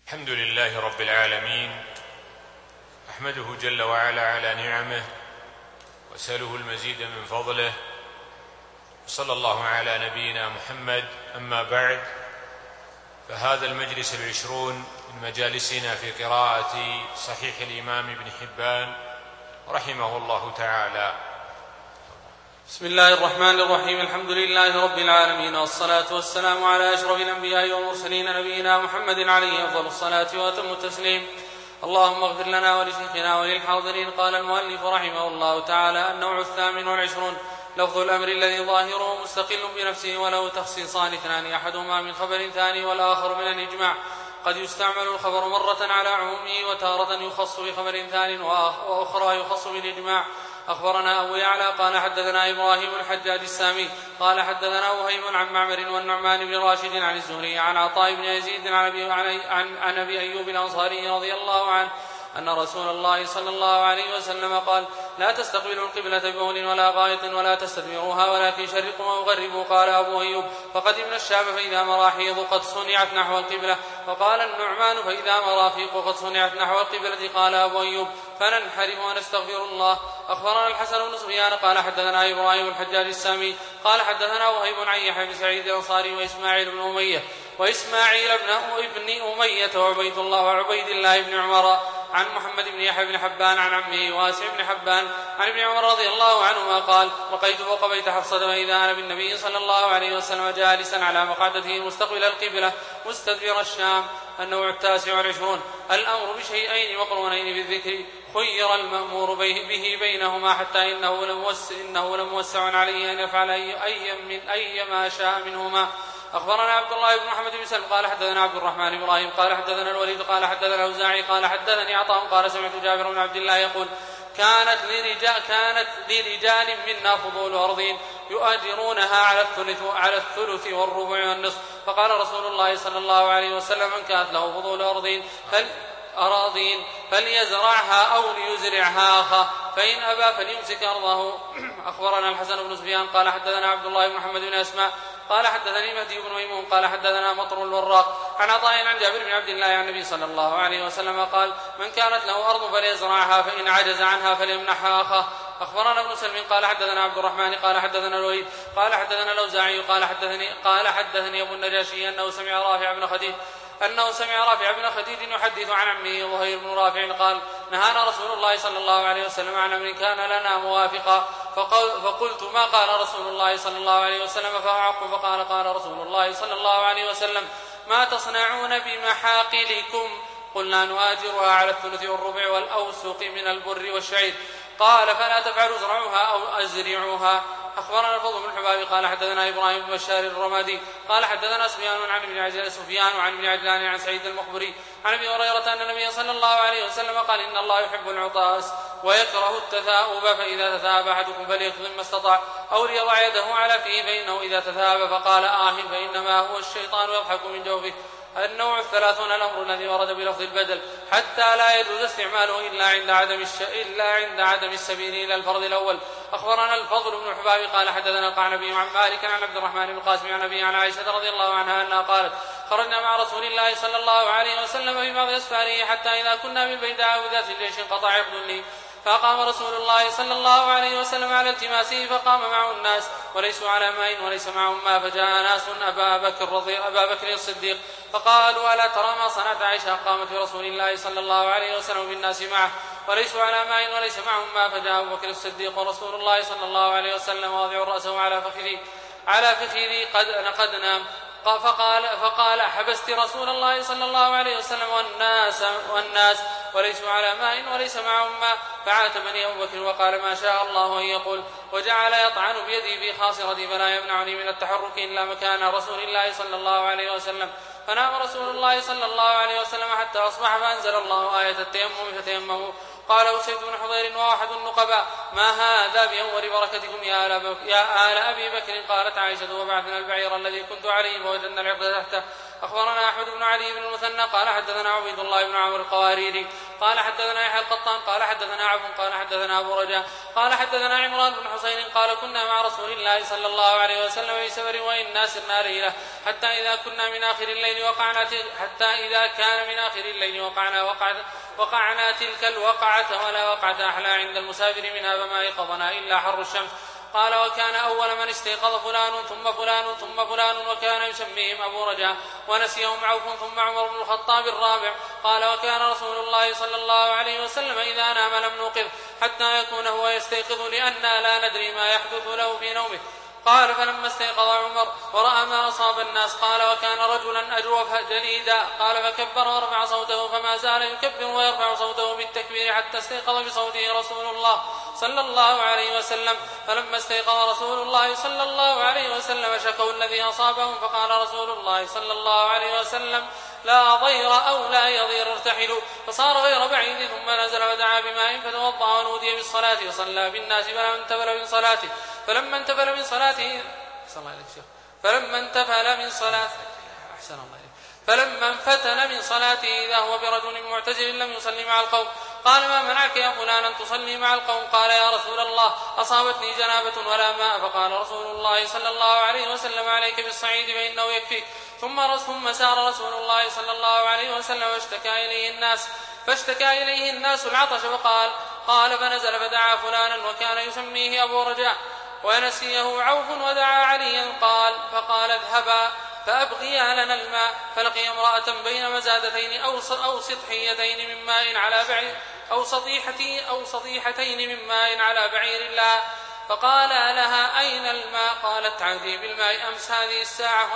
الحمد لله رب العالمين، أحمده جل وعلا على نعمه وأسأله المزيد من فضله، وصلى الله على نبينا محمد. أما بعد، فهذا المجلس 20 من مجالسنا في قراءة صحيح الإمام ابن حبان رحمه الله تعالى. بسم الله الرحمن الرحيم. الحمد لله رب العالمين، والصلاة والسلام على أشرف الأنبياء والمرسلين نبينا محمد عليه أفضل الصلاة وأتم التسليم. اللهم اغفر لنا ولشيخنا وللحاضرين. قال المؤلف رحمه الله تعالى: النوع 28 لفظ الأمر الذي ظاهره مستقل بنفسه وله تخصيصان اثنان، أحدهما من خبر ثاني والآخر من الإجماع. قد يستعمل الخبر مرة على عمومه، وتارة يخص بخبر ثاني، وأخرى يخص بالإجماع. أخبرنا أبو يعلى قال حدثنا إبراهيم الحجاج السامي قال حدثنا وهيب عن معمر والنعمان بن راشد عن الزهري عن عطاء بن يزيد عن أبي أيوب الأنصاري رضي الله عنه أن رسول الله صلى الله عليه وسلم قال: لا تستقبلوا القبلة ببول ولا غائط ولا تستدبروها ولكن شرقوا وغربوا. قال أبو أيوب: فقدمنا الشام فإذا مراحيض قد صنعت نحو القبلة. وقال النعمان: فإذا مرافيق قد صنعت نحو القبلة. قال أبو أيوب: فننحرف ونستغفر الله. أخبرنا الحسن بن سفيان قال حدثنا إبراهيم الحجاج السامي قال حدثنا وهيب عن يحيى بن سعيد الأنصاري وإسماعيل بن أمية وعبيد الله بن عمر عن محمد بن يحيى بن حبان عن عمه واسع بن حبان عن ابن عمر رضي الله عنهما قال: رقيت فوق بيت حفصة فإذا أنا بالنبي صلى الله عليه وسلم جالسا على مقعدته مستقبل القبلة مستدبر الشام. النوع 29 الأمر بشيئين مقرونين بالذكر، خير المأمور به بينهما حتى إنه لموسع عليه أن يفعل أي ما شاء منهما. أخبرنا عبد الله بن محمد بن سلم قال حدثنا عبد الرحمن إبراهيم قال حدثنا الوليد قال حدثنا الأوزاعي قال حدثني عطاء قال: سمعت جابر بن عبد الله يقول: كانت لرجال منا فضول أرضين يؤجرونها على الثلث والربع والنصف. فقال رسول الله صلى الله عليه وسلم: من كانت له فضول أراضين فليزرعها أو ليزرعها أخاه، فإن أبى فليمسك أرضه. أخبرنا الحسن بن سفيان قال حدثنا عبد الله بن محمد بن أسماء قال حدثني مهدي بن ميمون قال حدثنا مطر الوراق عن عطاء عن جابر بن عبد الله عن النبي صلى الله عليه وسلم قال: من كانت له أرض فليزرعها، فإن عجز عنها فليمنحها أخاه. أخبرنا ابن سلم قال حدثنا عبد الرحمن قال حدثنا الوليد قال حدثنا الأوزاعي قال حدثني أبو النجاشي أنه سمع رافع بن خديج يحدث عن عمه ظهير بن رافع قال: نهانا رسول الله صلى الله عليه وسلم عن أمر كان لنا موافقا. فقلت: ما قال رسول الله صلى الله عليه وسلم؟ فأعق فقال: قال رسول الله صلى الله عليه وسلم: ما تصنعون بمحاقلكم؟ قلنا: نؤاجرها على الثلث والربع والأوسق من البر والشعير. قال: فلا تفعلوا زرعوها أو أزرعوها. أخبرنا الفضل بن الحباب قال حدثنا إبراهيم بن بشار الرمادي قال حدثنا سفيان عن ابن عجلان عن سعيد المخبري عن أبي هريرة أن النبي صلى الله عليه وسلم قال: إن الله يحب العطاس ويكره التثاؤب، فإذا تثاءب أحدكم فليكظم ما استطاع أو ليضع يده على فيه، فإنه إذا تثاءب فقال فإنما هو الشيطان يضحك من جوفه. النوع 30 الأمر الذي ورد بلفظ البدل حتى لا يجوز استعماله إلا عند عدم السبيل إلى الفرض الأول. أخبرنا الفضل بن الحباب قال حدثنا القعنبي عن مالك عن عبد الرحمن بن القاسم عن أبي عن عائشة رضي الله عنها أنها قالت: خرجنا مع رسول الله صلى الله عليه وسلم في بعض أسفاره حتى إذا كنا بالبيداء وذات الجيش انقطع عقد لي، فقام رسول الله صلى الله عليه وسلم على التماسه، فقام معه الناس وليسوا على ماء وليس معهم ماء، فجاء ناس أبا بكر الصديق فقالوا: ألا ترى ما صنعت عائشة؟ قامت برسول الله صلى الله عليه وسلم بالناس معه وليسوا على ماء وليس معهم ماء، فجاء أبو بكر الصديق ورسول الله صلى الله عليه وسلم واضع رأسه على فخذي قد نام. فقال: حبست رسول الله صلى الله عليه وسلم والناس وليسوا على ماء وليس معهم ماء. فعاتبني أبو بكر وقال: ما شاء الله أن يقول، وجعل يطعن بيدي في خاصرتي فلا يمنعني من التحرك إلا مكان رسول الله صلى الله عليه وسلم. فنام رسول الله صلى الله عليه وسلم حتى أصبح، فأنزل الله آية التيمم فتيمموا. قال أسيد بن حضير وواحد النقباء: ما هذا بأول بركتكم يا آل أبي بكر؟ قالت عائشة: وبعثنا البعير الذي كنت عليه فوجدنا العقد تحته. أخبرنا أحمد بن علي بن المثنى قال حدثنا عبيد الله بن عمرو القواريري قال حدثنا يحيى القطان قال حدثنا عفو قال حدثنا أبو رجاء قال حدثنا عمران بن حسين قال كنا مع رسول الله صلى الله عليه وسلم في سفر وإنا سرنا ليلة حتى إذا كان من آخر الليل وقعنا تلك الوقعة ولا وقعة أحلى عند المسافر منها فما أيقظنا إلا حر الشمس. قال وكان أول من استيقظ فلان ثم فلان ثم فلان وكان يسميهم أبو رجاء ونسيهم عوف ثم عمر بن الخطاب الرابع. قال وكان رسول الله صلى الله عليه وسلم إذا نام لم نوقظ حتى يكون هو يستيقظ لأننا لا ندري ما يحدث له في نومه. قال فلما استيقظ عمر ورأى ما أصاب الناس قال وكان رجلا أجوف جليدا قال فكبر ورفع صوته فما زال يكبر ويرفع صوته بالتكبير حتى استيقظ بصوته رسول الله صلى الله عليه وسلم. فلما استيقظ رسول الله صلى الله عليه وسلم شكوا الذي أصابهم فقال رسول الله صلى الله عليه وسلم لا ضير أو لا يضير ارتحلوا. فصار غير بعيد ثم نزل ودعا بماء فتوضأ ونودي بالصلاة وصلى بالناس فلما انتفل انفتل من صلاته إذا هو برجل معتزل لم يصلي مع القوم. قال ما منعك يا فلان أن تصلي مع القوم؟ قال يا رسول الله أصابتني جنابة ولا ماء. فقال رسول الله صلى الله عليه وسلم عليك بالصعيد فإنه يكفيك. ثم سار رسول الله صلى الله عليه وسلم فاشتكى إليه الناس العطش قال فنزل فدعا فلانا وكان يسميه أبو رجاء ونسيه عوف ودعا عليا فقال اذهبا فأبغيا لنا الماء. فلقي امرأة بين مزادتين أو سطحيتين من ماء على بعير أو سطيحتين من ماء على بعير الله. فقال لها أين الماء؟ قالت عندي بالماء أمس هذه الساعة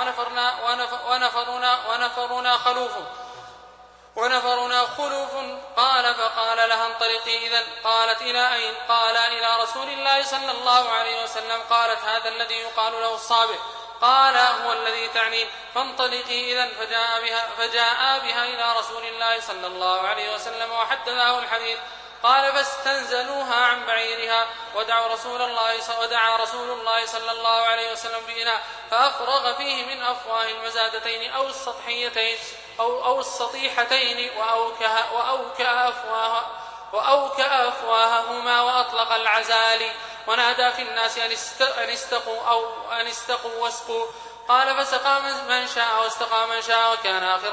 ونفرنا خلوف. قال فقال لها انطلقي إذن. قالت إلى أين؟ قال إلى رسول الله صلى الله عليه وسلم. قالت هذا الذي يقال له الصابئ. قال هو الذي تعنين. فانطلقي إذن. فجاء بها إلى رسول الله صلى الله عليه وسلم وحدثه الحديث. قال فاستنزلوها عن بعيرها ودعا رسول الله صلى الله عليه وسلم بإناء فأفرغ فيه من أفواه المزادتين أو السطيحتين وأوكأ أفواههما وأطلق العزالي ونادى في الناس أن استقوا واسقوا. قال فسقى من شاء واستقى من شاء وكان آخر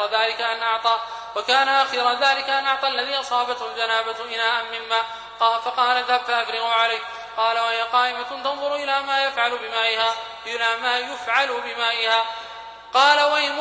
ذلك أن أعطى الذي أصابته الجنابة إناء من ماء. فقال اذهب فأفرغوا عليك. قال وهي قائمة تنظر إلى ما يفعل بمائها قال ويم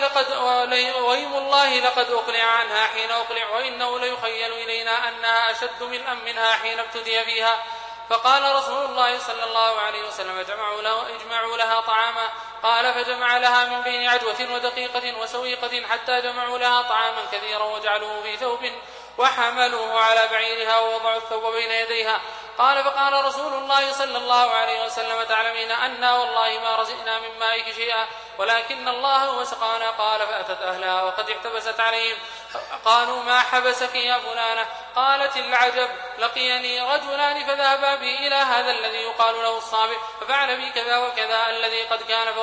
الله لقد أقلع عنها حين أقلع وإنه ليخيل إلينا أنها أشد ملءا منها حين ابتدي فيها. فقال رسول الله صلى الله عليه وسلم اجمعوا لها طعاما. قال فجمع لها من بين عجوة ودقيقة وسويقة حتى جمعوا لها طعاما كثيرا وجعلوه في ثوب وحملوه على بعيرها ووضعوا الثوب بين يديها. قال فقال رسول الله صلى الله عليه وسلم تعلمين أنا والله ما رزقنا من مائك شيئا ولكن الله هو سقانا. قال فأتت أهلها وقد احتبست عليهم. قالوا ما حبسك يا فلانة؟ قالت العجب لقيني رجلان فذهبا بي إلى هذا الذي يقال له الصابئ ففعل بي كذا وكذا الذي قد كان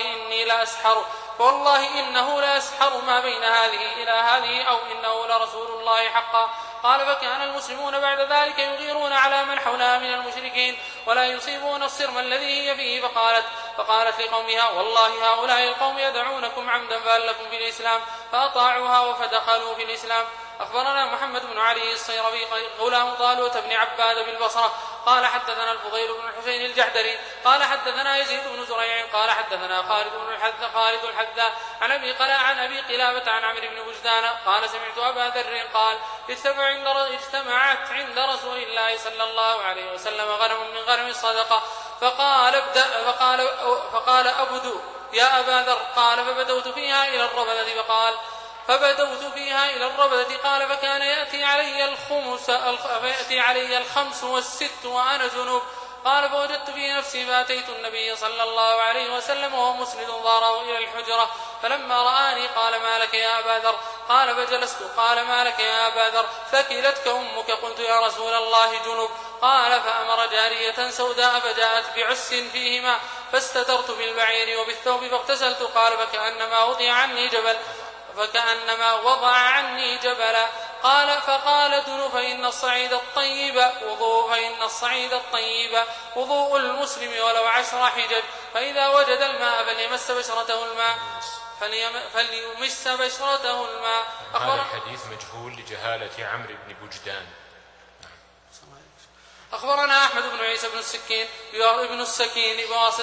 فوالله إنه لأسحر ما بين هذه إلى هذه أو إنه لرسول الله حقا. قال فكان المسلمون بعد ذلك يغيرون على من حولها من المشركين ولا يصيبون الصرم الذي هي فيه. فقالت لقومها والله هؤلاء القوم يدعونكم عمدا فهل لكم في الإسلام؟ فأطاعوها فدخلوا في الإسلام. أخبرنا محمد بن علي الصيرفي غلام طالوت بن عباد بالبصرة قال حدثنا الفضيل بن الحسين الجحدري قال حدثنا يزيد بن زريع قال حدثنا خالد الحذاء عن أبي قلابة عن عمرو بن وجدان قال سمعت أبا ذر قال اجتمعت عند رسول الله صلى الله عليه وسلم غنم من غنم الصدقة فقال أبدو يا أبا ذر. قال فبدوت فيها إلى الربذة قال فكان يأتي علي الخمس والست وأنا جنوب. قال فوجدت في نفسي فأتيت النبي صلى الله عليه وسلم وهو مسند ظهره إلى الحجرة فلما رآني قال ما لك يا أبا ذر؟ قال فجلست. قال ما لك يا أبا ذر؟ ثكلتك أمك. قلت يا رسول الله جنوب. قال فأمر جارية سوداء فجاءت بعس فيه ماء فاستترت بالبعير وبالثوب فاغتسلت. قال فكأنما وضع عني جبلا فقال ادن فإن الصعيد الطيب وضوء المسلم ولو 10 حجج، فإذا وجد الماء فليمس بشرته الماء. هذا الحديث مجهول لجهالة عمرو بن بجدان. أخبرنا أحمد بن عيسى بن السكين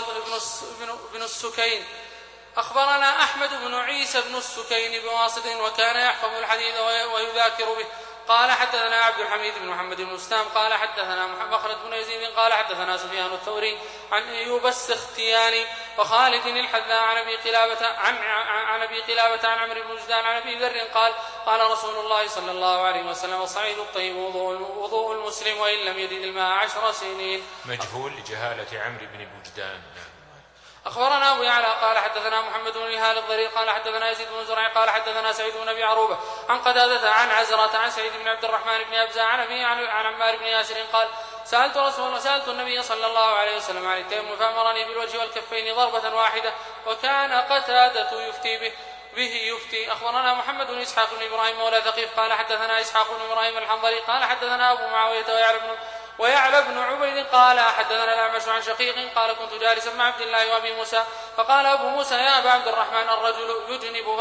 أخبرنا أحمد بن عيسى بن السكين بواسط، وكان يحفظ الحديث ويذاكر به. قال حدثنا عبد الحميد بن محمد بن مسلم قال حدثنا مخلد بن يزيد قال حدثنا سفيان الثوري عن أيوب السختياني وخالد الحذاء عن أبي قلابة عن عمرو بن بجدان عن أبي ذر قال رسول الله صلى الله عليه وسلم الصعيد الطيب وضوء المسلم وإن لم يجد الماء 10 سنين. مجهول لجهالة عمرو بن بجدان. أخبرنا أبو يعلى قال حدثنا محمد بن الهال الضرير قال حدثنا يزيد بن زرع قال حدثنا سعيد بن أبي عروبة عن قتادة عن عزرة عن سعيد بن عبد الرحمن بن أبزة عن أبيه عن عمار بن ياسر قال سألت النبي صلى الله عليه وسلم عن التيمم فأمرني بالوجه والكفين ضربة واحدة، وكان قتادة يفتي. أخبرنا محمد بن إسحاق بن إبراهيم مولى ثقيف قال حدثنا إسحاق بن إبراهيم الحنظلي قال حدثنا أبو معاوية ويعلى بن عبيد قال حدثنا الأعمش عن شقيق قال كنت جالسا مع عبد الله وأبي موسى فقال أبو موسى يا أبا عبد الرحمن الرجل يجنب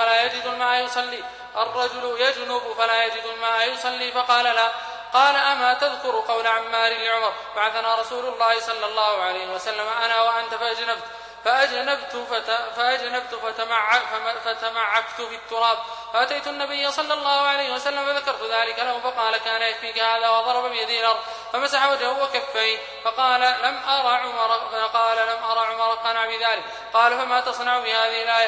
فلا يجد الماء يصلي فقال لا. قال أما تذكر قول عمار لعمر بعثنا رسول الله صلى الله عليه وسلم أنا وأنت فأجنبت فتمعكت في التراب فأتيت النبي صلى الله عليه وسلم فذكرت ذلك له فقال كان يكفيك هذا وضرب بيده الأرض فمسح وجهه وكفيه فقال لم أرى عمر اقتنع بذلك. قال فما تصنع بهذه الآية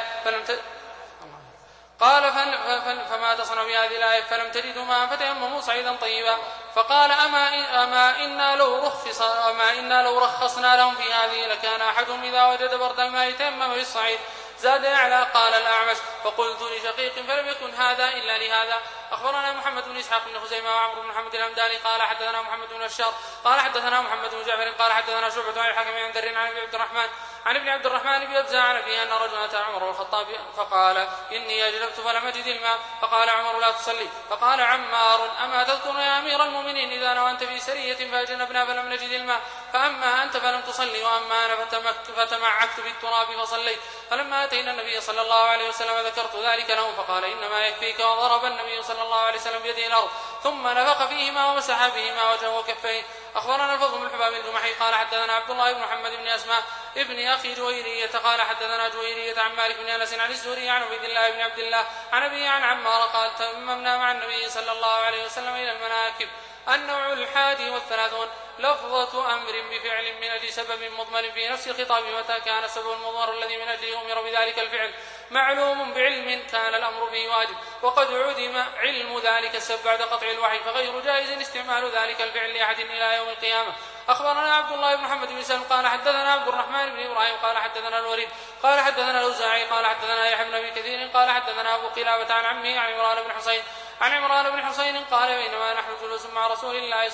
فلم تجدوا ماء فتيمموا صعيدا طيبا. فقال أما إنا لو رخصنا لهم في هذه لكان أحدهم إذا وجد برد الماء تيمم في الصعيد. زاد يعلى قال الأعمش فقلت لشقيق فلم يكن هذا إلا لهذا. أخبرنا محمد بن إسحاق بن خزيمة وعمرو بن محمد الهمداني قال حدثنا محمد بن الشار قال حدثنا محمد بن جعفر قال حدثنا شعبة عن الحكم عن ذر عن ابن عبد الرحمن بن أبزة عن أبيه أن رجلا أتى عمر بن الخطاب فقال إني أجنبت فلم أجد الماء فقال عمر لا تصلي. فقال عمار أما تذكر يا أمير المؤمنين إذا نوأنت في سرية فأجنبنا فلم نجد الماء فأما أنت فلم تصلي وأما أنا فتمعكت بالتراب فصليت. فلما أتينا النبي صلى الله عليه وسلم ذكرت ذلك له فقال إنما يكفيك. وضرب النبي صلى الله عليه وسلم بيده الأرض ثم نفخ فيهما ومسح بهما وجهه وكفيه. أخبرنا الفضل بن الحباب الجمحي قال حدثنا عبد الله بن محمد بن أسماء ابن أخي جويرية قال حدثنا جويرية عن مالك بن أنس عن الزهري عن عبيد الله بن عبد الله عن أبيه عن عمار قال تممنا مع النبي صلى الله عليه وسلم إلى المناكب. النوع 31 لفظة أمر بفعل من أجل سبب مضمر في نفس الخطاب متى كان السبب المضمر الذي من أجله أمر بذلك الفعل معلوم بعلم كان الأمر به واجب وقد عدم علم ذلك السبب بعد قطع الوحي فغير جائز استعمال ذلك الفعل لأحد إلى يوم القيامة. أخبرنا عبد الله بن محمد بن سلم قال حدثنا عبد الرحمن بن إبراهيم قال حدثنا الوليد قال حدثنا الأوزاعي قال حدثنا يحيى بن أبي كثير قال حدثنا أبو قلابة عن عمه عن عمران بن حسين قال بينما نحن مع رسول الله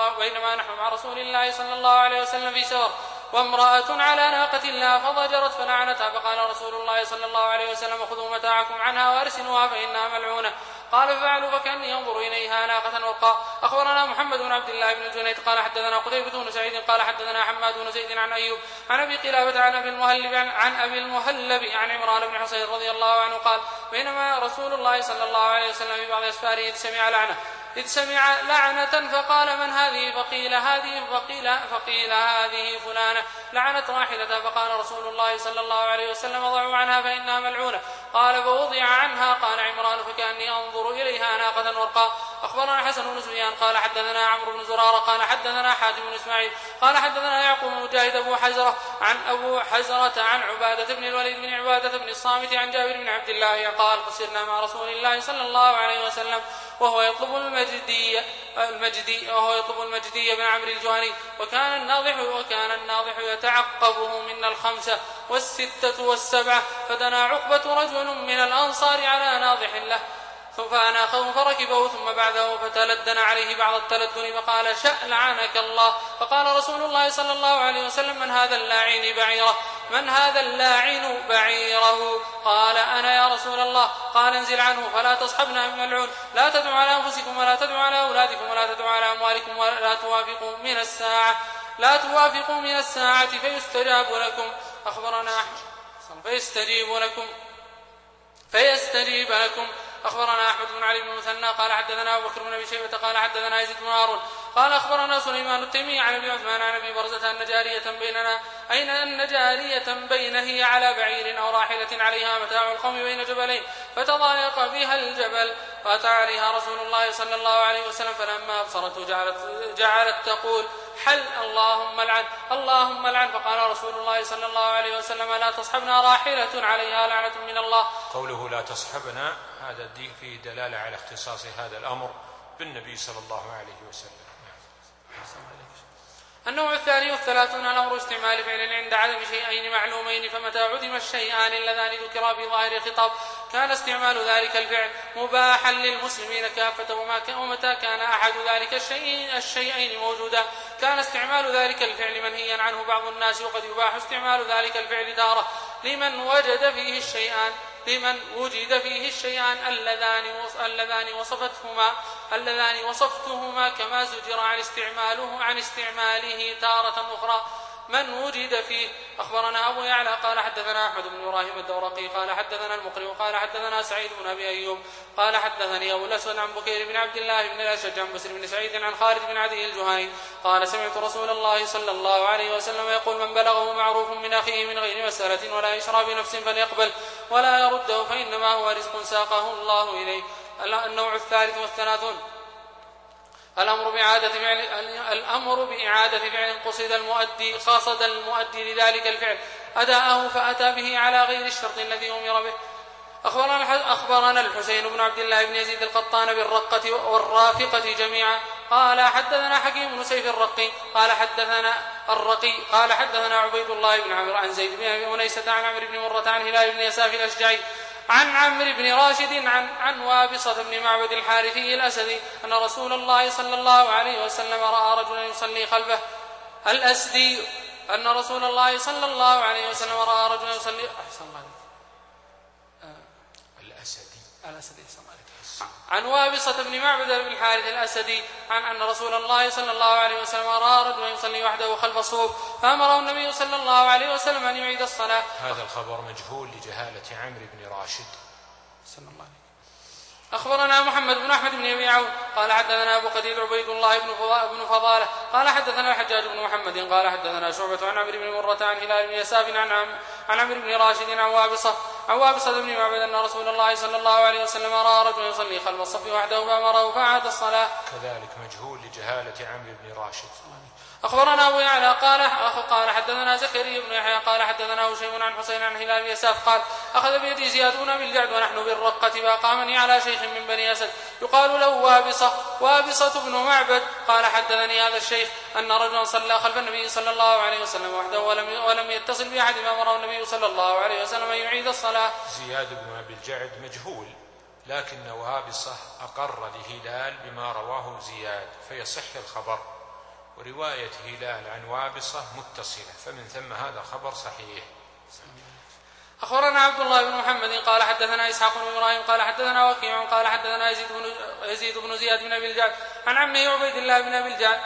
صلى الله عليه وسلم في سفر وامرأة على ناقة لها فضجرت فلعنتها فقال رسول الله صلى الله عليه وسلم خذوا متاعكم عنها وارسلوها فإنها ملعونة. قال ففعلوا فكأني ينظر إليها ناقة ورقاء. أخبرنا محمد بن عبد الله بن الجنيد قال حدثنا قتيبة بن سعيد قال حدثنا حماد بن زيد عن أيوب عن أبي قلابة عن أبي المهلب عن عمران بن حسين رضي الله عنه قال بينما رسول الله صلى الله عليه وسلم في بعض أسفاره إذ سمع لعنة فقال من هذه فقيل هذه فلانة لعنت راحلتها فقال رسول الله صلى الله عليه وسلم ضعوا عنها فإنها ملعونة. قال فوضع عنها قال عمران فكأني أنظر إليها ناقة ورقاء. أخبرنا حسن بن سفيان قال حدثنا عمرو بن زرارة قال حدثنا حاتم بن إسماعيل قال حدثنا يعقوب بن مجاهد أبو حزرة عن عبادة بن الوليد بن عبادة بن الصامت عن جابر بن عبد الله قال قصرنا مع رسول الله صلى الله عليه وسلم وهو يطلب المجدي بن عمرو الجهني وكان الناضح يتعقبه منا 5 و6 و7 فدنا عقبة رجل من الأنصار على ناضح له فأناخه فركبه ثم بعده فتلدن عليه بعض التلدن فقال شأ لعنك الله. فقال رسول الله صلى الله عليه وسلم من هذا اللاعين بعيرة من هذا اللاعن بعيره؟ قال أنا يا رسول الله. قال انزل عنه فلا تصحبنا بملعون. لا تدعوا على أنفسكم ولا تدعوا على أولادكم ولا تدعوا على أموالكم ولا توافقوا من الساعة فيستجاب لكم. أخبرنا فيستجيب لكم. أخبرنا أحمد بن علي بن المثنى قال حدثنا أبو بكر بن أبي شيبة قال حدثنا يزيد بن هارون قال أخبرنا سليمان التيمي عن أبي عثمان عن أبي برزة أن جارية بيننا هي على بعير أو راحلة عليها متاع القوم بين جبلين فتضايق بها الجبل فأتى عليها رسول الله صلى الله عليه وسلم فلما أبصرته جعلت تقول حل اللهم العن فقال رسول الله صلى الله عليه وسلم لا تصحبنا راحلة عليها لعنة من الله. قوله لا تصحبنا هذا فيه دلالة على اختصاص هذا الأمر بالنبي صلى الله عليه وسلم. النوع الثاني والثلاثون الأمر استعمال فعل عند عدم شيئين معلومين فمتى عدم الشيئان اللذان ذكرا في ظاهر الخطاب كان استعمال ذلك الفعل مباحا للمسلمين كافة ومتى كان أحد ذلك الشيئين موجودا كان استعمال ذلك الفعل منهيا عنه بعض الناس وقد يباح استعمال ذلك الفعل تارة لمن وجد فيه الشيئان اللذان وصفتهما كما زجر عن استعماله تارة أخرى من وجد فيه. أخبرنا أبو يعلى قال حدثنا أحمد بن إبراهيم الدورقي قال حدثنا المقري قال حدثنا سعيد بن أبي أيوب قال حدثني أبو الأسود عن بكير بن عبد الله بن الأشج عن بسر بن سعيد عن خالد بن عدي الجهني قال سمعت رسول الله صلى الله عليه وسلم يقول من بلغه معروف من أخيه من غير مسألة ولا يشرى بنفس فليقبل ولا يرده فإنما هو رزق ساقه الله إليه. النوع الثالث والثلاثون الأمر بإعادة فعل قصد المؤدي لذلك الفعل أداءه فأتى به على غير الشرط الذي أمر به. أخبرنا الحسين بن عبد الله بن يزيد القطان بالرقة والرافقة جميعا قال حدثنا حكيم بن سيف الرقي قال حدثنا عبيد الله بن عمرو عن زيد بن أبي أنيسة عن عمرو بن مرة عن هلال بن يساف الأشجعي عن عمرو بن راشد عن وابصة بن معبد الحارثي الأسدي أن رسول الله صلى الله عليه وسلم رأى رجلا يصلي خلفه الأسدي أن رسول الله صلى الله عليه وسلم رأى رجلا يصلي الأسدي عن وابصة بن معبد الحارث الأسدي عن أن رسول الله صلى الله عليه وسلم رأى رجلا يصلي وحده خلف الصفوف فأمره النبي صلى الله عليه وسلم أن يعيد الصلاة. هذا الخبر مجهول لجهالة عمرو بن راشد صلى الله عليه. أخبرنا محمد بن أحمد بن أبي عون قال حدثنا أبو قتيل عبيد الله بن فضالة قال حدثنا الحجاج بن محمد قال حدثنا شعبة عن عمرو بن مرة عن هلال بن يساف عن عمرو بن راشد عن وابصة بن معبد أن رسول الله صلى الله عليه وسلم رأى رجلا يصلي خلف الصف وحده فأمره فأعاد الصلاة. كذلك مجهول لجهالة عمرو بن راشد. أخبرنا أبو يعلى قال حدثنا زكريا بن يحيى قال حدثنا هشيم عن حسين عن هلال يساف قال أخذ بيدي زياد بن أبي الجعد ونحن بالرقة فأقامني على شيخ من بني أسد يقال له وابصة بن معبد قال حدثني هذا الشيخ أن رجلا صلى خلف النبي صلى الله عليه وسلم وحده ولم يتصل بأحد ما أمره النبي صلى الله عليه وسلم أن يعيد الصلاة. زياد بن أبي الجعد مجهول لكن وابصة أقر لهلال بما رواه زياد فيصح الخبر ورواية هلال عن وابصة متصلة فمن ثم هذا خبر صحيح. أخبرنا عبد الله بن محمد قال حدثنا إسحاق بن إبراهيم قال حدثنا وكيع قال حدثنا يزيد بن زياد بن أبي الجعد عن عمه عبيد الله بن أبي الجعد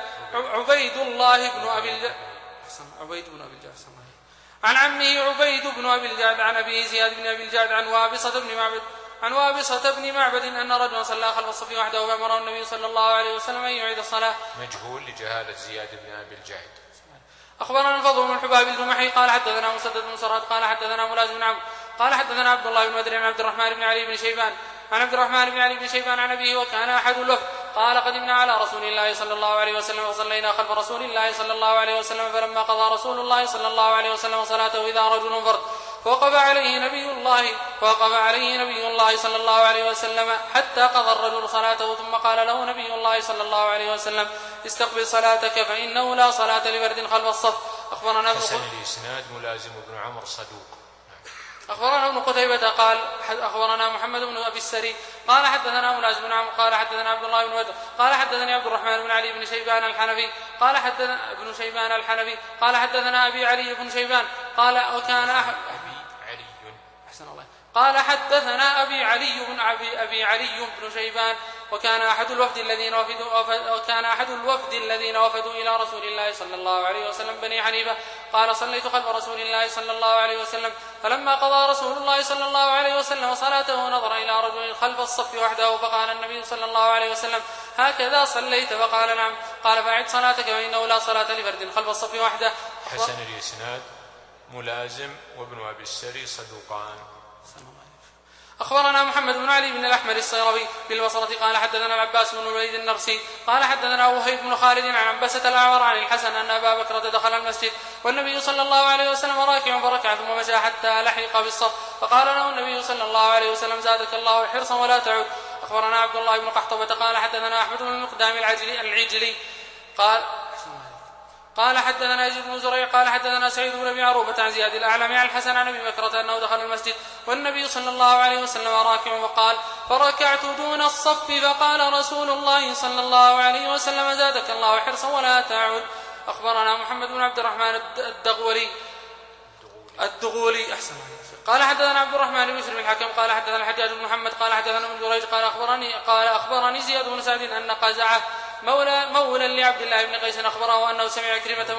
عن عمه عبيد بن أبي الجعد عن أبيه زياد بن أبي الجعد عن وابصة بن معبد أن رجلا صلى خلف الصف وحده فأمره النبي صلى الله عليه وسلم أن يعيد الصلاة. مجهول لجهالة زياد بن أبي الجعد. أخبرنا الفضل بن حباب الجمحي قال حدثنا مسدد بن سراد قال حدثنا ملازم بن عمرو قال حدثنا عبد الله بن بدر عن عبد الرحمن بن علي بن شيبان عن أبيه وكان أحد الوفد قال قدمنا على رسول الله صلى الله عليه وسلم وصلينا خلف رسول الله صلى الله عليه وسلم فلما قضى رسول الله صلى الله عليه وسلم صلاته إذا رجل فرد وقف عليه نبي الله صلى الله عليه وسلم حتى قضى الرجل صلاته ثم قال له نبي الله صلى الله عليه وسلم استقبل صلاتك فإنه لا صلاة لبرد خلف الصف. أخبرنا حسن الإسناد ملازم بن عمرو صدوق. أخبرنا ابن قتيبة قال أخبرنا محمد بن أبي السري قال حدثنا مناز بن عمرو قال حدثنا عبد الله بن بدر قال حدثني عبد الرحمن بن علي بن شيبان الحنفي قال حدثنا ابن شيبان الحنفي قال حدثنا أبي علي بن شيبان قال وكان قال حدثنا أبي علي بن شيبان وكان أحد الوفد الذين وفدوا إلى رسول الله صلى الله عليه وسلم بني حنيفة قال صليت خلف رسول الله صلى الله عليه وسلم فلما قضى رسول الله صلى الله عليه وسلم صلاته نظر إلى رجل خلف الصف وحده فقال النبي صلى الله عليه وسلم هكذا صليت؟ فقال نعم. قال فأعد صلاتك فإنه لا صلاة لفرد خلف الصف وحده. حسن الإسناد ملازم وابن أبي السري صدوقان. أخبرنا محمد بن علي بن الأحمر الصيرفي بالبصرة قال حدثنا العباس بن الوليد النرسي قال حدثنا وهيب بن خالد عن عنبسة الأعور عن الحسن أن أبا بكر دخل المسجد والنبي صلى الله عليه وسلم راكع فركع ثم مشى حتى لحق بالصف فقال له النبي صلى الله عليه وسلم زادك الله حرصا ولا تعود. أخبرنا عبد الله بن قحطبة قال حدثنا أحمد بن المقدام العجلي قال حدثنا يزيد بن زريع قال حدثنا سعيد بن ابي عروبة عن زياد الأعلم عن الحسن عن ابي بكرة انه دخل المسجد والنبي صلى الله عليه وسلم راكع وقال فركعت دون الصف فقال رسول الله صلى الله عليه وسلم زادك الله حرصا ولا تعود. أخبرنا محمد بن عبد الرحمن الدغولي قال حدثنا عبد الرحمن بن مسلم الحكم قال حدثنا الحجاج بن محمد قال حدثنا ابن جريج قال أخبرني زياد بن سعد أن قزعه مولى لعبد الله بن قيس أخبره أنه سمع كلمة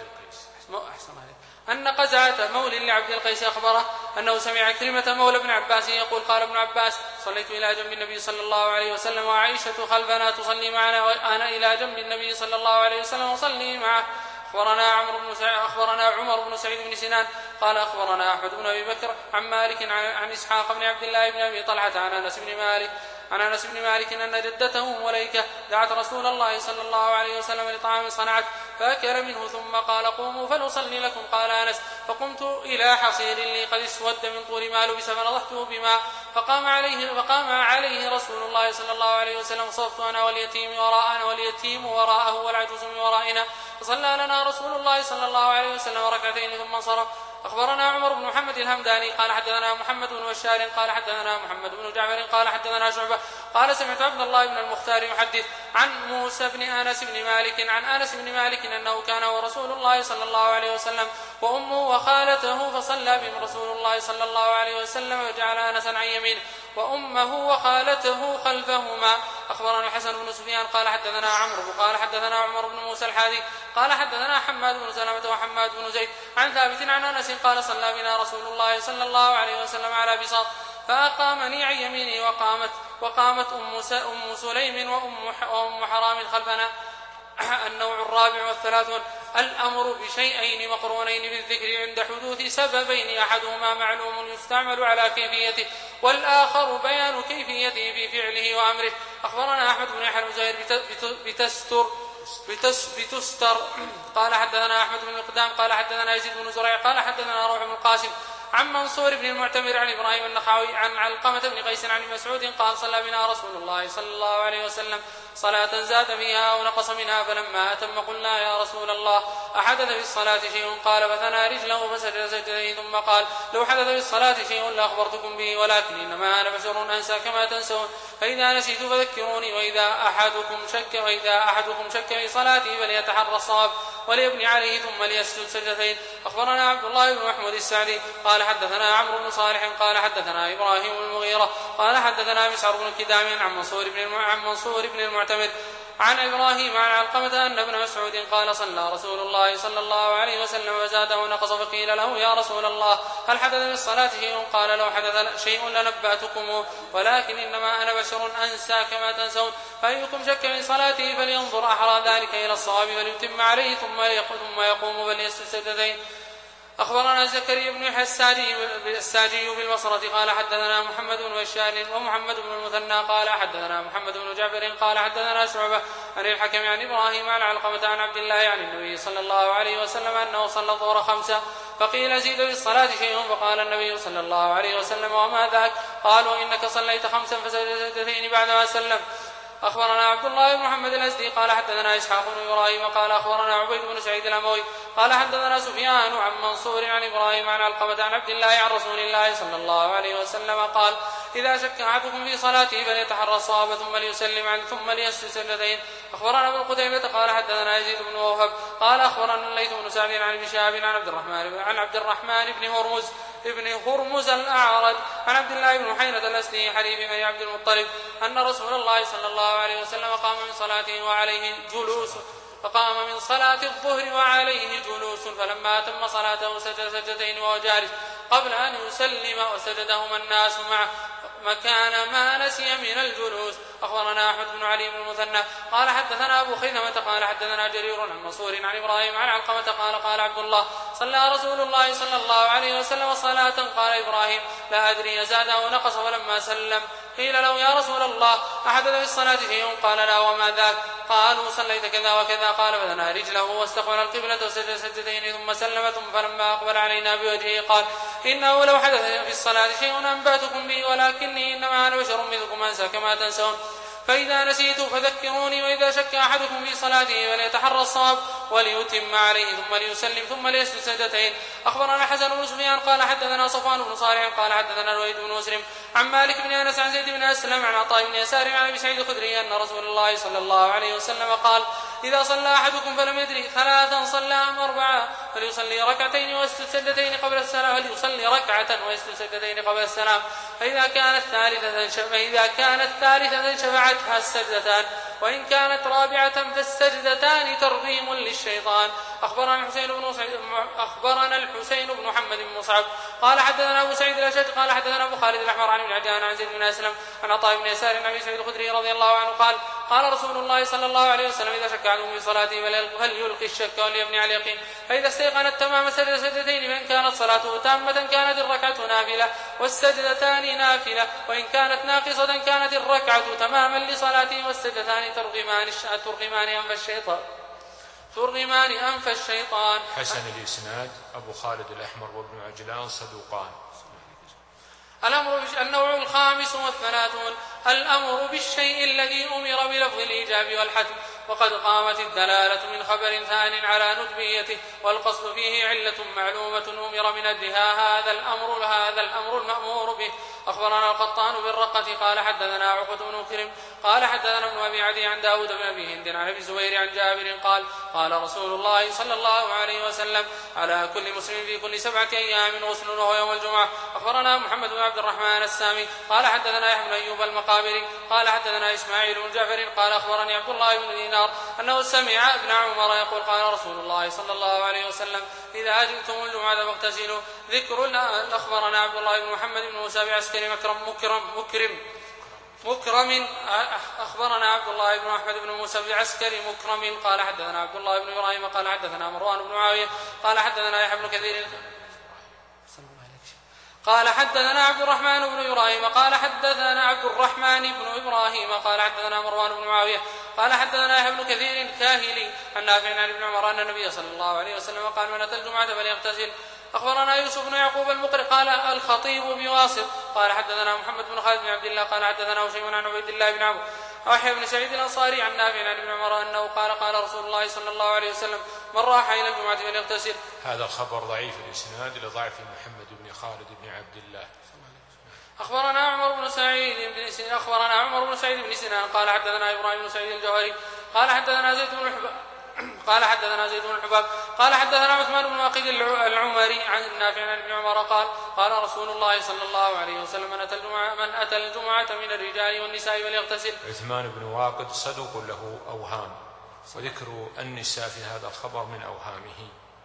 لعبد القيس أخبره أنه سمع كلمة مولى بن عباس يقول قال ابن عباس صليت إلى جنب النبي صلى الله عليه وسلم وعائشة خلفنا تصلي معنا وأنا إلى جنب النبي صلى الله عليه وسلم وصلي معه. أخبرنا عمر بن سعيد بن سنان قال أخبرنا أحمد بن أبي بكر عن مالك عن إسحاق بن عبد الله بن أبي طلحة عن أنس بن مالك أن جدته مليكة دعت رسول الله صلى الله عليه وسلم لطعام صنعت فأكل منه ثم قال قوموا فلأصلي لكم. قال أنس فقمت إلى حصير لي قد اسود من طول ما لبس فنضحته بماء فقام عليه رسول الله صلى الله عليه وسلم صفت أنا واليتيم وراءه والعجوز من ورائنا فصلى لنا رسول الله صلى الله عليه وسلم ركعتين ثم انصرف. أخبرنا عمر بن محمد الهمداني قال حدثنا محمد بن بشار قال حدثنا محمد بن جعفر قال حدثنا شعبة قال سمعت عبد الله بن المختار يحدث عن موسى بن أنس بن مالك عن أنس بن مالك أنه كان ورسول الله صلى الله عليه وسلم وأمه وخالته فصلى بهم رسول الله صلى الله عليه وسلم وجعل أنسا عن يمينه وأمه وخالته خلفهما. أخبرنا الحسن بن سفيان قال حدثنا عمرو قال حدثنا عمر بن موسى الحاذي قال حدثنا حماد بن سلمة وحماد بن زيد عن ثابت عن أنس قال صلى بنا رسول الله صلى الله عليه وسلم على بساط فأقامني عن يميني وقامت أم سليم وأم حرام خلفنا. النوع الرابع والثلاثون الأمر بشيئين مقرونين بالذكر عند حدوث سببين أحدهما معلوم يستعمل على كيفيته والآخر بيان كيفيته في فعله وأمره. أخبرنا أحمد بن يحيى الزهير بتستر قال حدثنا أحمد بن القدام قال حدثنا يزيد بن زريع قال حدثنا روح بن القاسم عن منصور بن المعتمر عن إبراهيم النخعوي عن علقمة بن قيس عن مسعود قال صلى بنا رسول الله صلى الله عليه وسلم صلاة زاد فيها أو نقص منها فلما أتم قلنا يا رسول الله أحدث في الصلاة شيء؟ قال فثنى رجله فسجد سجدتين ثم قال لو حدث في الصلاة شيء لأخبرتكم به ولكن إنما أنا بشر أنسى كما تنسون فإذا نسيت فذكروني وإذا أحدكم شك في صلاته فليتحرى الصواب وليبني عليه ثم ليسجد سجدتين. أخبرنا عبد الله بن محمد السعدي قال حدثنا عمرو بن صالح قال حدثنا إبراهيم المغيرة قال حدثنا مسعر بن كدام عن منصور بن المعتمر عن إبراهيم عن علقمة أن ابن مسعود قال صلى رسول الله صلى الله عليه وسلم وزاد ونقص فقيل له يا رسول الله هل حدث في الصلاة شيء؟ قال لو حدث شيء لنبأتكم ولكن إنما أنا بشر أنسى كما تنسون فأيكم شك من صلاته فلينظر أحرى ذلك إلى الصواب فليتم عليه ثم يقوم فليسجد سجدتين. أخبرنا زكريا بن يحيى الساجي بالبصرة قال حدثنا محمد بن بشار ومحمد بن المثنى قال حدثنا محمد بن جعفر قال حدثنا شعبة عن الحكم عن إبراهيم عن علقمة عن عبد الله عن النبي صلى الله عليه وسلم أنه صلى الظهر 5 فقيل زيد في الصلاة شيء فقال النبي صلى الله عليه وسلم وما ذاك؟ قالوا إنك صليت 5 فسجدت 2 بعدما سلم. أخبرنا عبد الله بن محمد الأزدي قال حدثنا إسحاق بن إبراهيم قال أخبرنا عبيد بن سعيد الأموي قال حدثنا سفيان عن منصور عن إبراهيم عن علقمة عن عبد الله عن رسول الله صلى الله عليه وسلم قال إذا شك أحدكم في صلاته فليتحرى الصواب ثم ليسلم ثم ليسجد سجدتين. أخبرنا ابن قتيبة قال حدثنا يزيد بن وهب قال أخبرنا الليث بن سعد عن ابن شهاب عن عبد الرحمن بن هرمز الأعرج عن عبد الله بن محينة الأسدي حليف بن عبد المطلب أن رسول الله صلى الله عليه وسلم قام من صلاته وعليه جلوس فقام من صلاة الظهر وعليه جلوس فلما أتم صلاته سجد سجدتين وهو جالس قبل أن يسلم وسجدهما الناس معه مكان ما نسي من الجلوس. أخبرنا أحمد بن علي بن المثنى قال حدثنا أبو خيثمة قال حدثنا جرير عن منصور عن إبراهيم عن علقمة قال عبد الله صلى رسول الله صلى الله عليه وسلم صلاة قال إبراهيم لا أدري زاد أو نقص ولما سلم قيل له يا رسول الله أحدث في الصلاة شيء قال لا وما ذاك قالوا صليت كذا وكذا قال فدنا رجله واستقبل القبلة وسجد سجدتين ثم سلم ثم فلما أقبل علينا بوجهه قال إنه لو حدث في الصلاة شيء أنبأتكم به ولكني إنما أنا بشر مثلكم أنسى كما تنسون فإذا نسيت فذكروني وإذا شك أحدكم في صلاته فليتحرى الصواب وليتم عليه ثم ليسلم ثم ليسجد سجدتين. أخبرنا حسن بن سفيان قال حدثنا صفوان بن صالح قال حدثنا الوليد بن مسلم عن مالك بن أنس عن زيد بن أسلم عن عطاء بن يسار عن أبي سعيد الخدري أن رسول الله صلى الله عليه وسلم قال إذا صلى أحدكم فلم يدري ثلاثا صلى أم أربعة فليصلي ركعتين ويسجد سجدتين قبل السلام فإذا كانت ثالثة شفعتها السجدتان وإن كانت رابعة فالسجدتان ترغيم للشيطان. أخبرنا الحسين بن محمد بن مصعب قال حدثنا أبو سعيد الأشج قال حدثنا أبو خالد الأحمر عن ابن عجلان عن زيد بن أسلم عن عطاء بن يسار عن أبي سعيد الخدري رضي الله عنه قال رسول الله صلى الله عليه وسلم إذا شك عنه في صلاته فليلقي الشك وليبني على اليقين فإذا استيقنت تمام سجد سجدتين فإن كانت صلاته تامة كانت الركعة نافلة والسجدتان نافلة وإن كانت ناقصة كانت الركعة تماما لصلاته والسجدتان ترغمان أنف الشيطان. حسن الإسناد. أبو خالد الأحمر وابن عجلان صدوقان. النوع الخامس والثلاثون الأمر بالشيء الذي أمر بلفظ الإيجاب والحتم وقد قامت الدلالة من خبر ثان على ندبيته والقصد فيه علة معلومة أمر من أجلها هذا الأمر المأمور به. أخبرنا القطان بالرقة قال حدثنا عقبة بن مكرم قال حدثنا ابن أبي عدي عن داود بن أبي هند عن أبي زبير عن جابر قال رسول الله صلى الله عليه وسلم على كل مسلم في كل 7 أيام غسل وهو يوم الجمعة. أخبرنا محمد بن عبد الرحمن السامي قال حدثنا يحيى بن أيوب المقابري قال حدثنا إسماعيل بن جعفر قال أخبرني عبد الله بن دينار أنه سمع ابن عمر يقول قال رسول الله صلى الله عليه وسلم إذا جئتم الجمعة فاغتسلوا. ذكر أخبرنا عبد الله بن محمد بن موسى بعسكري مكرم أخبرنا عبد الله بن أحمد بن موسى بعسكري مكرم قال حدثنا عبد الله بن إبراهيم قال حدثنا مروان بن معاوية قال حدثنا يحيى بن كثير قال حدثنا عبد الرحمن بن إبراهيم قال حدثنا مروان بن معاوية قال حدثنا يحيى بن كثير الكاهلي عن نافع عن ابن عمر أن النبي صلى الله عليه وسلم قال من أتى الجمعة فليغتسل. أخبرنا يوسف بن يعقوب المقري قال الخطيب بواسط قال حدثنا محمد بن خالد بن عبد الله قال حدثنا هشيم عن عبيد الله بن عمرو ويحيى بن سعيد الأنصاري عن نافع عن ابن عمر أنه قال رسول الله صلى الله عليه وسلم من راح إلى الجمعة فليغتسل. هذا الخبر ضعيف الإسناد لضعف محمد بن خالد بن عبد الله. أخبرنا عمر بن سعيد بن سنان قال حدثنا إبراهيم بن سعيد الجوهري قال حدثنا زيد بن الحباب قال حدثنا عثمان بن واقد العمري عن نافع عن ابن عمر قال رسول الله صلى الله عليه وسلم من أتى الجمعة من الرجال والنساء فليغتسل. عثمان بن واقد صدوق له أوهام وذكر النساء في هذا الخبر من أوهامه.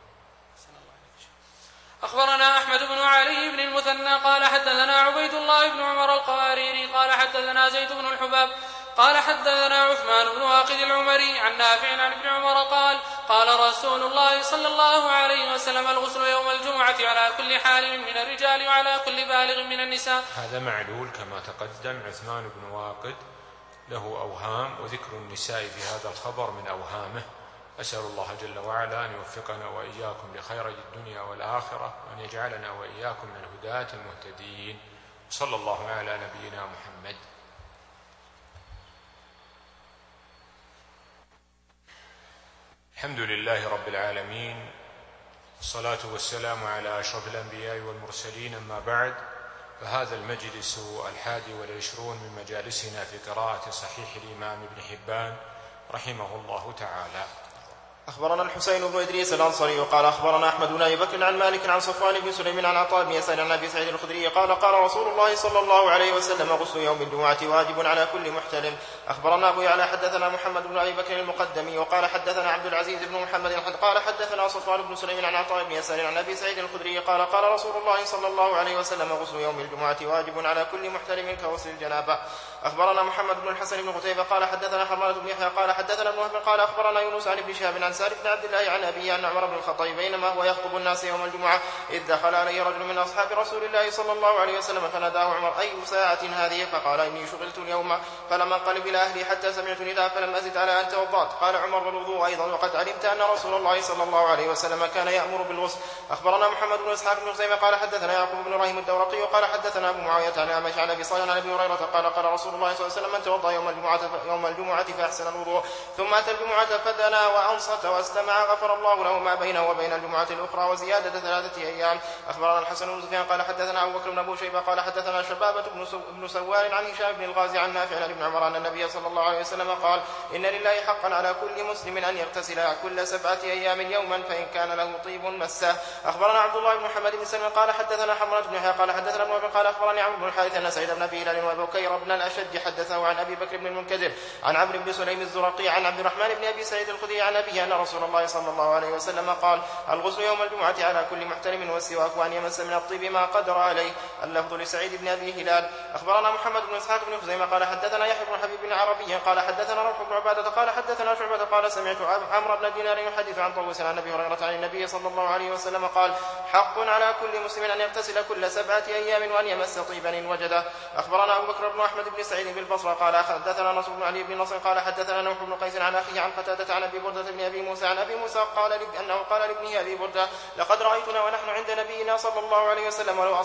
أخبرنا أحمد بن علي بن المثنى قال حدثنا عبيد الله بن عمر القواريري قال حدثنا زيد بن الحباب قال حدثنا عثمان بن واقد العمري عن نافع عن ابن عمر قال رسول الله صلى الله عليه وسلم الغسل يوم الجمعة على كل حال من الرجال وعلى كل بالغ من النساء. هذا معلول كما تقدم. عثمان بن واقد له أوهام وذكر النساء في هذا الخبر من أوهامه. أسأل الله جل وعلا أن يوفقنا وإياكم لخير الدنيا والآخرة وأن يجعلنا وإياكم من الهداة المهتدين. صلى الله على نبينا محمد. الحمد لله رب العالمين، والصلاة والسلام على أشرف الأنبياء والمرسلين، أما بعد، فهذا المجلس 21 من مجالسنا في قراءة صحيح الإمام ابن حبان رحمه الله تعالى. أخبرنا الحسين بن إدريس الأنصاري قال أخبرنا أحمد بن أبي بكر عن مالك عن صفوان بن سليم عن عطاء بن يسار عن أبي سعيد الخدري قال قال رسول الله صلى الله عليه وسلم غسل يوم الجمعة واجب على كل محتلم. أخبرنا أبو يعلى حدثنا محمد بن أبي بكر المقدمي وقال حدثنا عبد العزيز بن محمد قال حدثنا صفوان بن سليم عن عطاء بن يسار عن أبي سعيد الخدري قال قال رسول الله صلى الله عليه وسلم غسل يوم الجمعة واجب على كل محتلم كغسل الجنابة. أخبرنا محمد بن الحسن بن قتيبة قال حدثنا حرملة بن يحيى قال حدثنا ابن وهب قال أخبرنا يونس عن ابن شهاب عن سالم بن عبد الله عن أبيه أن عمر بن الخطاب بينما هو يخطب الناس يوم الجمعة إذ دخل عليه رجل من أصحاب رسول الله صلى الله عليه وسلم فناداه عمر أي ساعة هذه؟ فقال إني شغلت اليوم فلم انقلب إلى أهلي حتى سمعت نداء فلم أزد على أن توضأت. قال عمر والوضوء أيضا وقد علمت أن رسول الله صلى الله عليه وسلم كان يأمر بالغسل. أخبرنا محمد بن إسحاق بن خزيمة قال حدثنا يعقوب بن رحيم الدورقي قال حدثنا أبو معاوية عن أعمش عن أبي صالح عن أبي هريرة قال قال رسول الله صلى الله عليه وسلم من توضأ يوم الجمعة فأحسن الوضوء ثم أتى الجمعة فدنا وأنصت واستمع غفر الله له ما بينه وبين الجمعة الأخرى وزيادة 3 أيام. أخبرنا الحسن بن سفيان قال حدثنا أبو بكر بن أبو شيبة قال حدثنا شبابة بن سوار عن هشام بن الغازي عن نافع عن ابن عمر أن النبي صلى الله عليه وسلم قال إن لله حقا على كل مسلم أن يغتسل كل 7 أيام يوما فإن كان له طيب مسه. أخبرنا عبد الله بن محمد بن سلمة قال حدثنا حرملة بن يحيى قال حدثنا ابن وهب قال أخبرني عمرو بن الحارث أن سعيد بن أبي هلال وبكير بن الأشج حدثه عن أبي بكر بن المنكدر عن عمرو بن سليم الزرقي عن عبد الرحمن بن أبي سعيد الخدري عن أبيه أن رسول الله صلى الله عليه وسلم قال الغسل يوم الجمعة على كل محترم والسواك وأن يمس من الطيب ما قدر عليه. اللفظ لسعيد بن أبي هلال. أخبرنا محمد بن إسحاق بن خزيمة قال حدثنا يحيى بن حبيب بن عربي قال حدثنا روح بن عبادة قال حدثنا شعبة قال سمعت عمرو بن دينار يحدث عن طاووس عن أبي هريرة عن النبي صلى الله عليه وسلم قال حق على كل مسلم أن يغتسل كل 7 أيام وأن يمس طيبا إن وجده. أخبرنا أبو بكر بن أحمد بن سعيد بالبصرة قال حدثنا نصر بن علي بن نصر قال حدثنا نوح بن قيس عن أخيه عن قتادة عن أبي بردة بن أبي موسى عن أبي موسى أنه قال لابنه أبي بردة لقد رأيتنا ونحن عند نبينا صلى الله عليه وسلم ولو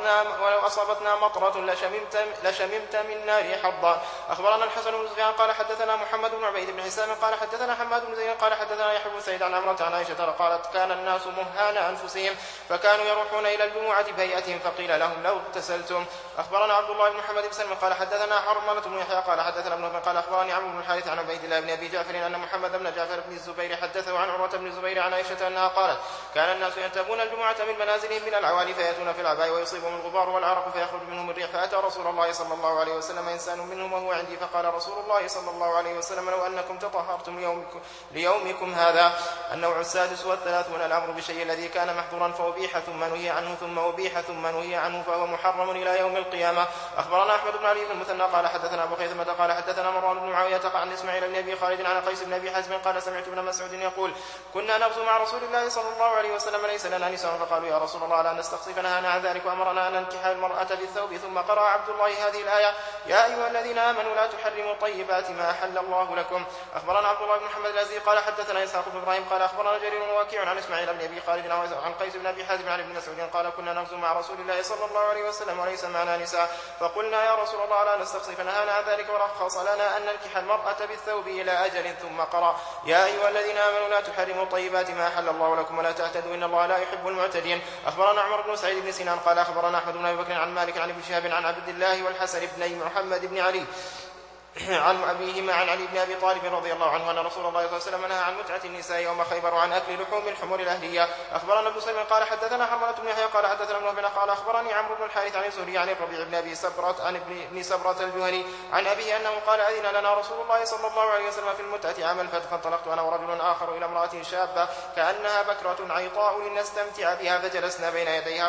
أصابتنا مطرة لشممت منا ريح الضار. أخبرنا الحسن بن سفيان قال حدثنا محمد بن عبيد بن حسام قال حدثنا حماد بن زيد قال حدثنا يحيى بن سعيد عن عمرة عن عائشة قالت كان الناس مهان أنفسهم فكانوا يروحون إلى الجمعة بهيئتهم فقيل لهم لو اغتسلتم. أخبرنا عبد الله بن محمد بن سلمة قال حدثنا حرملة بن يحيى قال حدثنا ابن قال أخبرني عمرو بن الحارث عن عبيد الله بن أبي جعفر أن محمد بن جعفر بن الزبير حدثه عن عروة بن الزبير عن عائشة أنها قالت كان الناس ينتبون الجمعة من منازلهم من العوالي فيأتون في العباء ويصيبهم الغبار والعرق فيخرج منهم الريح فأتى رسول الله صلى الله عليه وسلم إنسان منهم وهو عندي فقال رسول الله صلى الله عليه وسلم لو أنكم تطهرتم ليومكم هذا. النوع 36 الأمر بالشيء الذي كان محظورا فأبيح ثم نهي عنه ثم أبيح ثم نهي عنه فهو محرم إلى يوم القيامة. أخبرنا أحمد بن علي بن المثنى قال حدثنا أبو خيثمة قال حدثنا مروان بن معاوية عن إسماعيل بن أبي خالد عن قيس بن أبي حازم قال سمعت ابن مسعود يقول كنا نغزو مع رسول الله صلى الله عليه وسلم ليس لنا نساء فقالوا يا رسول الله لا نستخصي فنهانا عن ذلك وأمرنا أن ننكح المرأة بالثوب ثم قرأ عبد الله هذه الآية يا أيها الذين آمنوا لا تحرموا طيبات ما أحل الله لكم. أخبرنا عبد الله بن محمد الأزدي قال حدثنا إسحاق بن إبراهيم قال أخبرنا جرير وواكيع عن إسماعيل بن أبي خالد عن قيس بن أبي حازم عن ابن مسعود قال كنا نغزو مع رسول الله صلى الله عليه وسلم وليس معنا نساء فقلنا يا رسول الله لا نستخصي فنهانا عن ذلك ورخص لنا أن ننكح المرأة بالثوب إلى أجل ثم قرأ يا أيها الذين آمنوا لا تحرموا طيبات ما أحل الله لكم ولا تعتدوا إن الله لا يحب المعتدين. أخبرنا عمر بن سعيد بن سنان قال أخبرنا أحمد بن أبي بكر عن مالك عن ابن شهاب عن عبد الله والحسن بن محمد بن علي عن أبيهما عن علي بن أبي طالب رضي الله عنه أن رسول الله صلى الله عليه وسلم نهى عن متعة النساء يوم خيبر وعن أكل لحوم الحمر الأهلية. أخبرنا ابن سلمة قال حدثنا حرملة بن يحيى قال حدثنا ابن وهب قال أخبرني عمرو بن الحارث عن الزهري عن الربيع بن أبي سبرة عن ابن سبرة الجهني عن أبيه أنه قال أذن لنا رسول الله صلى الله عليه وسلم في المتعة عام الفتح فانطلقت أنا ورجل آخر إلى امرأة شابة كأنها بكرة عيطاء لنستمتع بها فجلسنا بين يديها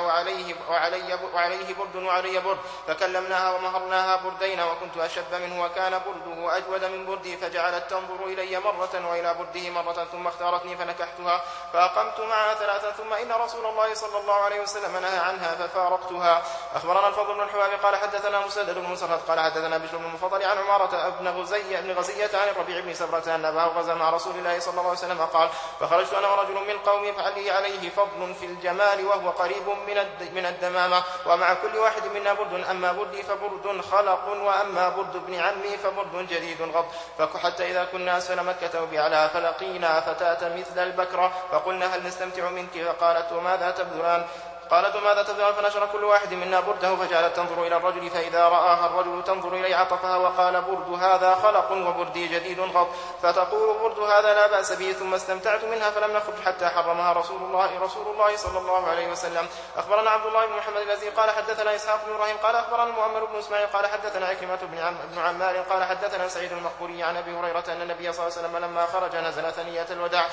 وعليه برد وعلي برد فكلمناها ومهرناها بردين وكنت أشب منه وكان برده أجود من بردي فجعلت تنظر إلي مرة وإلى برده مرة ثم اختارتني فنكحتها فأقمت معها 3 ثم إن رسول الله صلى الله عليه وسلم نهى عنها ففارقتها. أخبرنا الفضل بن الحباب قال حدثنا مسدد بن مسرهد قال حدثنا بشر بن المفضل عن عمارة بن غزية عن الربيع بن سبرة أن أباه غزا مع رسول الله صلى الله عليه وسلم قال فخرجت أنا ورجل من قومي فعلي عليه فضل في الجمال وهو قريب من الدمامة ومع كل واحد منا برد أما بردي فبرد خلق وأما برد ابن عمي فبرد جديد غض. حتى إذا كنا أسفل مكة وبأعلاها فلقينا فتاة مثل البكرة فقلنا هل نستمتع منك؟ فقالت وماذا تبذلان؟ فنشر كل واحد منا برده فجعلت تنظر إلى الرجل فإذا رآها الرجل تنظر إليه عطفها وقال برد هذا خلق وبردي جديد غض. فتقول برد هذا لا بأس به. ثم استمتعت منها فلم نخرج حتى حرمها رسول الله صلى الله عليه وسلم. أخبرنا عبد الله بن محمد الذي قال حدثنا إسحاق بن إبراهيم قال أخبرنا المؤمل بن إسماعيل قال حدثنا عكرمة بن عمار قال حدثنا سعيد المقبوري عن أبي هريرة أن النبي صلى الله عليه وسلم لما خرج نزل ثنية الوداع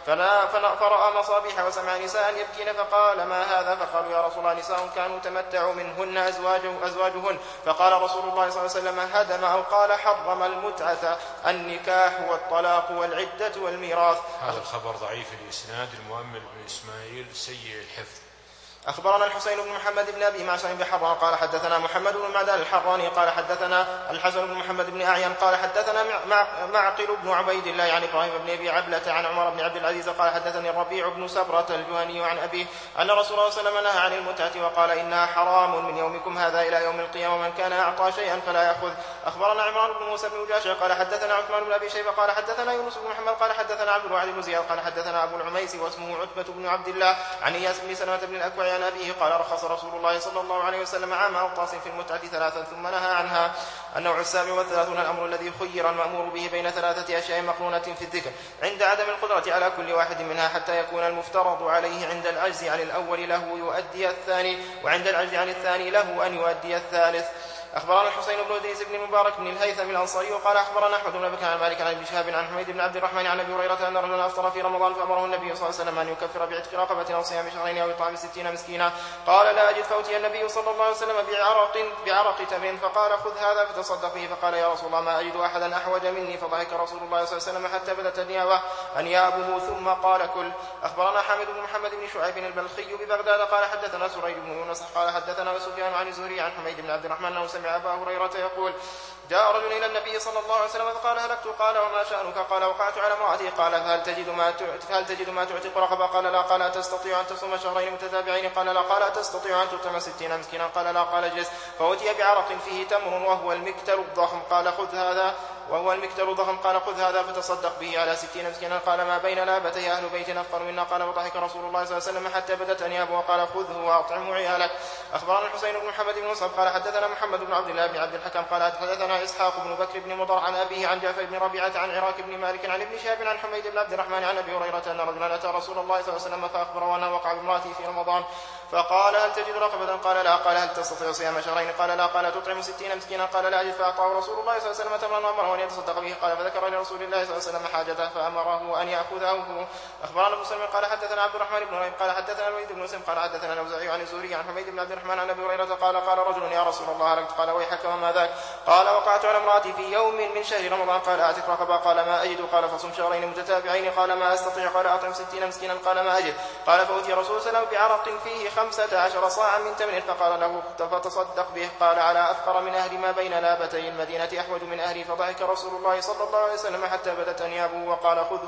فرأى مصابيح وسمع نساء يبكين فقال ما هذا؟ فقالوا يا رسول الله نساء كانوا تمتعوا منهن أزواجهن. فقال رسول الله صلى الله عليه وسلم هدم أو قال حرم المتعة النكاح والطلاق والعدة والميراث. هذا الخبر ضعيف الإسناد. المؤمل بن إسماعيل سيء الحفظ. أخبرنا الحسين بن محمد بن أبي معشر بحران قال حدثنا محمد بن معدان الحراني قال حدثنا الحسن بن محمد بن أعين قال حدثنا معقل بن عبيد الله عن إبراهيم بن أبي عبلة عن عمر بن عبد العزيز قال حدثني الربيع بن سبرة الجهني عن أبيه أن رسول الله صلى الله عليه وسلم نهى عن المتعة وقال إنها حرام من يومكم هذا إلى يوم القيامة ومن كان أعطى شيئا فلا يأخذ. أخبرنا عمران بن موسى بن جاشع قال حدثنا عثمان بن أبي شيبة قال حدثنا يونس بن محمد قال حدثنا عبد الواحد بن زياد قال حدثنا أبو العميس واسمه عتبة بن عبد الله عن إياس بن سلمة بن الأكوع عن أبيه قال رخص رسول الله صلى الله عليه وسلم عام أوطاس في المتعة 3 ثم نهى عنها. النوع 37 الأمر الذي خير المأمور به بين 3 أشياء مقرونة في الذكر عند عدم القدرة على كل واحد منها حتى يكون المفترض عليه عند العجز عن الأول له يؤدي الثاني وعند العجز عن الثاني له أن يؤدي الثالث. أخبرنا الحسين بن إدريس بن مبارك بن الهيثم الأنصاري وقال أخبرنا أحمد بن بكر عن مالك عن ابن شهاب عن حميد بن عبد الرحمن عن أبي هريرة أن رجلا أفطر في رمضان فأمره النبي صلى الله عليه وسلم أن يكفر بعتق رقبة أو صيام شهرين أو إطعام 60 مسكينا. قال لا أجد فأتي النبي صلى الله عليه وسلم بعرق تمر فقال خذ هذا فتصدق به. فقال يا رسول الله ما أجد أحدا أحوج مني. فضحك رسول الله صلى الله عليه وسلم حتى بدت أنيابه ثم قال كل. أخبرنا حامد بن محمد بن شعيب البلخي ببغداد قال حدثنا سريج بن يونس قال حدثنا سفيان عن الزهري عن حميد بن عبد الرحمن أنه سمع أبا هريرة يقول جاء رجل إلى النبي صلى الله عليه وسلم فقال هلكت. قال وما شأنك؟ قال وقعت على امرأتي. قال فهل تجد ما تعتق رقبة؟ قال لا. قال تستطيع أن تصوم شهرين متتابعين؟ قال لا. قال تستطيع أن تطعم 60 مسكينا؟ قال لا. قال اجلس. فأتي بعرق فيه تمر وهو المكتل الضخم قال خذ هذا فتصدق به على 60 مسكينا. قال ما بين لابتي أهل بيت أفقر منا. قال وضحك رسول الله صلى الله عليه وسلم حتى بدت أنيابه وقال خذه وأطعمه عيالك. أخبرنا الحسين بن محمد بن مصعب قال حدثنا محمد بن عبد الله بن عبد الحكم قال حدثنا إسحاق بن بكر بن مضر عن أبيه عن جعفر بن ربيعة عن عراك بن مالك عن ابن شهاب عن حميد بن عبد الرحمن عن أبي هريرة أن رجلا أتى رسول الله صلى الله عليه وسلم فأخبره أنه وقع بامرأته في رمضان فقال هل تجد رقبة؟ قال لا. قال هل تستطيع صيام شهرين؟ قال لا. قال تطعم 60 مسكينا؟ قال لا أجد. فأعطاه رسول الله صلى الله عليه وسلم تمرا وأمره أن يتصدق به. قال فذكر لرسول الله صلى الله عليه وسلم حاجته فأمره أن يأخذه. أخبرنا ابن سلمة قال حدثنا عبد الرحمن بن رهيب قال حدثنا الوليد بن مسلم قال حدثنا الأوزاعي عن الزهري عن حميد بن عبد الرحمن عن أبي هريرة قال رجل يا رسول الله هلكت. قال ويحك وما ذاك؟ قال وقعت على امرأتي في يوم من شهر رمضان. قال أعتق رقبة؟ قال ما أجد. قال فصم شهرين متتابعين؟ قال ما أستطيع. قال أطعم 60 مسكينا؟ قال ما أجد. قال فأتي رسول الله بعرق فيه 15 صاعا من تمر فقال له فتصدق به. قال على أفقر من أهل ما بين لابتي المدينة أحوج من أهلي. فضحك رسول الله صلى الله عليه وسلم حتى بدت أنيابه وقال خذه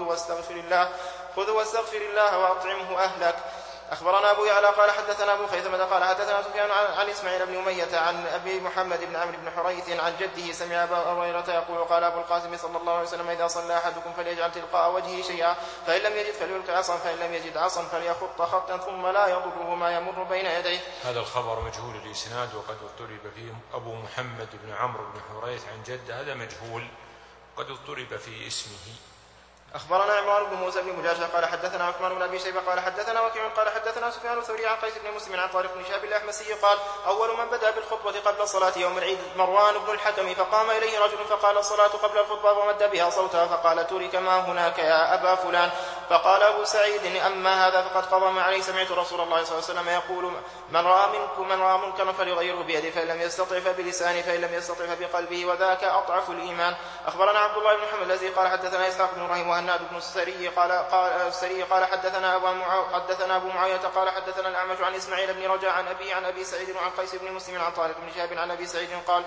واستغفر الله وأطعمه أهلك. أخبرنا أبو يعلى قال حدثنا أبو خيثمة قال حدثنا سفيان عن إسماعيل بن أمية عن أبي محمد بن عمرو بن حريث عن جده سمع أبا هريرة يقول قال أبو القاسم صلى الله عليه وسلم إذا صلى أحدكم فليجعل تلقاء وجهه شيئا فإن لم يجد فليلقي عصا فإن لم يجد عصا فليخط خطا ثم لا يضره ما يمر بين يديه. هذا الخبر مجهول الإسناد وقد اضطرب فيه أبو محمد بن عمرو بن حريث عن جده هذا مجهول قد اضطرب في اسمه. أخبرنا عمران بن موسى بن مجاشع قال حدثنا عثمان بن أبي شيبة قال حدثنا وكيع قال حدثنا سفيان الثوري عن قيس بن مسلم عن طارق بن شهاب الأحمسي قال أول من بدأ بالخطبة قبل الصلاة يوم العيد مروان بن الحكم فقام إليه رجل فقال الصلاة قبل الخطبة ومد بها صوتها فقال ترك ما هناك يا أبا فلان. فقال أبو سعيد أما هذا فقد قضى ما عليه. سمعت رسول الله صلى الله عليه وسلم يقول من رأى منكرا فليغيره بيده فإن لم يستطع فبلسانه فإن لم يستطع فبقلبه وذاك أضعف الإيمان. أخبرنا عبد الله بن محمد الذي قال حدثنا إسحاق بن إبراهيم وهناد بن السري قال حدثنا أبو معاوية قال حدثنا الأعمش عن إسماعيل بن رجاء عن أبي سعيد وعن قيس بن مسلم عن طارق بن شهاب عن أبي سعيد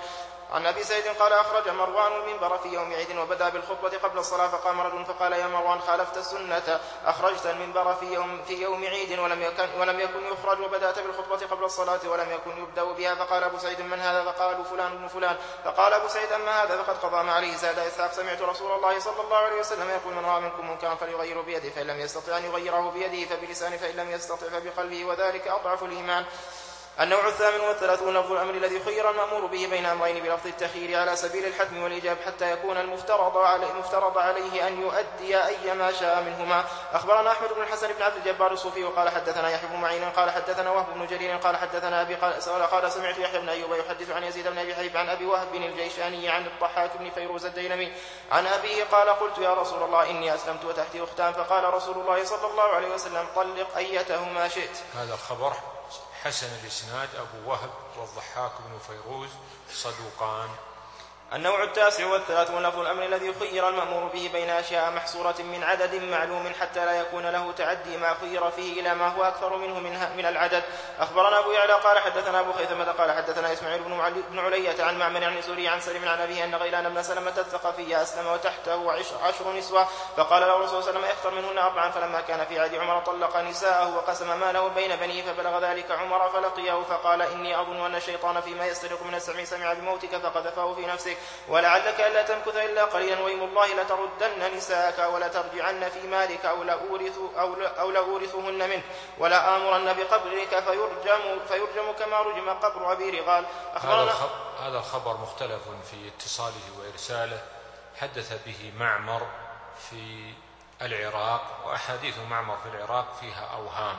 عن أبي سعيد قال أخرج مروان المنبر في يوم عيد وبدأ بالخطبة قبل الصلاة فقام رجل فقال يا مروان خالفت السنة أخرجت المنبر في يوم عيد ولم يكن يخرج وبدأت بالخطبة قبل الصلاة ولم يكن يبدأ بها فقال أبو سعيد من هذا فقالوا فلان ابن فلان فقال أبو سعيد أما هذا فقد قضى ما عليه زاد إسحاق سمعت رسول الله صلى الله عليه وسلم يقول من رأى منكم منكرا فليغير بيده فإن لم يستطع أن يغيره بيده فبلسانه فإن لم يستطع فبقلبه وذلك أضعف الإيمان. النوع 38 لفظ الأمر الذي خير المأمور به بين أمرين بلفظ التخيير على سبيل الحتم والإيجاب حتى يكون المفترض عليه أن يؤدي أي ما شاء منهما. أخبرنا أحمد بن الحسن بن عبد الجبار الصوفي وقال حدثنا يحيى بن معين قال حدثنا وهب بن جرير قال حدثنا أبي قال سمعت يحيى بن أيوب يحدث عن يزيد بن أبي حبيب عن أبي وهب بن الجيشاني عن الضحاك بن فيروز الديلمي عن أبيه قال قلت يا رسول الله إني أسلمت وتحتي أختان فقال رسول الله صلى الله عليه وسلم طلق أيتهما شئت. هذا الخبر حسن الإسناد أبو وهب والضحاك بن فيروز صدوقان. النوع 39 لفظ الأمر الذي خير المأمور به بين أشياء محصورة من عدد معلوم حتى لا يكون له تعدي ما خير فيه إلى ما هو أكثر منه من العدد. أخبرنا أبو يعلى قال حدثنا أبو خيثمة قال حدثنا إسماعيل بن علية عن معمر عن سوري عن سلم عن أبيه أن غيلان بن سلمة الثقفي أسلم وتحته 10 نسوة فقال له الرسول صلى الله عليه وسلم اختر منهن 4 فلما كان في عهد عمر طلق نساءه وقسم ماله بين بنيه فبلغ ذلك عمر فلقيه فقال إني أظن أن الشيطان فيما يسترق من السمع سمع بموتك فقذفه في نفسك ولعلك ألا تمكث إلا قليلا وإيم الله لتردن نساءك ولا ترجعن في مالك أو لأورثهن منه ولا آمرن بقبرك فيرجم كما رجم قبر أبي رغال. هذا الخبر مختلف في اتصاله وإرساله. حدث به معمر في العراق وأحاديث معمر في العراق فيها أوهام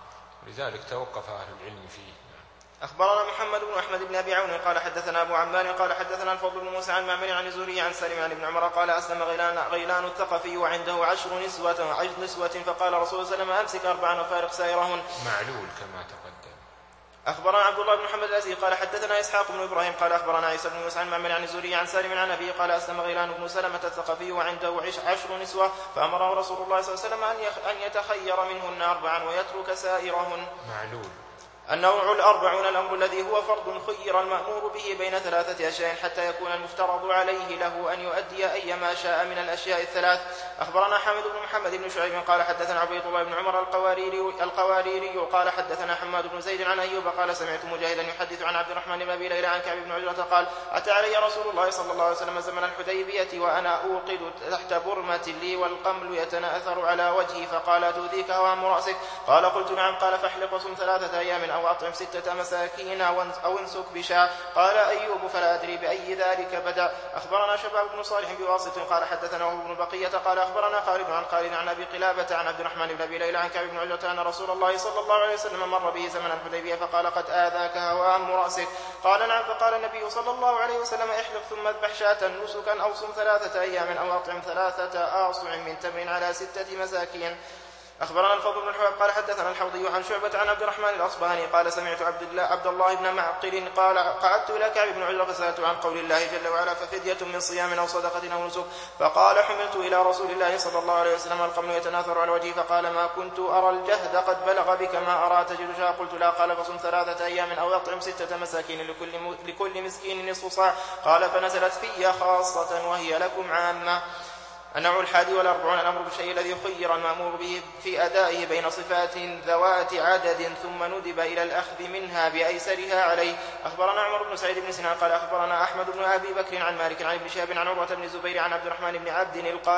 لذلك توقف أهل العلم فيه. أخبرنا محمد بن أحمد بن أبي عون قال حدثنا أبو عمار قال حدثنا الفضل بن موسى عن معمر عن الزهري عن سالم عن ابن عمر قال أسلم غيلان الثقفي وعنده 10 نسوة فقال رسول الله صلى الله عليه وسلم أمسك 4 وفارق سائرهن. معلول كما تقدم. أخبرنا عبد الله بن محمد الأزدي قال حدثنا إسحاق بن إبراهيم قال أخبرنا عيسى بن موسى عن معمر عن الزهري عن سالم عن أبيه قال أسلم غيلان بن سلمة الثقفي وعنده 10 نسوة فأمره رسول الله صلى الله عليه وسلم أن يتخير منهن 4 ويترك سائرهن. معلول. النوع 40 الأمر الذي هو فرض خير المأمور به بين 3 أشياء حتى يكون المفترض عليه له أن يؤدي أي ما شاء من الأشياء 3. أخبرنا حامد بن محمد بن شعيب قال حدثنا عبيد الله بن عمر القواريري قال حدثنا حماد بن زيد عن أيوب قال سمعت مجاهدا يحدث عن عبد الرحمن بن أبي ليلى عن كعب بن عجرة قال أتى علي رسول الله صلى الله عليه وسلم زمن الحديبية وأنا أوقد تحت برمة لي والقمل يتناثر على وجهي فقال تؤذيك هوام رأسك قال قلت نعم قال فاحلق وصم 3 أيام أو أطعم 6 مساكين أو انسك بشاة قال أيوب فلا أدري بأي ذلك بدأ. أخبرنا شباب بن صالح بواسط قال حدثنا وهو بن بقية قال أخبرنا خالد عن أبي قلابة عن عبد الرحمن بن أبي ليلى عن كعب بن عجرة أن رسول الله صلى الله عليه وسلم مر به زمن الحديبية فقال قد آذاك هوام رأسك قال نعم فقال النبي صلى الله عليه وسلم احلق ثم اذبح شاة نسكا أو صم 3 أيام أو أطعم 3 آصع من تمر على 6 مساكين. أخبرنا الفضل بن الحباب قال حدثنا الحوضي عن شعبة عن عبد الرحمن الأصبهاني قال سمعت عبد الله بن معقل قال قعدت إلى كعب بن عجرة فسألت عن قول الله جل وعلا ففدية من صيام أو صدقة أو نسك فقال حملت إلى رسول الله صلى الله عليه وسلم القمل يتناثر على وجهي فقال ما كنت أرى الجهد قد بلغ بك ما أرى تجد شاة قلت لا قال فصم 3 أيام أو أطعم 6 مساكين لكل مسكين نصف صاع قال فنزلت في خاصة وهي لكم عامة. النوع 41 الأمر بالشيء الذي خير المأمور به في أدائه بين صفات ذوات عدد ثم ندب إلى الأخذ منها بأيسرها عليه. أخبرنا عمر بن سعيد بن سنان قال أخبرنا أحمد بن أبي بكر عن مالك عن ابن شهاب عن عروة بن الزبير عن عبد الرحمن بن عبد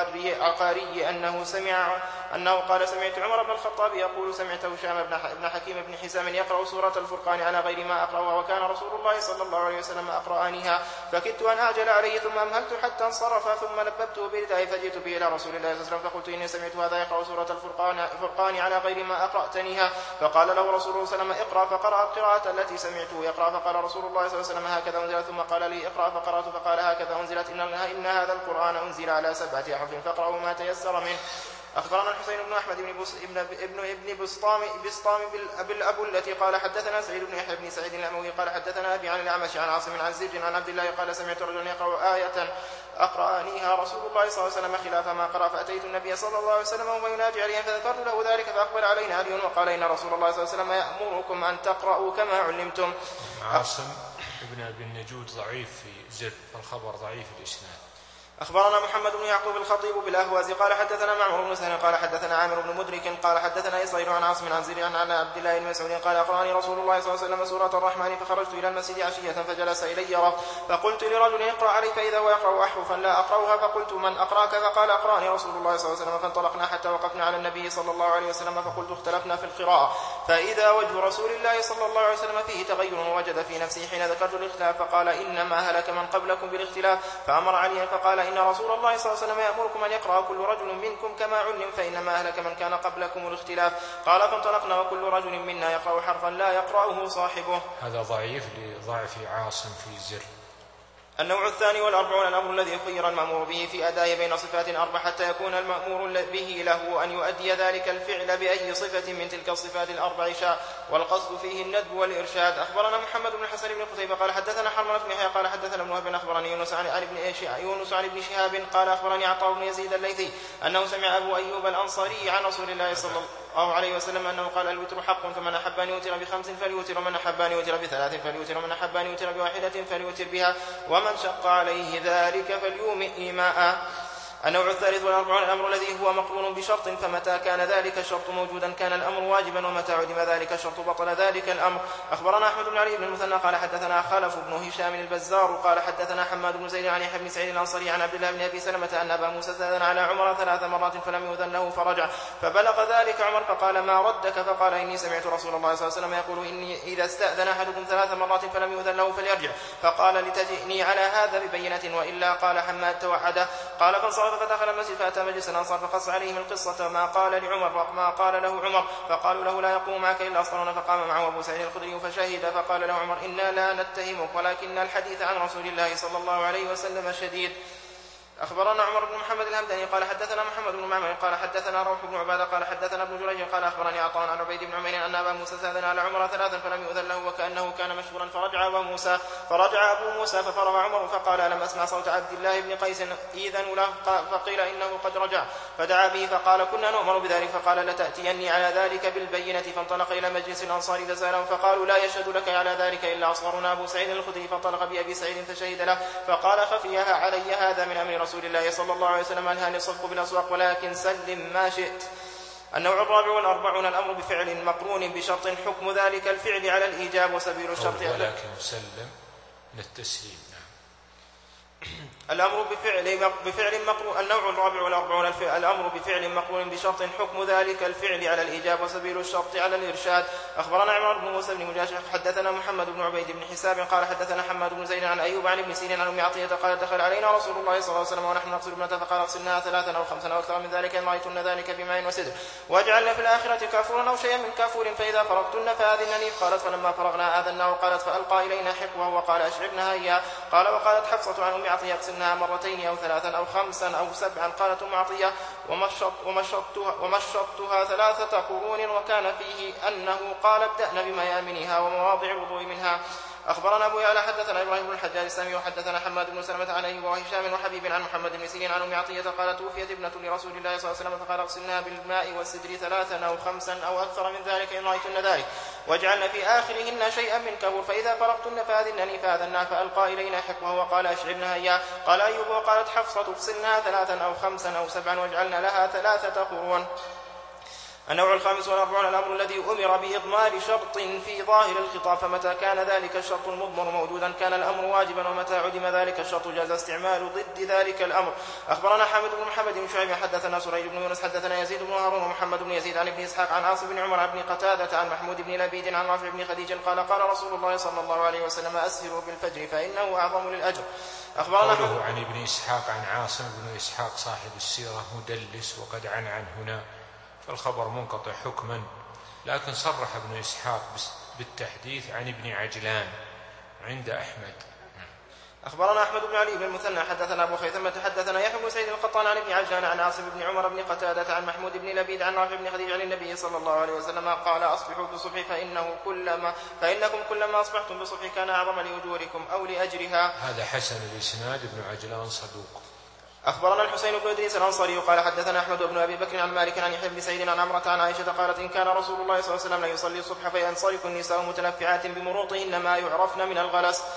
العقاري أنه قال سمعت عمر بن الخطاب يقول سمعت هشام بن حكيم بن حزام يقرأ سورة الفرقان على غير ما أقرأها وكان رسول الله صلى الله عليه وسلم أقرأنيها فكدت أن أعجل عليه ثم أمهلت حتى انصرف ثم لببته بردائي فجئت به إلى رسول الله صلى الله عليه وسلم فقلت إني سمعت هذا يقرأ سورة الفرقان على غير ما أقرأتنيها فقال له رسول الله صلى الله عليه وسلم اقرأ فقرأ القراءة التي سمعته يقرأ فقال رسول الله صلى الله عليه وسلم هكذا أنزلت ثم قال لي اقرأ فقرأت فقال هكذا أنزلت إن هذا القرآن أنزل على 7 أحرف فاقرأوا ما تيسر منه. أخبرنا الحسين بن أحمد ابن بسطام بالأبو التي قال حدثنا سعيد بن يحيى بن سعيد الأموي قال حدثنا أبي عن الأعمش عن عاصم عن زيد عن عبد الله قال سمعت رجلا يقرأ آية أقرأنيها رسول الله صلى الله عليه وسلم خلاف ما قرأ فأتيت النبي صلى الله عليه وسلم وهو ينادي عليه فذكرت له ذلك فأقبل علينا علي وقال إن رسول الله صلى الله عليه وسلم يأمركم أن تقرأوا كما علمتم. عاصم ابن أبي النجود ضعيف في زر، الخبر ضعيف الإسناد. أخبرنا محمد بن يعقوب الخطيب بالأهواز قال حدثنا معمر بن سهل قال حدثنا عامر بن مدرك قال حدثنا إسرائيل عن عاصم عن زيد عن عبد الله بن مسعود قال أقرأني رسول الله صلى الله عليه وسلم سورة الرحمن فخرجت إلى المسجد عشية فجلس إلي رهط فقلت لرجل اقرأ علي فإذا هو يقرأ أحرفا لا أقرأها فقلت من أقرأك فقال أقرأني رسول الله صلى الله عليه وسلم فانطلقنا حتى وقفنا على النبي صلى الله عليه وسلم فقلت اختلفنا في القراءة فإذا وجه رسول الله صلى الله عليه وسلم فيه تغير ووجد في نفسه حين ذكرت الاختلاف فقال إنما هلك من قبلكم بالاختلاف فأمر عليا فقال إن رسول الله صلى الله عليه وسلم يأمركم أن يقرأ كل رجل منكم كما علم فإنما أهلك من كان قبلكم الاختلاف قال فانطلقنا وكل رجل منا يقرأ حرفا لا يقرأه صاحبه. هذا ضعيف لضعف عاصم في زر. النوع الثاني والأربعون الأمر الذي خير المأمور به في أداء بين صفات أربع حتى يكون المأمور به له أن يؤدي ذلك الفعل بأي صفة من تلك الصفات الأربع شاء والقصد فيه الندب والإرشاد. أخبرنا محمد بن الحسن بن قتيبة قال حدثنا حرملة بن يحيى قال حدثنا ابن وهب أخبرني يونس عن ابن شهاب قال أخبرني عطاء بن يزيد الليثي أنه سمع أبو أيوب الأنصاري عن رسول الله صلى الله عليه وسلم أنه قال الوتر حق فمن أحب أن يوتر بخمس فليوتر ومن أحب أن يوتر بثلاث فليوتر ومن أحب أن يوتر بواحدة فليوتر بها ومن شق عليه ذلك فليومئ إيماء. النوع الثالث والأربعون الأمر الذي هو مقرون بشرط فمتى كان ذلك الشرط موجودا كان الأمر واجبا ومتى عدم ذلك الشرط بطل ذلك الأمر. أخبرنا أحمد بن علي بن المثنى قال حدثنا خلف بن هشام البزار قال حدثنا حماد بن زيد عن يحيى بن سعيد الأنصاري عن عبد الله بن أبي سلمة أن أبا موسى استأذن على عمر 3 مرات فلم يؤذن له فرجع فبلغ ذلك عمر فقال ما ردك فقال إني سمعت رسول الله صلى الله عليه وسلم يقول إني إذا استأذن أحدكم 3 مرات فلم يؤذن له فليرجع فقال لتجئني على هذا ببينة وإلا قال حماد توعده. قال فانصرف فدخل المسجد فأتى مجلس الأنصار فقص عليهم القصة ما قال لعمر وما قال له عمر فقالوا له لا يقوم معك إلا أصغرنا فقام معه أبو سعيد الخدري فشهد فقال له عمر إنا لا نتهمك ولكن الحديث عن رسول الله صلى الله عليه وسلم شديد. أخبرنا عمر بن محمد الهمداني قال حدثنا محمد بن معمر قال حدثنا روح بن عبادة قال حدثنا ابن جريج قال أخبرني عطاء عن عبيد بن عمير أن أبا موسى استأذن على عمر 3 فلم يؤذن له وكأنه كان مشهورا فرجع أبو موسى ففرغ عمر فقال ألم أسمع صوت عبد الله بن قيس إذن له فقيل إنه قد رجع فدعا به فقال كنا نؤمر بذلك فقال لتأتيني على ذلك بالبينة فانطلق إلى مجلس الأنصار فسألهم فقالوا لا يشهد لك على ذلك إلا أصغرنا أبو سعيد الخدري فانطلق بأبي سعيد فشهد له فقال خفيها علي هذا من أمر رسول الله صلى الله عليه وسلم أنهاني الصفق بالأسواق ولكن سلم ما شئت. النوع الرابع والأربعون الأمر بفعل مقرون بشرط حكم ذلك الفعل على الإيجاب وسبيل الشرط ولكن سلم للتسليم. الأمر بفعل مقرون. النوع الرابع والأربعون الأمر بفعل مقرون بشرط حكم ذلك الفعل على الإيجاب وسبيل الشرط على الإرشاد. أخبرنا عمران بن موسى بن مجاشع حدثنا محمد بن عبيد بن حساب قال حدثنا حماد بن زيد عن أيوب عن ابن سيرين عن أم عطية قال دخل علينا رسول الله صلى الله عليه وسلم ونحن نغسل ابنته فقال اغسلناها 3 أو 5 أو أكثر من ذلك إن رأيتن ذلك بماء وسدر واجعلنا في الآخرة كافورا أو شيئا من كافور فإذا فرغتن فآذنني. قالت فلما فرغنا آذنا وقالت فألقى إلينا حقوه وقال أشعرنها إياه. قال وقالت حفصة عن أم عطية اغسلناها 2 أو 3 أو 5 أو 7. قالت أم عطية ومشطتها 3 قرون وكان فيه أنه قال ابدأن بميامنها ومواضع الوضوء منها. أخبرنا أبو يعلى حدثنا إبراهيم بن الحجاج السامي وحدثنا حماد بن سلمة عن أيوب وهشام وحبيب عن محمد بن سيرين عن أم عطية قالت توفيت ابنة لرسول الله صلى الله عليه وسلم فقال اغسلناها بالماء والسدر 3 أو 5 أو أكثر من ذلك إن رأيتن ذلك واجعلن في آخرهن شيئا من كفور فإذا فرغتن فآذنني فآذنا فألقى إلينا حقوه وقال أشعرنها إياه. قال أيوب وقالت حفصة اغسلناها 3 أو 5 أو 7 واجعلن لها 3 قرون. النوع الخامس والأربعون الأمر الذي أمر بإضمار شرط في ظاهر الخطاب فمتى كان ذلك الشرط المضمر موجودا كان الأمر واجبا ومتى عدم ذلك الشرط جاز استعمال ضد ذلك الأمر. أخبرنا حامد بن محمد بن شعيب حدثنا سريج بن يونس حدثنا يزيد بن هارون ومحمد بن يزيد عن ابن إسحاق عن عاصم بن عمر بن قتادة عن محمود بن لبيد عن رافع بن خديج قال رسول الله صلى الله عليه وسلم أسهروا بالفجر فإنه أعظم للأجر. قوله عن ابن إسحاق عن عاصم بن إسحاق صاحب السيرة مدلس وقد عن هنا فالخبر منقطع حكما لكن صرح ابن إسحاق بالتحديث عن ابن عجلان عند أحمد. أخبرنا أحمد بن علي بن المثنى حدثنا أبو خيثمة حدثنا يحيى بن سعيد القطان عن ابن عجلان عن عاصم بن عمر بن قتادة عن محمود بن لبيد عن رافع بن خديج عن النبي صلى الله عليه وسلم قال أصبحوا بالصبح فإنكم كلما أصبحتم بالصبح كان أعظم لأجوركم أو لأجرها. هذا حسن الإسناد ابن عجلان صدوق. أخبرنا الحسين بن إدريس الأنصاري قال حدثنا أحمد بن أبي بكر عن مالك عن يحيى بن سعيد عن عمرة عن عائشة قالت إن كان رسول الله صلى الله عليه وسلم لا يصلي الصبح فينصرف النساء متلفعات بمروطهن ما يعرفن من الغلس.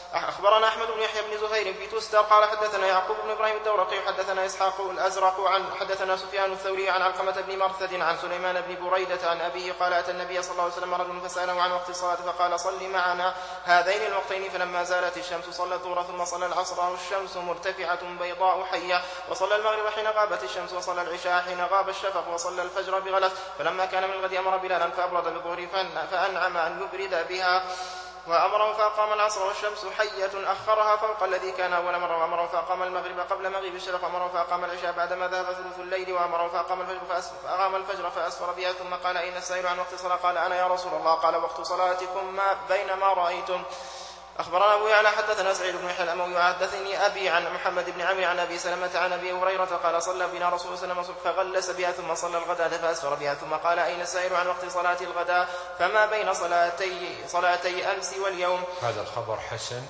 أخبرنا أحمد بن يحيى بن زهير في تستر قال حدثنا يعقوب بن إبراهيم الدورقي حدثنا إسحاق الأزرق عن حدثنا سفيان الثوري عن علقمة بن مرثد عن سليمان بن بريدة عن أبيه قال أتى النبي صلى الله عليه وسلم رجل فسأله عن وقت الصلاة فقال صل معنا هذين الوقتين فلما زالت الشمس صلى الظهر ثم صلى العصر والشمس مرتفعة بيضاء حية وصلى المغرب حين غابت الشمس وصلى العشاء حين غاب الشفق وصلى الفجر بغلس فلما كان من الغد أمر بلالا فأبرد بالظهر فأنعم أن يبرد بها وأمره فأقام العصر والشمس حية أخرها فوق الذي كان أول مرة وأمره فأقام المغرب قبل مغيب الشفق وأمره فأقام العشاء بعدما ذهب ثلث الليل وأمره فأقام الفجر فأسفر بها ثم قال أين السائل عن وقت الصلاة قال أنا يا رسول الله قال وقت صلاتكم ما بين ما رأيتم. أخبرنا أبو يعلى حدثنا سعيد بن يحيى الأموي حدثني أبي عن محمد بن عمرو عن أبي سلمة عن أبي هريرة قال صلى بنا رسول الله صلى الله عليه وسلم فغلس بها ثم صلى الغداة فأسفر بها ثم قال أين السائل عن وقت صلاة الغداء فما بين صلاتي أمس واليوم. هذا الخبر حسن.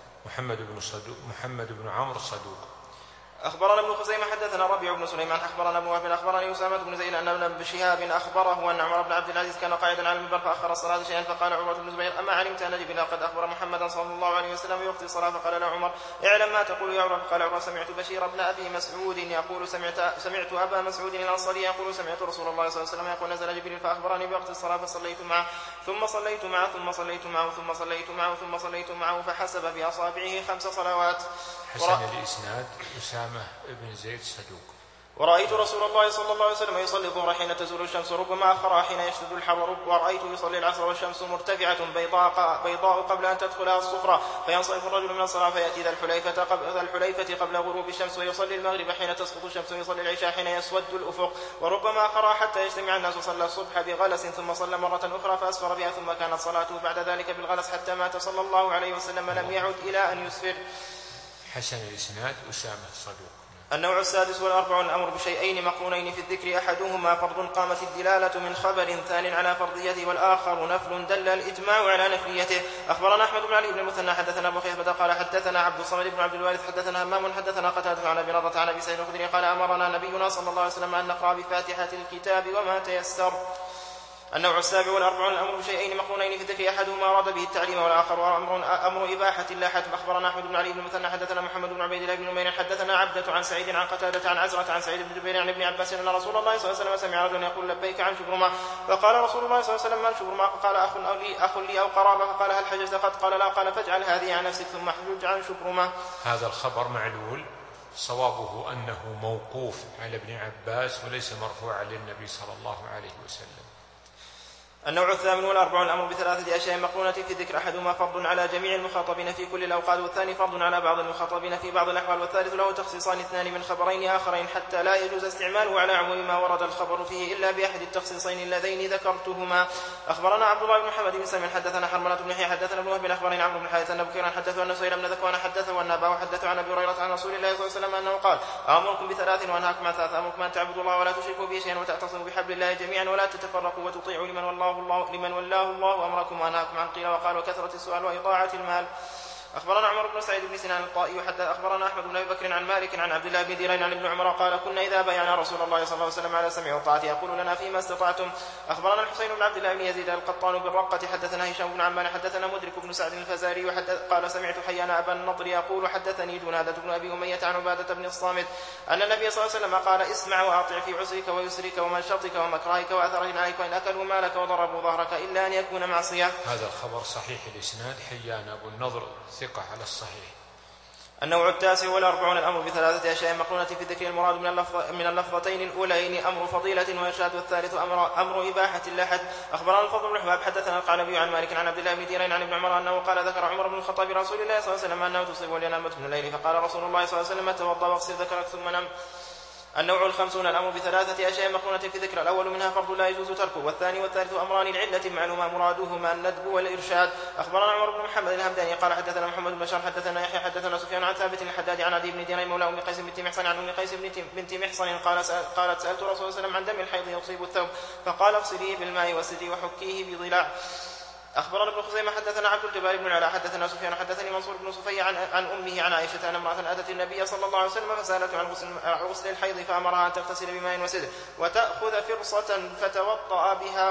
محمد بن عمرو صدوق. أخبرنا ابن خزيمة حدثنا ربيع بن سليمان أخبرنا أبو وهب أخبرني أسامة بن زيد أن ابن شهاب أخبره أن عمر بن عبد العزيز كان قاعدا على المنبر فأخر الصلاة شيئا فقال عمر بن الزبير أما علمت أن جبريل قد أخبر محمدا صلى الله عليه وسلم بوقت الصلاة فقال له عمر اعلم ما تقول يا عمر فقال عمر سمعت بشير بن أبي مسعود يقول سمعت أبا مسعود الأنصاري يقول سمعت رسول الله صلى الله عليه وسلم يقول نزل جبريل فأخبرني بوقت الصلاة فصليت معه ثم صليت معه ثم صليت معه ثم صليت معه ثم صليت معه فحسب بأصابعه 5 صلوات. حسن الإسناد. أسامة بن زيد صدوق. ورأيت رسول الله صلى الله عليه وسلم يصلي الظهر حين تزول الشمس ربما أخرها حين يشتد الحر ورأيته يصلي العصر والشمس مرتفعة بيضاء قبل أن تدخلها الصفرة فينصرف الرجل من الصلاة فيأتي ذا الحليفة قبل غروب الشمس ويصلي المغرب حين تسقط الشمس ويصلي العشاء حين يسود الأفق وربما أخرها حتى يجتمع الناس وصلى الصبح بغلس ثم صلى مرة أخرى فأسفر بها ثم كانت صلاته بعد ذلك بالغلس حتى مات صلى الله عليه وسلم لم يعد إلى أن يسفر. حسن الإسناد. أسامة صدوق. النوع السادس والأربعون الأمر بشيئين مقرونين في الذكر أحدهما فرض قامت الدلالة من خبر ثان على فرضيته والآخر نفل دل الإجماع على نفليته. أخبرنا أحمد بن علي بن المثنى حدثنا أبو خيثمة قال حدثنا عبد الصمد بن عبد الوارث حدثنا همام حدثنا قتادة عن أبي نضرة عن أبي سعيد الخدري قال أمرنا نبينا صلى الله عليه وسلم أن نقرأ بفاتحة الكتاب وما تيسر. النوع السابع والأربعون الأمر بشيئين مقرونين في الذكر أحدهما أراد به التعليم والآخر أمر إباحة لا حتم. أخبرنا أحمد بن علي بن المثنى حدثنا محمد بن عبيد الله بن نمير حدثنا عبدة عن سعيد عن قتادة عن عزرة عن سعيد بن جبير عن ابن عباس أن رسول الله صلى الله عليه وسلم سمع رجلا يقول لبيك عن شبرمة فقال رسول الله صلى الله عليه وسلم من شبرمة فقال أخ لي أو قرابة فقال هل حجزت قد قال لا قال فاجعل هذه عن نفسك ثم احجج عن شبرمة. هذا الخبر معلول صوابه أنه موقوف على ابن عباس وليس مرفوعا للنبي صلى الله عليه وسلم. النوع الثامن والأربعون الأمر بثلاثة أشياء مقرونة في ذكر أحدهما فرض على جميع المخاطبين في كل الأوقات والثاني فرض على بعض المخاطبين في بعض الأحوال والثالث له تخصيصان اثنان من خبرين آخرين حتى لا يجوز استعماله على عموم ما ورد الخبر فيه إلا بأحد التخصيصين اللذين ذكرتهما. أخبرنا عبد الله بن محمد بن سلمة حدثنا حرملة بن يحيى حدثنا ابن وهب أخبرنا عمرو بن الحارث أن بكيرا حدثه أن سهيل بن ذكوان حدثه أن أباه حدثه عن أبي هريرة عن رسول الله صلى الله عليه وسلم أنه قال أمركم بثلاث وأنهاكم عن ثلاث أمركم أن تعبدوا الله ولا تشركوا به شيئا وتعتصموا بحبل الله جميعا ولا تتفرقوا وتطيعوا لمن والله الله أمركم وأنهاكم عن قيل وقال وكثرة السؤال وإضاعة المال. أخبرنا عمر بن سعيد بن سنان الطائي أخبرنا أحمد بن أبي بكر عن مالك عن عبد الله بن دينار عن ابن عمر قال كنا إذا بايعنا رسول الله صلى الله عليه وسلم على السمع والطاعة يقول لنا فيما استطعتم. أخبرنا الحسين بن عبد الله بن يزيد القطان بالرقة حدثنا هشام بن عمان حدثنا مدرك بن سعد الفزاري قال سمعت حيان أبا النضر يقول حدثني جنادة بن أبي أمية عن عبادة بن الصامت أن النبي صلى الله عليه وسلم قال اسمع وأطع في عسرك ويسرك ومنشطك ومكرهك وأثرك عليك وإن أكلوا مالك وضربوا ظهرك إلا أن يكون معصية. هذا الخبر صحيح الإسناد. حيان أبو النضر ثقة على الصحيح. النوع التاسع والأربعون الأمر بثلاثة أشياء مقرونة في ذكر المراد من اللفظتين الأولين أمر فضيلة وإرشاد والثالث أمر إباحة لا حد. أخبرنا الفضل بن حباب حدثنا القعنبي عن مالك عن عبد الله بن دينار عن ابن عمر أنه قال ذكر عمر بن الخطاب رسول الله صلى الله عليه وسلم أنه تصيب الينامة من الليل فقال رسول الله صلى الله عليه وسلم توضأ واغسل ذكرك ثم نم. النوع الخمسون الأمر بثلاثة أشياء مقرونة في ذكر الأول منها فرض لا يجوز تركه والثاني والثالث أمران العلة معلومة مرادهما الندب والإرشاد. أخبرنا عمر بن محمد الهمداني قال حدثنا محمد بن بشار حدثنا يحيى حدثنا سفيان عن ثابت الحداد عن عدي بن دينار مولى أم قيس بنت محصن عن أم قيس بنت محصن قالت سألت رسول الله صلى الله عليه وسلم عن دم الحيض يصيب الثوب فقال اغسليه بالماء وسدي وحكيه بضلع. أخبرنا ابن خزيمة حدثنا عبد الجبار بن العلاء حدثنا سفيان حدثني منصور بن صفي عن أمه عن عائشة أن امرأة أتت النبي صلى الله عليه وسلم فسألته عن غسل الحيض فأمرها أن تغتسل بماء وسدر وتأخذ فرصة فتوضأ بها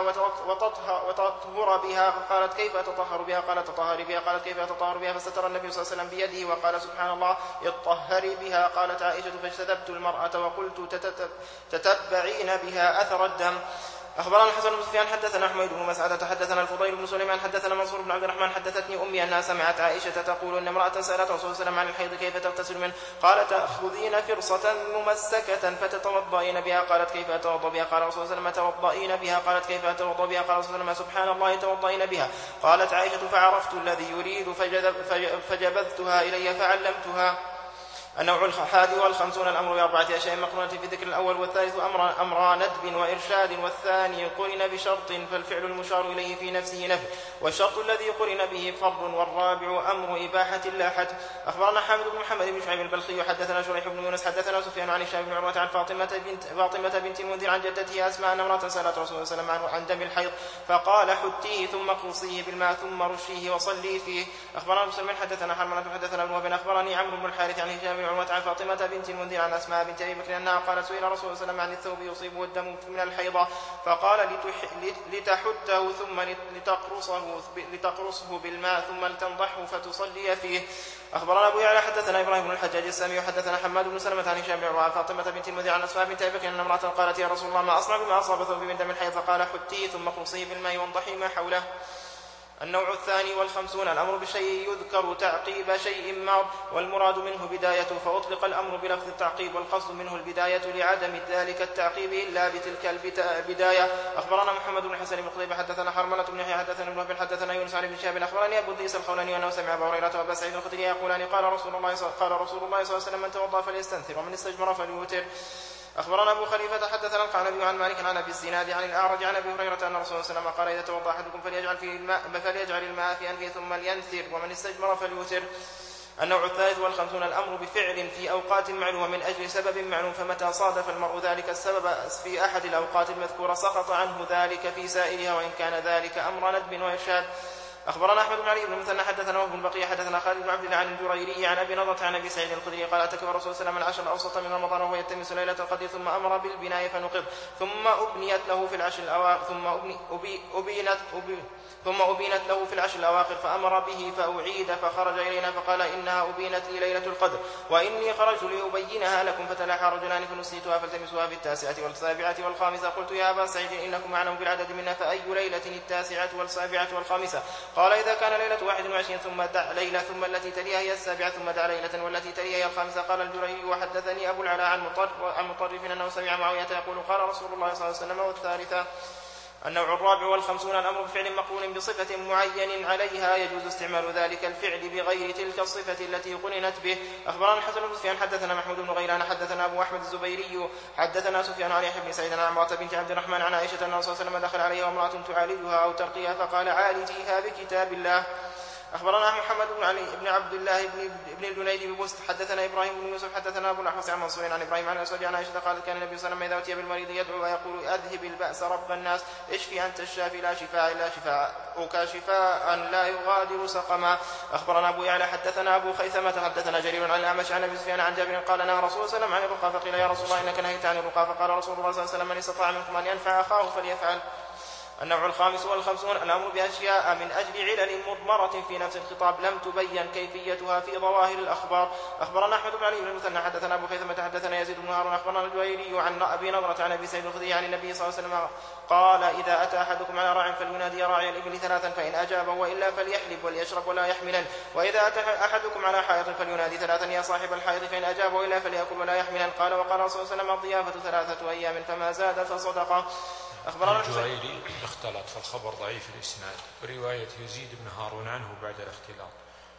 وتطهر بها. قالت كيف أتطهر بها؟ قالت تطهري بها. قالت كيف أتطهر بها؟ فستر النبي صلى الله عليه وسلم بيده وقال سبحان الله اطهري بها. قالت عائشة فاجتذبت المرأة وقلت تتبعين بها أثر الدم. أخبرنا الحسن بن سفيان حدثنا حميد بن مسعدة حدثنا الفضيل بن سليمان حدثنا منصور بن عبد الرحمن حدثتني أمي أنها سمعت عائشة تقول أن امرأة سألت رسول الله صلى الله عليه وسلم عن الحيض كيف تغتسل منه؟ قال تأخذين فرصة ممسكة فتتوضئين بها. قالت كيف أتوضأ بها؟ قال رسول الله صلى الله عليه وسلم توضئين بها. قالت كيف أتوضأ بها؟ قال رسول الله صلى الله عليه وسلم سبحان الله توضئين بها. قالت عائشة فعرفت الذي يريد فجبذتها إلي فعلمتها. النوع 51 الأمر بأربعة أشياء مقرونة في ذكر الأول والثالث أمر ندب وإرشاد والثاني قرن بشرط فالفعل المشار إليه في نفسه نفي والشرط الذي قرن به فرض والرابع أمر إباحة لا حتم. أخبرنا حامد بن محمد بن شعيب البلخي حدثنا شريح بن يونس حدثنا سفيان عن هشام بن عروة عن فاطمة بنت المنذر عن جدتها أسماء أن امرأة سألت رسول الله صلى الله عليه وسلم عن دم الحيض فقال حتيه ثم قصيه بالماء ثم رشيه وصلي فيه. أخبرنا مسلم حدثنا حرملة حدثنا ابن وهب أخبرني عمرو بن الحارث عن هشام بن عروة عن فاطمة بنت المنذر عن أسماء بنت أبي بكر أنها قالت سئل رسول الله صلى الله عليه وسلم عن الثوب يصيبه الدم من الحيضة فقال لتحته ثم لتقرصه بالماء ثم لتنضحه فتصلي فيه. أخبرنا أبو يعلى حدثنا إبراهيم بن الحجاج السامي وحدثنا حماد بن سلمة عن هشام بن عروة عن فاطمة بنت المنذر عن أسماء بنت أبي بكر أن امرأة قالت يا رسول الله ما أصنع بما أصاب ثوبي من دم الحيض؟ فقال حتيه ثم قرصيه بالماء وانضحي ما حوله. النوع 52 الأمر بشيء يذكر تعقيب شيء ماض والمراد منه بدايته فأطلق الأمر بلفظ التعقيب والقصد منه البداية لعدم ذلك التعقيب إلا بتلك البداية. أخبرنا محمد بن حسن بن قتيبة حدثنا حرملة بن يحيى حدثنا ابن وهب حدثنا يونس عن ابن شهاب أخبرني أبو الديس الخولاني أنه سمع أبا هريرة وأبا سعيد الخدري يقولان قال رسول الله صلى الله عليه وسلم من توضأ فليستنثر ومن استجمر فليوتر. أخبرنا أبو خليفة حدثنا القعنبي عن مالك عن أبي الزناد عن الأعرج عن أبي هريرة أن رسول الله صلى الله عليه وسلم قال إذا توضأ أحدكم فليجعل الماء في أنفه ثم لينثر ومن استجمر فليوتر. النوع 53 الأمر بفعل في أوقات معلومة من أجل سبب معلوم فمتى صادف المرء ذلك السبب في أحد الأوقات المذكورة سقط عنه ذلك في سائرها وإن كان ذلك أمر ندب وإرشاد. أخبرنا أحمد بن علي بن مثنى حدثنا وهب البقية حدثنا خالد بن عبد الله عن الجريري عن أبي نضرة عن أبي سعيد الخدري قال اعتكف الرسول صلى الله عليه وسلم العشر الأوسط من رمضان وهو يلتمس ليلة القدر ثم أمر بالبناء فنقض ثم أبنيت له في العشر الأواخر أبينت له في العشر الأواخر فأمر به فأعيد فخرج إلينا فقال إنها أبينت لي ليلة القدر وإني خرجت لأبينها لكم فتلاحى رجلان فنسيتها فالتمسوها في 9 و7 و5. قلت يا أبا سعيد إنكم أعلم بالعدد منا فأي ليلة 9 و7 و5؟ قال إذا كان ليلة 21 ثم دع ليلة ثم التي تليها هي 7 ثم دع ليلة والتي تليها هي 5. قال الجريري وحدثني أبو العلاء عن مطرف أنه سمع معاوية يقول قال رسول الله صلى الله عليه وسلم. والثالثة النوع 54 الأمر بفعل مقرون بصفة معين عليها يجوز استعمال ذلك الفعل بغير تلك الصفة التي قرنت به. أخبرنا الحسن بن سفيان حدثنا محمود بن غيلان حدثنا أبو أحمد الزبيري حدثنا سفيان عن يحيى بن سعيد عن عمرة بنت عبد الرحمن عن عائشة أن الرسول صلى الله عليه وسلم دخل عليها وامرأة تعالجها أو ترقيها فقال عالجيها بكتاب الله. أخبرنا محمد بن علي بن عبد الله بن الجنيد ببست حدثنا إبراهيم بن يوسف حدثنا أبو الأحوص عن منصور عن إبراهيم عن الأسود عن عائشة قالت كان النبي صلى الله عليه وسلم إذا أتي بالمريض يدعو ويقول أذهب البأس رب الناس اشفي أنت الشافي لا شفاء إلا شفاءك شفاء لا يغادر سقما. أخبرنا أبو يعلى حدثنا أبو خيثمة حدثنا جرير عن الأعمش عن أبي سفيان عن جابر قال نهى رسول الله صلى الله عليه وسلم عن الرقى فقيل يا رسول الله إنك نهيت عن الرقى فقال رسول الله صلى الله عليه وسلم من استطاع منكم أن ينفع أخاه فليفعل. النوع 55 الأمر بأشياء من أجل علل مضمرة في نفس الخطاب لم تبين كيفيتها في ظواهر الأخبار. أخبرنا أحمد بن علي بن المثنى حدثنا أبو خيثمة حدثنا يزيد بن هارون أخبرنا الجويري عن أبي نضرة عن أبي سعيد الخدري عن النبي صلى الله عليه وسلم قال إذا أتى أحدكم على راع فلينادي راعي الإبل 3 فإن أجاب وإلا فليحلب وليشرب ولا يحملن. وإذا أتى أحدكم على حائط فلينادي 3 يا صاحب الحائط فإن أجاب وإلا فليأكل ولا يحملن. قال وقال رسول الله صلى الله عليه وسلم الضيافة 3 أيام فما زاد فصدق. الجريري اختلط فالخبر ضعيف الإسناد ورواية يزيد بن هارون عنه بعد الاختلاط.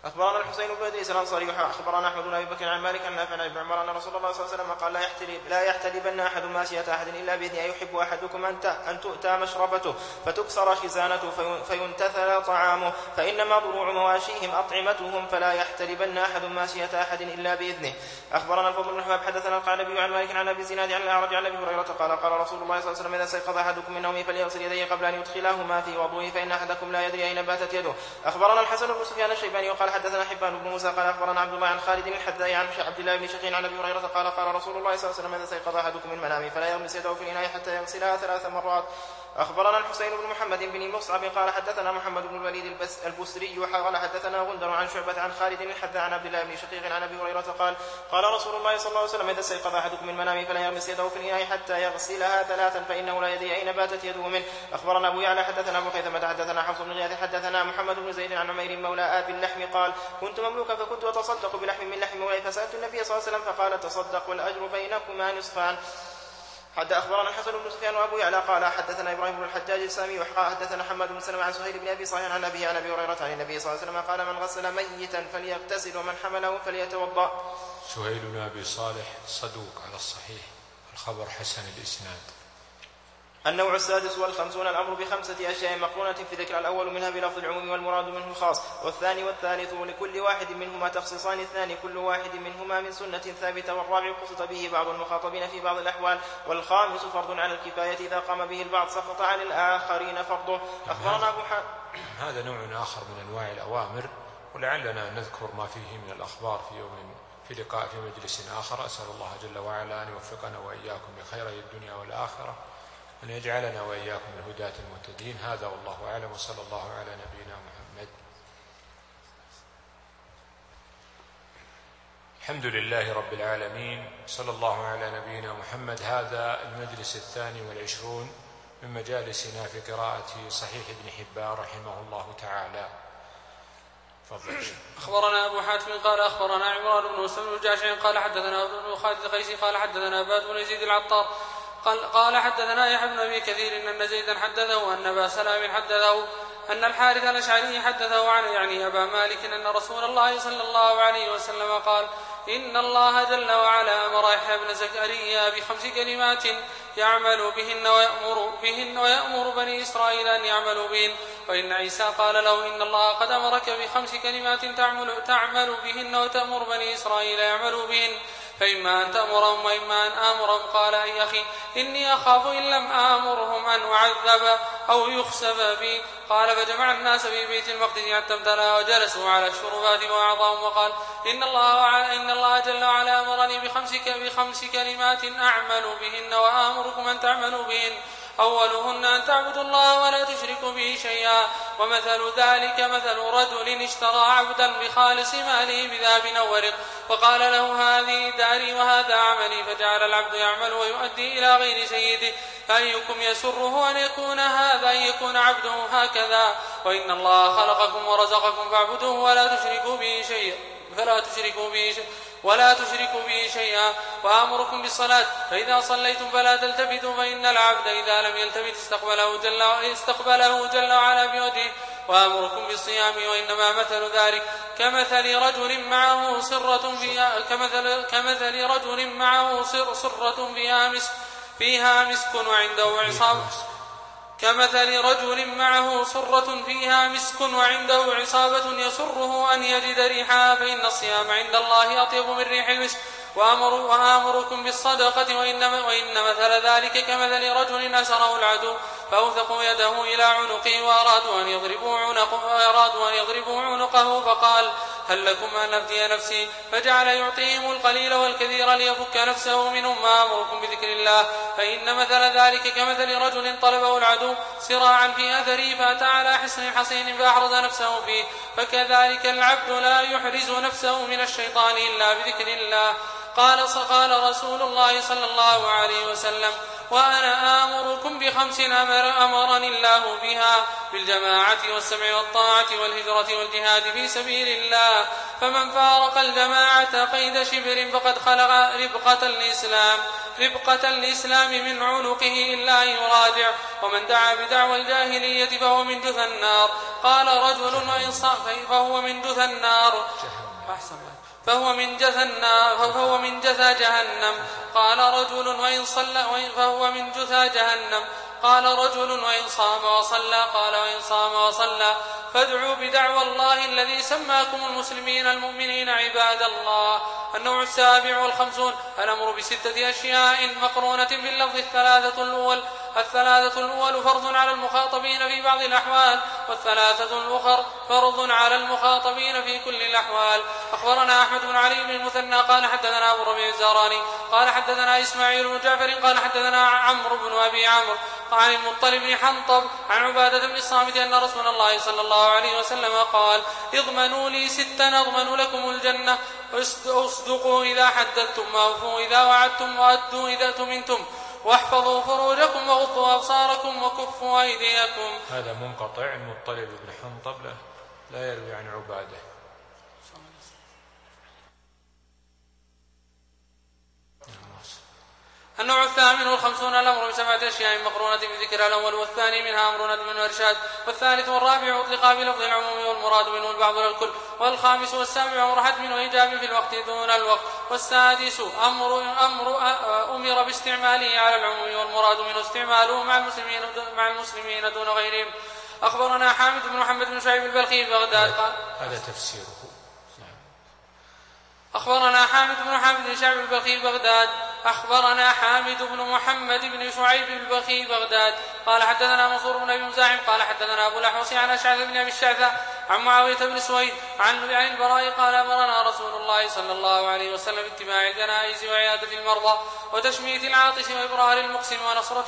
أخبرنا الحسين بن إدريس الأنصاري أخبرنا أحمد بن أبي بكر عن مالك عن نافع عن ابن عمر أن رسول الله صلى الله عليه وسلم قال لا يحتلبن أحد ماشية أحد إلا بإذن أيحب أحدكم أن تؤتى مشربته فتكسر خزانته فينتثل طعامه فإنما ضروع مواشيهم أطعمتهم فلا يحتلبن أحد ماشية أحد إلا بإذنه. أخبرنا الفضل بن حباب حدثنا القعنبي عن مالك عن أبي الزناد عن الأعرج عن أبي هريرة قال رسول الله صلى الله عليه وسلم إذا استيقظ أحدكم من نومه فليغسل يديه قبل أن يدخلهما في وضوءه فإن أحدكم لا يدري أين باتت يده. أخبرنا الحسن بن سفيان الشيباني وقال حدثنا حبان بن موسى قال أخبرنا عبد الله عن خالد الحذاء عن عبد الله بن شقيق عن أبي هريرة قال رسول الله صلى الله عليه وسلم إذا استيقظ أحدكم من منامه فلا يغمس يده في الإناء حتى يغسلها 3 مرات. أخبرنا الحسين بن محمد بن مصعب قال حدثنا محمد بن الوليد البصري قال حدثنا غندر عن شعبة عن خالد الحذاء عن عبد الله بن شقيق عن أبي هريرة قال رسول الله صلى الله عليه وسلم إذا استيقظ أحدكم من منامه فلا يغمس يده في الإناء حتى يغسلها 3 فإنه لا يدري أين باتت يده منه. أخبرنا أبو يعلى حدثنا أبو خيثمة حدثنا حفص بن غياث حدثنا محمد بن زيد عن عمير مولى آبي اللحم قال كنت مملوكا فكنت أتصدق بلحم من لحم مولاي فسألت النبي صلى الله عليه وسلم فقال تصدق والأجر بينكما نصفان. حتى أخبرنا الحسن بن سفيان وأبو يعلى قال حدثنا إبراهيم بن الحجاج السامي حدثنا حماد بن سلمة عن سهيل بن أبي صالح عن أبي هريرة عن النبي صلى الله عليه وسلم قال من غسل ميتا فليغتسل ومن حمله فليتوضأ. سهيل بن أبي صالح صدوق على الصحيح الخبر حسن الإسناد. النوع 56 الأمر ب5 أشياء مقرونة في ذكر الأول منها بلفظ العموم والمراد منه الخاص والثاني والثالث ولكل واحد منهما تخصيصان اثنان كل واحد منهما من سنة ثابتة والرابع قصد به بعض المخاطبين في بعض الأحوال والخامس فرض على الكفاية إذا قام به البعض سقط عن الآخرين فرضه. أخبرنا أبو هذا نوع آخر من أنواع الأوامر ولعلنا نذكر ما فيه من الأخبار في لقاء في مجلس آخر. أسأل الله جل وعلا أن يوفقنا وإياكم لخيري الدنيا والآخرة أن يجعلنا وإياكم من هداة المهتدين. هذا والله أعلم وصلى الله على نبينا محمد. الحمد لله رب العالمين صلى الله على نبينا محمد. هذا المجلس 22 من مجالسنا في قراءة صحيح ابن حبان رحمه الله تعالى. فضل. أخبرنا أبو حاتم قال أخبرنا عمران بن مسلم الجاشعي قال حدثنا أبو بن خالد القيسي قال حدثنا عباد بن يزيد العطار قال حدثنا يحيى بن أبي كثير أن زيدا حدثه أن أبا سلام حدثه أن الحارث الأشعري حدثه عن أبا مالك أن رسول الله صلى الله عليه وسلم قال إن الله جل وعلا أمر يحيى بن زكريا ب5 كلمات يعمل بهن ويأمر بني إسرائيل أن يعملوا بهن وإن عيسى قال له إن الله قد أمرك ب5 كلمات تعمل بهن وتأمر بني إسرائيل يعملوا بهن فإما أن تأمرهم وإما أن آمرهم. قال أي أخي إني أخاف إن لم آمرهم أن أعذب أو يخسف بي. قال فجمع الناس في بيت المقدس حتى امتلأ وجلسوا على الشربات وأعطاهم وقال إن الله جل وعلا أمرني ب5 كلمات أعمل بهن وآمركم أن تعملوا بهن أولهن أن تعبدوا الله ولا تشركوا به شيئا ومثل ذلك مثل رجل اشترى عبدا بخالص ماله بذهب أو ورق وقال له هذه داري وهذا عملي فجعل العبد يعمل ويؤدي إلى غير سيده فأيكم يسره أن يكون عبده هكذا وإن الله خلقكم ورزقكم فاعبدوه ولا تشركوا به شيئا وآمركم بالصلاة فإذا صليتم فلا تلتفتوا فإن العبد إذا لم يلتفت استقبله جل وعلا بوجهه وآمركم بالصيام وإنما مثل ذلك كمثل رجل معه صرة فيها مسك وعنده عصابة يسره أن يجد ريحها فإن الصيام عند الله أطيب من ريح المسك وآمركم بالصدقة وإن مثل ذلك كمثل رجل أسره العدو فأوثقوا يده إلى عنقه وأرادوا أن يضربوا عنقه فقال هل لكم أن أفدي نفسي فجعل يعطيهم القليل والكثير ليفك نفسه منهم ما أمركم بذكر الله فإن مثل ذلك كمثل رجل طلبه العدو صراعا في أثره فأتى على حصن حصين فأحرز نفسه فيه فكذلك العبد لا يحرز نفسه من الشيطان إلا بذكر الله قال رسول الله صلى الله عليه وسلم: وأنا آمركم ب5 أمرني الله بها: بالجماعة والسمع والطاعة والهجرة والجهاد في سبيل الله، فمن فارق الجماعة قيد شبر فقد خلق ربقة الإسلام من عنقه إلا أن يراجع، ومن دعا بدعوى الجاهلية فهو من جثى النار. قال رجل: فهو من جثى النار فهو من جثى جهنم. قال رجل: وإن صلى فهو من جثى جهنم. قال رجل: وإن صام وصلى. قال: وإن صام وصلى فادعوا بدعوى الله الذي سماكم المسلمين المؤمنين عباد الله. النوع 57 الأمر ب6 أشياء مقرونة باللفظ: الثلاثة الأول فرض على المخاطبين في بعض الأحوال، والثلاثة الأخر فرض على المخاطبين في كل الأحوال. أخبرنا أحمد بن علي بن المثنى قال حدثنا أبو الربيع الزهراني قال حدثنا إسماعيل بن جعفر قال حدثنا عمرو بن أبي عمرو عن المطلب بن حنطب عن عبادة بن الصامت أن رسول الله صلى الله عليه وسلم قال: اضمنوا لي 6 أضمن لكم الجنة: اصدقوا إذا حدثتم، وأوفوا إذا وعدتم، وأدوا إذا اؤتمنتم، واحفظوا فروجكم، وغضوا أبصاركم، وكفوا أيديكم. هذا منقطع. المطلب بن حنطب لا يروي عن عبادة. النوع 58 الأمر ب7 أشياء مقرونة بذكر: الأول والثاني منها أمر ندب وإرشاد، والثالث والرابع أطلقا بلفظ العموم والمراد منه البعض والكل، والخامس والسابع أمر حتم وإيجاب في الوقت دون الوقت، والسادس أمر باستعماله على العموم والمراد منه استعماله مع المسلمين دون غيرهم. أخبرنا حامد بن محمد بن شعيب البلخي بغداد قال: هذا تفسيره. أخبرنا حامد بن محمد بن شعيب البلخي بغداد أخبرنا حامد بن محمد بن شعيب البلخي بغداد قال حدثنا منصور بن أبي مزاحم قال حدثنا أبو الأحوص عن أشعث بن أبي الشعثاء عن معاوية بن سويد عن البراء قال أمرنا رسول الله صلى الله عليه وسلم باتباع الجنائز وعيادة المرضى وتشميت العاطس وإبرار المقسم ونصرة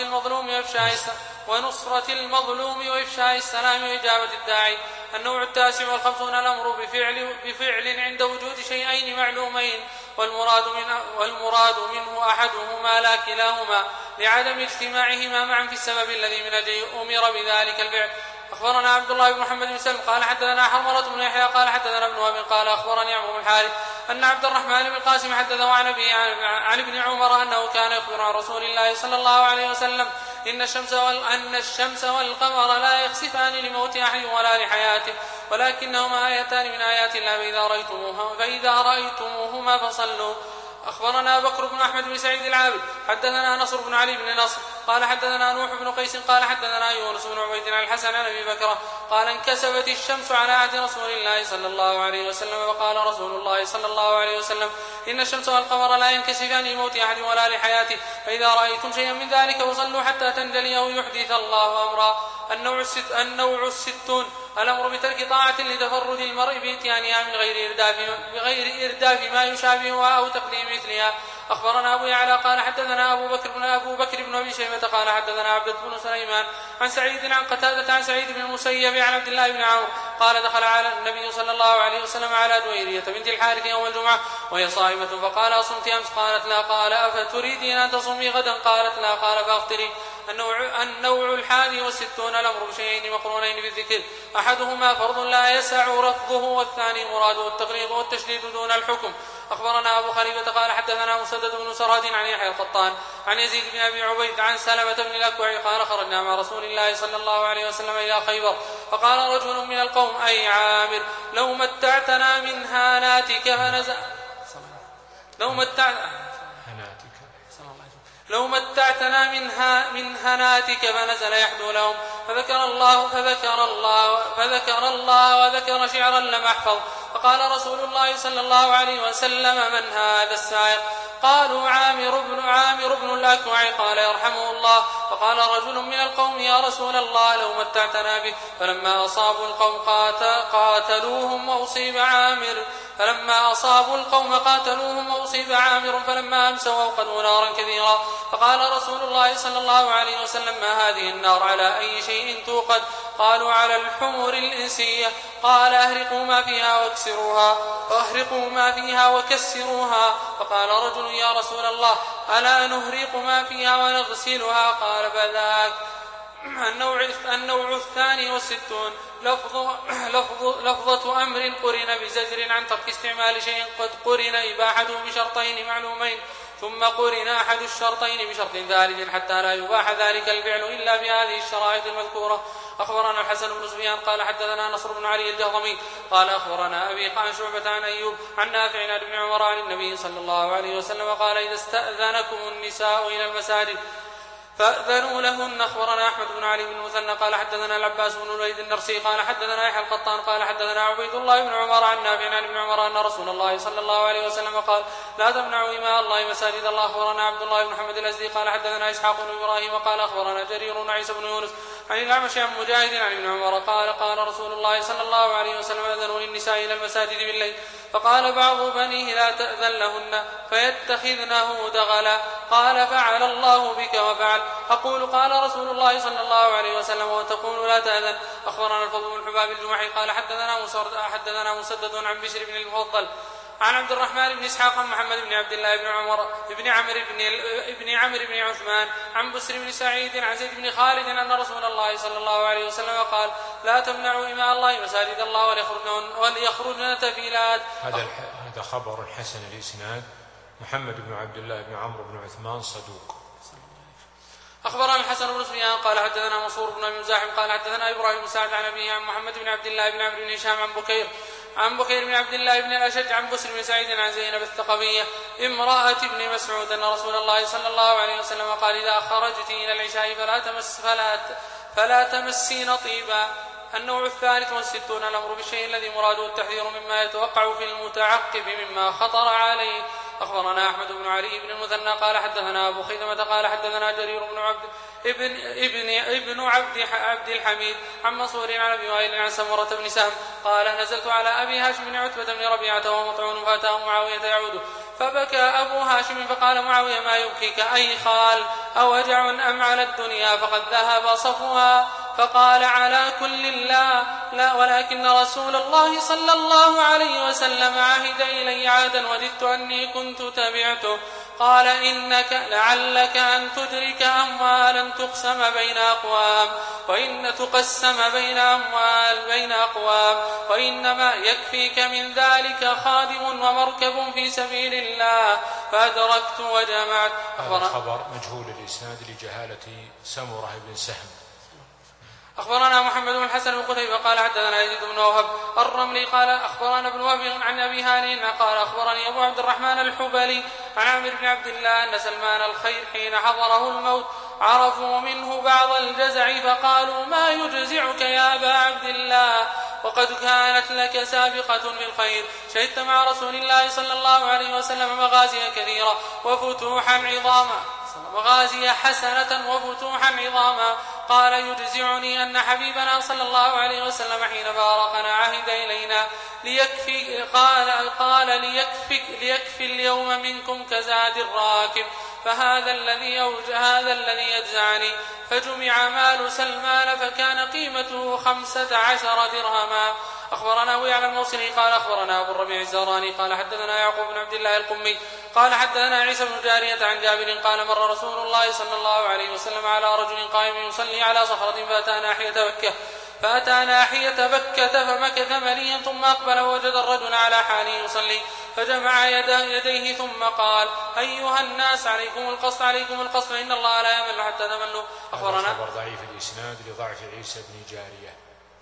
المظلوم وإفشاء السلام وإجابة الداعي. النوع 59 الأمر بفعل عند وجود شيئين معلومين والمراد منه أحدهما لا كلاهما لعدم اجتماعهما معا في السبب الذي من أجله أمر بذلك الفعل. أخبرنا عبد الله بن محمد بن سلم قال حدثنا حرملة بن يحيى قال حدثنا ابن وهب قال أخبرني عمرو بن الحارث أن عبد الرحمن بن القاسم حدثه عن أبيه عن ابن عمر أنه كان يخبر عن رسول الله صلى الله عليه وسلم إن الشمس والقمر لا يخسفان لموت أحد ولا لحياته ولكنهما آيتان من آيات الله فإذا رأيتموهما فصلوا. أخبرنا بكر بن أحمد بن سعيد العابد حدثنا نصر بن علي بن نصر قال حدثنا نوح بن قيس قال حدثنا يونس بن عبيد عن الحسن عن أبي بكر قال انكسفت الشمس على عهد رسول الله صلى الله عليه وسلم وقال رسول الله صلى الله عليه وسلم إن الشمس والقمر لا ينكسفان لموت أحد ولا لحياته فإذا رأيتم شيئا من ذلك فصلوا حتى تنجلي أو يحدث الله أمرا. النوع 60 الأمر بترك طاعة لتفرد المرء بإتيانها من غير إرداف ما يشابهها أو تقديم مثلها. أخبرنا أبو يعلى قال حدثنا أبو بكر بن أبي شيبة قال حدثنا عبد بن سليمان عن سعيد عن قتادة عن سعيد بن المسيب عن عبد الله بن عمرو قال دخل على النبي صلى الله عليه وسلم على دويرية بنت الحارث يوم الجمعة وهي صائمة فقال أصمت أمس قالت لا قال أفتريدين أن تصومي غدا قالت لا قال فأفطري. النوع 61 الأمر بشيئين مقرونين بالذكر أحدهما فرض لا يسع رفضه والثاني مراده التفريط والتشديد دون الحكم. أخبرنا أبو خليفة قال حدثنا مسدد بن سراد عن يحيى القطان عن يزيد بن أبي عبيد عن سلمة بن الأكوع قال خرجنا مع رسول الله صلى الله عليه وسلم إلى خيبر فقال رجل من القوم أي عامر لو متعتنا من هاناتك فنزل من هناتك فنزل يحدو لهم فذكر الله وذكر شعرا لم أحفظ فقال رسول الله صلى الله عليه وسلم من هذا السائق قالوا عامر بن الأكوع قال يرحمه الله فقال رجل من القوم يا رسول الله لو متعتنا به فلما أصابوا القوم قاتلوهم وأصيب عامر فلما أمسوا أوقدوا نارا كثيرا فقال رسول الله صلى الله عليه وسلم ما هذه النار على أي شيء توقد قالوا على الحمر الإنسية قال أهرقوا ما فيها واكسروها. وأهرقوا ما فيها وكسروها. فقال رجل يا رسول الله ألا نهرق ما فيها ونغسلها؟ قال بذاك. النوع 62 لفظة أمر قرن بزجر عن ترك استعمال شيء قد قرن إباحته بشرطين معلومين ثم قرن أحد الشرطين بشرط ثالث حتى لا يباح ذلك الفعل إلا بهذه الشرائط المذكورة. أخبرنا الحسن بن سفيان قال حدثنا نصر بن علي الجهضمي قال أخبرنا أبي عن شعبة عن أيوب عن نافع عن ابن عمر عن النبي صلى الله عليه وسلم قال إذا استأذنكم النساء إلى المساجد فأذنوا لهن. أخبرنا أحمد بن علي بن المثنى قال حدثنا العباس بن الوليد النرسي قال حدثنا يحيى القطان قال حدثنا عبيد الله بن عمر عن نافع عن ابن عمر أن رسول الله صلى الله عليه وسلم قال لا تمنعوا إماء الله مساجد الله. أخبرنا عبد الله بن محمد الأزدي قال حدثنا إسحاق بن إبراهيم قال أخبرنا جرير بن عيسى بن يونس عن الأعمش عن مجاهد عن ابن عمر قال رسول الله صلى الله عليه وسلم أذنوا للنساء إلى المساجد بالليل فقال بعض بنيه لا تأذن لهن فيتخذنه دغلا. قال فعل الله بك وفعل. أقول قال رسول الله صلى الله عليه وسلم وتقول لا تأذن. أخبرنا الفضل بن حباب الجمحي قال حدثنا مسدد عن بشر بن المفضل عن عبد الرحمن بن إسحاق عن محمد بن عبد الله بن عمر بن عمرو بن عثمان عن بسر بن سعيد عن زيد بن خالد أن رسول الله صلى الله عليه وسلم قال لا تمنعوا إماء الله مساجد الله وليخرجن تفيلات. هذا خبر حسن الإسناد. محمد بن عبد الله بن عمرو بن عثمان صدوق. أخبرنا الحسن بن سفيان قال حدثنا منصور بن مزاحم قال حدثنا إبراهيم بن سعد عن أبيه عن محمد بن عبد الله بن عمرو بن هشام عن بكير بن عبد الله بن الأشج عن بسر بن سعيد عن زينب الثقفية امرأة ابن مسعود أن رسول الله صلى الله عليه وسلم قال إذا خرجت إلى العشاء فلا تمسين طيبا. النوع 63 الأمر بالشيء الذي مراده التحذير مما يتوقع في المتعقب مما خطر عليه. أخبرنا أحمد بن علي بن المثنى قال حدثنا أبو خيثمة قال حدثنا جرير بن عبد الحميد عن منصور عن أبي وائل عن سمرة بن سهم قال نزلت على أبي هاشم بن عتبة بن ربيعة ومطعون فأتاه معاوية يعوده فبكى أبو هاشم فقال معاوية ما يبكيك أي خال أوجع أم على الدنيا فقد ذهب صفوها؟ فقال على كل لا ولكن رسول الله صلى الله عليه وسلم عهد إلي عهدا وددت أني كنت تبعته. قال إنك لعلك أن تدرك أموالا تقسم بين أقوام وإنما يكفيك من ذلك خادم ومركب في سبيل الله فأدركت وجمعت. هذا خبر مجهول الإسناد لجهالة سمرة بن سهم. أخبرنا محمد بن الحسن بن قتيبة قال حدثنا يزيد بن وهب الرملي قال أخبرنا ابن وهب عن أبي هانئ قال أخبرني أبو عبد الرحمن الحبلي عن عامر بن عبد الله أن سلمان الخير حين حضره الموت عرفوا منه بعض الجزع فقالوا ما يجزعك يا أبا عبد الله وقد كانت لك سابقة في الخير شهدت مع رسول الله صلى الله عليه وسلم مغازي كثيرة وفتوحا عظاما مغازي حسنة وفتوحا عظاما. قال يجزعني أن حبيبنا صلى الله عليه وسلم حين فارقنا عهد إلينا ليكفي اليوم منكم كزاد الراكب فهذا الذي يجزعني. فجمع مال سلمان فكان قيمته 15 درهما. أخبرنا أبو يعلى الموصلي قال أخبرنا أبو الربيع الزهراني قال حدثنا يعقوب بن عبد الله القمي قال حدثنا عيسى بن جارية عن جابر قال مر رسول الله صلى الله عليه وسلم على رجل قائم يصلي على صخرة فأتى ناحية بكة فمكث مليا ثم أقبل ووجد الرجل على حاله يصلي فجمع يديه ثم قال أيها الناس عليكم القصد فإن الله لا يمل حتى تملوا. أخبرنا خبر ضعيف الإسناد لضعف عيسى بن جارية.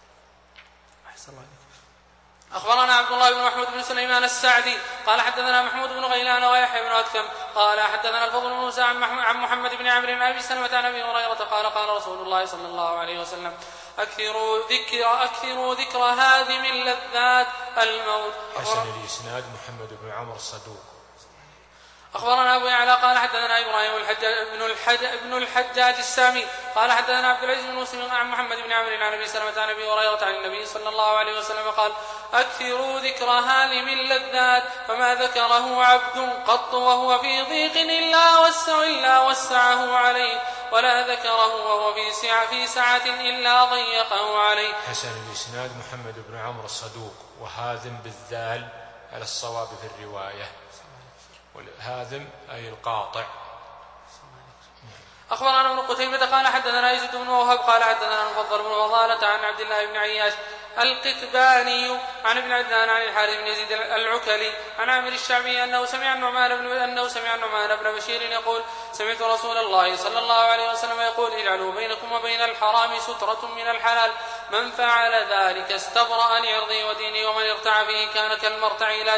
أخبرنا عبد الله بن محمود بن سليمان السعدي قال حدثنا محمود بن غيلان ويحيى بن أدكم قال حدثنا الفضل بن موسى عن محمد بن عمرو بن أبي سلمة عن أبي هريرة قال رسول الله صلى الله عليه وسلم أكثروا ذكر هادم اللذات الموت. حسن الإسناد محمد بن عمرو الصدوق. أخبرنا أبو يعلى قال حدثنا إبراهيم بن الحجاج السامي قال حدثنا عبد العزيز بن مسلم عن محمد بن عمرو عن أبي سلمة عن أبي هريرة عن النبي صلى الله عليه وسلم قال أكثروا ذكر هادم اللذات فما ذكره عبد قط وهو في ضيق إلا وسعه عليه ولا ذكره وهو في سعة إلا ضيقه عليه. حسن الإسناد محمد بن عمرو الصدوق وهاذم بالذال على الصواب في الرواية. والهاذم أي القاطع. أخبرنا ابن قتيبة قال حدثنا يزيد بن وهب قال حدثنا المفضل بن فضالة عن عبد الله بن عياش القتباني عن ابن عدنان عن الحارث بن يزيد العكلي عن عامر الشعبي أنه سمع النعمان بن بشير يقول سمعت رسول الله صلى الله عليه وسلم يقول اجعلوا بينكم وبين الحرام سترة من الحلال من فعل ذلك استبرأ لعرضه ودينه ومن ارتع فيه كان كالمرتع إلى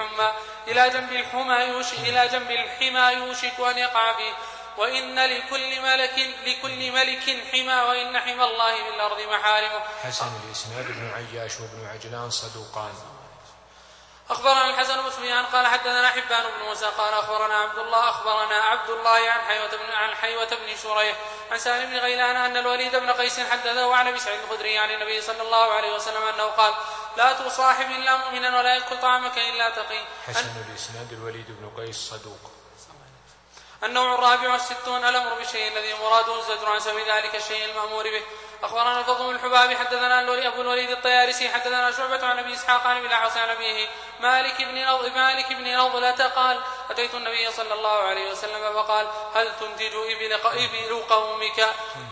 جنب الحمى يوشك أن يقع فيه وإن لكل ملك حمى وإن حمى الله في الأرض محارمه. حسن الإسناد بن عياش وابن عجلان صدوقان. أخبرنا الحسن بن سفيان قال حدثنا حبان بن موسى قال أخبرنا عبد الله عن حيوة بن شريح عن سالم بن غيلان أن الوليد بن قيس حدثه عن أبي سعيد الخدري عن النبي صلى الله عليه وسلم أنه قال لا تصاحب إلا مؤمنا ولا يأكل طعامك إلا تقي. حسن الإسناد الوليد بن قيس صدوق. النوع 64 الأمر بالشيء الذي مراده الزجر عن سبيل ذلك الشيء المأمور به. أخبرنا الفضل بن الحباب حدثنا أبو الوليد الطيارسي حدثنا شعبة عن أبي إسحاق عن أبي عن أبيه مالك بن نضلة قال أتيت النبي صلى الله عليه وسلم فقال هل تنتج إبل قومك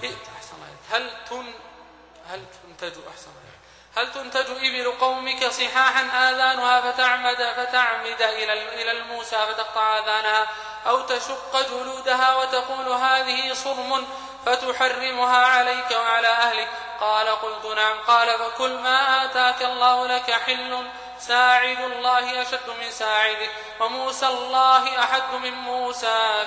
هل تنتج إبل قومك صحاحا آذانها فتعمد إلى الموسى فتقطع آذانها أو تشق جلودها وتقول هذه صرم فتحرمها عليك وعلى أهلك؟ قال قلت نعم. قال فكل ما آتاك الله لك حل ساعد الله أشد من ساعدك وموسى الله أحد من موساك.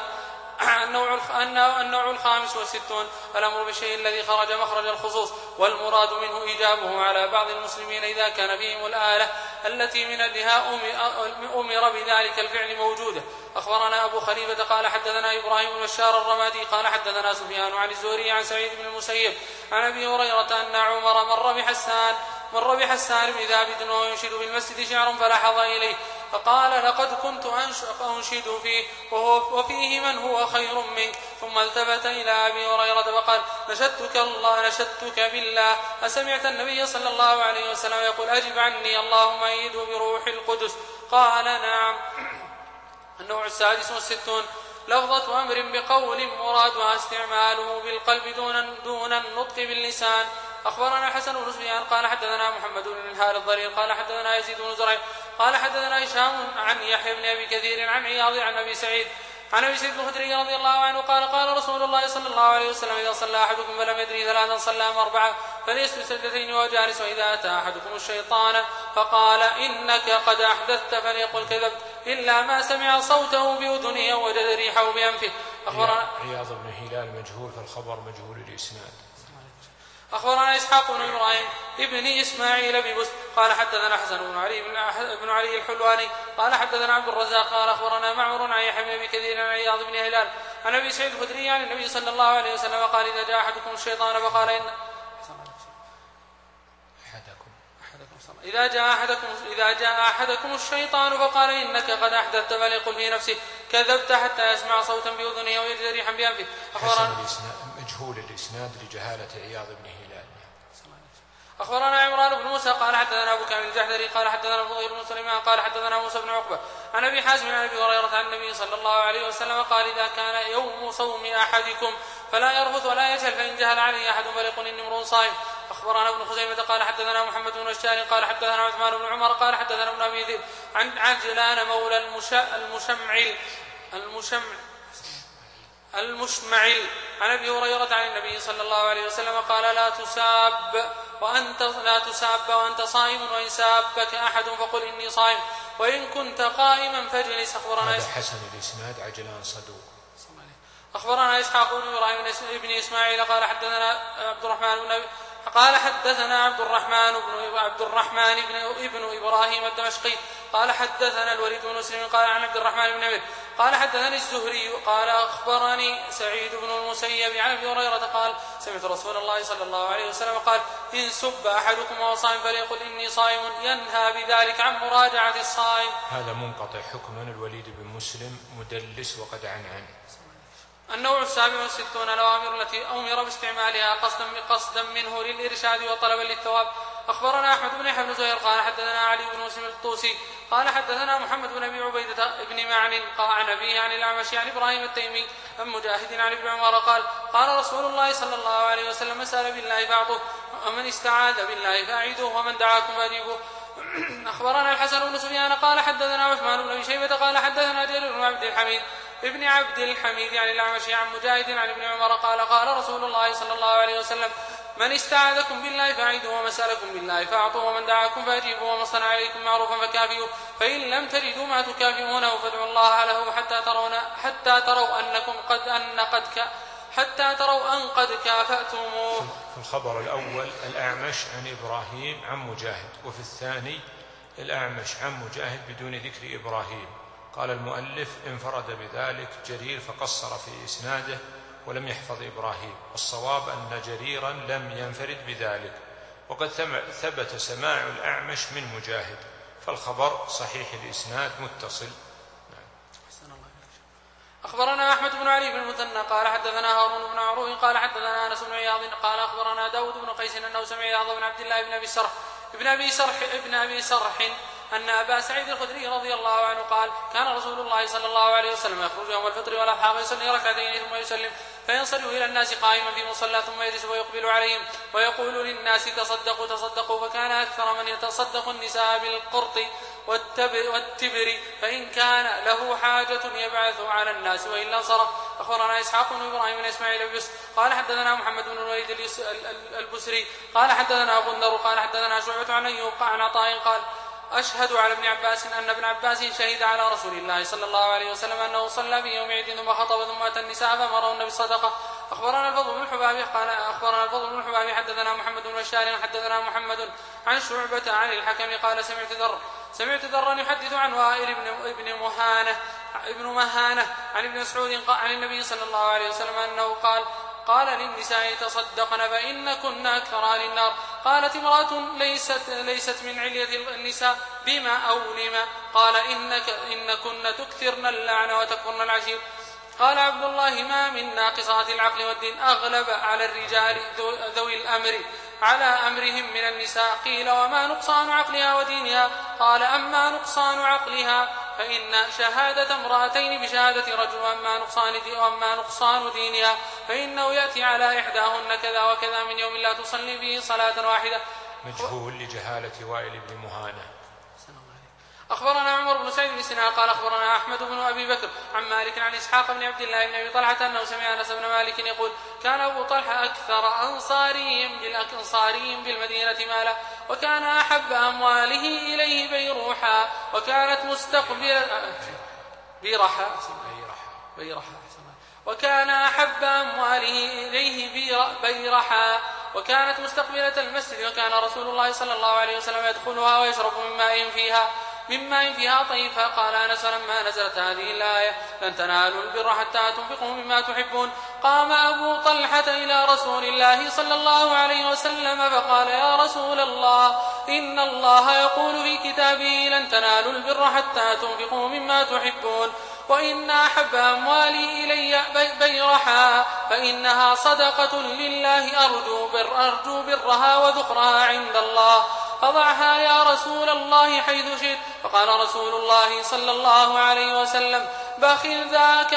النوع 65 الأمر بالشيء الذي خرج مخرج الخصوص والمراد منه إيجابه على بعض المسلمين إذا كان فيهم الآلة التي من أجلها أمر بذلك الفعل موجودة. أخبرنا أبو خليفة قال حدثنا إبراهيم بن بشار الرمادي قال حدثنا سفيان عن الزهري عن سعيد بن المسيب عن أبي هريرة أن عمر مر بحسان بن ثابت وهو ينشد في المسجد شعرا فلاحظ إليه فقال لقد كنت أنشد فيه وفيه من هو خير منك. ثم التفت إلى أبي هريرة فقال نشدتك بالله أسمعت النبي صلى الله عليه وسلم يقول أجب عني اللهم أيده بروح القدس؟ قال نعم. النوع 66 لفظة أمر بقول مرادها استعماله بالقلب دون النطق باللسان. أخبرنا حسن بن سفيان قال حدثنا محمد بن الهار الضرير قال حدثنا يزيد بن زريع قال حدثنا هشام عن يحيى بن أبي كثير عن عياض عن أبي سعيد الخدري رضي الله عنه قال قال رسول الله صلى الله عليه وسلم إذا صلى أحدكم فلم يدري 3 صلى 4 فليسجد سجدتين وهو جالس وإذا أتى أحدكم الشيطان فقال إنك قد أحدثت فليقل كذبت إلا ما سمع صوته بأذنه ووجد ريحه بأنفه. عياض بن هلال مجهول فالخبر مجهول الإسناد. أخبرنا إسحاق بن إبراهيم ابن إسماعيل ببست قال حدثنا حسن بن علي الحلواني قال حدثنا عبد الرزاق قال أخبرنا معمر عن يحيى بن أبي كثير عن عياض بن هلال عن أبي سعيد الخدري عن النبي صلى الله عليه وسلم قال إذا جاء أحدكم الشيطان فقال إذا جاء أحدكم الشيطان فقال إنك قد أحدثت فليقل في نفسه كذبت حتى يسمع صوتا بأذنه ويجد ريحا بأنفه. مجهول الإسناد لجهالة عياض بن هلال. أخبرنا عمران بن موسى قال حدثنا أبو كامل الجحدري قال حدثنا الفضيل بن سليمان قال حدثنا موسى بن عقبة عن أبي حازم عن أبي هريرة عن النبي صلى الله عليه وسلم قال إذا كان يوم صوم أحدكم فلا يرفث ولا يجهل فإن جهل عليه أحد فليقل إني امرؤ صائم. أخبرنا ابن خزيمة قال حدثنا محمد بن بشار قال حدثنا عثمان بن عمر قال حدثنا ابن أبي ذئب عن عجلان مولى المشمعل عن أبي هريرة عن النبي صلى الله عليه وسلم قال لا تساب وأنت صائم وإن سابك أحد فقل إني صائم وإن كنت قائما فاجلس. هذا حسن الإسناد عجلان صدوق. أخبرنا إسحاق بن إبراهيم بن إسماعيل قال حدثنا عبد الرحمن ابن إبراهيم الدمشقي قال حدثنا الوليد بن مسلم قال عن عبد الرحمن بن عمرو قال حدثني الزهري قال أخبرني سعيد بن المسيب عن أبي هريرة قال سمعت رسول الله صلى الله عليه وسلم قال إن سب أحدكم وهو صائم فليقل إني صائم ينهى بذلك عن مراجعة الصائم. هذا منقطع حكما الوليد بن مسلم مدلس وقد عن. النوع 67 الأوامر التي أمر باستعمالها قصدا منه للإرشاد وطلبا للثواب. أخبرنا أحمد بن يحيى بن زهير قال حدثنا علي بن مسلم الطوسي قال حدثنا محمد بن أبي عبيدة بن معن عن أبيه عن الأعمش عن إبراهيم التيمي عن مجاهد عن ابن عمر قال قال رسول الله صلى الله عليه وسلم من سأل بالله فأعطوه ومن استعاذ بالله فأعيذوه ومن دعاكم فأجيبوه. أخبرنا الحسن بن سفيان قال حدثنا عثمان بن أبي شيبة قال حدثنا جرير بن عبد الحميد عن الأعمش عن مجاهد عن ابن عمر قال قال رسول الله صلى الله عليه وسلم من استعاذكم بالله فأعيذوه ومن سألكم بالله فأعطوه ومن دعاكم فأجيبوه ومن صنع عليكم معروفا فكافئوه فإن لم تجدوا ما تكافئونه فادعوا الله له حتى تروا أن قد كافأتموه. في الخبر الأول الأعمش عن إبراهيم عن مجاهد، وفي الثاني الأعمش عن مجاهد بدون ذكر إبراهيم. قال المؤلف انفرد بذلك جرير فقصر في إسناده ولم يحفظ إبراهيم، والصواب أن جريرا لم ينفرد بذلك، وقد ثبت سماع الأعمش من مجاهد، فالخبر صحيح الإسناد متصل. أخبرنا أحمد بن علي بن المثنى قال حدثنا هارون بن عروة قال حدثنا أنس بن عياض قال أخبرنا داود بن قيس أنه سمع عياض بن عبد الله بن أبي سرح أن أبا سعيد الخدري رضي الله عنه قال كان رسول الله صلى الله عليه وسلم يخرج يوم الفطر والأضحى فيصلي ركعتين ثم يسلم فينصرف إلى الناس قائما في مصلى ثم يجلس ويقبل عليهم ويقول للناس تصدقوا فكان أكثر من يتصدق النساء بالقرط والتبر فإن كان له حاجة يبعث على الناس وإلا انصرف. أخبرنا إسحاق بن إبراهيم بن إسماعيل البس قال حدثنا محمد بن الوليد البسري قال حدثنا غندر قال حدثنا شعبة عن أيوب عن عطاء قال أشهد على ابن عباس أن ابن عباس شهد على رسول الله صلى الله عليه وسلم أنه صلى في يوم عيد ثم خطب ثم أتى النساء فأمرهن بالصدقة. أخبرنا الفضل بن الحباب حدثنا محمد بن بشار حدثنا محمد عن شعبة عن الحكم قال سمعت ذرا يحدث عن وائل ابن مهانة عن ابن مسعود عن النبي صلى الله عليه وسلم أنه قال للنساء تصدقن فإن كن أكثر أهل النار. قالت امرأة ليست من علية النساء بما أو لما قال إن كن تكثرن اللعن وتكفرن العشير. قال عبد الله ما من ناقصات العقل والدين أغلب على الرجال ذوي الأمر على أمرهم من النساء. قيل وما نقصان عقلها ودينها؟ قال أما نقصان عقلها فإن شهادة امرأتين بشهادة رجل، وأما نقصان دينها فإنه يأتي على إحداهن كذا وكذا من يوم لا تصلي فيه صلاة واحدة. مجهول لجهالة وائل بن مهانة. أخبرنا عمر بن سعيد بن سنان قال أخبرنا أحمد بن أبي بكر عن مالك عن إسحاق بن عبد الله بن أبي طلحة أنه سمع أنس بن مالك يقول كان أبو طلحة أكثر أنصاريهم بالمدينة مالا وكان أحب أمواله إليه بيرحا وكانت مستقبلة المسجد وكان رسول الله صلى الله عليه وسلم يدخلها ويشرب من ماء فيها طيفا. قال أنس لما نزلت هذه الآية لن تنالوا البر حتى تنفقوا مما تحبون قام أبو طلحة إلى رسول الله صلى الله عليه وسلم فقال يا رسول الله إن الله يقول في كتابه لن تنالوا البر حتى تنفقوا مما تحبون وإن أحب أموالي إلي بيرحا فإنها صدقة لله أرجو برها وذخرها عند الله فضعها يا رسول الله حيث شئت. فقال رسول الله صلى الله عليه وسلم بخل ذاك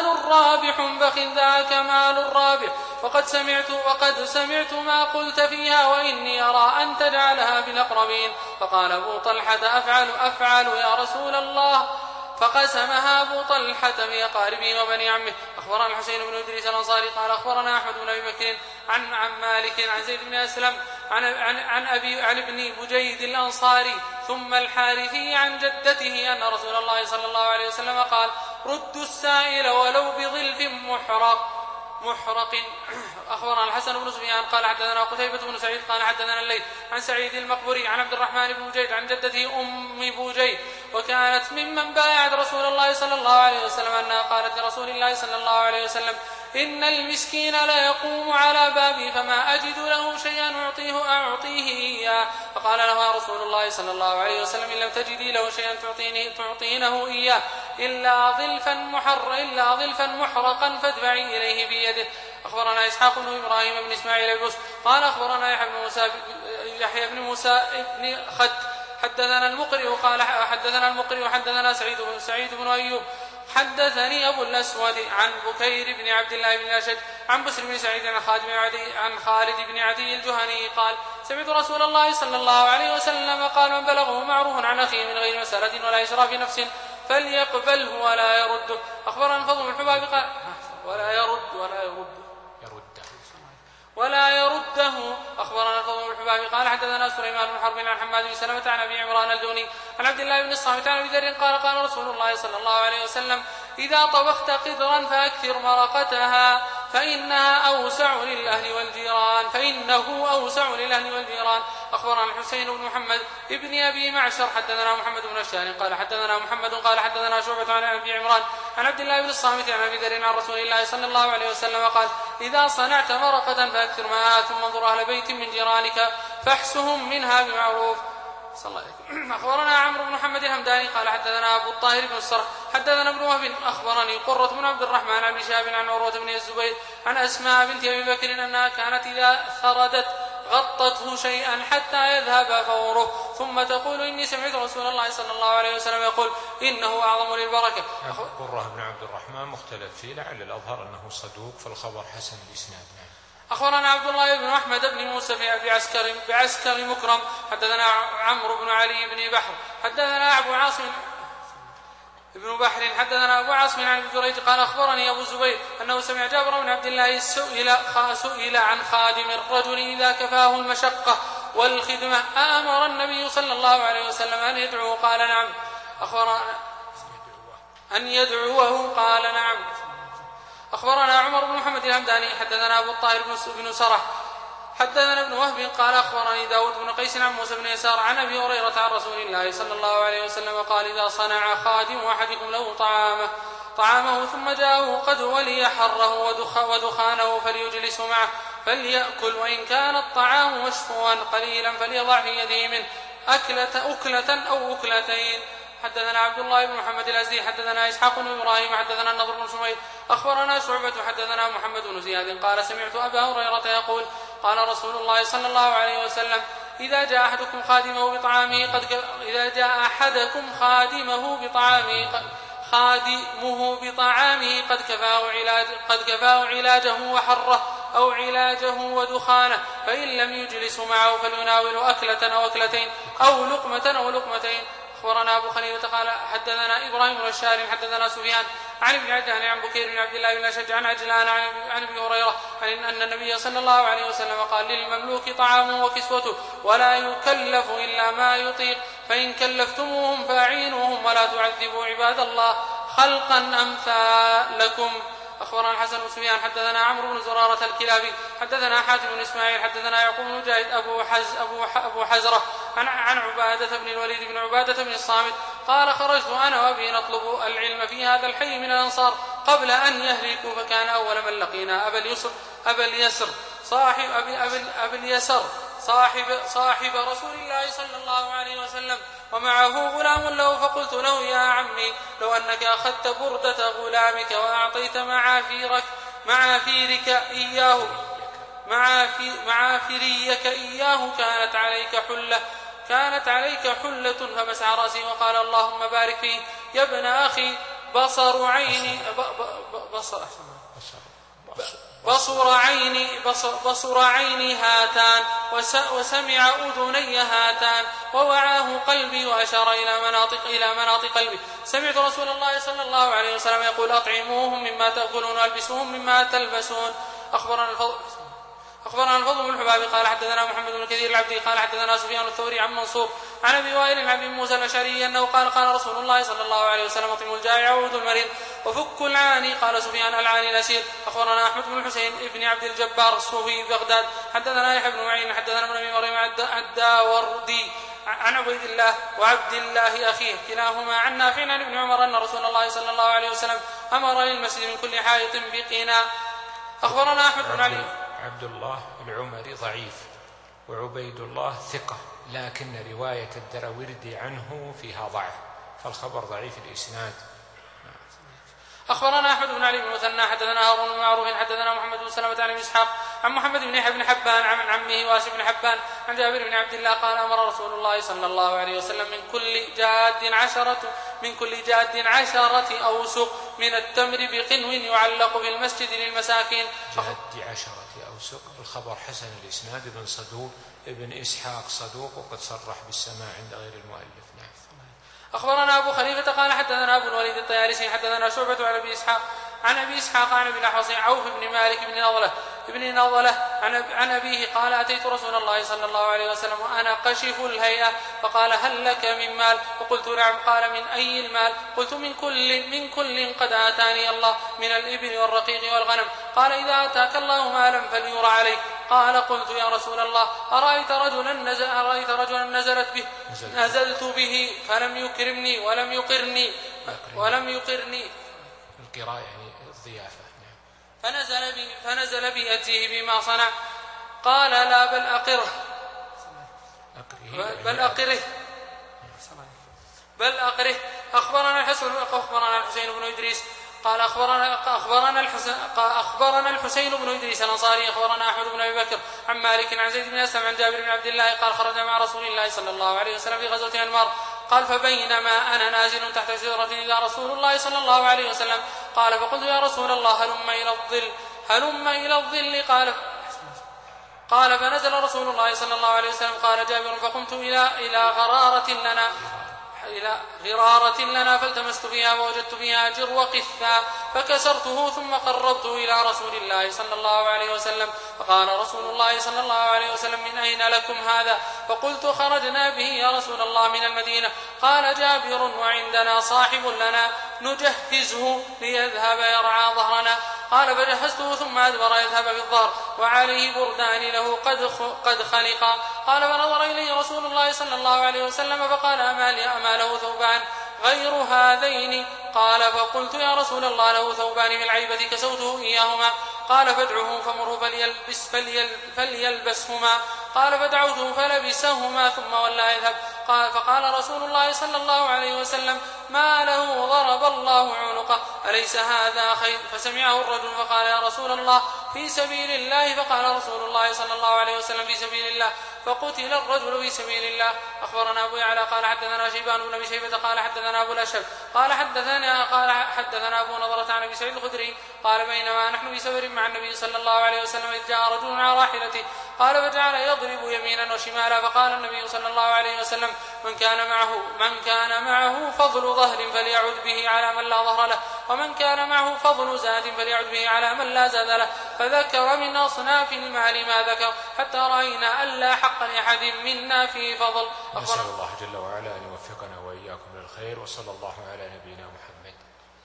مال رابح وقد سمعت ما قلت فيها وإني أرى أن تجعلها بالأقربين. فقال أبو طلحة أفعل يا رسول الله فقسمها أبو طلحة بأقاربه وبني عمه. أخبرنا الحسين بن إدريس الأنصاري قال أخبرنا أحمد بن أبي بكر عن مالك عن زيد بن أسلم عن ابن بجيد الأنصاري ثم الحارثي عن جدته أن رسول الله صلى الله عليه وسلم قال ردوا السائل ولو بظلف محرق. أخبرنا الحسن بن سفيان قال حدثنا قتيبة بن سعيد قال حدثنا الليث عن سعيد المقبري عن عبد الرحمن بن بجيد عن جدته أم بجيد وكانت ممن بايعت رسول الله صلى الله عليه وسلم أنها قالت لرسول الله صلى الله عليه وسلم إن المسكين لا يقوم على بابي فما أجد له شيئا أعطيه إياه. فقال لها رسول الله صلى الله عليه وسلم إن لم تجدي له شيئا تعطينه إياه إلا ظلفا محرقا فادفعي إليه بيده. أخبرنا إسحاق بن إبراهيم بن إسماعيل البس قال أخبرنا يحيى بن موسى بن خد حدثنا المقري حدثنا سعيد بن أيوب حدثني أبو الأسود عن بكير بن عبد الله بن الأشج عن بسر بن سعيد عن خالد بن عدي الجهني قال سمعت رسول الله صلى الله عليه وسلم قال من بلغه معروف عن أخيه من غير مسألة ولا إشراف نفس فليقبله ولا يرده. أخبرنا الفضل بن الحباب قال ولا يرده. أخبرنا الفضل بن الحباب قال حدثنا سليمان بن حرب عن حماد بن سلمة عن أبي عمران الجهني عن عبد الله بن الصامت عن أبي ذر قال رسول الله صلى الله عليه وسلم إذا طبخت قدرا فأكثر مرقتها فإنه أوسع للأهل والجيران. أخبرنا الحسين بن محمد ابن أبي معشر حدثنا محمد بن الشان قال حدثنا محمد قال حدثنا شعبة عن أبي عمران عن عبد الله بن الصامت عن أبي ذر عن رسول الله صلى الله عليه وسلم قال إذا صنعت مرقة فأكثر ماءها ثم انظر أهل بيت من جيرانك فاحسهم منها بمعروف. صلى الله عليه. أخبرنا عمرو بن محمد الهمداني قال حدثنا أبو الطاهر بن السرح حدثنا ابن وهب أخبرني قرة بن عبد الرحمن عن شهاب عن عروة بن الزبير عن أسماء بنت أبي بكر أنها كانت إذا ثردت غطته شيئا حتى يذهب فوره ثم تقول إني سمعت رسول الله صلى الله عليه وسلم يقول إنه أعظم للبركة. قرة بن عبد الرحمن مختلف فيه لعل الأظهر أنه صدوق فالخبر حسن الإسناد. أخبرنا عبد الله بن أحمد بن موسى بعسكر مكرم حدثنا عمرو بن علي بن بحر حدثنا أبو عاصم ابن بحر حدثنا أبو عاصم عن جريج قال أخبرني أبو الزبير أنه سمع جابر بن عبد الله سئل عن خادم الرجل إذا كفاه المشقة والخدمة أأمر النبي صلى الله عليه وسلم أن يدعوه قال نعم. أن يدعوه قال نعم. أخبرنا عمر بن محمد الهمداني حدثنا أبو الطاهر بن سرح حدثنا ابن وهب قال أخبرني داود بن قيس عن موسى بن يسار عن أبي هريرة عن رسول الله صلى الله عليه وسلم قال إذا صنع خادم أحدكم له طعامه ثم جاءه قد ولي حره ودخانه فليجلس معه فليأكل وإن كان الطعام مشفوا قليلا فليضع في يده منه أكلة أو أكلتين. حدثنا عبد الله بن محمد الأزدي حدثنا إسحاق بن إبراهيم حدثنا النضر بن شميل أخبرنا شعبة حدثنا محمد بن زياد قال سمعت أبا هريرة يقول قال رسول الله صلى الله عليه وسلم إذا جاء أحدكم خادمه بطعامه قد كفاه علاجه وحره أو علاجه ودخانه فإن لم يجلس معه فليناول أكلة أو أكلتين أو لقمة أو لقمتين. أخبرنا أبو خليفة قال حدثنا إبراهيم بن الشارم حدثنا سفيان عن ابن عجلان عن بكير بن عبد الله بن الأشج عن عجلان عن ابي هريرة أن النبي صلى الله عليه وسلم قال للمملوك طعامه وكسوته ولا يكلف إلا ما يطيق فإن كلفتموهم فأعينوهم ولا تعذبوا عباد الله خلقا أمثالكم. أخبرنا الحسن بن سفيان حدثنا عمرو بن زرارة الكلابي حدثنا حاتم بن إسماعيل حدثنا يعقوب بن مجاهد أبو حزرة عن عبادة بن الوليد بن عبادة بن الصامت قال خرجت أنا وأبي نطلب العلم في هذا الحي من الأنصار قبل أن يهلكوا فكان أول من لقينا أبا اليسر صاحب رسول الله صلى الله عليه وسلم ومعه غلام له فقلت له يا عمي لو أنك أخذت بردة غلامك وأعطيت معافيرك إياه كانت عليك حلة فمسح رأسي وقال اللهم بارك فيه يا ابن أخي بصر عيني هاتان وسمع أذني هاتان ووعاه قلبي وأشار إلى مناطق قلبي. سمعت رسول الله صلى الله عليه وسلم يقول أطعموهم مما تأكلون والبسوهم مما تلبسون. أخبرنا الفضل بن الحباب قال حدثنا محمد بن كثير العبدي قال حدثنا سفيان الثوري عن منصور عن أبي وائل عن أبي موسى الأشعري أنه قال رسول الله صلى الله عليه وسلم اطعموا الجائع وعودوا المريض وفكوا العاني. قال سفيان العاني الأسير. أخبرنا أحمد بن الحسين ابن عبد الجبار الصوفي بغداد حدثنا يحيى بن معين حدثنا ابن أبي مريم الداوردي عن عبيد الله وعبد الله أخيه كلاهما عن نافع عن ابن عمر أن رسول الله صلى الله عليه وسلم أمر للمسجد من كل حائط بقينا. أخبرنا أحمد بن علي. عبد الله العمري ضعيف وعبيد الله ثقة لكن رواية الدراوردي عنه فيها ضعف فالخبر ضعيف الإسناد. أخبرنا أحمد بن علي بن المثنى حدثنا هارون بن معروف حدثنا محمد بن سلمة عن ابن إسحاق عن محمد بن يحيى بن حبان عن عمه واسع بن حبان عن جابر بن عبد الله قال أمر رسول الله صلى الله عليه وسلم من كل جاد 10 أوسق من التمر بقنو يعلق في المسجد للمساكين. جاد 10 أوسق. الخبر حسن الإسناد، ابن صدوق ابن إسحاق صدوق وقد صرح بالسماع عند غير المؤلف. نعم. أخبرنا أبو خليفة قال حدثنا أبو الوليد الطيالسي حدثنا شعبة عن أبي إسحاق عن أبي الأحوص عوف بن مالك بن نضلة عن أبيه قال أتيت رسول الله صلى الله عليه وسلم وأنا قشف الهيئة فقال هل لك من مال؟ فقلت نعم. قال من أي المال؟ قلت من كل قد آتاني الله من الإبل والرقيق والغنم. قال إذا آتاك الله مالا فليرى عليك. قال قلت يا رسول الله أرأيت رجلا نزلت به فلم يكرمني ولم يقرني القراءة يعني الضيافة. فنزل بيأتيه بما صنع. قال لا بل أقره. أخبرنا الحسين بن إدريس قال أخبرنا الحسين بن إدريس الأنصاري أخبرنا أحمد بن أبي بكر عن مالك عن زيد بن أسلم عن جابر بن عبد الله قال خرج مع رسول الله صلى الله عليه وسلم في غزوة أنمار. قال فبينما أنا نازل تحت شجرة إذا رسول الله صلى الله عليه وسلم قال فقلت يا رسول الله هلم إلى الظل قال فنزل رسول الله صلى الله عليه وسلم. قال جابر فقمت إلى غرارة لنا فالتمست فيها ووجدت فيها جرو قثا فكسرته ثم قربته إلى رسول الله صلى الله عليه وسلم. فقال رسول الله صلى الله عليه وسلم من أين لكم هذا؟ فقلت خرجنا به يا رسول الله من المدينة. قال جابر وعندنا صاحب لنا نجهزه ليذهب يرعى ظهرنا. قال فجهزته ثم أدبر يذهب بالظهر وعليه بردان له قد خلقا. قال فنظر إليه رسول الله صلى الله عليه وسلم فقال أما له ثوبان غير هذين؟ قال فقلت يا رسول الله له ثوبان في العيبة كسوته إياهما. قال فادعه فمره فليلبسهما. قال فدعوته فلبسهما ثم ولى يذهب. فقال رسول الله صلى الله عليه وسلم ما له ضرب الله عنقه أليس هذا خير؟ فسمعه الرجل فقال يا رسول الله في سبيل الله. فقال رسول الله صلى الله عليه وسلم في سبيل الله. فقتل الرجل في سبيل الله. أخبرنا أبو يعلى قال حدثنا شيبان بن أبي شيبة قال حدثنا أبو الأشهب قال حدثنا أبو نضرة عن أبي سعيد الخدري قال بينما نحن في سفر مع النبي صلى الله عليه وسلم إذ جاء رجل على راحلته قال فجعل يضرب يمينا وشمالا. فقال النبي صلى الله عليه وسلم من كان معه فضل ظهر فليعد به على من لا ظهر له ومن كان معه فضل زاد فليعد به على من لا زاد له. فذكر من أصناف المال ما ذكر حتى رأينا ألا حق لأحد منا في فضل. نسأل الله جل وعلا أن يوفقنا وإياكم للخير وصلى الله على نبينا محمد.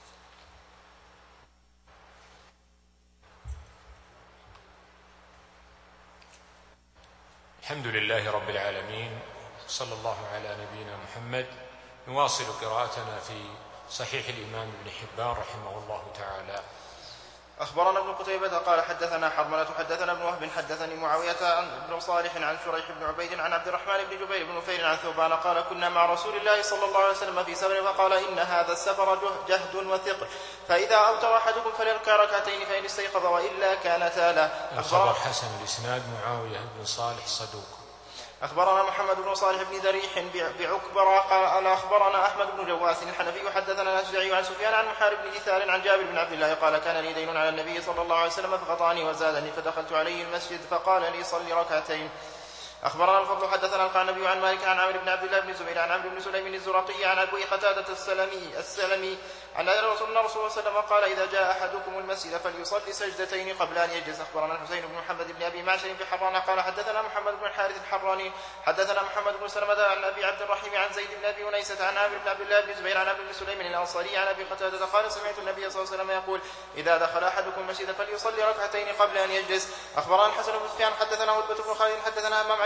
الحمد لله رب العالمين صلى الله على نبينا محمد. نواصل قراءتنا في صحيح الإمام ابن حبان رحمه الله تعالى. أخبرنا ابن قتيبة قال حدثنا حرملة حدثنا ابن وهب حدثني معاوية بن صالح عن شريح بن عبيد عن عبد الرحمن بن جبير بن نفير عن ثوبان قال كنا مع رسول الله صلى الله عليه وسلم في سفر فقال إن هذا السفر جهد وثقل فإذا أوتر أحدكم فليركع ركعتين فإن استيقظ وإلا كان تالا. الخبر حسن الإسناد معاوية بن صالح صدوق. أخبرنا محمد بن صالح بن ذريح بعكبر قال أخبرنا أحمد بن جواس الحنفي حدثنا الأشجعي عن سفيان عن محارب بن إثار عن جابر بن عبد الله قال كان لي دين على النبي صلى الله عليه وسلم فقطعني وزادني فدخلت عليه المسجد فقال لي صلي ركعتين. أخبرنا الفضل حدثنا القعنبي عن مالك عن عمرو بن عبد الله بن زبير عن عمرو بن سليم الزرقي عن أبي قتادة السلمي عن رسول الله صلى الله عليه وسلم قال إذا جاء أحدكم المسجد فليصلي سجدتين قبل أن يجلس. أخبرنا الحسين بن محمد بن أبي معشر بحران قال حدثنا محمد بن الحارث الحراني حدثنا محمد بن سلمة عن أبي عبد الرحيم عن زيد بن أبي أنيسة عن عمرو بن عبد الله بن زبير عن عمرو بن سليم الأنصاري عن أبي قتادة قال سمعت النبي صلى الله عليه وسلم يقول إذا دخل أحدكم المسجد فليصلي ركعتين قبل أن يجلس. أخبرنا الحسن بن سفيان حدثنا هدبة بن خالد حدثنا أمام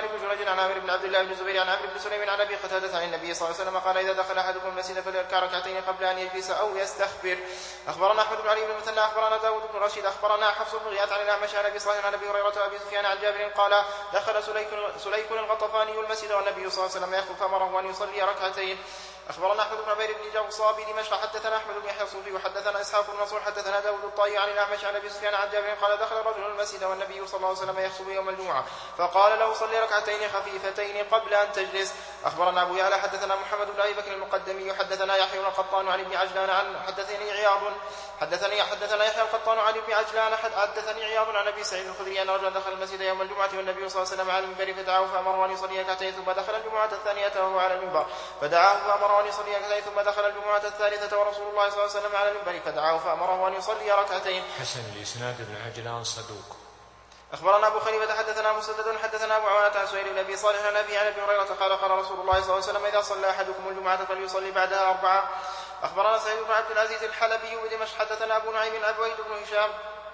عن ابن جريج عن عامر بن عبد الله بن الزبير عن عمرو بن سليم عن ابي قتادة عن النبي صلى الله عليه وسلم قال اذا دخل احدكم المسجد فليركع ركعتين قبل ان يجلس او يستخبر. اخبرنا احمد بن علي بن المثنى اخبرنا داود بن رشيد اخبرنا حفص بن غياث عن الاعمش عن ابي صالح عن ابي هريرة وابي سفيان عن جابر قال دخل سليك الغطفاني المسجد والنبي صلى الله عليه وسلم يخطب فامره ان يصلي ركعتين. اخبرنا احمد بن عبيد بن جوصى بدمشق حدثنا احمد بن يحيى الصوفي وحدثنا اسحاق بن منصور حدثنا داود الطائي عن الاعمش عن ابي سفيان عن جابر قال دخل رجل المسجد والنبي صلى الله عليه وسلم يخطب يوم الجمعه فقال له صلي ركعتين خفيفتين قبل ان تجلس. اخبرنا ابو يعلى حدثنا محمد بن ابي بكر المقدمي حدثنا يحيى بن القطان عن ابن عجلان عن حدثنا يحيى القطان عن ابن عجلان حدثني عياض عن ابي سعيد الخدري ان رجلا دخل المسجد يوم الجمعه والنبي صلى الله عليه وسلم على المنبر فدعاه فامره ان يصلي ركعتين ثم دخل الجمعه الثانيه وهو على المنبر فدعاه فامره ان يصلي ركعتين ثم دخل الجمعه الثالثه ورسول الله صلى الله عليه وسلم على المنبر فدعاه فامره ان يصلي ركعتين. حسن الاسناد بن عجلان صدوق. اخبرنا ابو خليفه حدثنا مسدد حدثنا ابو عوانة عن سهيل بن ابي صالح عن ابي هريره قال قال رسول الله صلى الله عليه وسلم اذا صلى احدكم الجمعه فليصلي بعدها 4. اخبرنا سعيد بن عبد العزيز الحلبي بدمشق حدثنا ابو نعيم عبيد بن هشام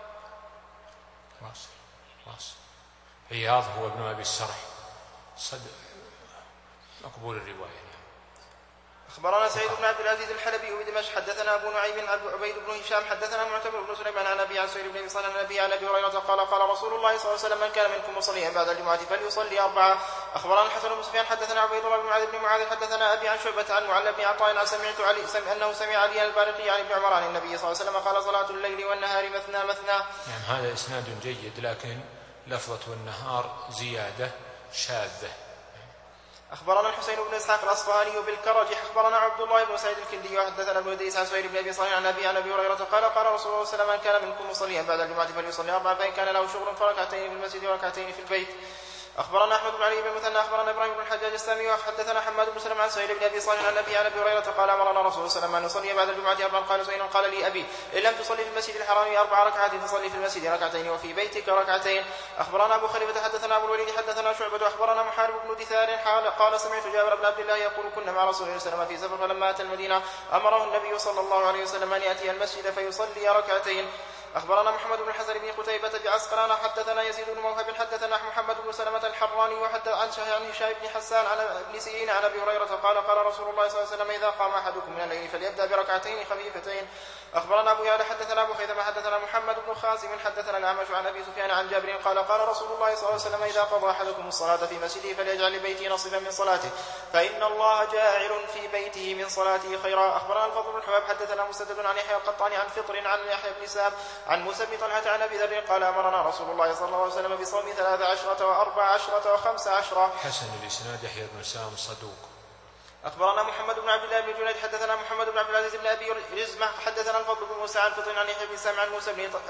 واصل عياض هو ابن ابي السرح مقبول الروايه. اخبرنا سعيد بن عبد العزيز الحلبي بدمشق حدثنا ابو نعيم عبيد بن هشام حدثنا معتمر بن سليمان عن ابي عن سهيل بن ابي صالح عن ابي عن ابي هريره قال قال رسول الله صلى الله عليه وسلم من كان منكم مصليا بعد الجمعه فليصلي 4. اخبرنا الحسن بن سفيان حدثنا عبيد الله بن معاذ بن معاذ حدثنا ابي عن شعبة عن معل بن عطاء انه سمع علي البارقي عن ابن عمر عن النبي صلى الله عليه وسلم قال صلاه الليل والنهار مثنى مثنى. يعني هذا اسناد جيد لكن لفظه النهار زياده شاذه. اخبرنا الحسين بن اسحاق الاصفهاني بالكرج اخبرنا عبد الله بن سعيد الكندي وحدثنا ابن ادريس عن سهيل بن ابي صالح عن ابي هريره قال قال رسول الله صلى الله عليه وسلم من كان منكم مصليا بعد الجمعه فليصلي 4 فان كان له شغل فركعتين في المسجد وركعتين في البيت. اخبرنا احمد بن علي بن المثنى اخبرنا ابراهيم بن الحجاج السامي وحدثنا حماد بن سلمة عن سهيل بن ابي صالح عن ابي هريره قال امرنا رسول الله صلى الله عليه وسلم ان نصلي بعد الجمعه 4 قال سهيل قال لي ابي ان لم تصلي في المسجد الحرام 4 ركعات فصلي في المسجد ركعتين وفي بيتك ركعتين. اخبرنا ابو خليفه حدثنا ابو الوليد حدثنا شعبة اخبرنا محارب بن دثار قال سمعت جابر بن عبد الله يقول كنا مع رسول الله صلى الله عليه وسلم في سفر فلما اتى المدينه امره النبي صلى الله عليه وسلم ان ياتي المسجد فيصلي ركعتين. اخبرنا محمد بن الحسن بن قتيبة بعسقلان حدثنا يزيد بن موهب حدثنا محمد بن سلمة الحراني وحدث عن هشام بن حسان عن ابن سيرين عن ابي هريرة قال قال رسول الله صلى الله عليه وسلم اذا قام احدكم من الليل فليبدا بركعتين خفيفتين. اخبرنا ابو يعلى حدثنا ابو خيثمة حدثنا محمد بن خازم حدثنا الاعمش عن ابي سفيان عن جابر قال قال رسول الله صلى الله عليه وسلم اذا قضى احدكم الصلاة في مسجده فليجعل لبيته نصيبا من صلاته فان الله جاعل في بيته من صلاته خيرا. اخبرنا الفضل بن الحباب حدثنا مسدد عن يحيى القطان عن فطر عن يحيى بن سام عن موسى بن طلحة عن ابي ذر قال امرنا رسول الله صلى الله عليه وسلم بصوم 13 و14 و15. حسن الاسناد يحيى بن سام صدوق. اخبرنا محمد بن عبد الله بن جنيد حدثنا محمد بن عبد العزيز بن ابي رزمه حدثنا الفضل بن موسى عن فطر عن يحيى بن سام عن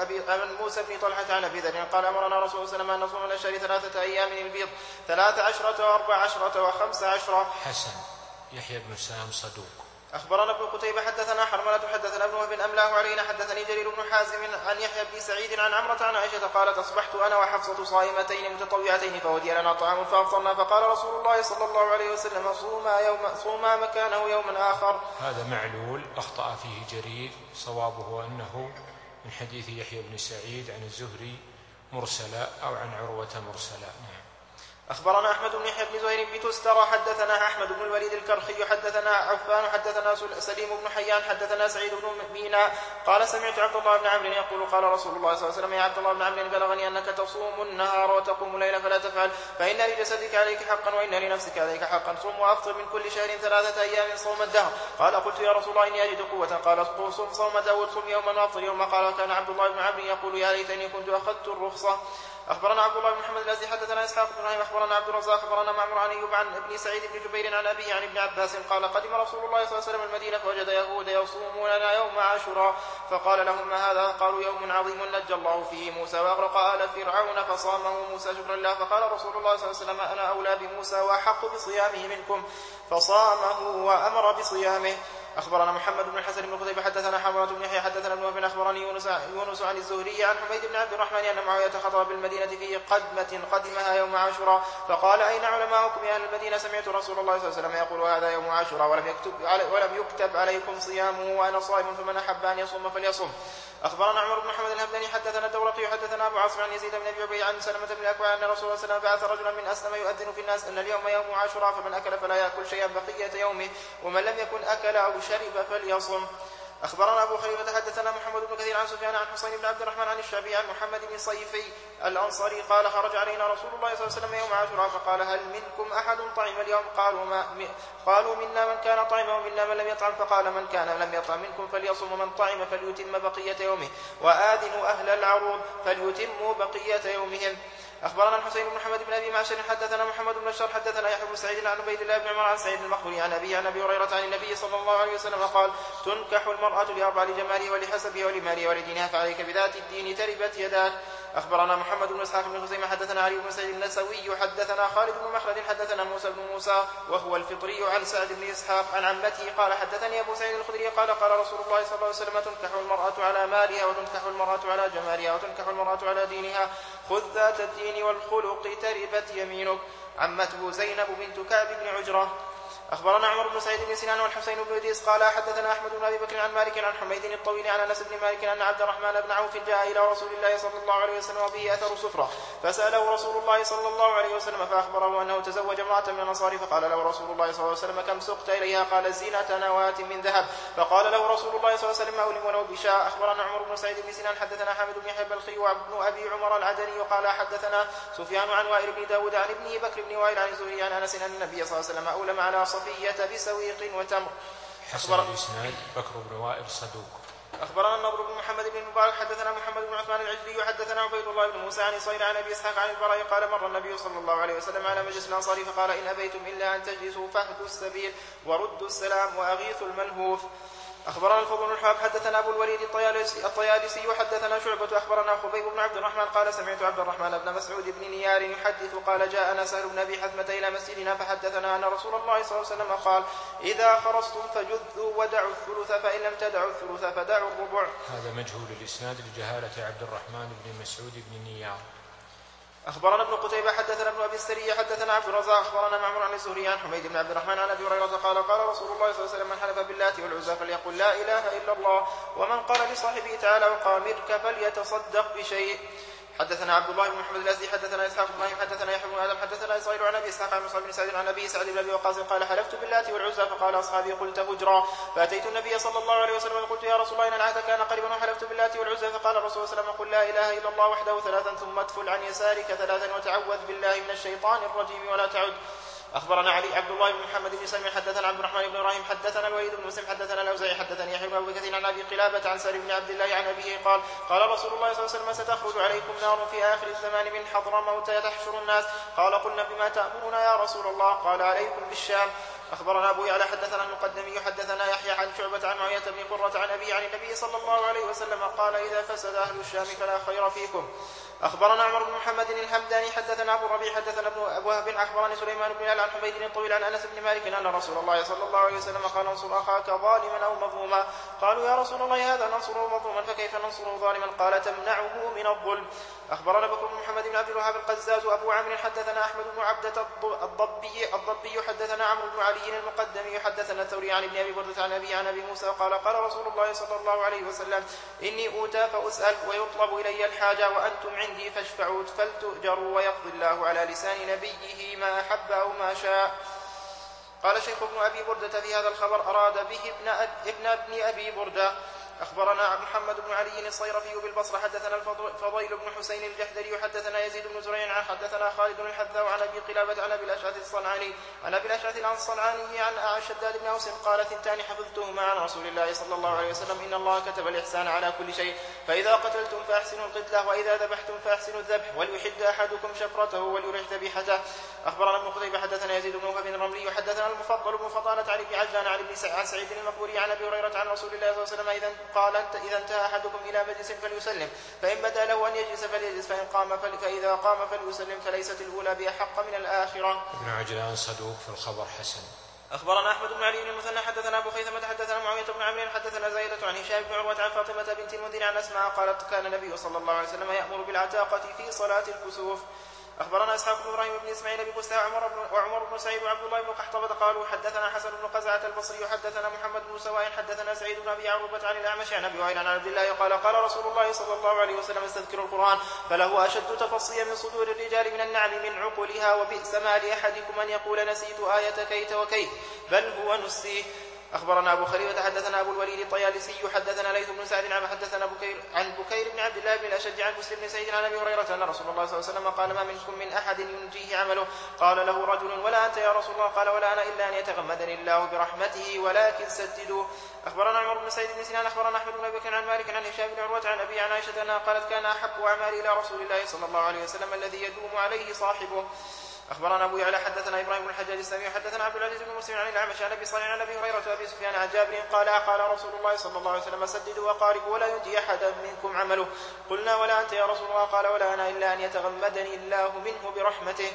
موسى بن طلحة عن ابي ذر قال امرنا رسول الله صلى الله عليه وسلم ان نصوم من الشهر 3 ايام البيض 13 و14 و15. حسن يحيى بن سام صدوق. اخبرنا ابن قتيبة حدثنا حرملة حدثنا ابن وهب املاه علينا حدثني جرير بن حازم عن يحيى بن سعيد عن عمرة عن عائشة قالت اصبحت انا وحفصة صائمتين متطوعتين فودي لنا طعام فافطرنا فقال رسول الله صلى الله عليه وسلم صوما مكانه يوما اخر. هذا معلول اخطأ فيه جرير صوابه انه من حديث يحيى بن سعيد عن الزهري مرسلا او عن عروة مرسلا. اخبرنا احمد بن يحيى بن زهير بن تستر حدثنا احمد بن الوليد الكرخي حدثنا عفان حدثنا سليم بن حيان حدثنا سعيد بن مينا قال سمعت عبد الله بن عمرو يقول قال رسول الله صلى الله عليه وسلم يا عبد الله بن عمرو بلغني انك تصوم النهار وتقوم الليل فلا تفعل فان لجسدك عليك حقا وان لنفسك عليك حقا صم وافطر من كل شهر 3 ايام صوم الدهر. قال قلت يا رسول الله اني اجد قوة قال صم صوم داود صم يوما وافطر يوما. قال كان عبد الله بن عمرو يقول يا ليتني كنت اخذت الرخصة. اخبرنا عبد الله بن محمد الازدي حدثنا اسحاق بن ابراهيم اخبرنا عبد الرزاق اخبرنا معمر عن ايوب عن ابن سعيد بن جبير عن ابي عن ابن عباس قال قدم رسول الله صلى الله عليه وسلم المدينه فوجد يهود يصوموننا يوم عاشوراء فقال لهم ما هذا قالوا يوم عظيم نجى الله فيه موسى واغرق آل فرعون فصامه موسى شكرا له فقال رسول الله صلى الله عليه وسلم انا اولى بموسى واحق بصيامه منكم فصامه وامر بصيامه. اخبرنا محمد بن الحسن بن قتيبة حدثنا حمرة بن يحيى حدثنا ابن وهب اخبرني يونس عن الزهري عن حميد بن عبد الرحمن ان معاوية خطب بالمدينة في قدمة قدمها يوم عاشوراء فقال اين علماؤكم يا اهل المدينة سمعت رسول الله صلى الله عليه وسلم يقول هذا يوم عاشوراء ولم يكتب عليكم صيامه وانا صائم فمن احب ان يصوم فليصوم. أخبرنا عمر بن محمد الهمداني حدثنا الدورقي حدثنا أبو عاصم عن يزيد بن أبي عبيد عن سلمة بن الأكوع أن رسول الله صلى الله عليه وسلم بعث رجلا من أسلم يؤذن في الناس أن اليوم يوم عاشوراء فمن أكل فلا يأكل شيئا بقية يومه ومن لم يكن أكل أو شرب فليصم. أخبرنا أبو خليفة حدثنا محمد بن كثير عن سفيان عن حسين بن عبد الرحمن عن الشعبي عن محمد بن صيفي الأنصاري قال خرج علينا رسول الله صلى الله عليه وسلم يوم عاشوراء فقال هل منكم أحد طعم اليوم؟ قالوا منا من كان طعم ومنا من لم يطعم فقال من كان لم يطعم منكم فليصم ومن طعم فليتم بقية يومه وآذنوا أهل العروض فليتموا بقية يومهم. أخبرنا الحسين بن محمد بن أبي معشر حدثنا محمد بن بشار حدثنا يحيى بن سعيد عن عبيد الله بن عمر عن سعيد المقبري عن أبي هريرة عن النبي صلى الله عليه وسلم قال تنكح المرأة لأربع لجمالها ولحسبها ولمالها ولدينها فعليك بذات الدين تربت يداك. أخبرنا محمد بن إسحاق بن خزيمة حدثنا علي بن سعيد النسوي حدثنا خالد بن مخلد حدثنا موسى بن موسى وهو الفطري عن سعد بن إسحاق عن عمته قال حدثني أبو سعيد الخدري قال قال رسول الله صلى الله عليه وسلم تنكح المرأة على مالها وتنكح المرأة على جمالها وتنكح المرأة على دينها خذ ذات الدين والخلق تربت يمينك. عمته زينب بنت كعب بن عجرة. أخبرنا عمر بن سعيد بن سنان والحسين بن إدريس قال حدثنا أحمد بن أبي بكر عن مالك عن حميد الطويل عن أنس بن مالك أن عبد الرحمن بن عوف جاء إلى رسول الله صلى الله عليه وسلم وبه أثر سفرة فسأله رسول الله صلى الله عليه وسلم فأخبره أنه تزوج امرأة من الأنصار فقال له رسول الله صلى الله عليه وسلم كم سقت إليها؟ قال زينة نواة من ذهب. فقال له رسول الله صلى الله عليه وسلم أولم ولو بشاء. أخبرنا عمر بن سعيد بن سنان حدثنا حامد بن يحيى البلخي وابن أبي عمر العدني وقال حدثنا سفيان عن وائل بن داود عن ابن بكر بن وائل عن الزهري عن أنس أن النبي صلى الله عليه وسلم أولم على صفية بسويق وتمر. حسن الإسناد بكر بن وائل صدوق. أخبرنا النضر بن محمد بن المبارك حدثنا محمد بن عثمان العجلي حدثنا عبيد الله بن موسى عن صير عن أبي إسحاق عن البراء قال مر النبي صلى الله عليه وسلم على مجلس الأنصار فقال إن أبيتم إلا أن تجلسوا فاهدوا السبيل وردوا السلام وأغيثوا الملهوف. أخبرنا الفضل بن الحاب حدثنا أبو الوليد الطيالسي وحدثنا شعبة أخبرنا خبيب بن عبد الرحمن قال سمعت عبد الرحمن بن مسعود بن نيار يحدث قال جاءنا سهل بن أبي حثمة إلى مسجدنا فحدثنا أن رسول الله صلى الله عليه وسلم قال إذا خرجتم فجذوا ودعوا الثلث فإن لم تدعوا الثلث فدعوا الربع. هذا مجهول الإسناد لجهالة عبد الرحمن بن مسعود بن نيار. أخبرنا ابن قتيبة حدثنا ابن أبي السري حدثنا عبد الرزاق أخبرنا معمر عن الزهري عن حميد بن عبد الرحمن عن أبي هريرة قال قال رسول الله صلى الله عليه وسلم من حلف باللات والعزى فليقل لا إله إلا الله ومن قال لصاحبه تعالى وقامرك فليتصدق بشيء. حدثنا عبد الله بن محمد الأزدي حدثنا إسحاق بن إبراهيم حدثنا يحيى بن آدم حدثنا إسرائيل عن أبي إسحاق عن مصعب بن سعد عن أبي سعد بن أبي وقاص قال حلفت باللات والعزى فقال أصحابي قلت هجرا فأتيت النبي صلى الله عليه وسلم وقلت يا رسول الله إن العهد كان قريبا وحلفت باللات والعزى فقال الرسول صلى الله عليه وسلم قل لا إله إلا الله وحده ثلاثا ثم ادفل عن يسارك ثلاثا وتعوذ بالله من الشيطان الرجيم ولا تعد. أخبرنا علي عبد الله بن محمد بن سلمة حدثنا عبد الرحمن بن إبراهيم حدثنا الوليد بن مسلم حدثنا الأوزاعي حدثني يحيى بن أبي كثير عن أبي قلابة عن سالم بن عبد الله عن أبيه قال قال رسول الله صلى الله عليه وسلم ستخرج عليكم نار في آخر الزمان من حضرموت تحشر الناس. قال قلنا بما تأمرنا يا رسول الله؟ قال عليكم بالشام. أخبرنا أبو يعلى حدثنا المقدمي حدثنا يحيى عن شعبة عن معاوية بن قرة عن أبي عن النبي صلى الله عليه وسلم قال إذا فسد أهل الشام فلا خير فيكم. أخبرنا عمر بن محمد الهمداني حدثنا أبو الربيع حدثنا ابن وهب أخبرني سليمان بن عن حميد الطويل عن أنس بن مالك أن رسول الله صلى الله عليه وسلم قال انصر أخاك ظالما أو مظلوما. قالوا يا رسول الله هذا ننصره مظلوما فكيف ننصره ظالما؟ قال تمنعه من الظلم. أخبرنا بكر بن محمد بن عبد الوهاب القزاز أبو عمرو حدثنا أحمد بن عبدة الضبي حدثنا عمرو بن علي المقدمي حدثنا الثوري عن ابن أبي بردة عن أبي عن أبي موسى قال قال رسول الله صلى الله عليه وسلم إني أوتى فأسأل ويطلب إلي الحاجة وأنتم عندي فاشفعوا فلتؤجروا ويقضي الله على لسان نبيه ما أحب أو ما شاء. قال شيخ ابن أبي بردة في هذا الخبر أراد به ابن أبي بردة. أخبرنا محمد بن علي الصيرفي بالبصرة حدثنا الفضيل بن حسين الجحدري وحدثنا يزيد بن زريع حدثنا خالد الحذاء عن أبي قلابة عن أبي الأشعث الصنعاني عن شداد بن أوس قال ثنتان حفظتهما عن رسول الله صلى الله عليه وسلم إن الله كتب الإحسان على كل شيء فإذا قتلتم فأحسنوا القتلة وإذا ذبحتم فأحسنوا الذبح وليحد أحدكم شفرته وليرح ذبيحته. أخبرنا ابن قتيبة حدثنا يزيد بن وهب الرملي وحدثنا المفضل بن فضالة عن ابن عجلان عن سعيد المقبوري عن أبي هريرة عن رسول الله صلى الله عليه وسلم قال إذا انتهى أحدكم إلى مجلس فليسلم فإن بدا له أن يجلس فليجلس فإذا قام فليسلم فليست الأولى بأحق من الآخرة. ابن عجلان صدوق في الخبر حسن. أخبرنا أحمد بن علي بن المثنى حدثنا أبو خيثمة حدثنا معاوية بن عمرو حدثنا زايدة عن هشام بن عروة عن فاطمة بنت المنذر عن أسماء قالت كان النبي صلى الله عليه وسلم يأمر بالعتاقة في صلاة الكسوف. أخبرنا إسحاق بن إبراهيم بن إسماعيل بن بستة وعمر بن سعيد وعبد الله بن قحطبة قالوا حدثنا حسن بن قزعة البصري وحدثنا محمد بن سواء حدثنا سعيد بن أبي عروبة عن الأعمش عن أبي وائل عن عبد الله قال قال رسول الله صلى الله عليه وسلم استذكروا القرآن فله أشد تفصيا من صدور الرجال من النعم من عقلها وبئس ما لأحدكم أن يقول نسيت آية كيت وكيت بل هو نسيه. أخبرنا أبو خليفة حدثنا أبو الوليد الطيالسي حدثنا ليث بن سعد حدثنا عن بكير بن عبد الله بن الأشج عن مسلم بن سعيد عن أبي هريرة أن رسول الله صلى الله عليه وسلم قال ما منكم من أحد ينجيه عمله قال له رجل ولا أنت يا رسول الله قال ولا أنا إلا أن يتغمدني الله برحمته ولكن سددوا. أخبرنا عمر بن سعيد بن سنان أخبرنا أحمد بن أبي بكر عن مالك عن هشام بن عروة عن أبي عن عائشة أنها قالت كان أحب أعمالي إلى رسول الله صلى الله عليه وسلم الذي يدوم عليه صاحبه. أخبرنا أبو يعلى حدثنا إبراهيم بن الحجاج السامي حدثنا عبد العزيز بن مسلم عن الأعمش عن أبي صالح عن أبي هريرة وأبي سفيان عن جابر قال رسول الله صلى الله عليه وسلم سددوا وقاربوا ولا ينجي أحدا منكم عمله. قلنا ولا أنت يا رسول الله قال ولا أنا إلا أن يتغمدني الله منه برحمته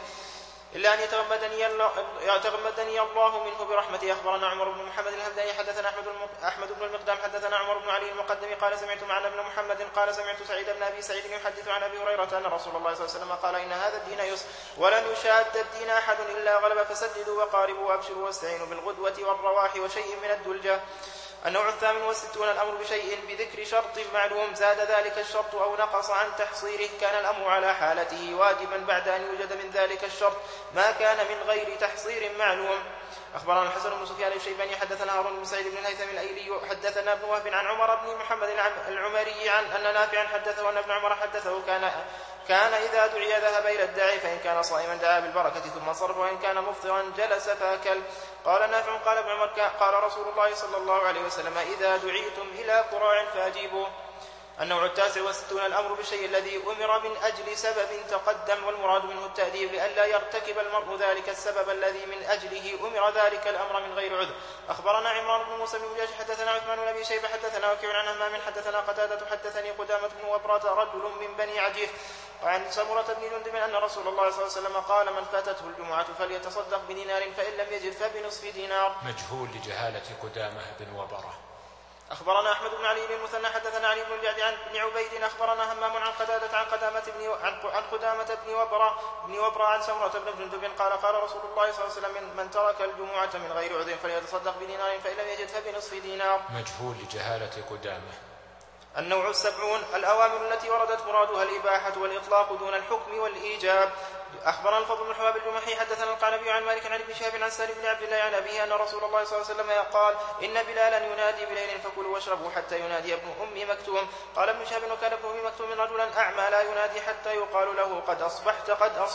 أخبرنا عمر بن محمد الهمداني حدثنا أحمد بن المقدام حدثنا عمر بن علي المقدمي قال سمعت معن بن محمد قال سمعت سعيد بن أبي سعيد يحدث عن أبي هريرة أن رسول الله صلى الله عليه وسلم قال إن هذا الدين يسر ولن يشاد الدين أحد إلا غلب فسددوا وقاربوا وأبشروا واستعينوا بالغدوة والرواح وشيء من الدلجة. النوع 68 الأمر بشيء بذكر شرط معلوم زاد ذلك الشرط أو نقص عن تحصيله كان الأمر على حالته واجبا بعد أن يوجد من ذلك الشرط ما كان من غير تحصير معلوم. أخبرنا الحسن بن سفيان الشيباني حدثنا هارون بن سعيد بن الهيثم الأيلي حدثنا ابن وهب عن عمر بن محمد العمري عن أن نافعا حدثه أن ابن عمر حدثه كان إذا دعي ذهب إلى الداعي فإن كان صائما دعا بالبركة ثم صرف وإن كان مفطرا جلس فأكل. قال نافع قال ابن عمر قال رسول الله صلى الله عليه وسلم إذا دعيتم إلى قراع فأجيبوا. النوع 69 الأمر بالشيء الذي أمر من أجل سبب تقدم والمراد منه التأديب لئلا يرتكب المرء ذلك السبب الذي من أجله أمر ذلك الأمر من غير عذر. أخبرنا عمران بن موسى بن مجاش حدثنا عثمان بن أبي شيبة حدثنا وكيع عن همام حدثنا قتادة حدثني قدامة بن وبرة رجل من بني عجيف وعن سمرة بن جندب أن رسول الله صلى الله عليه وسلم قال من فاتته الجمعة فليتصدق بدينار فإن لم يجد فبنصف دينار. مجهول لجهالة قدامة بن وبرة. أخبرنا أحمد بن علي بن المثنى حدثنا علي بن الجعد عن بن عبيد أخبرنا همام عن قتادة عن قدامة بن وبرة عن سمرة بن جندب قال رسول الله صلى الله عليه وسلم من ترك الجمعة من غير عذر فليتصدق بدينار فإن لم يجد فبنصف دينار. مجهول لجهالة قدامة. النوع 70 الأوامر التي وردت مرادها الإباحة والإطلاق دون الحكم والإيجاب. أخبرنا الفضل بن حباب الجمحي حدثنا القعنبي عن مالك عن ابن شهاب عن سالم بن عبد الله عن أبيه أن رسول الله صلى الله عليه وسلم قال إن بلالا ينادي بليل فكلوا واشربوا حتى ينادي ابن أم مكتوم. قال ابن شهاب وكان ابن أم مكتوم رجلا أعمى لا ينادي حتى يقال له قد أصبحت.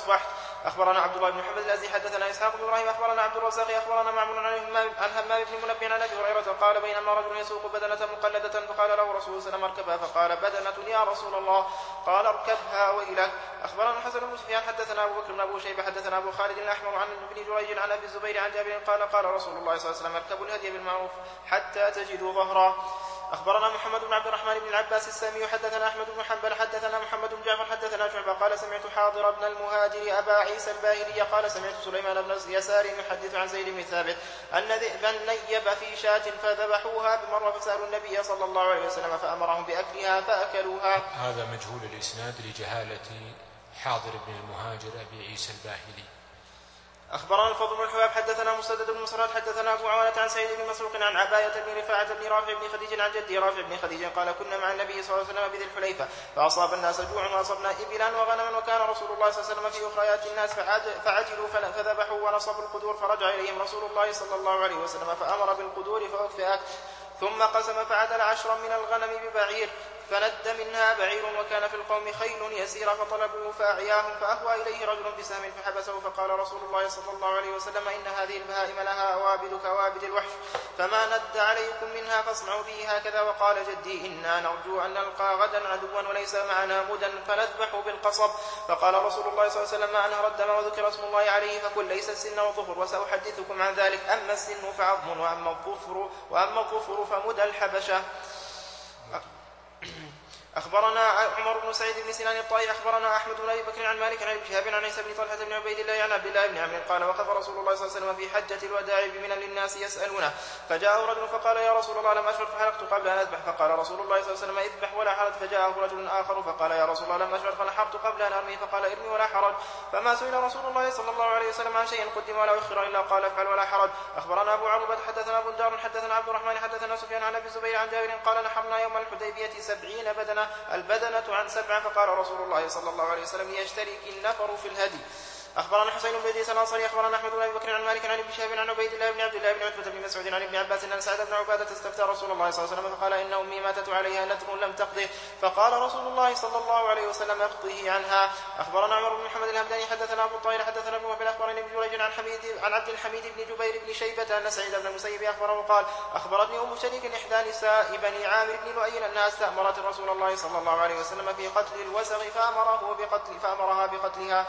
أخبرنا عبد الله بن محمد الأزدي حدثنا إسحاق بن إبراهيم أخبرنا عبد الرزاق أخبرنا معمر عن همام بن منبه عن أبي هريرة قال بينما رجل يسوق بدنة مقلدة فقال له رسول الله صلى الله عليه وسلم اركبها فقال بدنة يا رسول الله قال اركبها وإلك. أخبرنا الحسن بن سفيان حدثنا أبو بكر بن أبو شيبة حدثنا أبو خالد الأحمر عن ابن جريج عن أبي الزبير عن جابر قال رسول الله صلى الله عليه وسلم اركبوا الهدي بالمعروف حتى تجدوا ظهرا. أخبرنا محمد بن عبد الرحمن بن العباس السامي حدثنا أحمد بن حنبل حدثنا محمد بن جعفر حدثنا شعبة قال سمعت حاضر بن المهاجر أبا عيسى الباهلي قال سمعت سليمان بن يسار يحدث عن زيد بن ثابت أن ذئبا نيب في شاة فذبحوها بمرة فسألوا النبي صلى الله عليه وسلم فأمرهم بأكلها فأكلوها. هذا مجهول الإسناد لجهالة حاضر بن المهاجر أبي عيسى الباهلي. أخبرنا الفضل بن الحباب حدثنا مسدد بن مسرات حدثنا أبو عوانة عن سعيد بن مسروق عن عباية بن رفاعة بن رافع بن خديج عن جدي رافع بن خديج قال كنا مع النبي صلى الله عليه وسلم بذي الحليفة فأصاب الناس جوع وأصبنا إبلا وغنما وكان رسول الله صلى الله عليه وسلم في أخريات الناس فعجلوا فذبحوا ونصبوا القدور فرجع إليهم رسول الله صلى الله عليه وسلم فأمر بالقدور فأكفئت ثم قسم فعدل 10 من الغنم ببعير فند منها بعير وكان في القوم خيل يسير فطلبوه فأعياهم فأهوى إليه رجل بسهم فحبسه فقال رسول الله صلى الله عليه وسلم إن هذه البهائم لها أوابد كوابد الوحش فما ند عليكم منها فاصنعوا به هكذا. وقال جدي إنا نرجو أن نلقى غدا عدوا وليس معنا مدا فنذبح بالقصب. فقال رسول الله صلى الله عليه وسلم ما أنهر الدم وذكر اسم الله عليه فكل ليس السن والظفر وسأحدثكم عن ذلك أما السن فعظم وأما الظفر فمدى الحبشة. أخبرنا عمر بن سعيد بن سنان الطائي أخبرنا أحمد بن أبي بكر عن مالك عن ابن شهاب عن عيسى بن طلحة بن عبيد الله عن عبد الله بن عمرو قال وقف رسول الله صلى الله عليه وسلم في حجة الوداع بمنى للناس يسألونه فجاءه رجل فقال يا رسول الله لم أشعر فحلقت قبل أن أذبح فقال رسول الله صلى الله عليه وسلم اذبح ولا حرج فجاءه رجل آخر فقال يا رسول الله لم أشعر فنحرت قبل أن أرمي فقال ارمي ولا حرج فما سئل رسول الله صلى الله عليه وسلم عن شيء قدم ولا أخر إلا قال افعل ولا حرج. أخبرنا أبو عروبة حدثنا أبو الدار حدثنا عبد الرحمن حدثنا سفيان عن أبي الزبير عن جابر قال نحرنا يوم الحديبية 70 بدنة البدنة عن 7 فقال رسول الله صلى الله عليه وسلم يشترك النفر في الهدي. أخبرنا حسين بن إدريس الأنصاري أخبرنا أحمد بن أبي بكر عن مالك عن ابن شهاب عن عبيد الله بن عبد الله بن عتبة بن مسعود عن ابن عباس أن سعد بن عبادة استفتى رسول الله صلى الله عليه وسلم فقال إن أمي ماتت عليها نذر لم تقضه فقال رسول الله صلى الله عليه وسلم اقضه عنها. أخبرنا عمر بن محمد الهمداني حدثنا أبو الطاهر حدثنا ابن وهب أخبرني ابن جريج عن عبد الحميد بن جبير بن شيبة أن سعيد بن المسيب أخبره قال أخبرتني أم شريك إحدى نساء بني عامر بن لؤي أنها استأمرت رسول الله صلى الله عليه وسلم في قتل الوسغ فأمرها بقتلها.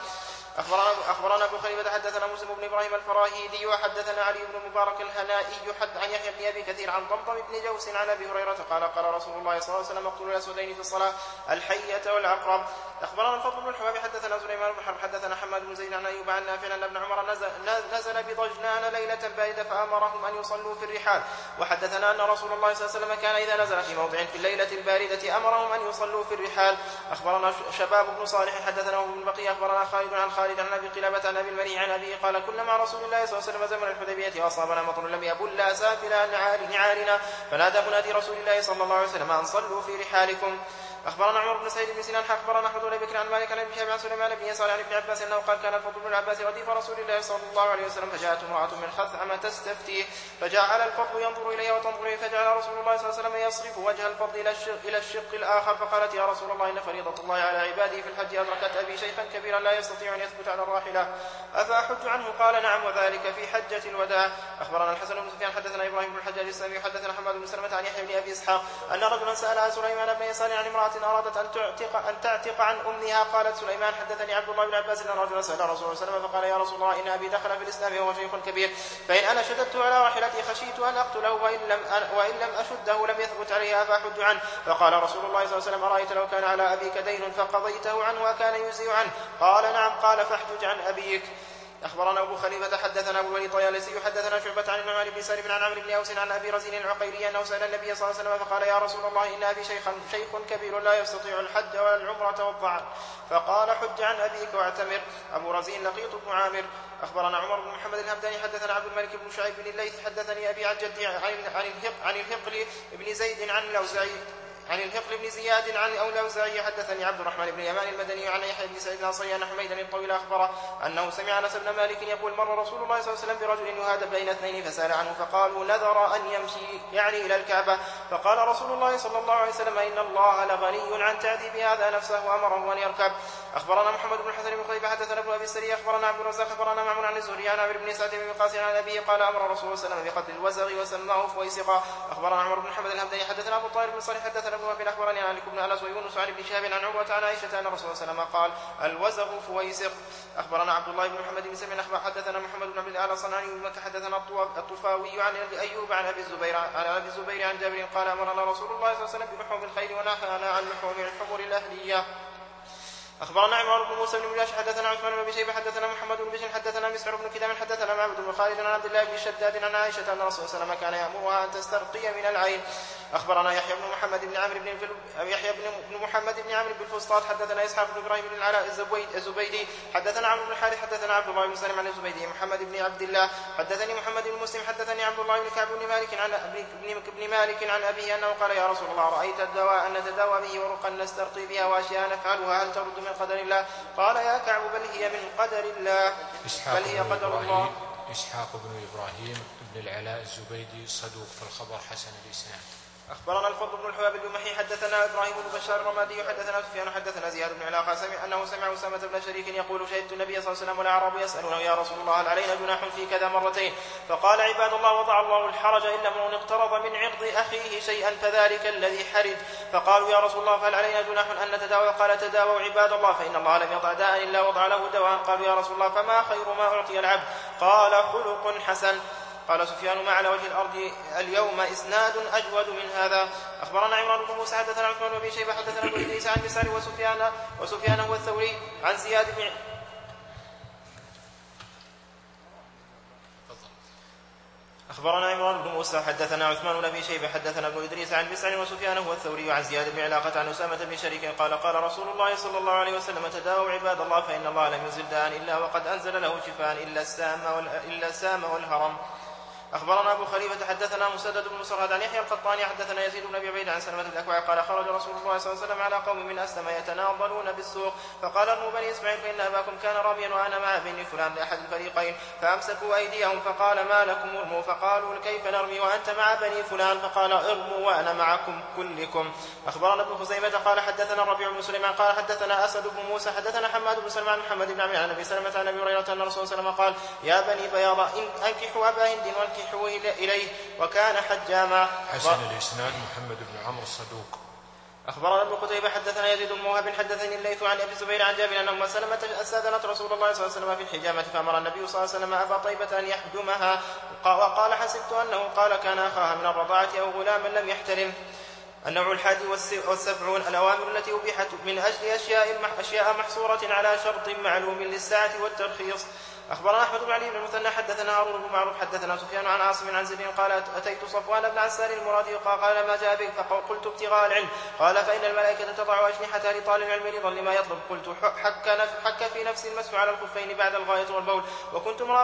أخبرنا أبو خليفة حدثنا مسلم بن إبراهيم الفراهيدي وحدثنا علي بن مبارك الهنائي عن يحيى بن أبي كثير عن ضمضم بن جوس عن أبي هريرة قال رسول الله صلى الله عليه وسلم اقتلوا الأسودين في الصلاة الحية والعقرب. أخبرنا الفضل بن الحباب حدثنا سليمان بن حرب حدثنا حماد بن زيد عن أيوب عن نافع أن ابن عمر نزل بضجنان ليلة باردة فأمرهم أن يصلوا في الرحال. وحدثنا أن رسول الله صلى الله عليه وسلم كان إذا نزل في موضع في الليلة الباردة أمرهم أن يصلوا في الرحال. أخبرنا شباب بن صالح حدثنا ابن بقية أخبرنا خالد عن أبي قلابة عن أبي المريع عن أبيه قال كنا مع رسول الله صلى الله عليه وسلم زمن الحديبية وأصابنا مطر لم يبل سافل نعالنا فنادى منادي رسول الله صلى الله عليه وسلم أن صلوا في رحالكم. أخبرنا عمر بن سعيد بن سنان أخبرنا أحمد بن بكر عن مالك عن ابن شهاب عن سليمان بن يسار عن ابن عباس أنه قال كان الفضل بن العباس رديف رسول الله صلى الله عليه وسلم فجاءت امرأة من خثعم تستفتيه فجعل الفضل ينظر إليها وتنظر إليه فجعل رسول الله صلى الله عليه وسلم يصرف وجه الفضل إلى الشق الآخر فقالت يا رسول الله إن فريضة الله على عباده في الحج أدركت أبي شيخا كبيرا لا يستطيع أن يثبت على الراحلة أفأحج عنه قال نعم وذلك في حجة الوداع. أخبرنا الحسن بن سفيان حدثنا إبراهيم بن الحجاج السامي حدثنا حماد بن سلمة عن يحيى بن أبي إسحاق أن رجلا سأل سليمان بن يسار عن امرأة أرادت أن تعتق عن أمها قالت سليمان حدثني عبد الله بن عباس أن رجلا سأل رسول الله صلى الله عليه وسلم فقال يا رسول الله إن أبي دخل في الإسلام وهو شيخ كبير فإن أنا شددت على راحلتي خشيت أن أقتله وإن لم أشده لم يثبت عليها فأحج عنه. فقال رسول الله صلى الله عليه وسلم أرأيت لو كان على أبيك دين فقضيته عنه وكان يجزي عنه قال نعم قال فاحجج عن أبيك. أخبرنا أبو خليفة حدثنا أبو الوليد الطيالسي حدثنا شعبة عن النعمان بن سالم عن عمرو بن أوس عن أبي رزين العقيلي أنه سأل النبي صلى الله عليه وسلم فقال يا رسول الله إن أبي شيخ كبير لا يستطيع الحج ولا العمرة والضعن فقال حج عن أبيك واعتمر. أبو رزين لقيط بن عامر. أخبرنا عمر بن محمد الهمداني حدثنا عبد الملك بن شعيب بن الليث حدثني أبي عن جدي عن الهقل بن زيد عن الأوزاعي عن الهقل بن زياد عن الأوزاعي حدثني عبد الرحمن بن يمان المدني عن يحيى بن سعيد الأنصاري أن حميدا الطويل أخبره أنه سمع أنس بن مالك يقول مر رسول الله صلى الله عليه وسلم برجل يهاد بين اثنين فسأل عنه فقالوا نذر أن يمشي يعني إلى الكعبة فقال رسول الله صلى الله عليه وسلم إن الله لغني عن تعذيب هذا نفسه وأمره أن يركب. أخبرنا محمد بن الحسن بن خليفة حدثنا ابن أبي السري أخبرنا عبد الرزاق أخبرنا معمر عن الزهري عن عمرو بن سعد بن وقاص عن أبيه قال أمر رسول الله صلى الله عليه وسلم بقتل الوزغ وسماه فويسقا. أخبرنا عمر بن محمد الهمداني حدثنا أبو طاهر بن صالح حدثنا ابن وهب أخبرني عن بن أنس ويونس عن ابن شهاب عن عروة عن عائشة أن رسول الله صلى الله عليه وسلم قال الوزغ فويسق. أخبرنا عبد الله بن محمد بن سمع حدثنا محمد بن عبد الأعلى الصنعاني بن مكة حدثنا الطفاوي عن أيوب عن أبي الزبير عن جابر قال أمرنا رسول الله صلى الله عليه وسلم بلحوم الخيل ونهانا عن لحوم الحمر الأهلية. أخبرنا عمر بن موسى بن مجاش حدثنا عثمان بن شيبة حدثنا محمد بن بشر حدثنا مسعر بن كدام حدثنا معبد بن خالد عن عبد الله بن شداد عن عائشة أن رسول الله صلى الله عليه وسلم كان يأمرها أن تسترقي من العين. أخبرنا يحيى بن محمد بن عمرو بن الفسطاط حدثنا إسحاق بن إبراهيم بن العلاء الزبيدي حدثنا عمرو بن الحارث حدثنا عبد الله بن سلم عن الزبيدي محمد بن عبد الله حدثني محمد بن مسلم حدثني عبد الله بن كعب بن مالك عن أبيه أنه قال يا رسول الله رأيت الدواء أن نتداوى به ورقا نسترقي بها وأشياء نفعلها هل ترد من قدر الله؟ قال يا كعب بل هي من قدر الله بل هي قدر الله. إسحاق بن إبراهيم بن العلاء الزبيدي صدوق في الخبر حسن الإسناد. أخبرنا الفضل بن الحباب الجمحي حدثنا إبراهيم بن بشار الرمادي حدثنا سفيان حدثنا زياد بن علاقة أنه سمع أسامة بن شريك يقول شهدت النبي صلى الله عليه وسلم والأعراب يسألونه يا رسول الله هل علينا جناح في كذا مرتين؟ فقال عباد الله وضع الله الحرج إلا من اقترض من عرض أخيه شيئا فذلك الذي حرج. فقالوا يا رسول الله فهل علينا جناح أن نتداوى؟ قال تداووا عباد الله فإن الله لم يضع داء إلا وضع له دواء. قالوا يا رسول الله فما خير ما أعطي العبد؟ قال خلق حسن. قال سفيان: ما على وجه الأرض اليوم إسناد أجود من هذا. أخبرنا عمران بن موسى حدثنا عثمان بن شيبة حدثنا ابن إدريس عن بسار وسفيان هو الثوري عن زياد بن أخبرنا عمران بن موسى حدثنا عثمان بن شيبة حدثنا ابن إدريس عن بسعر وسفيان هو الثوري عن زياد بن علاقة عن أسامة بن شريك قال: قال رسول الله صلى الله عليه وسلم: تداووا عباد الله فإن الله لم ينزل داء إلا وقد أنزل له شفاء إلا السام والهرم. أخبرنا أبو خليفة حدثنا مسدد بن مسرهد عن يحيى القطاني حدثنا يزيد بن أبي عبيد عن سلمة بن الأكوع قال: خرج رسول الله صلى الله عليه وسلم على قوم من أسلم يتناضلون بالسوق فقال: ارموا بني إسماعيل فإن أباكم كان راميا وأنا مع بني فلان لأحد الفريقين فأمسكوا أيديهم فقال: ما لكم ارموا؟ فقالوا: كيف نرمي وأنت مع بني فلان؟ فقال: ارموا وأنا معكم كلكم. أخبرنا ابن خزيمة قال حدثنا الربيع بن سليمان قال حدثنا أسد بن موسى حدثنا حماد بن سلمان محمد بن عمرو عن أبي سلمة عن أبي هريرة أن الرسول صلى الله عليه وسلم قال: يا بني بياض أنكحوا أبا هند وانكحوه إليه وكان حجاما. حسن الإسناد محمد بن عمرو الصدوق. أخبرنا ابن قتيبة حدثنا يزيد بن موهب حدثني الليث عن أبي الزبير عن جابر أن أم سلمة استأذنت رسول الله صلى الله عليه وسلم في الحجامة فأمر النبي صلى الله عليه وسلم أبا طيبة أن يحجمها وقال: حسبت أنه قال: كان أخاها من الرضاعة أو غلاما لم يحتلم. النوع 71 الأوامر التي أبيحت من أجل أشياء محصورة على شرط معلوم للساعة والترخيص. أخبرنا أحمد بن علي بن المثنى حدثنا هارون بن معروف حدثنا سفيان عن عاصم عن زيد قال: أتيت صفوان بن عسار المرادي قال: ما جاء بك؟ فقلت: ابتغاء العلم. قال: فإن الملائكة تضع أجنحتها لطالب العلم رضا لما يطلب. قلت: حك في نفسي المسح على الخفين بعد الغاية والبول وكنت امرأ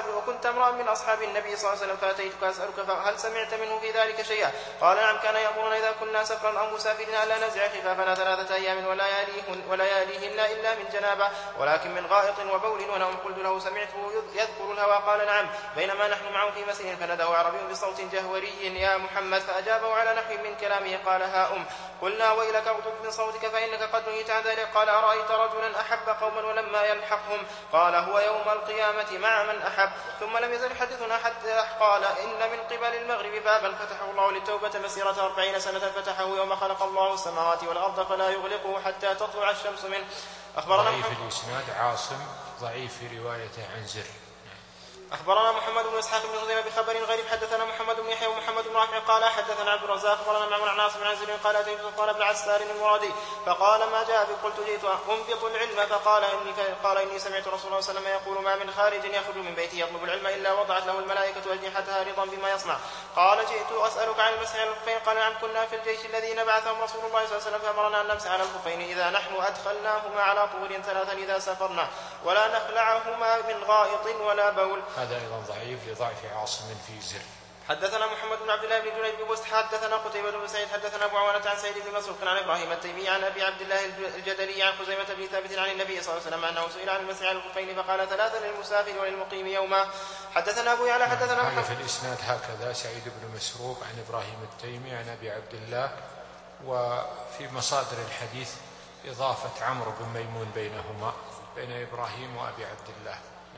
من أصحاب النبي صلى الله عليه وسلم فأتيتك أسألك هل سمعت منه في ذلك شيئا؟ قال: نعم، كان يأمرنا إذا كنا سفرا أو مسافرين ألا نزع خفافنا 3 أيام ولا ياليهن إلا من جنابة ولكن من غائط وبول ونوم. قلت له: سمعته يذكر الهوى؟ قال: نعم. بينما نحن معه في مسير فنده عربي بصوت جهوري: يا محمد. فأجابه على نحو من كلامه قال: ها قلنا: ويلك اغضب من صوتك فإنك قد نهيت عن ذلك. قال: أرأيت رجلا أحب قوما ولما يلحقهم؟ قال: هو يوم القيامة مع من أحب. ثم لم يزل يحدثنا حتى قال: إن من قبل المغرب بابا فتحه الله للتوبة مسيرة 40 سنة فتحه يوم خلق الله السماوات والأرض فلا يغلقه حتى تطلع الشمس منه. أخبرنا ضعيف الإسناد عاصم ضعيف في روايته عن زر. أخبرنا محمد بن إسحاق بن خزيمة بخبر غريب حدثنا محمد بن يحيى ومحمد بن رافع قال حدثنا عبد الرزاق أخبرنا معمر عن عاصم عن زر قال: أتيت صفوان بن عسار المرادي فقال: ما جاء بك؟ قلت: جئت أنبط العلم. فقال: إني سمعت رسول الله صلى الله عليه وسلم يقول: ما من خارج يخرج من بيته يطلب العلم إلا وضعت له الملائكة أجنحتها رضا بما يصنع. قال: جئت أسألك عن المسح على الخفين. قال: نعم، كنا في الجيش الذين بعثهم رسول الله صلى الله عليه وسلم فأمرنا أن نمسح على الخفين إذا نحن أدخلناهما على طهور 3 إذا سافرنا ولا نخلعهما من غائط ولا بول. هذا أيضا ضعيف لضعف عاصم في زر. حدثنا محمد بن عبد الله بن جنيد بن بوست حدثنا قتيبة بن سعيد حدثنا أبو عوانة عن سعيد بن مسروق عن إبراهيم التيمي عن أبي عبد الله الجدلي عن خزيمة بن ثابت عن النبي صلى الله عليه وسلم أنه سئل عن المسح على الخفين فقال: 3 للمسافر وللمقيم يوما. حدثنا أبو يعلى حدثنا محمد في الإسناد هكذا: سعيد بن مسروق عن إبراهيم التيمي عن أبي عبد الله. وفي مصادر الحديث إضافة عمرو بن ميمون بينهما بين إبراهيم وأبي عبد الله.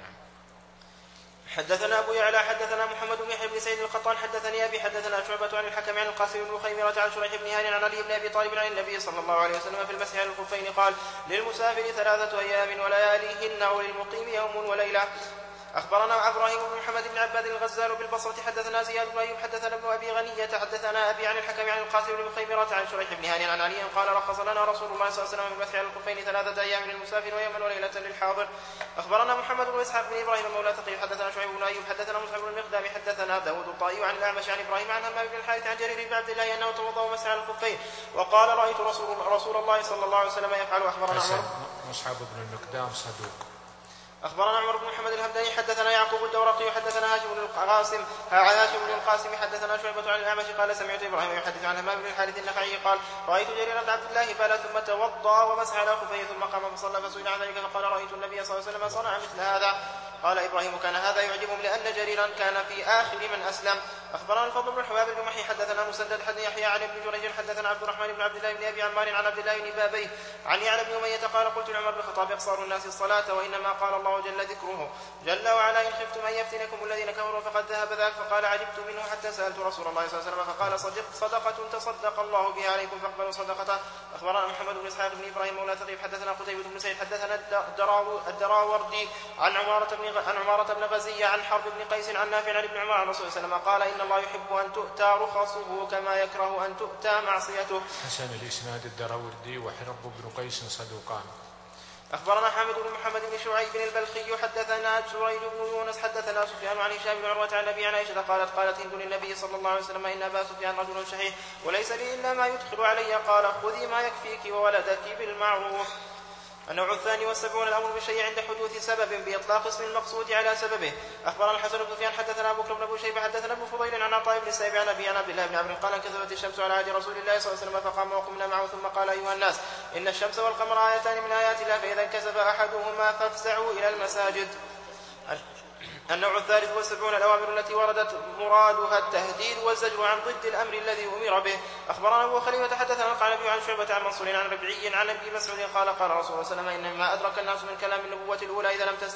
حدثنا أبو يعلى حدثنا محمد بن يحيى بن سعيد القطان حدثني أبي حدثنا شعبة عن الحكم عن القاسم بن خيمرة عن شريح بن هاني عن علي بن أبي طالب عن النبي صلى الله عليه وسلم في المسح على الخفين قال: للمسافر 3 أيام ولياليهن وللمقيم يوم وليلة. أخبرنا إبراهيم بن محمد بن عباد الغزال بالبصرة حدثنا زياد بن أيوب حدثنا ابن أبي غنية حدثنا أبي عن الحكم عن القاسم بن خيمرة عن شريح بن هاني عن علي قال: رخص لنا رسول الله صلى الله عليه وسلم في المسح على الخفين 3 أيام للمسافر ويوما وليلة للحاضر. أخبرنا محمد بن إسحاق بن إبراهيم مولى ثقيف حدثنا شعيب بن أيوب حدثنا مصعب بن المقدام حدثنا داود الطائي عن الأعمش عن إبراهيم عن همام بن الحارث عن جرير بن عبد الله أنه توضأ ومسح على الخفين وقال: رأيت رسول الله صلى الله عليه وسلم يفعل. أخبرنا مصعب بن المقدام صدوق. أخبرنا عمر بن محمد الهمداني حدثنا يعقوب الدورقي حدثنا هاشم بن القاسم حدثنا شعبة عن الأعمش قال: سمعت إبراهيم يحدث عن همام بن الحارث النخعي قال: رأيت جرير بن عبد الله بال ثم توضأ ومسح على خفيه ثم قام فصلى فسئل عن ذلك فقال: رأيت النبي صلى الله عليه وسلم صنع مثل هذا. قال إبراهيم: كان هذا يعجبهم لأن جريرا كان في آخر من أسلم. أخبرنا الفضل بن حباب الجمحي حدثنا مسدد حدثنا يحيى عن ابن جريج حدثنا عبد الرحمن بن عبد الله بن أبي عمار عن عبد الله بن بابيه عن يعلى بن أمية قال قلت لعمر بن الخطاب يقصر الناس الصلاة وإنما قال الله جل ذكره جل وعلا إن خفتم أن يفتنكم الذين كفروا فقد ذهب ذاك فقال عجبت منه حتى سألت رسول الله صلى الله عليه وسلم فقال صدقة تصدق الله بها عليكم فاقبلوا صدقته. أخبرنا محمد بن إسحاق بن إبراهيم مولى ثقيف حدثنا قتيبة بن سعيد حدثنا الدراوردي عن عمارة بن غزية عن حرب بن قيس عن نافع عن ابن عمر عن رسول الله صلى الله عليه وسلم قال إن الله يحب أن تؤتى رخصه كما يكره أن تؤتى معصيته. حسن الإسناد الدراوردي وحرب بن قيس صدوقان. أخبرنا حامد بن محمد بن شعيب البلخي حدثنا سريج بن يونس حدثنا سفيان عن هشام بن عروة عن أبي عائشة قالت هند للنبي صلى الله عليه وسلم إن أبا سفيان رجل شحيح وليس لي إلا ما يدخل علي قال خذي ما يكفيك وولدك بالمعروف. النوع الثاني والسبعون الأمر بالشيء عند حدوث سبب بإطلاق اسم المقصود على سببه. أخبرنا الحسن بن سفيان حدثنا أبو بكر بن أبي شيبة حدثنا ابن فضيل عن عطاء بن السائب عن أبي عبد الله بن عمرو قال انكسفت الشمس على عهد رسول الله صلى الله عليه وسلم فقام وقمنا معه ثم قال أيها الناس إن الشمس والقمر آيتان من آيات الله فإذا انكسف أحدهما فافزعوا إلى المساجد. النوع الثالث والسبعون الأوامر التي وردت مرادها التهديد والزجر عن ضد الأمر الذي أمر به. أخبرنا أبو خليفة حدثنا القعنبي عن شعبة عن منصور عن ربعي عن أبي مسعود قال رسول الله صلى الله عليه وسلم إنما أدرك الناس من كلام النبوة الأولى إذا لم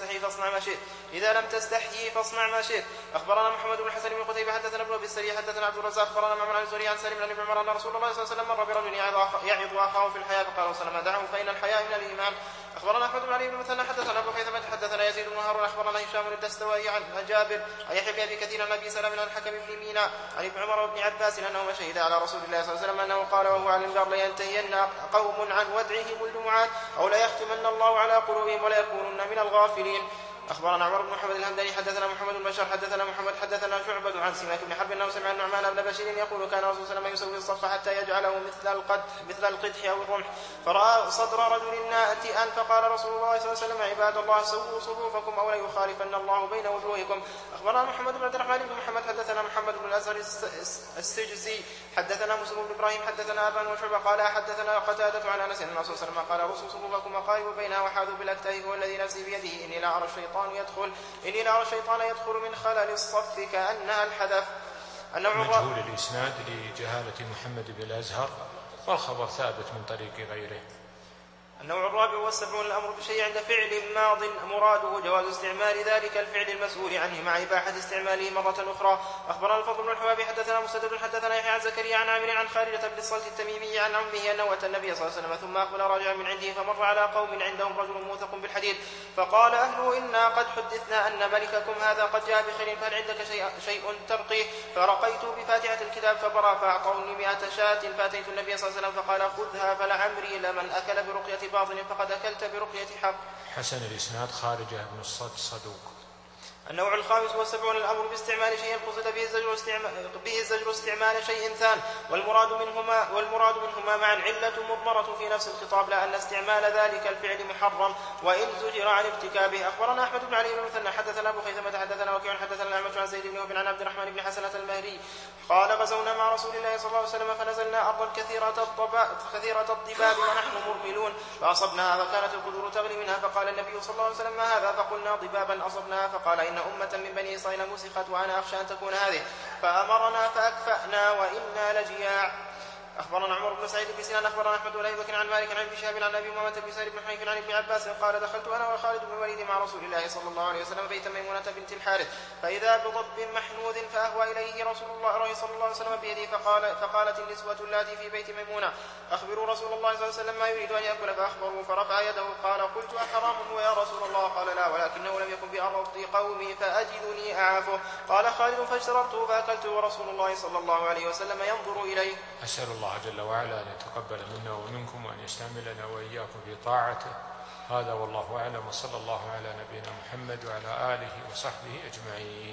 تستحيي فاصنع ما شئت. أخبرنا محمد بن الحسن بن قتيبة حدثنا ابن أبي السري حدثنا عبد الرزاق أخبرنا معمر عن الزهري عن سالم عن ابن عمر أن رسول الله صلى الله عليه وسلم مر برجل يعظ أخاه في الحياة فقال صلى الله عليه وسلم دعه فإن الحياء من الإيمان. أخبرنا أحمد بن علي بن مثنى حدثنا أبو خيثمة حدثنا يزيد بن هارون أخبرنا هشام الدستوائي عن جابر عن يحيى بن أبي كثير عن أبي سلمة عن الحكم بن مينا عن ابن عمر وابن عباس أنهما شهدا على رسول الله صلى الله عليه وسلم أنه قال وهو على المنبر لينتهين قوم عن ودعهم الجمعات أو ليختمن الله على قلوبهم وليكونن من الغافلين. أخبرنا عمر بن محمد الهمداني حدثنا محمد بن بشار حدثنا محمد حدثنا شعبة عن سماك بن حرب أنه سمع النعمان بن بشير يقول كان رسول الله صلى الله عليه وسلم يسوي الصف حتى يجعله مثل القدح أو الرمح فرأى صدر رجل ناتئا فقال رسول الله صلى الله عليه وسلم عباد الله سووا صفوفكم أو ليخالفن الله بين وجوهكم. أخبرنا محمد بن عبد الرحمن بن محمد حدثنا محمد بن الأزهر السجزي حدثنا مسلم بن إبراهيم حدثنا أبان وشعبة قال حدثنا قتادة عن أنس أن الرسول صلى الله عليه وسلم قال رسوا صفوفكم وقاربوا بينها وحاذوا بالأكتاف هو الذي نفسي بيده إني لا أرى الشيطان يدخل من خلل الصف كأنها الحدث. مجهول الإسناد لجهالة محمد بن الأزهر والخبر ثابت من طريق غيره. النوع الرابع والسبعون الأمر بشيء عند فعل ماض مراده جواز استعمال ذلك الفعل المسؤول عنه مع إباحة استعماله مرة أخرى. أخبرنا الفضل بن الحباب حدثنا مسدد حدثنا يحيى عن زكريا عن عامر عن خارجة بن الصلت التميمي عن عمه أنه أتى النبي صلى الله عليه وسلم ثم أقبل راجعا من عنده فمر على قوم عندهم رجل موثق بالحديد فقال أهله إنا قد حدثنا أن ملككم هذا قد جاء بخير فهل عندك شيء ترقيه فرقيت بفاتحة الكتاب فبرى فأعطوني 100 شاة فأتيت النبي صلى الله عليه وسلم فقال خذها فلعمري لمن أكل برقية باطل فقد أكلت برقية حق. حسن الإسناد خارجة بن الصد صدوق. النوع الخامس والسبعون الأمر باستعمال شيء قصد به الزجر استعمال شيء ثان والمراد منهما معا علة مضمرة في نفس الخطاب لا أن استعمال ذلك الفعل محرم وإن زجر عن ارتكابه. أخبرنا أحمد بن علي بن مثنى حدثنا أبو خيثمة حدثنا وكيع حدثنا الأعمش عن زيد بن وهب عن عبد الرحمن بن حسنة المهري قال غزونا مع رسول الله صلى الله عليه وسلم فنزلنا أرضا كثيرة الضباب ونحن مرملون فأصبناها فكانت القدور تغلي منها فقال النبي صلى الله عليه وسلم ما هذا فقلنا ضبابا أصبناها فقال إن أمة من بني إسرائيل مسخت وأنا أخشى أن تكون هذه فأمرنا فأكفأنا وإنا لجياع. أخبرنا عمر بن سعيد بن سنان أخبرنا أحمد بن أبي بكر عن مالك عن ابن شهاب عن أبي أمامة بن سعيد بن حنيف عن ابن عباس قال دخلت أنا وخالد بن الوليد مع رسول الله صلى الله عليه وسلم بيت ميمونة بنت الحارث فإذا بضب محنوذ فأهوى إليه رسول الله صلى الله عليه وسلم بيده فقالت النسوة اللاتي في بيت ميمونة أخبروا رسول الله صلى الله عليه وسلم ما يريد أن يأكل فأخبروا فرفع يده قال قلت أحرام هو يا رسول الله قال لا ولكنه لم يكن بأرض قومي فأجدني أعافه قال خالد فاشتررته فأكلت ورسول الله صلى الله عليه وسلم ينظر إليه. أسأل الله جل وعلا أن يتقبل منا ومنكم وأن يستعملنا وإياكم في طاعته. هذا والله أعلم وصلى الله على نبينا محمد وعلى آله وصحبه أجمعين.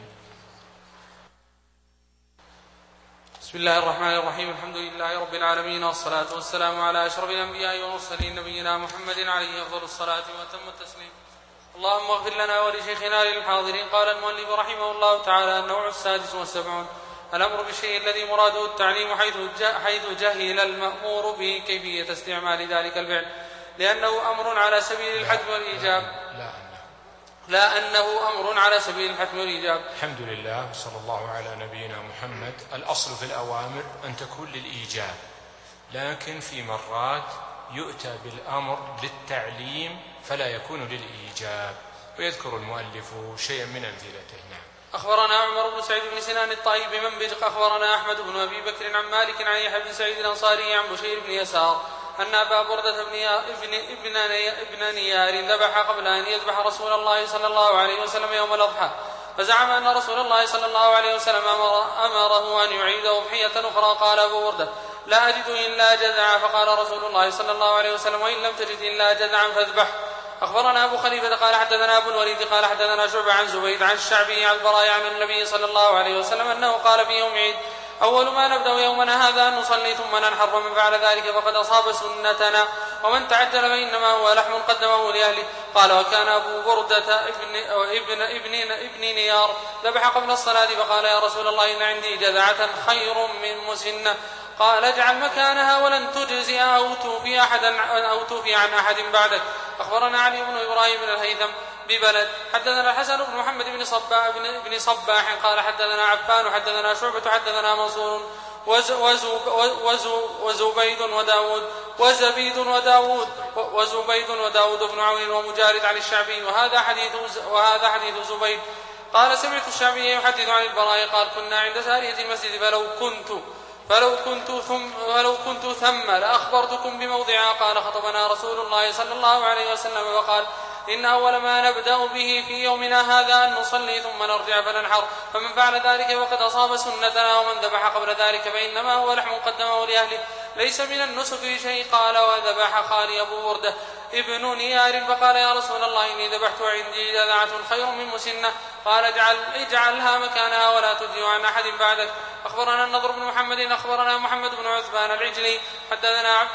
بسم الله الرحمن الرحيم الحمد لله رب العالمين والصلاة والسلام على أشرف الأنبياء والمرسلين نبينا محمد عليه أفضل الصلاة وأتم التسليم. اللهم اغفر لنا ولشيخنا للحاضرين. قال المؤلف رحمه الله تعالى النوع السادس والسبعون الأمر بالشيء الذي مراده التعليم حيث جهل المأمور به كيفية استعمال ذلك الفعل لأنه أمر على سبيل الحد والإيجاب. لا أنه أمر على سبيل الحتم والإيجاب. الحمد لله وصلى الله على نبينا محمد. الأصل في الأوامر أن تكون للإيجاب، لكن في مرات يؤتى بالأمر للتعليم فلا يكون للإيجاب، ويذكر المؤلف شيئا من أمثلته. نعم. أخبرنا عمر بن سعيد بن سنان الطائي بمنبج. أخبرنا أحمد بن أبي بكر عن مالك عن يحيى بن سعيد الأنصاري عن بشير بن يسار أن أبا بردة ابن نيار ذبح قبل أن يذبح رسول الله صلى الله عليه وسلم يوم الأضحى، فزعم أن رسول الله صلى الله عليه وسلم أمره أن يعيد أضحية أخرى. قال أبو بردة: لا أجد إلا جذعا. فقال رسول الله صلى الله عليه وسلم: وإن لم تجد إلا جذعا فاذبح. أخبرنا أبو خليفة قال حدثنا أبو الوليد قال حدثنا شعبة عن زبيد عن الشعبي عن البراء عن النبي صلى الله عليه وسلم أنه قال في يوم عيد: أول ما نبدأ يومنا هذا أن نصلي ثم ننحر، ومن فعل ذلك فقد أصاب سنتنا، ومن تعجل فإنما هو لحم قدمه لأهله. قال: وكان أبو بردة ابن نيار ذبح قبل الصلاة، فقال: يا رسول الله إن عندي جذعة خير من مسنة. قال: اجعل مكانها ولن تجزي أو توفي عن أحد بعدك. أخبرنا علي بن إبراهيم بن الهيثم ببلد. حدثنا الحسن بن محمد بن صباح قال حدثنا عفان حدثنا شعبة حدثنا منصور وزبيد وداود بن عون ومجارد عن الشعبي، وهذا حديث زبيد. قال: سمعت الشعبي يحدث عن البراء قال: كنا عند سارية المسجد فلو كنت ثم لأخبرتكم بموضعها. قال: خطبنا رسول الله صلى الله عليه وسلم وقال: إن أول ما نبدأ به في يومنا هذا أن نصلي ثم نرجع فننحر، فمن فعل ذلك وقد أصاب سنتنا، ومن ذبح قبل ذلك فإنما هو لحم قدمه لأهله، ليس من النسك شيء. قال: وذبح خالي أبو بردة ابن نيار فقال: يا رسول الله إني ذبحت وعندي جذعة خير من مسنة. قال: اجعلها مكانها ولا تجزي عن أحد بعدك. أخبرنا النضر بن محمد أخبرنا محمد بن عثمان العجلي حدثنا عبيد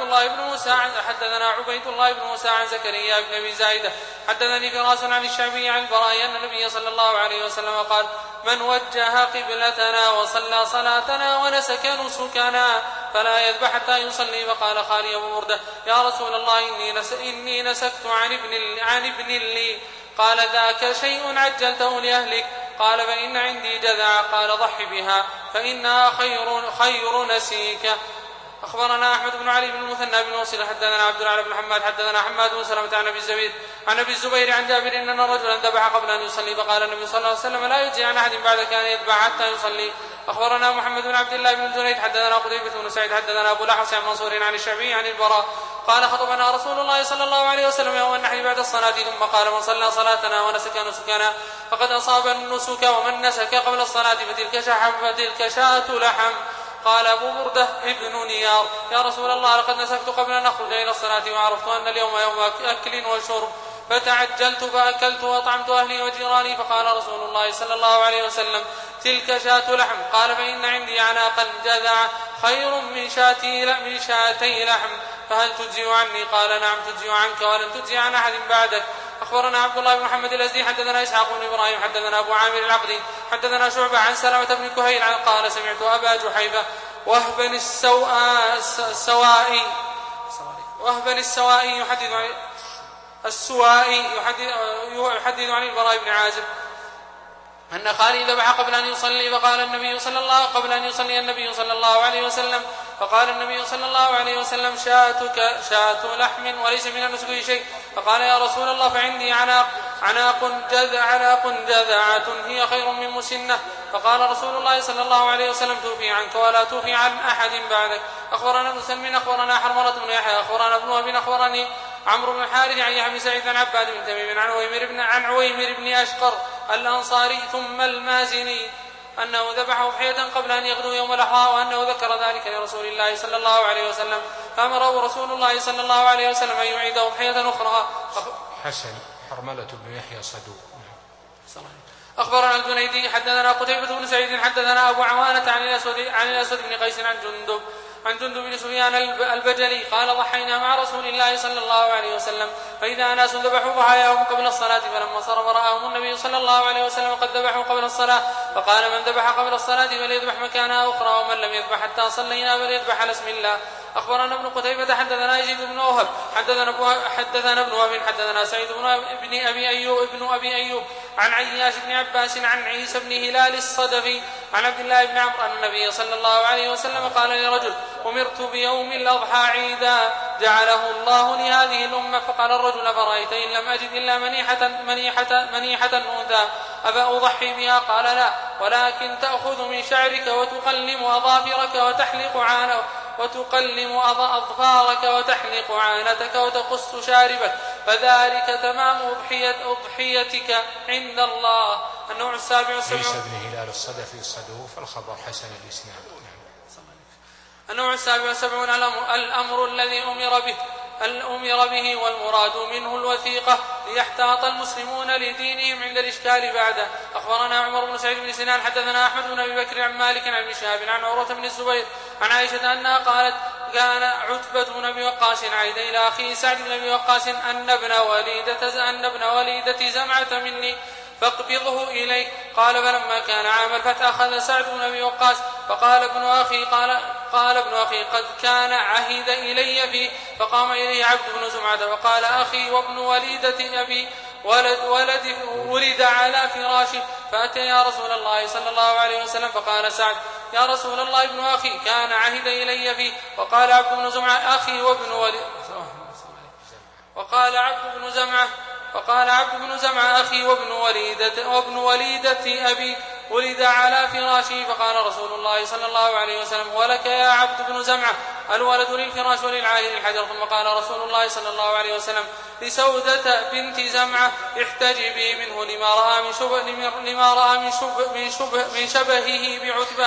الله بن موسى عن زكريا بن أبي زايدة حدثني فراس عن الشعبي عن البراء أن النبي صلى الله عليه وسلم قال: من وجه قبلتنا وصلى صلاتنا ونسك نسكنا فلا يذبح حتى يصلي. فقال خالي أبو بردة: يا رسول الله إني نسكت عن ابن لي. قال: ذاك شيء عجلته لأهلك. قال: فإن عندي جذع. قال: ضح بها فإنها خير نسيك. أخبرنا أحمد بن علي بن المثنى بن وصيل حدثنا عبد الله بن حماد حدثنا حماد بن سلمة عن أبي الزبير عن جابر أن رجلا ذبح قبل أن يصلي، فقال النبي صلى الله عليه وسلم: لا يجزي عن أحد بعدك أن يذبح حتى يصلي. أخبرنا محمد بن عبد الله بن الجنيد حدثنا قتيبة بن سعيد حدثنا أبو الأحوص عن منصور عن الشعبي عن البراء قال: خطبنا رسول الله صلى الله عليه وسلم يوم النحر بعد الصلاة ثم قال: من صلى صلاتنا ونسك نسكنا فقد أصاب النسك، ومن نسك قبل الصلاة فتلك شاة لحم. قال أبو بردة ابن نيار: يا رسول الله لقد نسكت قبل أن نخرج إلى الصلاة، وعرفت أن اليوم يوم أكل وشرب، فتعجلت فأكلت وأطعمت أهلي وجيراني. فقال رسول الله صلى الله عليه وسلم: تلك شاة لحم. قال: فإن عندي عناقا جذع خير من شاتي لحم، فهل تجزي عني؟ قال: نعم تجزي عنك ولن تجزي عن أحد بعدك. أخبرنا عبد الله بن محمد الأزدي حدثنا إسحاق بن إبراهيم حدثنا أبو عامر العقدي حدثنا شعبة عن سلمة بن كهيل قال: سمعت أبا جحيفة وهبا السوائي يحدث عن البراء بن عازب أن خالي ذبح قبل أن يصلي، فقال النبي صلى الله قبل أن يصلي النبي صلى الله عليه وسلم، فقال النبي صلى الله عليه وسلم: شاتك شاة لحم وليس من النسك شيء. فقال: يا رسول الله فعندي عناق جذعة هي خير من مسنة. فقال رسول الله صلى الله عليه وسلم: توفي عنك ولا توفي عن أحد بعدك. أخبرنا ابن سلم أخبرنا حرملة بن يحيى أخبرنا ابن وهب أخبرني عمرو بن الحارث عن يحيى بن سعيد عن عباد بن تميم عن عويمر بن أشقر الأنصاري ثم المازني أنه ذبح أضحية قبل أن يغدو يوم الأضحى، وأنه ذكر ذلك لرسول الله صلى الله عليه وسلم، فأمره رسول الله صلى الله عليه وسلم أن يعيد أضحية أخرى. حسن. حرملة بن يحيى صدوق. أخبرنا الجنيدي حدثنا قتيبة بن سعيد حدثنا أبو عوانة عن الأسود بن قيس عن جندب عن جندب بن سفيان البجلي قال ضحينا مع رسول الله صلى الله عليه وسلم فإذا ناس ذبحوا ضحاياهم قبل الصلاة فلما صرف رآهم النبي صلى الله عليه وسلم قد ذبحوا قبل الصلاة فقال من ذبح قبل الصلاة فليذبح مكانها أخرى ومن لم يذبح حتى صلينا فليذبح على اسم الله. أخبرنا ابن قتيبة حدثنا يزيد بن وهب حدثنا ابن وهب حدثنا سعيد بن أبي أيوب عن عياش بن عباس عن عيسى بن هلال الصدفي عن عبد الله بن عمرو أن النبي صلى الله عليه وسلم قال لرجل أمرت بيوم الأضحى عيدا جعله الله لهذه الأمة فقال الرجل فرأيت إن لم أجد إلا منيحة أنثى أبا أضحي بها؟ قال لا ولكن تأخذ من شعرك وتقلم أظافرك أظفارك وتحلق عانتك وتقص شاربك فذلك تمام أضحيتك عند الله. النوع السابع والسبعون. عيسى بن هلال الصدفي الصدوف الخبر حسن الإسناد. النوع السابع والسبعون الأمر الذي أمر به والمراد منه الوثيقة ليحتاط المسلمون لدينهم عند الإشكال بعده. أخبرنا عمر بن سعيد بن سنان حدثنا أحمد بن أبي بكر عن مالك عن ابن شهاب عن عروة بن الزبير عن عائشة أنها قالت كان عتبة بن أبي وقاص عيد إلى أخيه سعد بن أبي وقاص أن ابن وليدة زمعة مني فاقبضه إليك. قال فلما كان عام الفتح أخذ سعد بن أبي وقاص فقال ابن أخي قد كان عهد إلي فيه فقام إليه عبد بن زمعة وقال أخي وابن وليدة أبي ولد على فراشه فأتى يا رسول الله صلى الله عليه وسلم فقال سعد يا رسول الله ابن أخي كان عهد إلي فيه وقال عبد بن زمعة أخي وقال عبد بن زمعة أخي وابن وليدة أبي ولد على فراشه فقال رسول الله صلى الله عليه وسلم ولك يا عبد بن زمعة الولد للفراش وللعاهد الحجر. ثم قال رسول الله صلى الله عليه وسلم لسودة بنت زمعة احتجبي منه لما رأى من شبهه بعتبة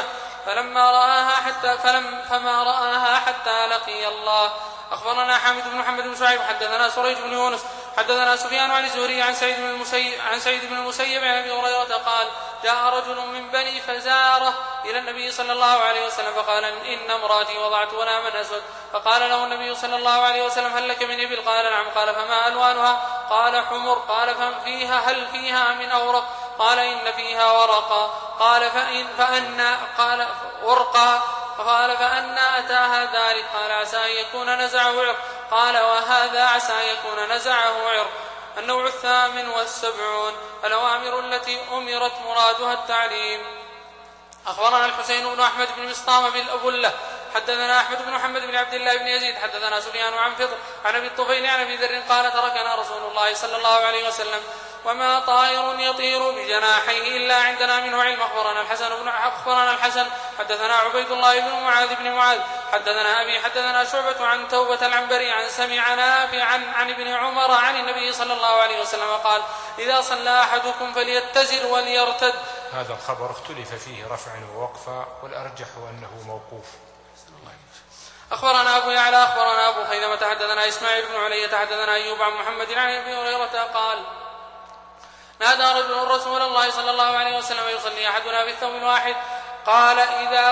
فما رآها حتى لقي الله. أخبرنا حامد بن محمد بن شعيب حدثنا سريج بن يونس حدثنا سفيان عن الزهري عن سعيد بن المسيب عن أبي هريرة قال جاء رجل من بني فزارة إلى النبي صلى الله عليه وسلم فقال إن امرأتي وضعت غلاما أسود فقال له النبي صلى الله عليه وسلم هل لك من إبل؟ قال نعم. قال فما ألوانها؟ قال حمر. قال هل فيها من أورق؟ قال إن فيها ورقا. قال فأنا أتاها ذلك؟ قال عسى أن يكون نزعه عرق. قال وهذا عسى أن يكون نزعه عرق. النوع الثامن والسبعون الأوامر التي أمرت مرادها التعليم. أخبرنا الحسين بن أحمد بن مسطام بالأبلة حدثنا أحمد بن محمد بن عبد الله بن يزيد حدثنا سفيان عن فطر عن أبي الطفيل عن أبي ذر قال تركنا رسول الله صلى الله عليه وسلم وما طائر يطير بجناحيه إلا عندنا منه علم. أخبرنا الحسن حدثنا عبيد الله بن معاذ حدثنا أبي حدثنا شعبة عن توبة العنبري عن سمع نافعا عن ابن عمر عن النبي صلى الله عليه وسلم قال إذا صلى أحدكم فليتزر وليرتد. هذا الخبر اختلف فيه رفعا ووقفا والأرجح أنه موقوف. أخبرنا أبو يعلى أخبرنا أبو خيثمة حدثنا إسماعيل بن علية حدثنا أيوب عن محمد عن أبي هريرة قال نادى رجل رسول الله صلى الله عليه وسلم يصلي أحدنا بالثوب الواحد قال إذا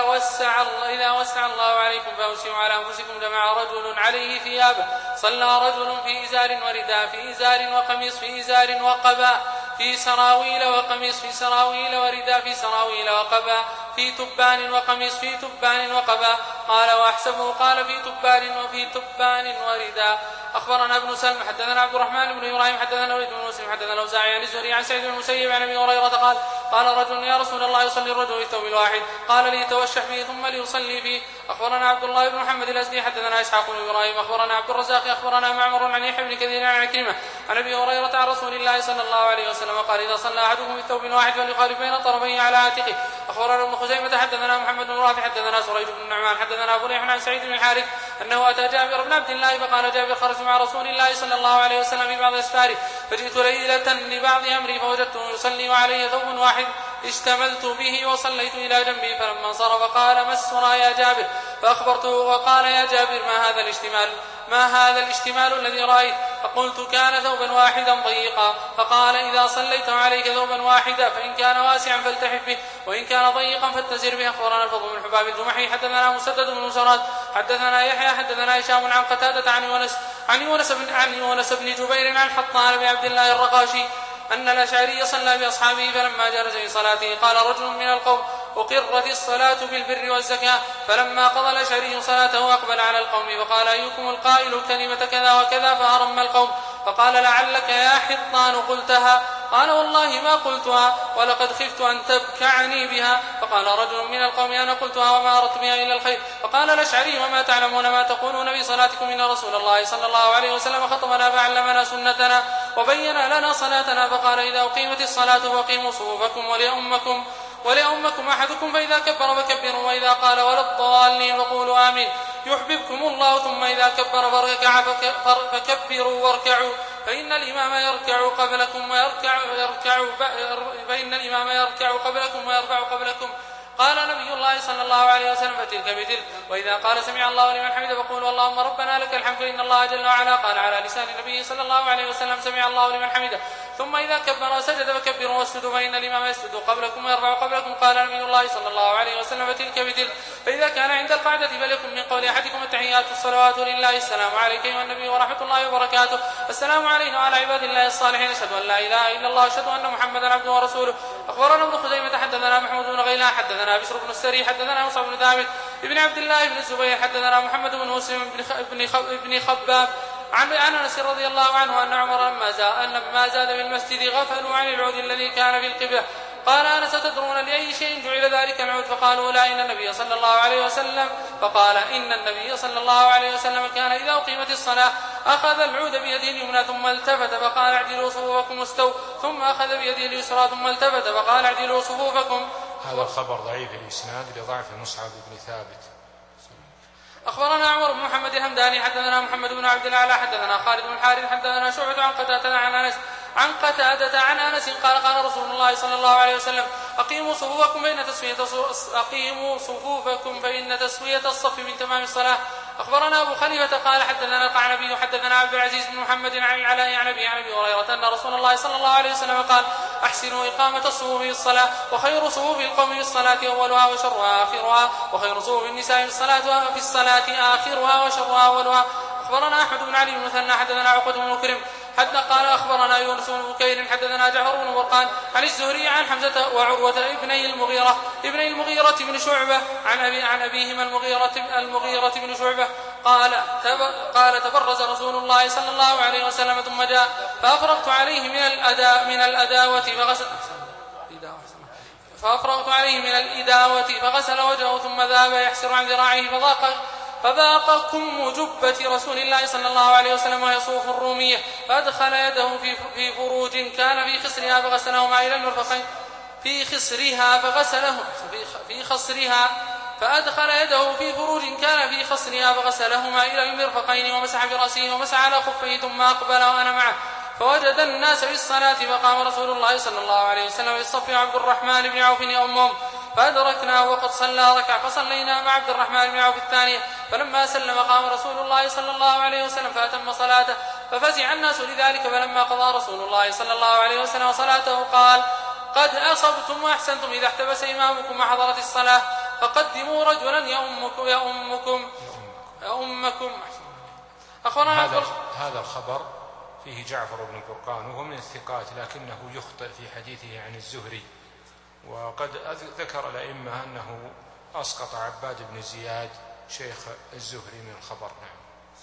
وسع الله عليكم فأوسعوا على أنفسكم. جمع رجل عليه ثيابه صلى رجل في إزار ورداء في إزار وقميص في إزار وقباء في سراويل وقميص في سراويل ورداء في سراويل وقباء في تبان وقميص في تبان وقباء. قال وأحسبه قال في تبان وفي تبان ورداء. أخبرنا ابن سلم حدثنا عبد الرحمن بن إبراهيم حدثنا وليد بن مسلم حدثنا الأوزاعي عن الزهري عن سعيد بن المسيب عن أبي هريرة قال رجل يا رسول الله يصلي الرجل بالثوب الواحد قال ليتوشح به ثم ليصلي فيه. أخبرنا عبد الله بن محمد الأزدي حدثنا إسحاق بن إبراهيم أخبرنا عبد الرزاق أخبرنا معمر عن يحيى بن كثير عن عكرمة عن أبي هريرة عن رسول الله صلى الله عليه وسلم قال إذا صلى أحدكم بالثوب الواحد فليخالف بين طرفيه على عاتقه. أخبرنا ابن خزيمة حدثنا محمد بن رافع حدثنا سريج بن النعمان حدثنا أبو ريح عن سعيد بن الحارث أنه أتى جابر بن عبد الله فقال جابر خرجت مع رسول الله صلى الله عليه وسلم في بعض أسفاره فجئت ليلة لبعض أمري فوجدته يصلي وعليه ثوب واحد اشتملت به وصليت إلى جنبي فلما انصرف قال ما السرى يا جابر؟ فأخبرته وقال يا جابر ما هذا الاشتمال الذي رأيت؟ فقلت كان ثوبا واحدا ضيقا. فقال إذا صليت عليك ثوبا واحدا فإن كان واسعا فالتحف به وإن كان ضيقا فاتزر به. أخبرنا الفضل بن حباب الجمحي حدثنا مسدد بن مسرات حدثنا يحيى حدثنا هشام عن قتادة عن يونس بن جبير عن حطان بن عبد الله الرقاشي أن الأشعري صلى بأصحابه فلما جلس في صلاته قال رجل من القوم أقرت الصلاة بالبر والزكاة. فلما قضى الأشعري صلاته أقبل على القوم فقال أيكم القائل كلمة كذا وكذا؟ فأرم القوم فقال لعلك يا حطان قلتها؟ قال والله ما قلتها ولقد خفت أن تبكعني بها. فقال رجل من القوم أنا قلتها وما أردت بها إلا الخير. فقال الأشعري وما تعلمون ما تقولون في صلاتكم إن رسول الله صلى الله عليه وسلم خطبنا فعلمنا سنتنا وبين لنا صلاتنا. فقال إذا أقيمت الصلاة فأقيموا صفوفكم وليؤمكم أحدكم فإذا كبر فكبروا وإذا قال ولا الضالين فقولوا آمين يحببكم الله. ثم إذا كبر فركع فكبروا واركعوا فإن الإمام يركع قبلكم ويرفع قبلكم. قال نبي الله صلى الله عليه وسلم فتلك بتلك. وإذا قال سمع الله لمن حمده فقولوا اللهم ربنا لك الحمد إن الله جل وعلا قال على لسان النبي صلى الله عليه وسلم سمع الله لمن حمده. ثم إذا كبر وسجد فكبروا واسجدوا فإن الإمام يسجد قبلكم ويرفع قبلكم. قال نبي الله صلى الله عليه وسلم فتلك بتلك. فإذا كان عند القعدة فليكن من قول أحدكم التحيات الصلوات لله السلام عليك أيها النبي ورحمة الله وبركاته السلام علينا وعلى عباد الله الصالحين أشهد أن لا إله إلا الله أشهد أن محمدا عبده ورسوله. أخبرنا ابن خزيمة حدثنا محمود بن غيلان حدثنا بشر بن السري حدثنا مصعب بن ثابت ابن عبد الله بن الزبير حدثنا محمد بن مسلم بن خباب عن أنس رضي الله عنه أن عمر لما زاد بالمسجد غفلوا عن العود الذي كان في القبلة. قال أنس تدرون لأي شيء جعل ذلك العود؟ فقالوا لا إن النبي صلى الله عليه وسلم. فقال إن النبي صلى الله عليه وسلم كان إذا أقيمت الصلاة أخذ العود بيده اليمنى ثم التفت فقال اعدلوا صفوفكم واستووا ثم أخذ بيده اليسرى ثم التفت فقال اعدلوا صفوفكم. هذا الخبر ضعيف الإسناد لضعف مصعب بن ثابت. أخبرنا عمر بن محمد الهمداني حدثنا محمد بن عبد الأعلى حدثنا خالد بن الحارث حدثنا شعبة عن قتادة عن أنس قال قال رسول الله صلى الله عليه وسلم أقيموا صفوفكم فإن تسوية الصف من تمام الصلاة. أخبرنا أبو خليفة قال حدثنا القعنبي حدثنا عبد العزيز بن محمد عن العلاء عن أبي هريرة أن رسول الله صلى الله عليه وسلم قال أحسنوا إقامة الصفوف في الصلاة وخير صفوف القوم في الصلاة أولها وشرها آخرها وخير صفوف النساء في الصلاة آخرها وشرها أولها. أخبرنا أحمد بن علي بن مثنى حدثنا عقبة بن مكرم حتى قال أخبرنا يونس بن بكير حدثنا جعفر بن برقان عن الزهري عن حمزة وعروة ابني المغيرة بن شعبة عن أبيهما المغيرة بن شعبة قال تبرز رسول الله صلى الله عليه وسلم ثم جاء فأفرغت عليه من الإداوة فغسل وجهه ثم ذهب يحسر عن ذراعيه فذاق كم جبة رسول الله صلى الله عليه وسلم وهي صوف الرومية فأدخل يده في فروج كان في خصرها فغسلهما إلى المرفقين فأدخل يده في فروج كان في خصرها فغسلهما إلى المرفقين ومسح برأسه ومسح على خفيه ثم أقبل وأنا معه فوجد الناس في الصلاة فقام رسول الله صلى الله عليه وسلم يصطف عبد الرحمن بن عوف يؤمهم فأدركناه وقد صلى ركع فصلينا مع عبد الرحمن بن عوف الثانية. فلما سلم قام رسول الله صلى الله عليه وسلم فأتم صلاته ففزع الناس لذلك. فلما قضى رسول الله صلى الله عليه وسلم صلاته قال قد أصبتم وأحسنتم إذا احتبس إمامكم وحضرت الصلاة فقدموا رجلا يؤمكم. هذا الخبر فيه جعفر بن برقان وهو من الثقات لكنه يخطئ في حديثه عن الزهري وقد ذكر الأئمة أنه أسقط عباد بن زياد شيخ الزهري من الخبر. نعم.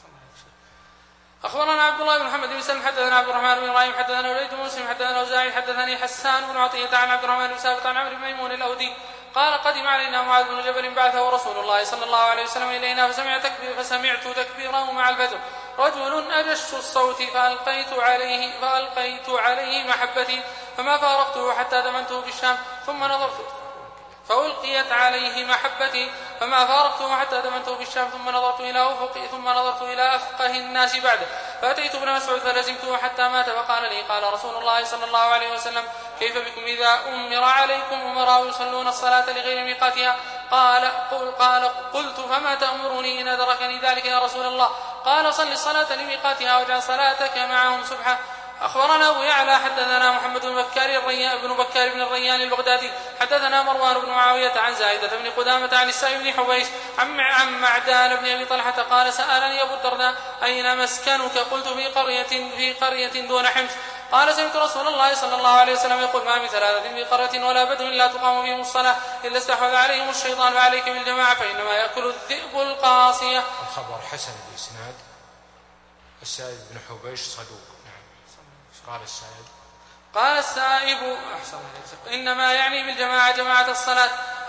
أخبرنا عبد الله بن محمد بن سلم حدثنا عبد الرحمن بن إبراهيم حدثنا وليد بن مسلم حدثنا أوزاعي حدثني حسان بن عطية عن عبد الرحمن بن ثابت عن عمرو بن ميمون الأودي قال قدم علينا معاذ بن جبل بعثه رسول الله صلى الله عليه وسلم إلينا فسمعت تكبيره مع الفجر رجل أجش الصوت فألقيت عليه محبتي فما فارقته حتى دمنته بالشام ثم نظرت فألقيت عليه محبتي فما فارقته حتى دمنته بالشام ثم نظرت إلى أفقي ثم نظرت إلى أفقه الناس بعده فأتيت ابن مسعود فلزمته حتى مات فقال لي قال رسول الله صلى الله عليه وسلم كيف بكم إذا أمر عليكم أمراء يصلون الصلاة لغير ميقاتها؟ قال قلت فما تأمرني إن أدركني ذلك يا رسول الله؟ قال صل الصلاة لميقاتها واجعل صلاتك معهم سبحة. أخبرنا أبو يعلى حدثنا محمد بن بكار بن الريان البغدادي حدثنا مروان بن معاوية عن زائدة بن قدامة عن السائب بن حبيش عن معدان بن أبي طلحة قال سألني أبو الدرداء أين مسكنك؟ قلت في قرية دون حمص. قال سمعت رسول الله صلى الله عليه وسلم يقول ما من ثلاثة في قرية ولا بدو لا تقام فيهم الصلاة إلا استحوذ عليهم الشيطان فعليك بالجماعة فإنما يأكل الذئب القاصية. الخبر حسن الإسناد. السائب بن حبيش صدوق. نعم. قال السائب قال السائب إنما يعني بالجماعة جماعة الصلاة.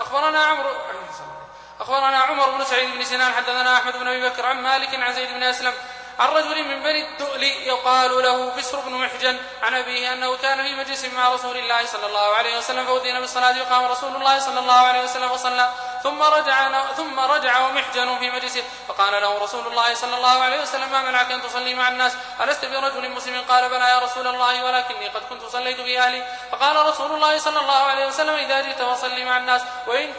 أخبرنا عمر بن سعيد بن سنان حدثنا أحمد بن أبي بكر عن مالك عن زيد بن أسلم عن رجل من بني الدؤل يقال له بسر بن محجن عن أبيه أنه كان في مجلس مع رسول الله صلى الله عليه وسلم فأذن بالصلاة وقام رسول الله صلى الله عليه وسلم وصلى ثم رجع ومحجن في مجلسه فقال له رسول الله صلى الله عليه وسلم ما منعك أن تصلي مع الناس ألست برجل مسلم؟ قال بلى يا رسول الله ولكني قد كنت صليت في أهلي. فقال رسول الله صلى الله عليه وسلم إذا جئت فصلي مع الناس وإن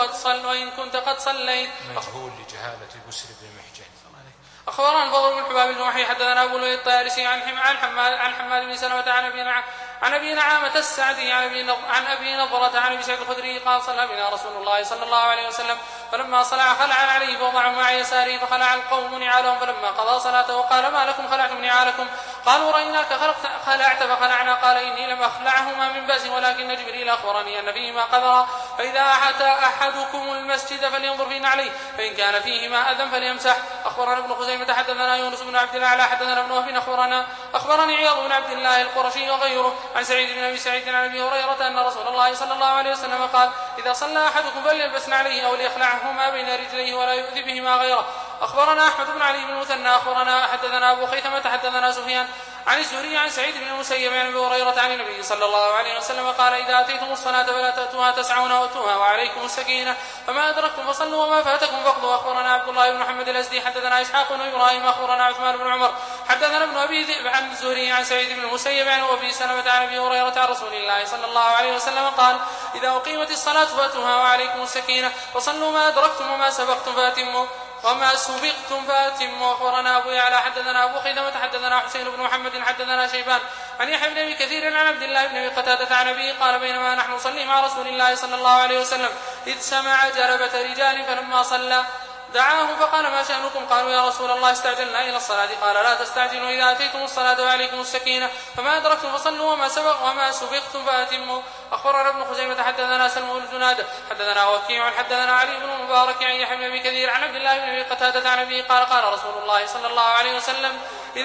كنت قد صليت. مجهول لجهالة بسر بن محجن. أخبرنا الفضل بن حباب الجمحي حدثنا أبو الوليد الطيالسي عن حماد بن سلمة عن أبي نعامة السعدي عن أبي نضرة عن أبي سعيد الخدري قال صلى بنا رسول الله صلى الله عليه وسلم فلما صلى خلع عليه فوضعه مع يساره فخلع القوم نعالهم فلما قضى صلاته وقال ما لكم خلعتم نعالكم؟ قالوا رأيناك خلعت فخلعنا. قال إني لم أخلعهما من بأس ولكن جبريل أخبرني أن فيهما قذرا فإذا أتى أحدكم المسجد فلينظر في نعليه فإن كان فيهما أذى فليمسح. أخبرنا ابن خزيمة حدثنا يونس بن عبد الأعلى حدثنا ابن وهب أخبرني عياض بن عبد الله القرشي وغيره عن سعيد بن أبي سعيد عن أبي هريرة أن رسول الله صلى الله عليه وسلم قال إذا صلى أحدكم فليلبس نعليه أو ليخلعهما بين رجليه ولا يؤذي بهما غيره. أخبرنا أحمد بن علي بن المثنى حدثنا أبو خيثمة حدثنا سفيان عن الزهري عن سعيد بن المسيب عن أبي هريرة عن النبي صلى الله عليه وسلم قال إذا أتيتم الصلاة فلا تأتوها تسعون وأتوها وعليكم السكينة فما أدركتم فصلوا وما فاتكم فاقضوا. أخبرنا عبد الله بن محمد الأزدي حدثنا إسحاق بن إبراهيم أخبرنا عثمان بن عمر حدثنا ابن أبي ذئب عن الزهري عن سعيد بن المسيب عن أبي سلمة عن أبي هريرة عن رسول الله صلى الله عليه وسلم قال إذا أقيمت الصلاة فأتوها وعليكم السكينة فصلوا ما أدركتم وما سبقتم فأتموا وما سبقتم فأتموا. أخبرنا أبو يعلى حدثنا أبو خيثمة حدثنا حسين بن محمد حدثنا شيبان عن يحيى بن أبي كثير عن عبد الله بن أبي قتادة عن أبيه قال بينما نحن نصلي مع رسول الله صلى الله عليه وسلم إذ سمع جربة رجال فلما صلى دعاهم فقال ما شأنكم؟ قالوا يا رسول الله استعجلنا إلى الصلاة. قال لا تستعجلوا إذا أتيتم الصلاة وعليكم السكينة فما أدركتم فصلوا وما سبقتم فأتموا. أخبرنا ابن خزيمة حدثنا سلم بن جنادة حدثنا وكيع حدثنا علي بن المبارك عن يحيى بن أبي كثير عن عبد الله بن أبي قتادة عن أبيه قال قال رسول الله صلى الله عليه وسلم إذا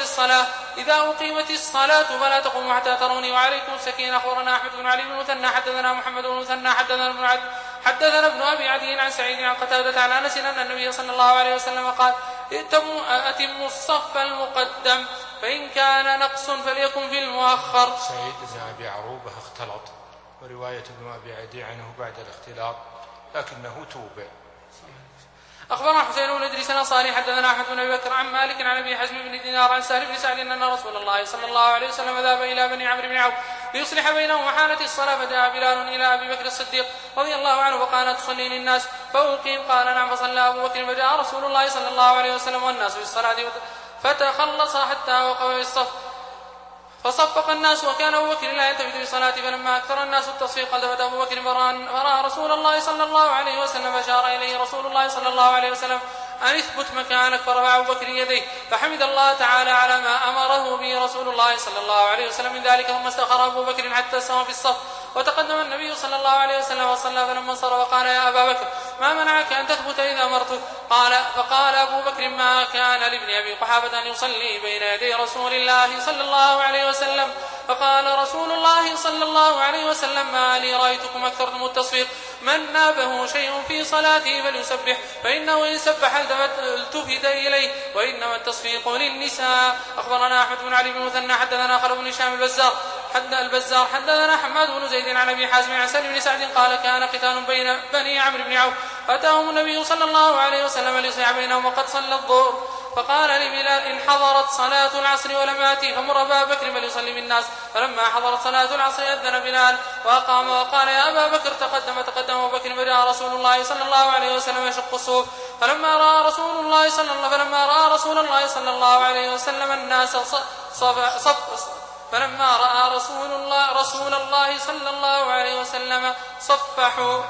أقيمت الصلاة فلا تقوموا حتى تروني وعليكم السكينة. أخبرنا أحمد بن علي بن المثنى حدثنا محمد بن المثنى حدثنا ابن أبي عدي عن سعيد عن قتادة عن أنس أن النبي صلى الله عليه وسلم قال أتموا الصف المقدم فإن كان نقص فليكن في المؤخر. سعيد بن أبي عروبة اختلط ورواية ابن أبي عدي عنه بعد الاختلاط لكنه توبع. أخبرنا حسين بن إدريس الأنصاري حدثنا أحمد بن أبي بكر عن مالك عن أبي حزم بن دينار عن سهل بن سعد أن رسول الله صلى الله عليه وسلم ذهب إلى بني عمرو بن عوف ليصلح بينهم وحانت الصلاة فجاء بلال إلى أبي بكر الصديق رضي الله عنه فقال تصلي للناس فأقيم؟ قال نعم. فصلى أبو بكر فجاء رسول الله صلى الله عليه وسلم والناس في الصلاة فتخلص حتى وقف في الصف فصفق الناس وكان أبو بكر لا يلتفت في صلاته فلما أكثر الناس التصفيق التفت أبو بكر فرأى رسول الله صلى الله عليه وسلم فأشار إليه رسول الله صلى الله عليه وسلم أن اثبت مكانك فرفع أبو بكر يديه فحمد الله تعالى على ما أمره به رسول الله صلى الله عليه وسلم من ذلك ثم استخر أبو بكر حتى استوى في الصف وتقدم النبي صلى الله عليه وسلم وصلى فلما انصرف قال يا أبا بكر ما منعك أن تثبت إذا أمرتك؟ فقال أبو بكر ما كان لابن أبي قحافة أن يصلي بين يدي رسول الله صلى الله عليه وسلم. فقال رسول الله صلى الله عليه وسلم ما لي رأيتكم أكثرتم التصفيق من نابه شيء في صلاته فليسبح فإنه إن سبح التفت إليه وإنما التصفيق للنساء. أخبرنا أحمد بن علي بن المثنى حدثنا خلف بن هشام البزار حدثنا حماد بن زيد عن أبي حازم عن سهل بن سعد قال كان قتال بين بني عمرو بن عوف فأتاهم النبي صلى الله عليه وسلم ليصلح بينهم وقد صلى الظهر فقال لبلال إن حضرت صلاة العصر ولم يأتي فمر أبا بكر فليصلي بالناس. فلما حضرت صلاة العصر أذن بلال وقام وقال يا أبا بكر تقدم أبو بكر فجاء رسول الله صلى الله عليه وسلم يشق الصوف فلما رأى رسول الله صلى الله عليه وسلم الناس فلما رأى رسول الله صلى الله عليه وسلم صفحوا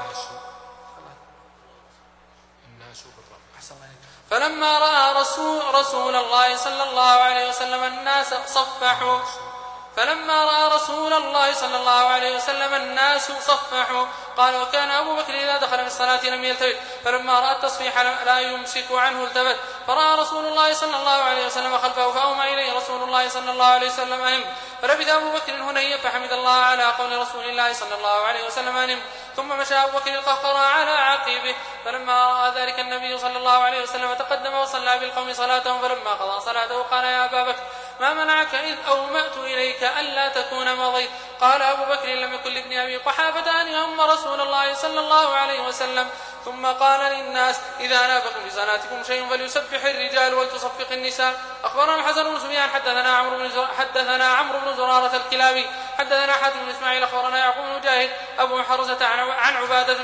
فلما رأى رسول الله صلى الله عليه وسلم الناس صفحوا فلما رأى رسول الله صلى الله عليه وسلم الناس صفحوا قال وكان أبو بكر إذا دخل في الصلاة لم يلتفت فلما رأى التصفيح لا يمسك عنه التفت فرأى رسول الله صلى الله عليه وسلم خلفه فأومى إليه رسول الله صلى الله عليه وسلم أنم فلبث أبو بكر هنيا فحمد الله على قول رسول الله صلى الله عليه وسلم أنم ثم مشى أبو بكر القهقرى على عقيبه فلما رأى ذلك النبي صلى الله عليه وسلم تقدم وصلى بالقوم صلاتهم فلما قضى صلاته قال يا أبا بكر ما منعك إذ أومأت إليك ألا تكون مضيت قال أبو بكر لم يكن لابن أبي قحافة أن يهم رسول الله صلى الله عليه وسلم ثم قال للناس إذا نابكم بصلاتكم شيء فليسبح الرجال ولتصفق النساء. أخبرنا الحسن بن سفيان حدثنا عمرو بن زرارة الكلابي حدثنا حاتم بن إسماعيل أخبرنا يعقوب بن مجاهد أبو حزرة عن عبادة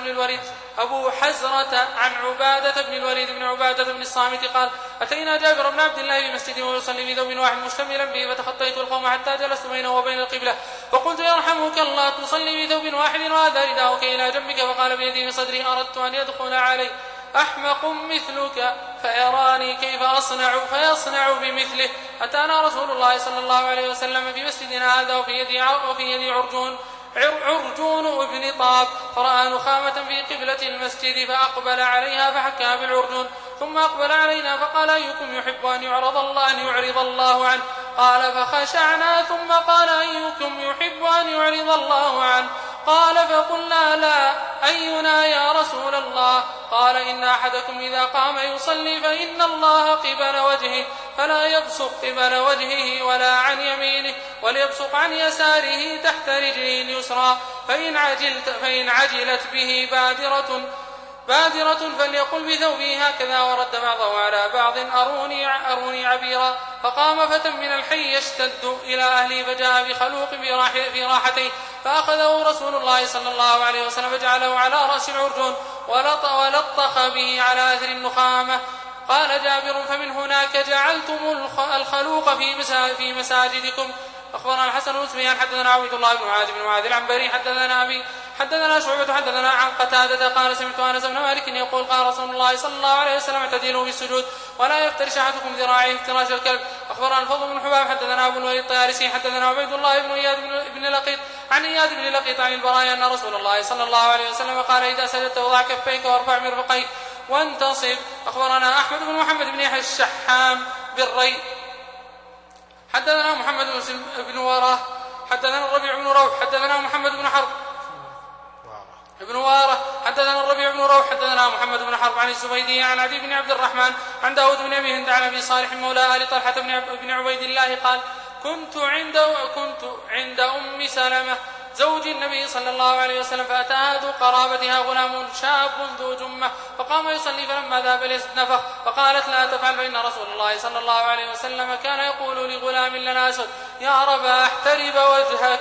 بن الوليد بن عبادة بن الصامت قال أتينا جابر بن عبد الله بمسجده ويصلي في ثوب واحد مشتملا به فتخطيت القوم حتى جلست بينه وبين القبلة فقلت يرحمك الله تصلي في ثوب واحد وهذا رداؤك إلى جنبك فقال بيدي بصدري أردت أن يدخل علي أحمق مثلك فيراني كيف أصنع فيصنع بمثله. أتانا رسول الله صلى الله عليه وسلم في مسجدنا هذا وفي يدي عرجون ابن طاب فرأى نخامة في قبلة المسجد فأقبل عليها فحكها بالعرجون ثم أقبل علينا فقال أيكم يحب أن يعرض الله عنه قال فخشعنا ثم قال أيكم يحب أن يعرض الله عنه قال فقلنا لا أينا يا رسول الله قال إن أحدكم إذا قام يصلي فإن الله قبل وجهه فلا يبصق قبل وجهه ولا عن يمينه وليبصق عن يساره تحت رجله اليسرى فإن عجلت به بادرة فليقل بثوبه هكذا ورد بعضه على بعض أروني عبيرا. فقام فتى من الحي يشتد إلى أهله فجاء بخلوق في راحتيه فأخذه رسول الله صلى الله عليه وسلم فجعله على رأس العرجون ولطخ به على أثر النخامة. قال جابر فمن هناك جعلتم الخلوق في مساجدكم. أخبرنا الحسن بن سفيان حدثنا عبد الله بن معاذ العنبري حدثنا شعبة حدثنا عن قتادة قال سمعت أنس بن مالك يقول قال رسول الله صلى الله عليه وسلم اعتدلوا بالسجود ولا يفترش أحدكم ذراعيه افتراش الكلب. أخبرنا الفضل بن حباب حدثنا أبو الوليد الطيالسي حدثنا عبيد الله بن إياد بن لقيط عن إياد بن لقيط عن البراء أن رسول الله صلى الله عليه وسلم قال إذا سجدت وضع كفيك وارفع مرفقيك وانتصب. أخبرنا أحمد بن محمد بن يحيى الشحام بالري حدثنا محمد بن وراه حدثنا الربيع بن روح حدثنا محمد بن حرب ابن واره حدثنا الربيع بن روح حدثنا محمد بن حرب عن الزبيدي عن عدي بن عبد الرحمن عن داود بن أبي هند عن أبي صالح مولى آل طلحة بن عبيد الله قال كنت عند أم سلمة زوج النبي صلى الله عليه وسلم فأتاها ذو قرابتها غلام شاب ذو جمة فقام يصلي فلما ذهب نفخ فقالت لا تفعل فإن رسول الله صلى الله عليه وسلم كان يقول لغلام لنا أسود يا رباح ترب وجهك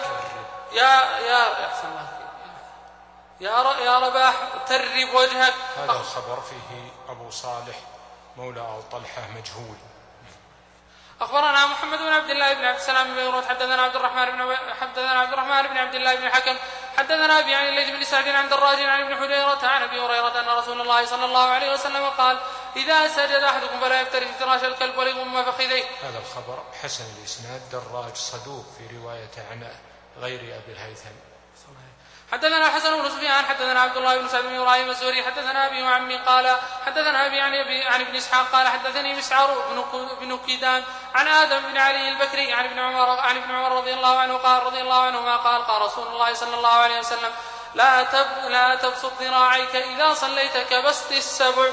يا رباح ترب وجهك. هذا الخبر فيه أبو صالح مولى آل طلحة مجهول. أخبرنا محمد بن عبد الله بن عبد السلام بن بيروت حدثنا عبد الرحمن بن عبد الله بن حكم حدثنا أبي عن الليث بن سعد عن دراج عن ابن حجيرة عن أبي هريرة أن رسول الله صلى الله عليه وسلم قال إذا سجد أحدكم فلا يفترش افتراش الكلب وليضم فخذيه. هذا الخبر حسن الإسناد دراج صدوق في رواية عن غير أبي الهيثم. حدثنا الحسن بن سفيان حدثنا عبد الله بن سعد بن إبراهيم الزهري حدثنا أبي وعمي قال حدثنا أبي عن ابن إسحاق قال حدثني مسعر بن كيدان عن آدم بن علي البكري عن ابن عمر رضي الله عنهما قال رسول الله صلى الله عليه وسلم لا تبسط ذراعيك إذا صليت كبسط السبع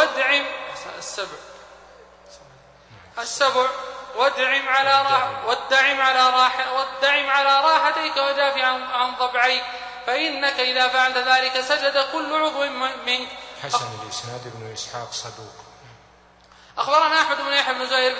وادعم على راحتيك ودافع عن ضبعيك فإنك إذا فعلت ذلك سجد كل عضو منك. حسن الإسناد ابن إسحاق صدوق. أخبرنا أحمد بن يحيى بن زهير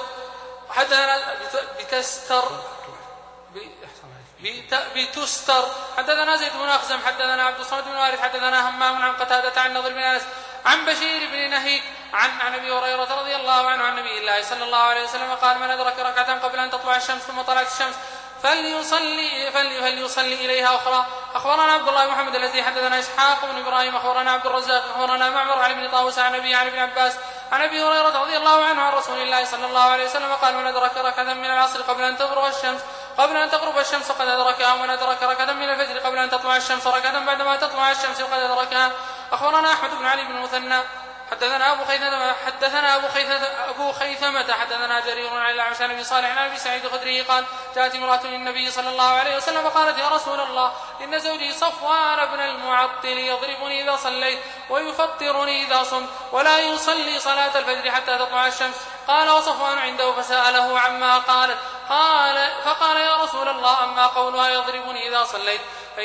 بتستر حدثنا زيد بن أخزم حدثنا عبد الصمد بن وارث حدثنا همام عن قتادة عن نضر بن أنس عن بشير بن نهيك عن أبي هريرة رضي الله عنه عن نبي الله صلى الله عليه وسلم قال من أدرك ركعة قبل أن تطلع الشمس ثم طلعت الشمس فليصلي إليها أخرى. أخبرنا عبد الله بن محمد الذي حدثنا إسحاق بن إبراهيم أخبرنا عبد الرزاق أخبرنا معمر عن ابن طاووس عن أبي عن ابن عباس عن أبي هريرة رضي الله عنه عن رسول الله صلى الله عليه وسلم قال: من أدرك ركعة من العصر قبل أن تغرب الشمس قد أدركها، ومن أدرك ركعة من الفجر قبل أن تطلع الشمس ركعة بعدما تطلع الشمس قد أدركها. أخبرنا أحمد بن علي بن المثنى حدثنا أبو خيثمة حدثنا جرير عن الأعمش عن أبي صالح عن أبي سعيد الخدري قال: جاءت امرأة للنبي صلى الله عليه وسلم فقالت: يا رسول الله، إن زوجي صفوان بن المعطل يضربني إذا صليت ويفطرني إذا صمت ولا يصلي صلاة الفجر حتى تطلع الشمس. قال: وصفوان عنده فسأله عما قالت. فقال: يا رسول الله، أما قولها يضربني إذا صليت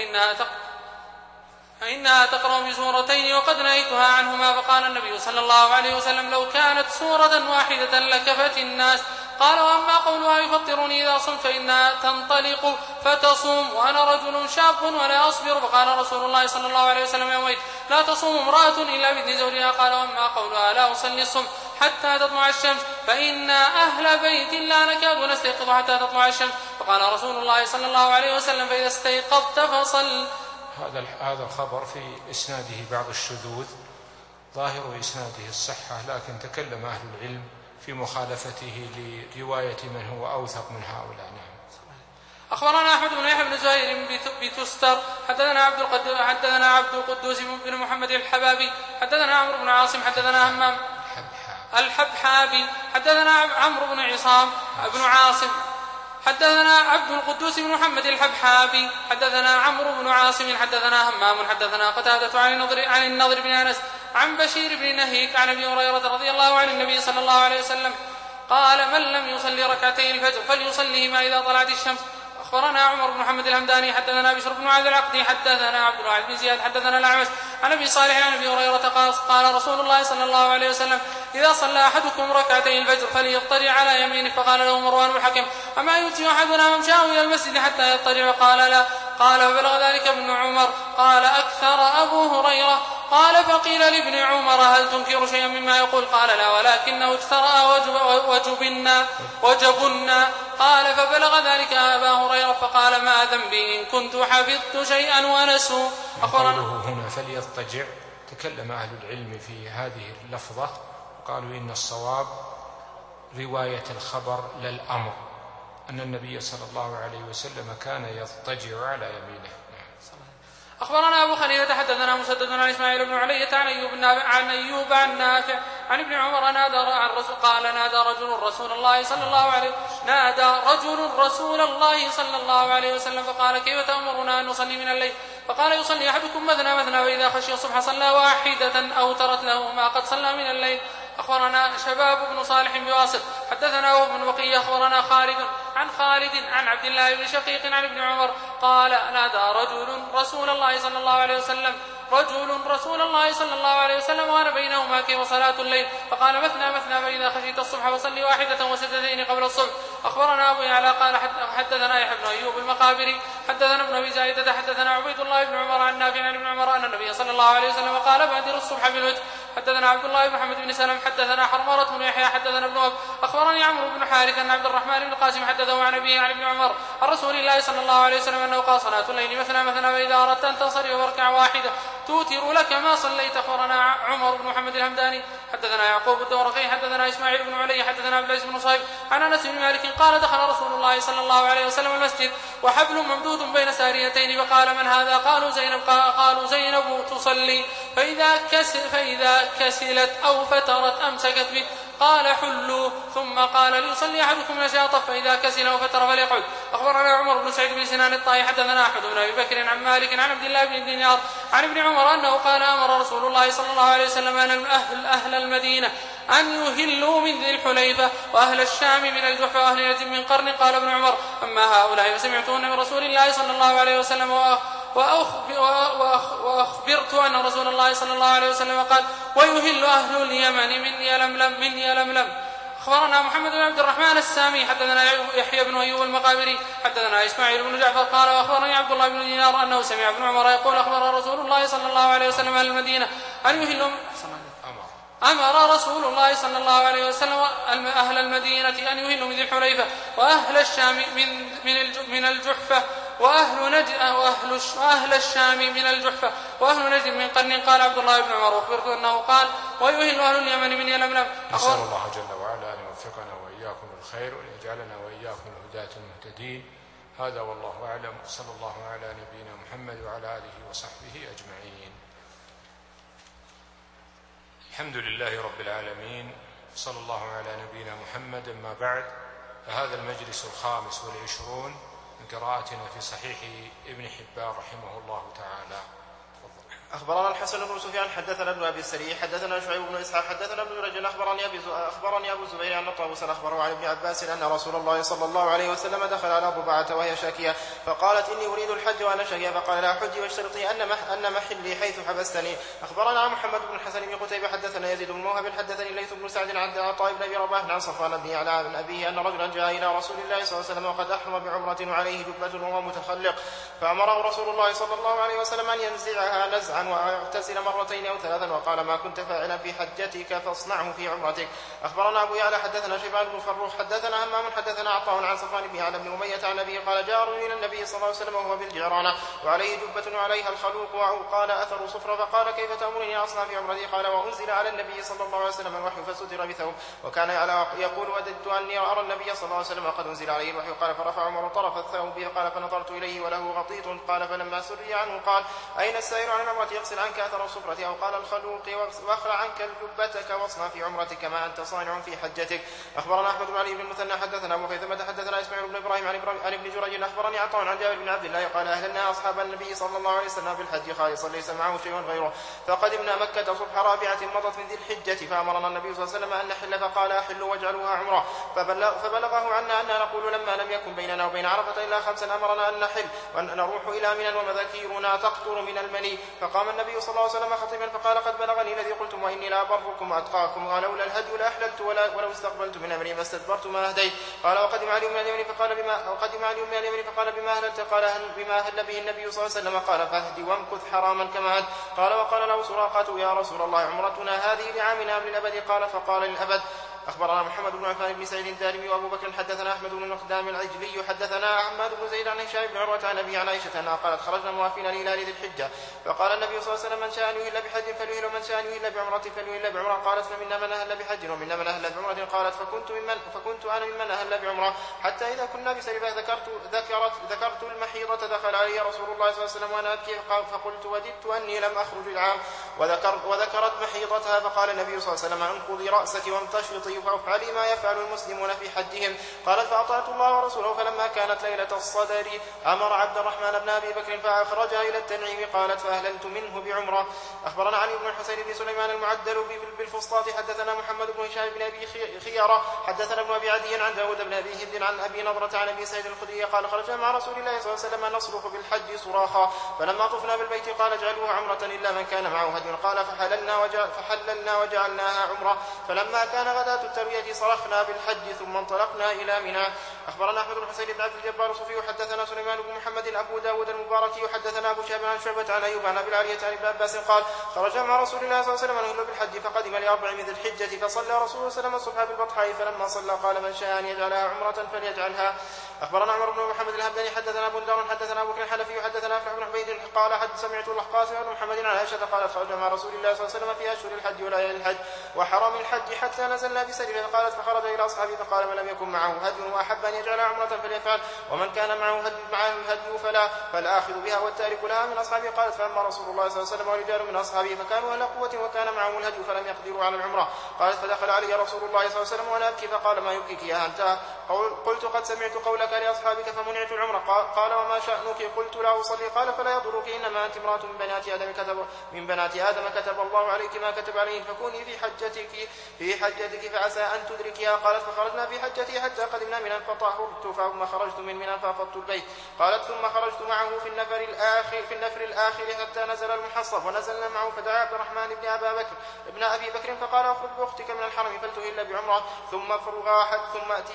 فإنها تقرأ بسورتين وقد نهيتها عنهما. فقال النبي صلى الله عليه وسلم: لو كانت سورة واحدة لكفت الناس. قال: وأما قولها يفطرني إذا صمت فإنها تنطلق فتصوم وأنا رجل شاب ولا أصبر. فقال رسول الله صلى الله عليه وسلم يومئذ: لا تصوم امرأة إلا بإذن زوجها. قال: وأما قولها لا أصلي الصبح حتى تطلع الشمس فإنا أهل بيت لا نكاد نستيقظ حتى تطلع الشمس. فقال رسول الله صلى الله عليه وسلم: فإذا استيقظت فصل. هذا الخبر في إسناده بعض الشذوذ، ظاهر إسناده الصحة، لكن تكلم أهل العلم في مخالفته لرواية من هو أوثق من هؤلاء. نعم. أخبرنا أحمد بن يحيى بن زهير بتستر حدثنا عبد القدوس بن محمد الحبابي حدثنا عمرو بن عاصم حدثنا همام الحبحابي حدثنا عمرو بن عصام بن عاصم حدثنا عبد القدوس بن محمد الحبحابي حدثنا عمرو بن عاصم حدثنا همام حدثنا قتادة عن النضر بن أنس عن بشير بن نهيك عن أبي هريرة رضي الله عن النبي صلى الله عليه وسلم قال: من لم يصلي ركعتين الفجر فليصليهما إذا طلعت الشمس. أخبرنا عمر بن محمد الهمداني حدثنا بشر بن معاذ العقدي حدثنا عبد الواحد بن زياد حدثنا الأعمش عن أبي صالح عن أبي هريرة قال رسول الله صلى الله عليه وسلم: إذا صلى أحدكم ركعتين الفجر فليضطجع على يمينه. فقال له مروان بن الحكم: أما يؤتي أحدنا ممشاه إلى المسجد حتى يضطجع؟ قال: لا. قال: فبلغ ذلك ابن عمر قال: أكثر أبو هريرة. قال: فقيل لابن عمر: هل تنكر شيئا مما يقول؟ قال: لا، ولكنه اجترأ وجبنا. قال: فبلغ ذلك أبا هريرة فقال: ما ذنبي إن كنت حفظت شيئا ونسوا. قوله هنا فليضطجع، تكلم أهل العلم في هذه اللفظة قالوا إن الصواب رواية الخبر للأمر، أن النبي صلى الله عليه وسلم كان يضطجع على يمينه. أخبرنا أبو خليلة حدثنا مسدد عن إسماعيل بن علية عن أيوب عن نافع عن ابن عمر قال: نادى رجل رسول الله صلى الله عليه وسلم فقال: كيف تأمرنا أن نصلي من الليل؟ فقال: يصلي أحدكم مثنى مثنى، وإذا خشي الصبح صلى واحدة أوترت له ما قد صلى من الليل. أخبرنا شباب بن صالح بواسط حدثنا وهو بن بقية أخبرنا خالد عن عبد الله بن شقيق عن ابن عمر قال: نادى رجل رسول الله صلى الله عليه وسلم وأنا بينهما كيف صلاة الليل؟ فقال: مثنى مثنى، فإذا خشيت الصبح فصلي واحدة وسجدتين قبل الصبح. أخبرنا أبو يعلى قال: حدثنا يحيى بن أيوب المقابري حدثنا ابن أبي زايدة حدثنا عبيد الله بن عمر عن نافع عن ابن عمر أن النبي صلى الله عليه وسلم قال: بادر الصبح بالوتر. حدثنا عبد الله بن محمد بن سلم حدثنا حرمرة بن يحيى حدثنا ابن وهب أخبرني عمرو بن حارث أن عبد الرحمن بن القاسم حدثه عن أبيه عن ابن عمر عن رسول الله صلى الله عليه وسلم أنه قال: صلاة الليل مثنى مثنى، وإذا أردت أن تصلي واركع واحدة توتر لك ما صليت. أخبرنا عمر بن محمد الهمداني حدثنا يعقوب الدورقي حدثنا إسماعيل بن علي حدثنا عبد العزيز بن صهيب عن أنس بن مالك قال: دخل رسول الله صلى الله عليه وسلم المسجد وحبل ممدود بين ساريتين، فقال: من هذا؟ قالوا: زينب تصلي، فإذا كسلت أو فترت أمسكت به. قال: حلوا. ثم قال: ليصلي أحدكم نشاطه، فإذا كسل أو فتر فليقعد. أخبرنا عمر بن سعيد بن سنان الطائي حدثنا أحمد بن أبي بكر عن مالك عن عبد الله بن دينار عن ابن عمر أنه قال: أمر رسول الله صلى الله عليه وسلم أهل المدينة أن يهلوا من ذي الحليفة، وأهل الشام من الجحفة، وأهل نجد من قرن. قال ابن عمر: أما هؤلاء فسمعتون من رسول الله صلى الله عليه وسلم وأخبرت أن رسول الله صلى الله عليه وسلم قال: ويهل أهل اليمن من يلملم. أخبرنا محمد بن عبد الرحمن السامي حدثنا يحيى بن أيوب المقابري حدثنا إسماعيل بن جعفر قال: وأخبرني عبد الله بن دينار أنه سمع ابن عمر يقول: أخبر رسول الله صلى الله عليه وسلم أهل المدينة أن يهلوا أمر رسول الله صلى الله عليه وسلم أهل المدينة أن يهلوا من ذي الحليفة، وأهل الشام من الجحفة، وأهل الشام من الجحفة، وأهل نجد من قرن. قال عبد الله بن عمر: وأخبرت أنه قال: ويهل أهل اليمن من يلملم. نسأل الله جل وعلا أن يوفقنا وإياكم للخير وأن يجعلنا وإياكم الهداة المهتدين. هذا والله أعلم، صلى الله على نبينا محمد وعلى آله وصحبه أجمعين. الحمد لله رب العالمين، صلى الله على نبينا محمد. أما بعد، فهذا المجلس 25 من قراءتنا في صحيح ابن حبان رحمه الله تعالى. أخبرنا الحسن بن سفيان حدثنا ابن أبي السري حدثنا شعيب بن إسحاق حدثنا ابن جريج أخبرني أبو الزبير أن طاووسا أخبره عن ابن عباس أن رسول الله صلى الله عليه وسلم دخل على ضبعة وهي شاكية فقالت: إني أريد الحج وأنا شاكية. فقال: لا حج واشترطي أن محلي حيث حبستني. أخبرنا محمد بن الحسن بن قتيبة حدثنا يزيد بن موهب حدثني الليث بن سعد عن عطاء بن أبي رباح عن صفوان بن يعلى عن أبيه أن رجلا جاء إلى رسول الله صلى الله عليه وسلم وقد أحرم بعمرة وعليه جبة وهو متخلق، فأمره رسول الله صلى الله عليه وسلم أن ينزعها نزعا ويغتسل مرتين أو 3، وقال: ما كنت فاعلا في حجتك فاصنعه في عمرتك. أخبرنا أبو يعلى حدثنا شيبان بن فروخ حدثنا همام حدثنا عطاء عن صفوان بن يعلى بن أمية عن أبيه قال: جاء إلى النبي صلى الله عليه وسلم وهو بالجعرانة وعليه جبة وعليها الخلوق وقال أثر صفرة، فقال: كيف تأمرني أصنع في عمرتي؟ قال: وأنزل على النبي صلى الله عليه وسلم الوحي فستر بثوب، وكان يقول: وددت أني أرى النبي صلى الله عليه وسلم وقد أنزل عليه الوحي. قال: فرفع عمر طرف الثوب قال: فنظرت إليه وله غطيط. قال: فلما سري عنه قال: أين السائر عن العمرة يغسل عنك أثر الصفرة أو قال الخلوق واخلع عنك جبتك واصنع في عمرتك ما أنت صانع في حجتك. أخبرنا أحمد بن علي بن المثنى حدثنا أبو خيثمة حدثنا إسماعيل بن إبراهيم عن ابن جريج أخبرني عطاء عن جابر بن عبد الله قال: أهلنا أصحاب النبي صلى الله عليه وسلم بالحج خالصا ليس معه شيء غيره، فقدمنا مكة صبح رابعة مضت من ذي الحجة، فأمرنا النبي صلى الله عليه وسلم أن نحل، فقال: أحلوا واجعلوها عمرة. فبلغه عنا أننا نقول لما لم يكن بيننا وبين عرفة إلا 5 أمرنا أن نحل وأن نروح إلى منى ومذاكيرنا تقطر من المني. فقام النبي صلى الله عليه وسلم خطيبا فقال: قد بلغني الذي قلتم وإني لا أبركم وأتقاكم، ولولا الهدي لأحللت ولو استقبلت من أمري ما استدبرت ما أهديت. قال: وقدم علي من اليمن فقال: بما أهللت؟ قال: بما أهل به النبي صلى الله عليه وسلم. قال: فاهد وامكث حراما كما هد. قال: وقال له سراقة: يا رسول الله عمرتنا هذه لعامنا أم للأبد؟ قال: فقال: للأبد. أخبرنا محمد بن عفان بن سعيد الدارمي وأبو بكر حدثنا أحمد بن المقدام العجلي حدثنا حماد بن زيد عن هشام بن عروة عن أبي عن عائشة أنها قالت: خرجنا موافين لهلال ذي الحجة، فقال النبي صلى الله عليه وسلم: من شاء أن يهل بحج فليهل ومن شاء أن يهل بعمرة فليهل بعمرة. قالت: فمنا من أهل بحج ومنا من أهل بعمرة. قالت: فكنت أنا ممن أهل بعمرة، حتى إذا كنا بسربة ذكرت المحيضة دخل علي رسول الله صلى الله عليه وسلم وأنا أبكي، فقلت: وددت أني لم أخرج العام. وذكرت محيضتها، فقال النبي صلى الله عليه وسلم: انقضي رأسك وامتشطي وافعلي ما يفعل المسلمون في حجهم. قالت: فأطعت الله ورسوله. فلما كانت ليلة الصدر أمر عبد الرحمن بن أبي بكر فأخرجها إلى التنعيم. قالت: فأهللت منه بعمرة. أخبرنا علي بن الحسين بن سليمان المعدل بالفسطاط حدثنا محمد بن هشام بن أبي خيارة حدثنا ابن أبي عدي عن داود بن أبي هند عن أبي نضرة عن أبي سعيد الخدري قال: خرجنا مع رسول الله صلى الله عليه وسلم نصرخ بالحج صراخا، فلما طفنا بالبيت قال: اجعلوها عمرة إلا من كان معه هدي. قال: فحللنا وجعلناها عمرة. فلما كان غداة التروية صرخنا بالحج ثم انطلقنا إلى منى. أخبرنا أحمد بن حسين بن عبد الجبار الصوفي حدثنا سليمان بن محمد أبو داود المباركي حدثنا أبو شهاب عن شعبة عن أيوب عن أبي العالية عن ابن عباس قال: خرجنا مع رسول الله صلى الله عليه وسلم نهل بالحج، فقدم ل4 من ذي الحجة، فصلى رسول الله صلى الله عليه وسلم الصبح بالبطحاء، فلما صلى قال: من شاء أن يجعلها عمرة فليجعلها. أخبرنا عمر بن محمد الهمداني حدثنا بندار حدثنا أبو بكر الحنفي حدثنا أفلح بن حميد قال: سمعت القاسم بن محمد عن عائشة قالت: خرجنا مع رسول الله صلى الله عليه وسلم في أشهر الحج وليالي الحج وحرم الحج حتى نزلنا بسرير. قالت: فخرج إلى أصحابه فقال: من لم يكن معه هدي وأحب أن يجعل عمرة فليفعل، ومن كان معه الهدي فالآخذ بها والتارك لها من أصحابه. قالت: فأما رسول الله صلى الله عليه وسلم ورجال من أصحابه فكانوا أهل قوة وكان معهم الهدي فلم يقدروا على العمرة. قالت: فدخل علي رسول الله صلى الله عليه وسلم وأنا أبكي، فقال: ما يبكيك يا أنت؟ قلت: قد سمعت قولك لأصحابك فمنعت العمرة. قال: وما شأنك؟ قلت: لا أصلي. قال: فلا يضرك، إنما أنت امرأة من بنات آدم كتب الله عليك ما كتب عليه، فكوني في حجتك فعسى أن تدركها. قالت: فخرجنا في حجتي حتى قدمنا منى فطهرت، ثم خرجت من منى فأفضت البيت. قالت: ثم خرجت معه في النفر الآخر حتى نزل المحصب، ونزلنا معه فدعا عبد الرحمن ابن أبي بكر فقال: اخرج بأختك من الحرم فلتهل بعمرة ثم افرغا ثم أتياها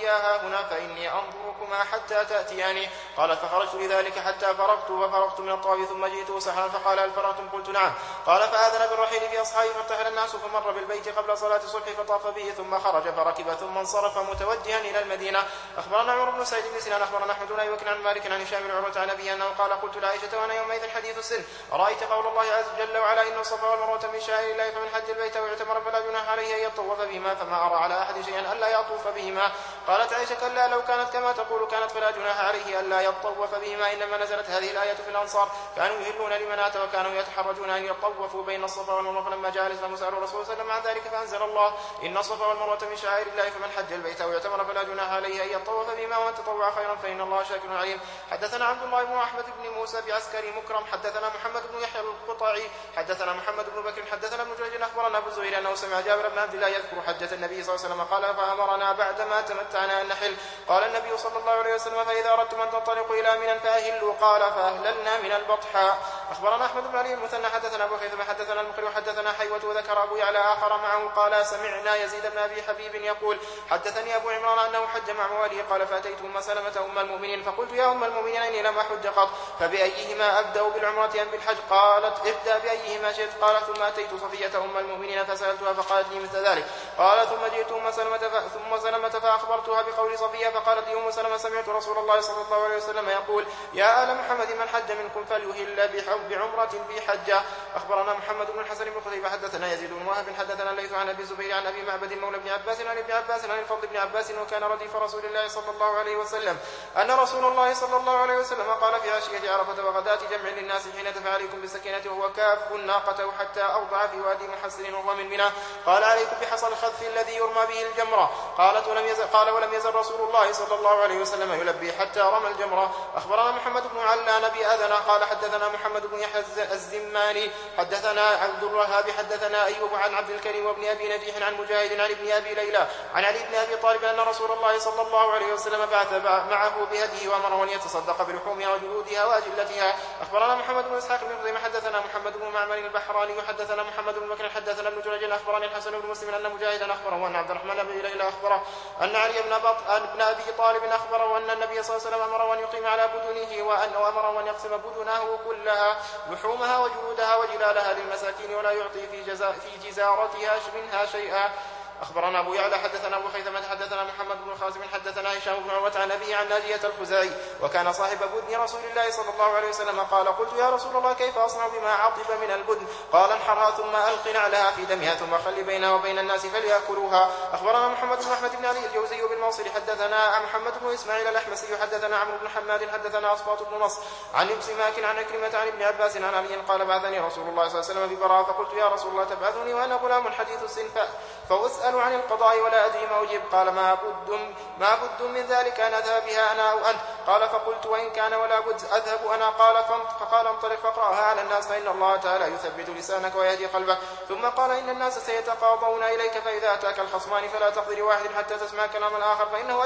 هنا فإني أنظركما حتى تأتياني. قالت فخرجت لذلك حتى فرغت من الطواف ثم جئت سحرا فقال هل فرغتم؟ قلت نعم. قال فآذن بالرحيل في أصحابه فارتحل الناس فمر بالبيت قبل صلاة الصبح فطاف به ثم خرج فركب ثم انصرف متوجها إلى المدينة. أخبرنا عمر بن سعيد بن سنان أخبرنا أحمد بن أبي بكر عن مالك عن هشام بن عروة عن أبيه أنه قال قلت لعائشة وأنا يومئذ حديث السن أرأيت قول الله عز جل وعلا إن الصفا والمروة من شعائر الله فمن حج البيت واعتمر فلا جناح عليه أن يطوف بهما فما أرى على أحد شيئا ألا يطوف بهما. قالت عائشة كلا لو كانت كما تقول كانت فلا جناح عليه ألا يطوف بهما إنما نزلت هذه الآية في الأنصار كانوا يهلون لمنات وكانوا يتحرجون أن يطوفوا بين الصفا والمروة فلما جاء الإسلام سألوا الرسول صلى الله عليه وسلم عن ذلك فأنزل الله إن الصفا والمروة من شعائر الله فمن حج البيت واعتمر فلا جناح عليه أن يطوف بهما ومن تطوع خيرا فإن الله شاكر عليم. حدثنا عبد الله بن أحمد بن موسى بعسكري مكرم حدثنا محمد بن يحيى القطعي حدثنا محمد بن بكر حدثنا ابن جريج أخبرنا أبو الزبير أنه سمع جابر بن عبد الله يذكر حجة النبي صلى الله عليه وسلم قال فأمرنا بعدما تمتعنا أن نحل. قال النبي صلى الله عليه وسلم فإذا أردتم أن تنطلقوا إلى منى فأهلوا. قال فأهللنا من البطحاء. أخبرنا أحمد بن علي المثنى حدثنا أبو خيثمة حدثنا المقري وحدثنا حيوة وذكر أبو يعلى آخر معه قال سمعنا يزيد بن أبي حبيب يقول حدثني أبو عمران أنه حج مع مواليه قال فأتيت أم سلمة أم المؤمنين فقلت يا أم المؤمنين إني لم أحج قط فبأيهما أبدأ بالعمرة أم بالحج؟ قالت ابدأ بأيهما شئت. قال ثم أتيت صفية أم المؤمنين فسألتها فقالت لي مثل ذلك. قال ثم جئت أم سلمة فأخبرتها بقول صفية فقالت لي أم سلمة سمعت رسول الله صلى الله عليه وسلم يقول يا آل محمد من حج منكم فليهل بعمرة في حجة. أخبرنا محمد بن الحسن بن قتيبة حدثنا يزيد بن وهب حدثنا الليث عن أبي الزبير عن أبي معبد مولى بن عباس عن ابن عباس عن الفضل بن عباس وكان رديف رسول الله صلى الله عليه وسلم أن رسول الله صلى الله عليه وسلم قال في عشية عرفة وغداة جمع للناس حين دفع عليكم بالسكينة وهو كاف ناقته حتى أوضع في وادي محسن وهو من منى قال عليكم بحصى الخذف الذي يرمى به الجمرة. قال ولم يزل رسول الله صلى الله عليه وسلم يلبي حتى رمى الجمرة. أخبرنا محمد بن علان بأذنا قال حدثنا محمد بن يحيى الزماني حدثنا عبد الوهاب حدثنا أيوب عن عبد الكريم وابن أبي نجيح عن مجاهد عن ابن أبي ليلى عن علي بن أبي طالب أن رسول الله صلى الله عليه وسلم بعث معه بهديه وأمره أن يتصدق بلحومها وجلودها وأجلتها. أخبرنا محمد بن إسحاق بن خزيمة حدثنا محمد بن معمر البحراني وحدثنا محمد بن بكر حدثنا ابن جريج أخبرني الحسن بن مسلم أن مجاهدا أخبره أن عبد الرحمن بن ليلى أخبره أن علي بن أبي طالب أخبره أن النبي صلى الله عليه وسلم أمره أن يقيم على بدنه وأمره أن يقسم بدنه كلها لحومها وجلودها وجلالها للمساكين ولا يعطي في جزارتها منها شيئا. أخبرنا أبو يعلى حدثنا أبو خيثمة حدثنا محمد بن خازم حدثنا هشام بن عروة عن أبيه عن ناجية الخزاعي وكان صاحب بدن رسول الله صلى الله عليه وسلم قال قلت يا رسول الله كيف أصنع بما عطب من البدن؟ قال انحرها ثم ألق نعلها في دمها ثم خل بينها وبين الناس فليأكلوها. أخبرنا محمد بن أحمد بن علي الجوزي بالموصل حدثنا محمد بن إسماعيل الأحمسي حدثنا عمرو بن حماد حدثنا أصفاط بن نصر عن ابن سماك عن عكرمة عن ابن عباس عن علي قال بعثني رسول الله صلى الله عليه وسلم ببراء فقلت يا رسول الله تبعثني وأنا غلام حديث السن فأسأل عن القضاء ولا أدري ما أجيب. قال ما بد من ذلك أن أذهب بها أنا أو أنت. قال فقلت وإن كان ولا بد أذهب أنا. فقال انطلق فاقرأها على الناس فإن الله تعالى يثبت لسانك ويهدي قلبك. ثم قال إن الناس سيتقاضون إليك فإذا أتاك الخصمان فلا تقضي لواحد حتى تسمع كلام الآخر فإنه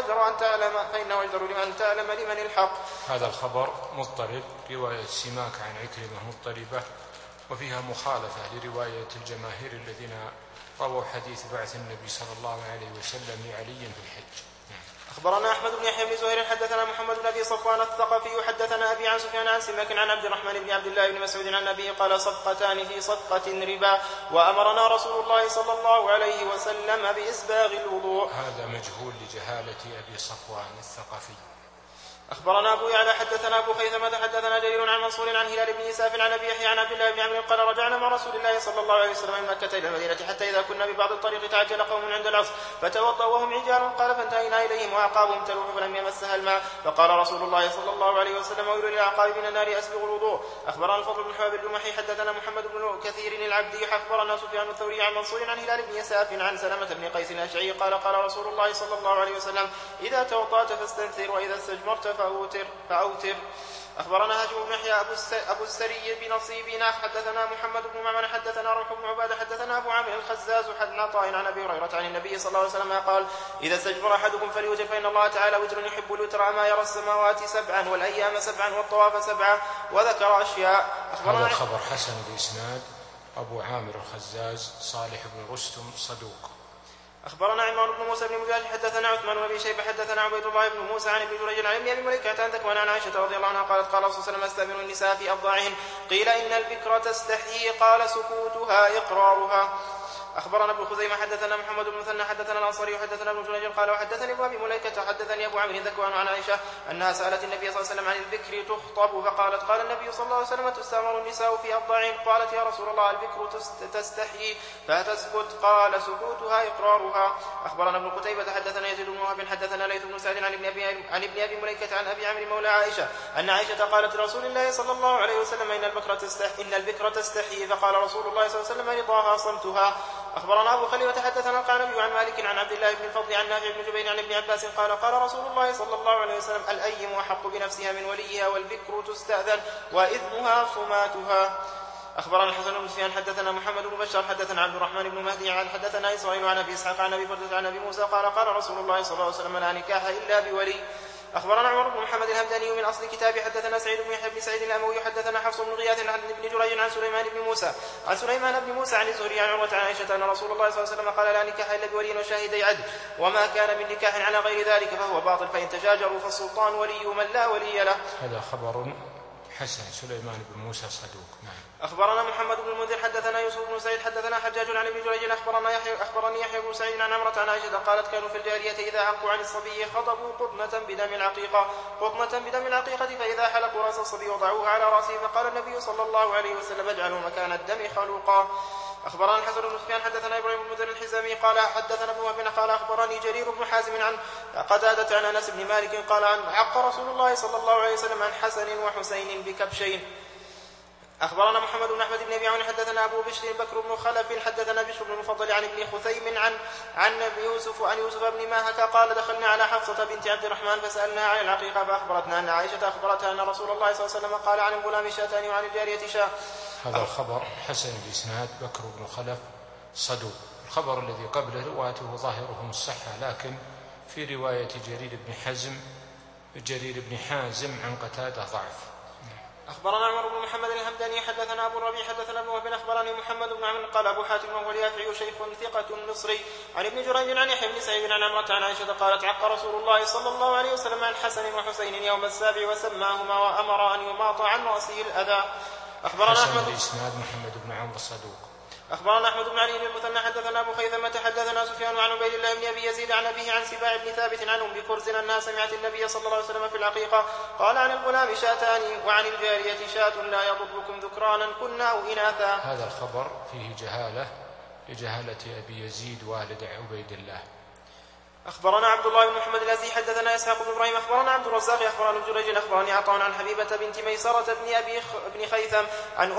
أجدر لمن تعلم لمن الحق. هذا الخبر مضطرب. رواية سماك عن عكرمة مضطربة وفيها مخالفة لرواية الجماهير الذين رووا حديث بعث النبي صلى الله عليه وسلم لعلي في الحج. أخبرنا أحمد بن يحيى بن زهير حدثنا محمد بن أبي صفوان الثقفي حدثنا أبي عن سفيان عن سماك عن عبد الرحمن بن عبد الله بن مسعود عن أبيه قال صفقتان في صفقة ربا وأمرنا رسول الله صلى الله عليه وسلم بإسباغ الوضوء. هذا مجهول لجهالة أبي صفوان الثقفي. أخبرنا أبو يعلى حدثنا أبو خيثمة حدثنا جرير عن منصور عن هلال بن إساف عن أبي يحيى عن عبد الله بن عمرو قال رجعنا مع رسول الله صلى الله عليه وسلم من مكة إلى المدينة حتى إذا كنا ببعض الطريق تعجل قوم عند العصر فتوضأوا وهم عجال قال فانتهينا إليهم وأعقابهم تلوح فلم يمسها الماء فقال رسول الله صلى الله عليه وسلم ويل للأعقاب من النار أسبغ الوضوء. أخبرنا الفضل بن حباب الجمحي حدثنا محمد بن كثير العبدي أخبرنا سفيان الثوري عن منصور عن هلال بن إساف عن سلمة بن قيس الأشعري قال قال رسول الله صلى الله عليه وسلم إذا توضأت فاستنثر وإذا استجمرت فأوتر. أخبرنا هاشم بن يحيى أبو السري بنصيبنا حدثنا محمد بن معمر حدثنا روح بن عبادة حدثنا أبو عامر الخزاز عن عطاء عن أبي هريرة عن النبي صلى الله عليه وسلم قال إذا استجمر أحدكم فليوتر فإن الله تعالى وتر يحب الوتر ما يرى السماوات 7 والأيام 7 والطواف 7 وذكر أشياء. هذا الخبر حسن الإسناد. أبو عامر الخزاز صالح بن رستم صدوق. أخبرنا عمران بن موسى بن مجاهد حدثنا عثمان بن أبي شيبة حدثنا عبيد الله بن موسى عن ابن جريج عن ابي مليكة عن ذكوان عن عائشة رضي الله عنها قالت قال رسول الله صلى الله عليه وسلم استأمن النساء في أضاعهن قيل إن البكر تستحيي قال سكوتها إقرارها. أخبرنا ابن خزيمة حدثنا محمد بن مثنى حدثنا الأنصاري وحدثنا ابن جريج قال وحدثني ابن أبي مليكة حدثني أبو عمرو ذكوان عن عائشة أنها سألت النبي صلى الله عليه وسلم عن البكر تخطب فقالت قال النبي صلى الله عليه وسلم تستأمر النساء في أضاعهن قالت يا رسول الله البكر تستحيي فتسكت قال سكوتها إقرارها. أخبرنا ابن قتيبة حدثنا يزيد بن وهب حدثنا ليث بن سعد عن ابن أبي مليكة عن أبي عمرو مولى عائشة أن عائشة قالت لرسول الله صلى الله عليه وسلم إن البكر تستحيي فقال رسول الله صلى الله عليه وسلم رضاها صمتها. أخبرنا أبو خليفة حدثنا القعنبي عن مالك عن عبد الله بن الفضل عن نافع بن جبير عن ابن عباس قال قال رسول الله صلى الله عليه وسلم الأيم أحق بنفسها من وليها والبكر تستأذن وإذنها صماتها. أخبرنا الحسن بن سفيان حدثنا محمد بن بشار حدثنا عبد الرحمن بن مهدي عن حدثنا إسرائيل عن أبي إسحاق عن أبي بردة عن أبي موسى قال قال رسول الله صلى الله عليه وسلم لا نكاح إلا بولي. أخبرنا عمر بن محمد الهمداني من أصل كتاب حدثنا سعيد بن يحيى بن سعيد الأموي حدثنا حفص بن غياث عن ابن جريج عن سليمان بن موسى عن الزهري عن عروة عن عائشة أن رسول الله صلى الله عليه وسلم قال لا نكاح إلا بولي وشاهدي عدل وما كان من نكاح على غير ذلك فهو باطل فإن تشاجروا فالسلطان ولي من لا ولي له. هذا خبر حسن. سليمان بن موسى صدوق. نعم. أخبرنا محمد بن المنذر حدثنا يوسف بن سعيد حدثنا حجاج عن ابن جريج أخبرني يحيى بن سعيد عن عمرة عن عائشة قالت كانوا في الجارية إذا عقوا عن الصبي خضبوا قطمة بدم العقيقة فإذا حلقوا رأس الصبي وضعوها على رأسه فقال النبي صلى الله عليه وسلم اجعلوا مكان الدم خلوقا. أخبرنا الحسن بن سفيان حدثنا إبراهيم بن مدر الحزامي قال حدثنا ابن وهب قال أخبرني جرير بن حازم عن قتادة عن أنس بن مالك قال عق رسول الله صلى الله عليه وسلم عن حسن وحسين بكبشين. أخبرنا محمد بن أحمد بن أبي عون حدثنا أبو بشر بكر بن خلف حدثنا بشر بن المفضل عن ابن خثيم عن يوسف بن ماهك قال دخلنا على حفصة بنت عبد الرحمن فسألناها عن العقيقة فأخبرتنا أن عائشة أخبرتها أن رسول الله صلى الله عليه وسلم قال عن الغلام شاتان وعن الجارية شاة. هذا الخبر حسن الإسناد بكر بن خلف صدوق. الخبر الذي قبله روايته ظاهرهم الصحة لكن في رواية جرير بن حازم عن قتادة ضعف. أخبرنا عمر بن محمد الهمداني حدثنا أبو الربيع حدثنا ابن وهب أخبرني محمد بن عمرو قال أبو حاتم وهو اليافعي شيخ ثقة مصري عن ابن جريج عن يحيى بن سعيد عن عمرة عن عائشة قالت عق رسول الله صلى الله عليه وسلم عن حسن وحسين يوم السابع وسماهما وأمر أن يماط عن رأسه الأذى. أخبرنا أحمد الإسناد محمد بن عمرو صدوق. أخبرنا أحمد بن علي بن المثنى حدثنا أبو خيثمة حدثنا سفيان عن عبيد الله بن أبي يزيد عن أبيه عن سباع بن ثابت عن أم كرز أنها سمعت النبي صلى الله عليه وسلم في العقيقة قال عن الغلام شاتان وعن الجارية شاة لا يضركم ذكرانا كنا أو إناثا. هذا الخبر فيه لجهالة أبي يزيد والد عبيد الله. أخبرنا عبد الله بن محمد الأزدي حدثنا إسحاق بن إبراهيم أخبرنا عبد الرزاق أخبرنا ابن جريج أخبرني عطاء عن حبيبة بنت ميسرة بن خيثم عن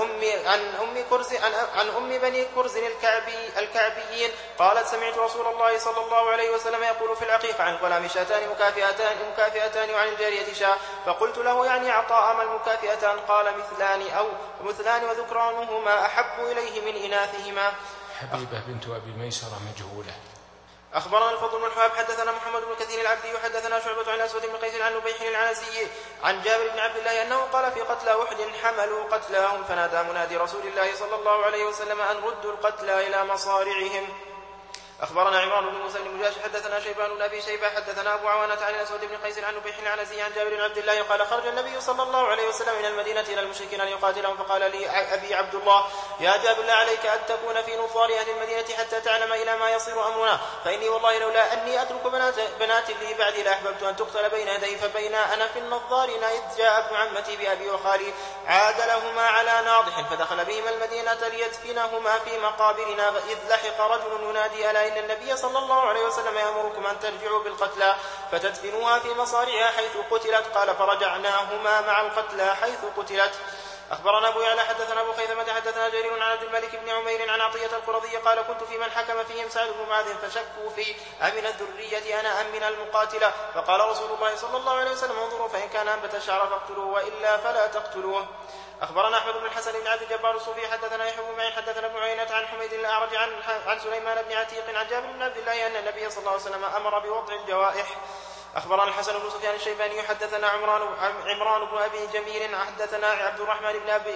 أم بني كرز الكعبيين قالت سمعت رسول الله صلى الله عليه وسلم يقول في العقيقة عن الغلام شاتان مكافئتان وعن الجارية شاة فقلت له يعني عطاء ما المكافئتان قال مثلان وذكرانهما أحب إليه من إناثهما. حبيبة بنت أبي ميسرة مجهولة. أخبرنا الفضل بن الحباب حدثنا محمد بن كثير العبدي وحدثنا شعبة عن أسود بن قيس عن نبيح العنزي عن جابر بن عبد الله أنه قال في قتلى أحد حملوا قتلاهم فنادى منادي رسول الله صلى الله عليه وسلم أن ردوا القتلى إلى مصارعهم. أخبرنا عمران بن موسى بن مجاش حدثنا شيبان بن أبي شيبة حدثنا أبو عوانة عن أسود بن قيس عن نبيح العنزي عن جابر بن عبد الله قال خرج النبي صلى الله عليه وسلم من المدينة إلى المشركين أن يقاتلهم فقال لي أبي عبد الله يا جابر لا عليك أن تكون في نظار أهل المدينة حتى تعلم إلى ما يصير أمرنا فإني والله لولا أني أترك بنات لي بعدي لأحببت أن تقتل بين يدي فبينا أنا في النظارين إذ جاء ابن عمتي بأبي وخالي عاد لهما على ناضح فدخل بهما المدينة ليدفنهما في مقابرنا إذ لحق رجل ينادي ألا إن النبي صلى الله عليه وسلم يأمركم أن ترجعوا بالقتلى فتدفنوها في مصارعها حيث قتلت قال فرجعناهما مع القتلى حيث قتلت. أخبرنا أبو يعلى حدثنا أبو خيثمة حدثنا جرير عن عبد الملك بن عمير عن عطية القرظي قال كنت في من حكم فيهم سعد بن معاذ فشكوا في أمن الذرية أنا أم من المقاتلة فقال رسول الله صلى الله عليه وسلم انظروا فإن كان أنبت الشعر فاقتلوه وإلا فلا تقتلوه. أخبرنا أحمد بن الحسن بن عبد الجبار الصوفي حدثنا يحيى بن معين حدثنا ابن عيينة عن حميد الأعرج عن سليمان بن عتيق عن جابر بن عبد الله أن النبي صلى الله عليه وسلم أمر بوضع الجوائح. أخبرنا الحسن بن سفيان الشيباني حدثنا عمران بن أبي جميل حدثنا عبد الرحمن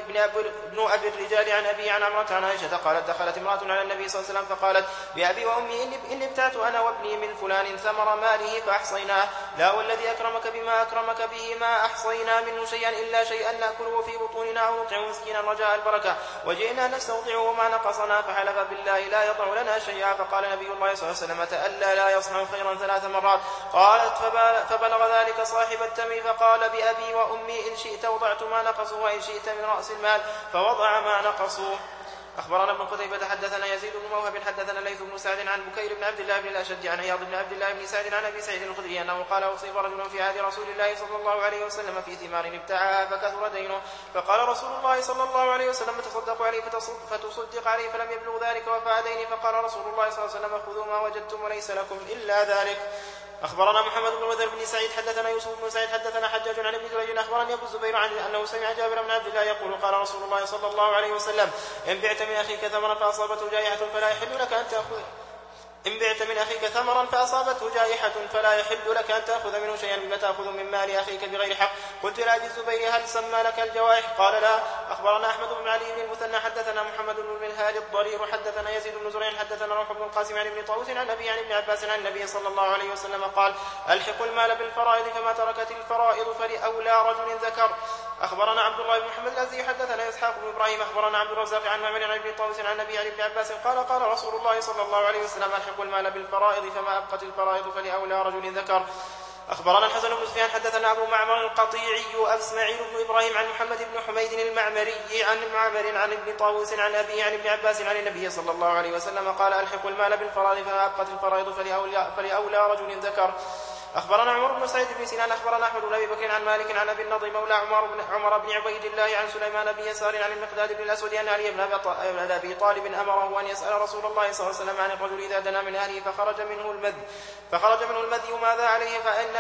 بن أبي الرجال عن أبي عن عمرة عن عائشة قالت دخلت امرأة على النبي صلى الله عليه وسلم فقالت بأبي وأمي إني ابتعت أنا وابني من فلان ثمر ماله فأحصيناه لا والذي أكرمك بما أكرمك به ما أحصينا منه شيئا إلا شيئا نأكله في بطوننا أو نطعم مسكينا رجاء البركة وجئنا نستوضعه ما نقصنا فحلف بالله لا يضع لنا شيئا فقال نبي الله صلى الله عليه وسلم تألى لا يصنع خيرا 3 مرات. قالت فبلغ ذلك صاحب التمر فقال بأبي وأمي إن شئت وضعت ما نقصوا وإن شئت من رأس المال فوضع ما نقصوا. أخبرنا ابن قتيبة حدثنا يزيد بن موهب حدثنا الليث بن سعد عن بكير بن عبد الله بن الأشج عن عياض بن عبد الله بن سعد عن أبي سعيد الخدري أنه قال أصيب رجل في عهد رسول الله صلى الله عليه وسلم في ثمار ابتاعها فكثر دينه فقال رسول الله صلى الله عليه وسلم تصدق عليه فتصدق عليه فلم يبلغ ذلك وفاء دينه فقال رسول الله صلى الله عليه وسلم خذوا ما وجدتم وليس لكم إلا ذلك. أخبرنا محمد بن وذر بن سعيد حدثنا يوسف بن سعيد حدثنا حجاج عن ابن جريج أخبرني أبو الزبير عن أنه سمع جابر بن عبد الله يقول قال رسول الله صلى الله عليه وسلم إن بعت من أخيك ثمرا فأصابته جائحة فلا يحل لك أن تأخذ إن بعت من أخيك ثمرا فأصابته جائحة فلا يحل لك أن تأخذ منه شيئا بما تأخذ من مال أخيك بغير حق. قلت لأبي الزبير هل سمى لك الجوائح؟ قال لا. أخبرنا أحمد بن علي بن المثنى حدثنا محمد بن المنهال الضرير حدثنا يزيد بن زريع حدثنا روح بن القاسم عن ابن طاووس عن أبي عن ابن عباس عن النبي صلى الله عليه وسلم قال ألحقوا المال بالفرائض فما تركت الفرائض فلأولى رجل ذكر. أخبرنا عبد الله بن محمد الأزدي حدثنا إسحاق بن إبراهيم أخبرنا عبد الرزاق عن معمر عن ابن طاووس عن النبي عن ابن عباس قال رسول الله صلى الله عليه وسلم ألحقوا المال بالفرائض فما أبقت الفرائض فلأولى رجل ذكر. أخبرنا الحسن بن سفيان حدثنا أبو معمر القطيعي إسماعيل بن إبراهيم عن محمد بن حميد المعمري عن معمر عن ابن طاووس عن أبي عن ابن عباس عن النبي صلى الله عليه وسلم قال ألحقوا المال بالفرائض فما أبقت الفرائض فلأولى رجل ذكر. أخبرنا عمر بن سعيد بن سنان أخبرنا أحمد بن أبي بكر عن مالك عن أبي النضر مولى عمر بن عبيد الله عن سليمان بن يسار عن المقداد بن الأسود أن علي بن أبي طالب أمره أن يسأل رسول الله صلى الله عليه وسلم عن الرجل إذا دنا من أهله فخرج منه المذي ماذا عليه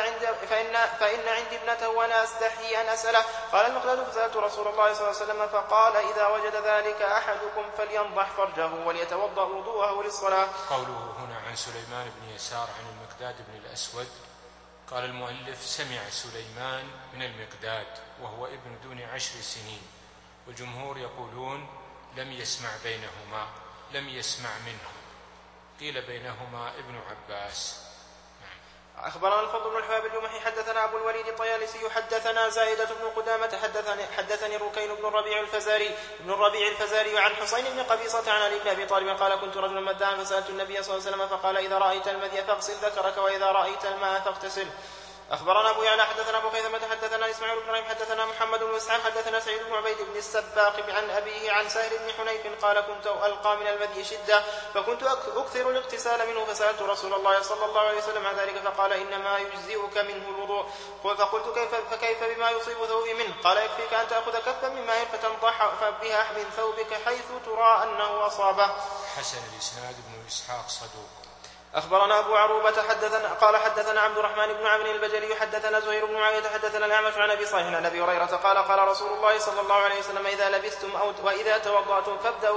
فإن عندي ابنته وأنا أستحي أن أسأله. قال المقداد فسألت رسول الله صلى الله عليه وسلم فقال إذا وجد ذلك أحدكم فلينضح فرجه وليتوضأ وضوءه للصلاة. قوله هنا عن سليمان بن يسار عن المقداد بن الأسود قال المؤلف سمع سليمان من المقداد وهو ابن دون 10 سنين والجمهور يقولون لم يسمع بينهما لم يسمع منه قيل بينهما ابن عباس. أخبرنا الفضل بن الحباب الجمحي حدثنا أبو الوليد الطيالسي حدثنا زائدة بن قدامة حدثني ركين بن الربيع الفزاري عن حسين بن قبيصة عن علي بن أبي طالب قال كنت رجلا مدعا فسألت النبي صلى الله عليه وسلم فقال إذا رأيت المذي فاغسل ذكرك وإذا رأيت الماء فاغتسل. أخبرنا أبو يعلى حدثنا أبو خيثمة حدثنا إسماعيل بن إبراهيم حدثنا محمد بن إسحاق حدثنا سعيد بن عبيد بن السباق عن أبيه عن سهل بن حنيف قال كنت ألقى من المذي شدة فكنت أكثر الاغتسال منه فسألت رسول الله صلى الله عليه وسلم عن ذلك فقال إنما يجزئك منه الوضوء. فقلت فكيف بما يصيب ثوبي منه؟ قال يكفيك أن تأخذ كفا من ماء فتنضح بها من ثوبك حيث ترى أنه أصابه. حسن الإسناد بن إسحاق صدوق. أخبرنا أبو عروبة حدثنا عبد الرحمن بن عمرو البجلي حدثنا زهير بن معاوية حدثنا الأعمش عن أبي صالح عن أبي هريرة قال رسول الله صلى الله عليه وسلم إذا لبستم وإذا توضأتم فابدأوا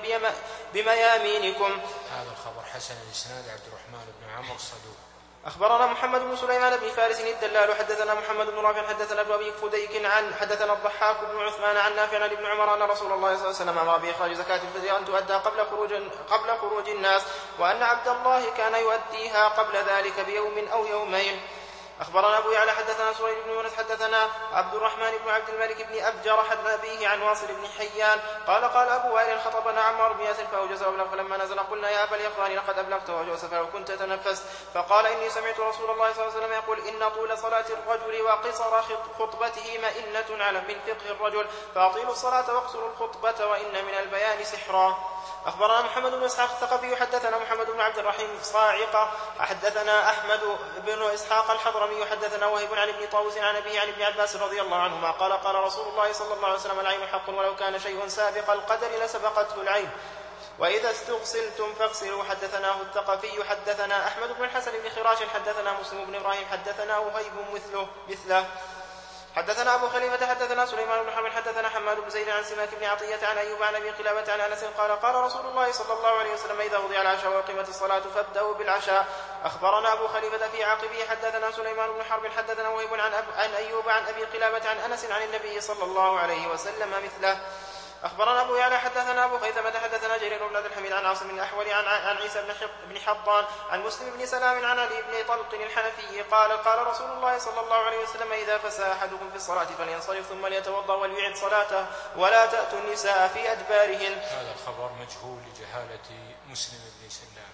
بميامينكم. هذا الخبر حسن الإسناد عبد الرحمن بن عمرو صدوق. أخبرنا محمد بن سليمان بن فارس الدلال حدثنا محمد بن رافع حدثنا ابن أبي فديك حدثنا الضحاك بن عثمان عن نافع عن ابن عمر أن رسول الله صلى الله عليه وسلم أمر بإخراج زكاة الفطر أن تؤدى قبل خروج الناس وأن عبد الله كان يؤديها قبل ذلك بيوم أو يومين. أخبرنا أبو يعلى حدثنا سويد بن يونس حدثنا عبد الرحمن بن عبد الملك بن أبجر حدث أبيه عن واصل بن حيان قال أبو وائل خطبنا عمار بن ياسر فأوجز وأبلغ فلما نزل قلنا يا أبا اليقظان لقد أبلغت وأوجز فلو كنت تنفست فقال إني سمعت رسول الله صلى الله عليه وسلم يقول إن طول صلاة الرجل وقصر خطبته مئنة على من فقه الرجل فأطيلوا الصلاة واقصروا الخطبة وإن من البيان سحرا. أخبرنا محمد بن إسحاق الثقفي حدثنا محمد بن عبد الرحيم الصاعقة حدثنا أحمد بن إسحاق الحضرمي حدثنا وهب عن ابن طاووس عن أبي عن ابن عباس رضي الله عنهما قال رسول الله صلى الله عليه وسلم العين حق ولو كان شيء سابق القدر لسبقته العين وإذا استغسلتم فاغسلوا. حدثناه الثقفي حدثنا أحمد بن الحسن بن خراش حدثنا مسلم بن إبراهيم حدثنا وهيب مثله. حدثنا أبو خليفة حدثنا سليمان بن حرب حدثنا حماد بن زيد عن سماك بن عطية عن أيوب عن أبي قلابة عن أنس قال قال رسول الله صلى الله عليه وسلم إذا وضع العشاء وأقيمت الصلاة فابدأوا بالعشاء. أخبرنا أبو خليفة في عقبه حدثنا سليمان بن حرب حدثنا وهيب عن أيوب عن أبي قلابة عن أنس عن النبي صلى الله عليه وسلم مثله. أخبرنا أبو يعلى حدثنا أبو خيثمة حدثنا جرير بن عبد الحميد عن عاصم الأحول عن عيسى بن حطان عن مسلم بن سلام عن علي بن طلق الحنفي قال قال رسول الله صلى الله عليه وسلم إذا فسى أحدكم في الصلاة فلينصرف ثم ليتوضأ وليعد صلاته ولا تأتوا النساء في أدبارهن. هذا الخبر مجهول لجهالة مسلم بن سلام.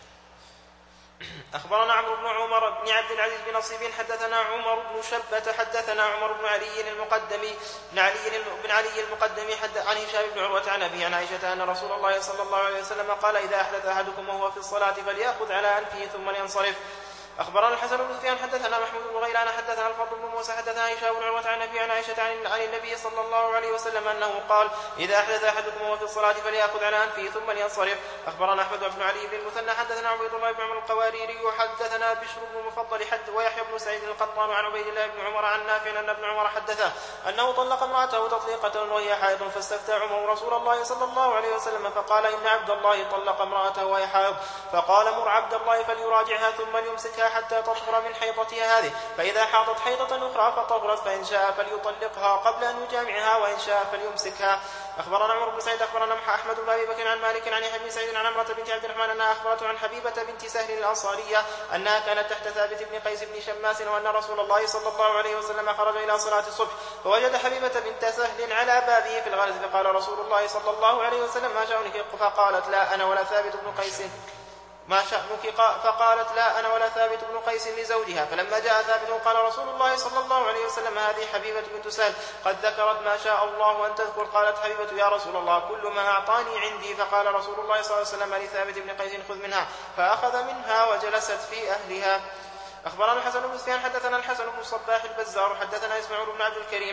أخبرنا عمرو بن عمر بن عبد العزيز بن نصيب حدثنا عمر بن شبة حدثنا عمر بن علي المقدمي بن علي المقدمي عن هشام بن عروة عن أبي عن عائشة أن رسول الله صلى الله عليه وسلم قال إذا أحدث أحدكم وهو في الصلاة فليأخذ على أنفه ثم لينصرف. أخبرنا الحسن بن سفيان حدثنا محمود بن غيلان حدثنا الفضل بن موسى حدثنا هشام بن عروة عن أبي عن عائشة عن النبي صلى الله عليه وسلم أنه قال إذا أحدث أحدكم وهو في الصلاة فليأخذ على أنفه ثم لينصرف. أخبرنا أحمد بن علي بن المثنى حدثنا عبيد الله بن عمر القواريري حدثنا بشر بن المفضل ويحيى بن سعيد القطان عن عبيد الله بن عمر عن نافع أن ابن عمر حدثه أنه طلق امرأته تطليقة وهي حائض فاستفتى عمر رسول الله صلى الله عليه وسلم فقال إن عبد الله طلق امرأته وهي حائض فقال مر عبد الله فليراجعها ثم ليمسكها حتى تطهر من حيضتها هذه فإذا حاضت حيضة أخرى فطهرت فإن شاء فليطلقها قبل أن يجامعها وإن شاء فليمسكها. أخبرنا عمر بن سعيد أخبرنا أحمد بن أبي بكر عن مالك عن يحيى بن سعيد عن عمرة بنت عبد الرحمن أنها أخبرته عن حبيبة بنت سهل الأنصارية أنها كانت تحت ثابت بن قيس بن شماس وأن رسول الله صلى الله عليه وسلم خرج إلى صلاة الصبح فوجد حبيبة بنت سهل على بابه في الغرز فقال رسول الله صلى الله عليه وسلم ما شأنك؟ فقالت لا أنا ولا ثابت بن قيس ما شأنك؟ فقالت لا أنا ولا ثابت بن قيس لزوجها. فلما جاء ثابت قال رسول الله صلى الله عليه وسلم هذه حبيبة بنت سهل قد ذكرت ما شاء الله أن تذكر. قالت حبيبة يا رسول الله كل ما أعطاني عندي. فقال رسول الله صلى الله عليه وسلم لثابت بن قيس خذ منها فأخذ منها وجلست في أهلها. أخبرنا الحسن بن سفيان حدثنا الحسن بن الصباح البزار حدثنا إسماعيل بن عبد الكريم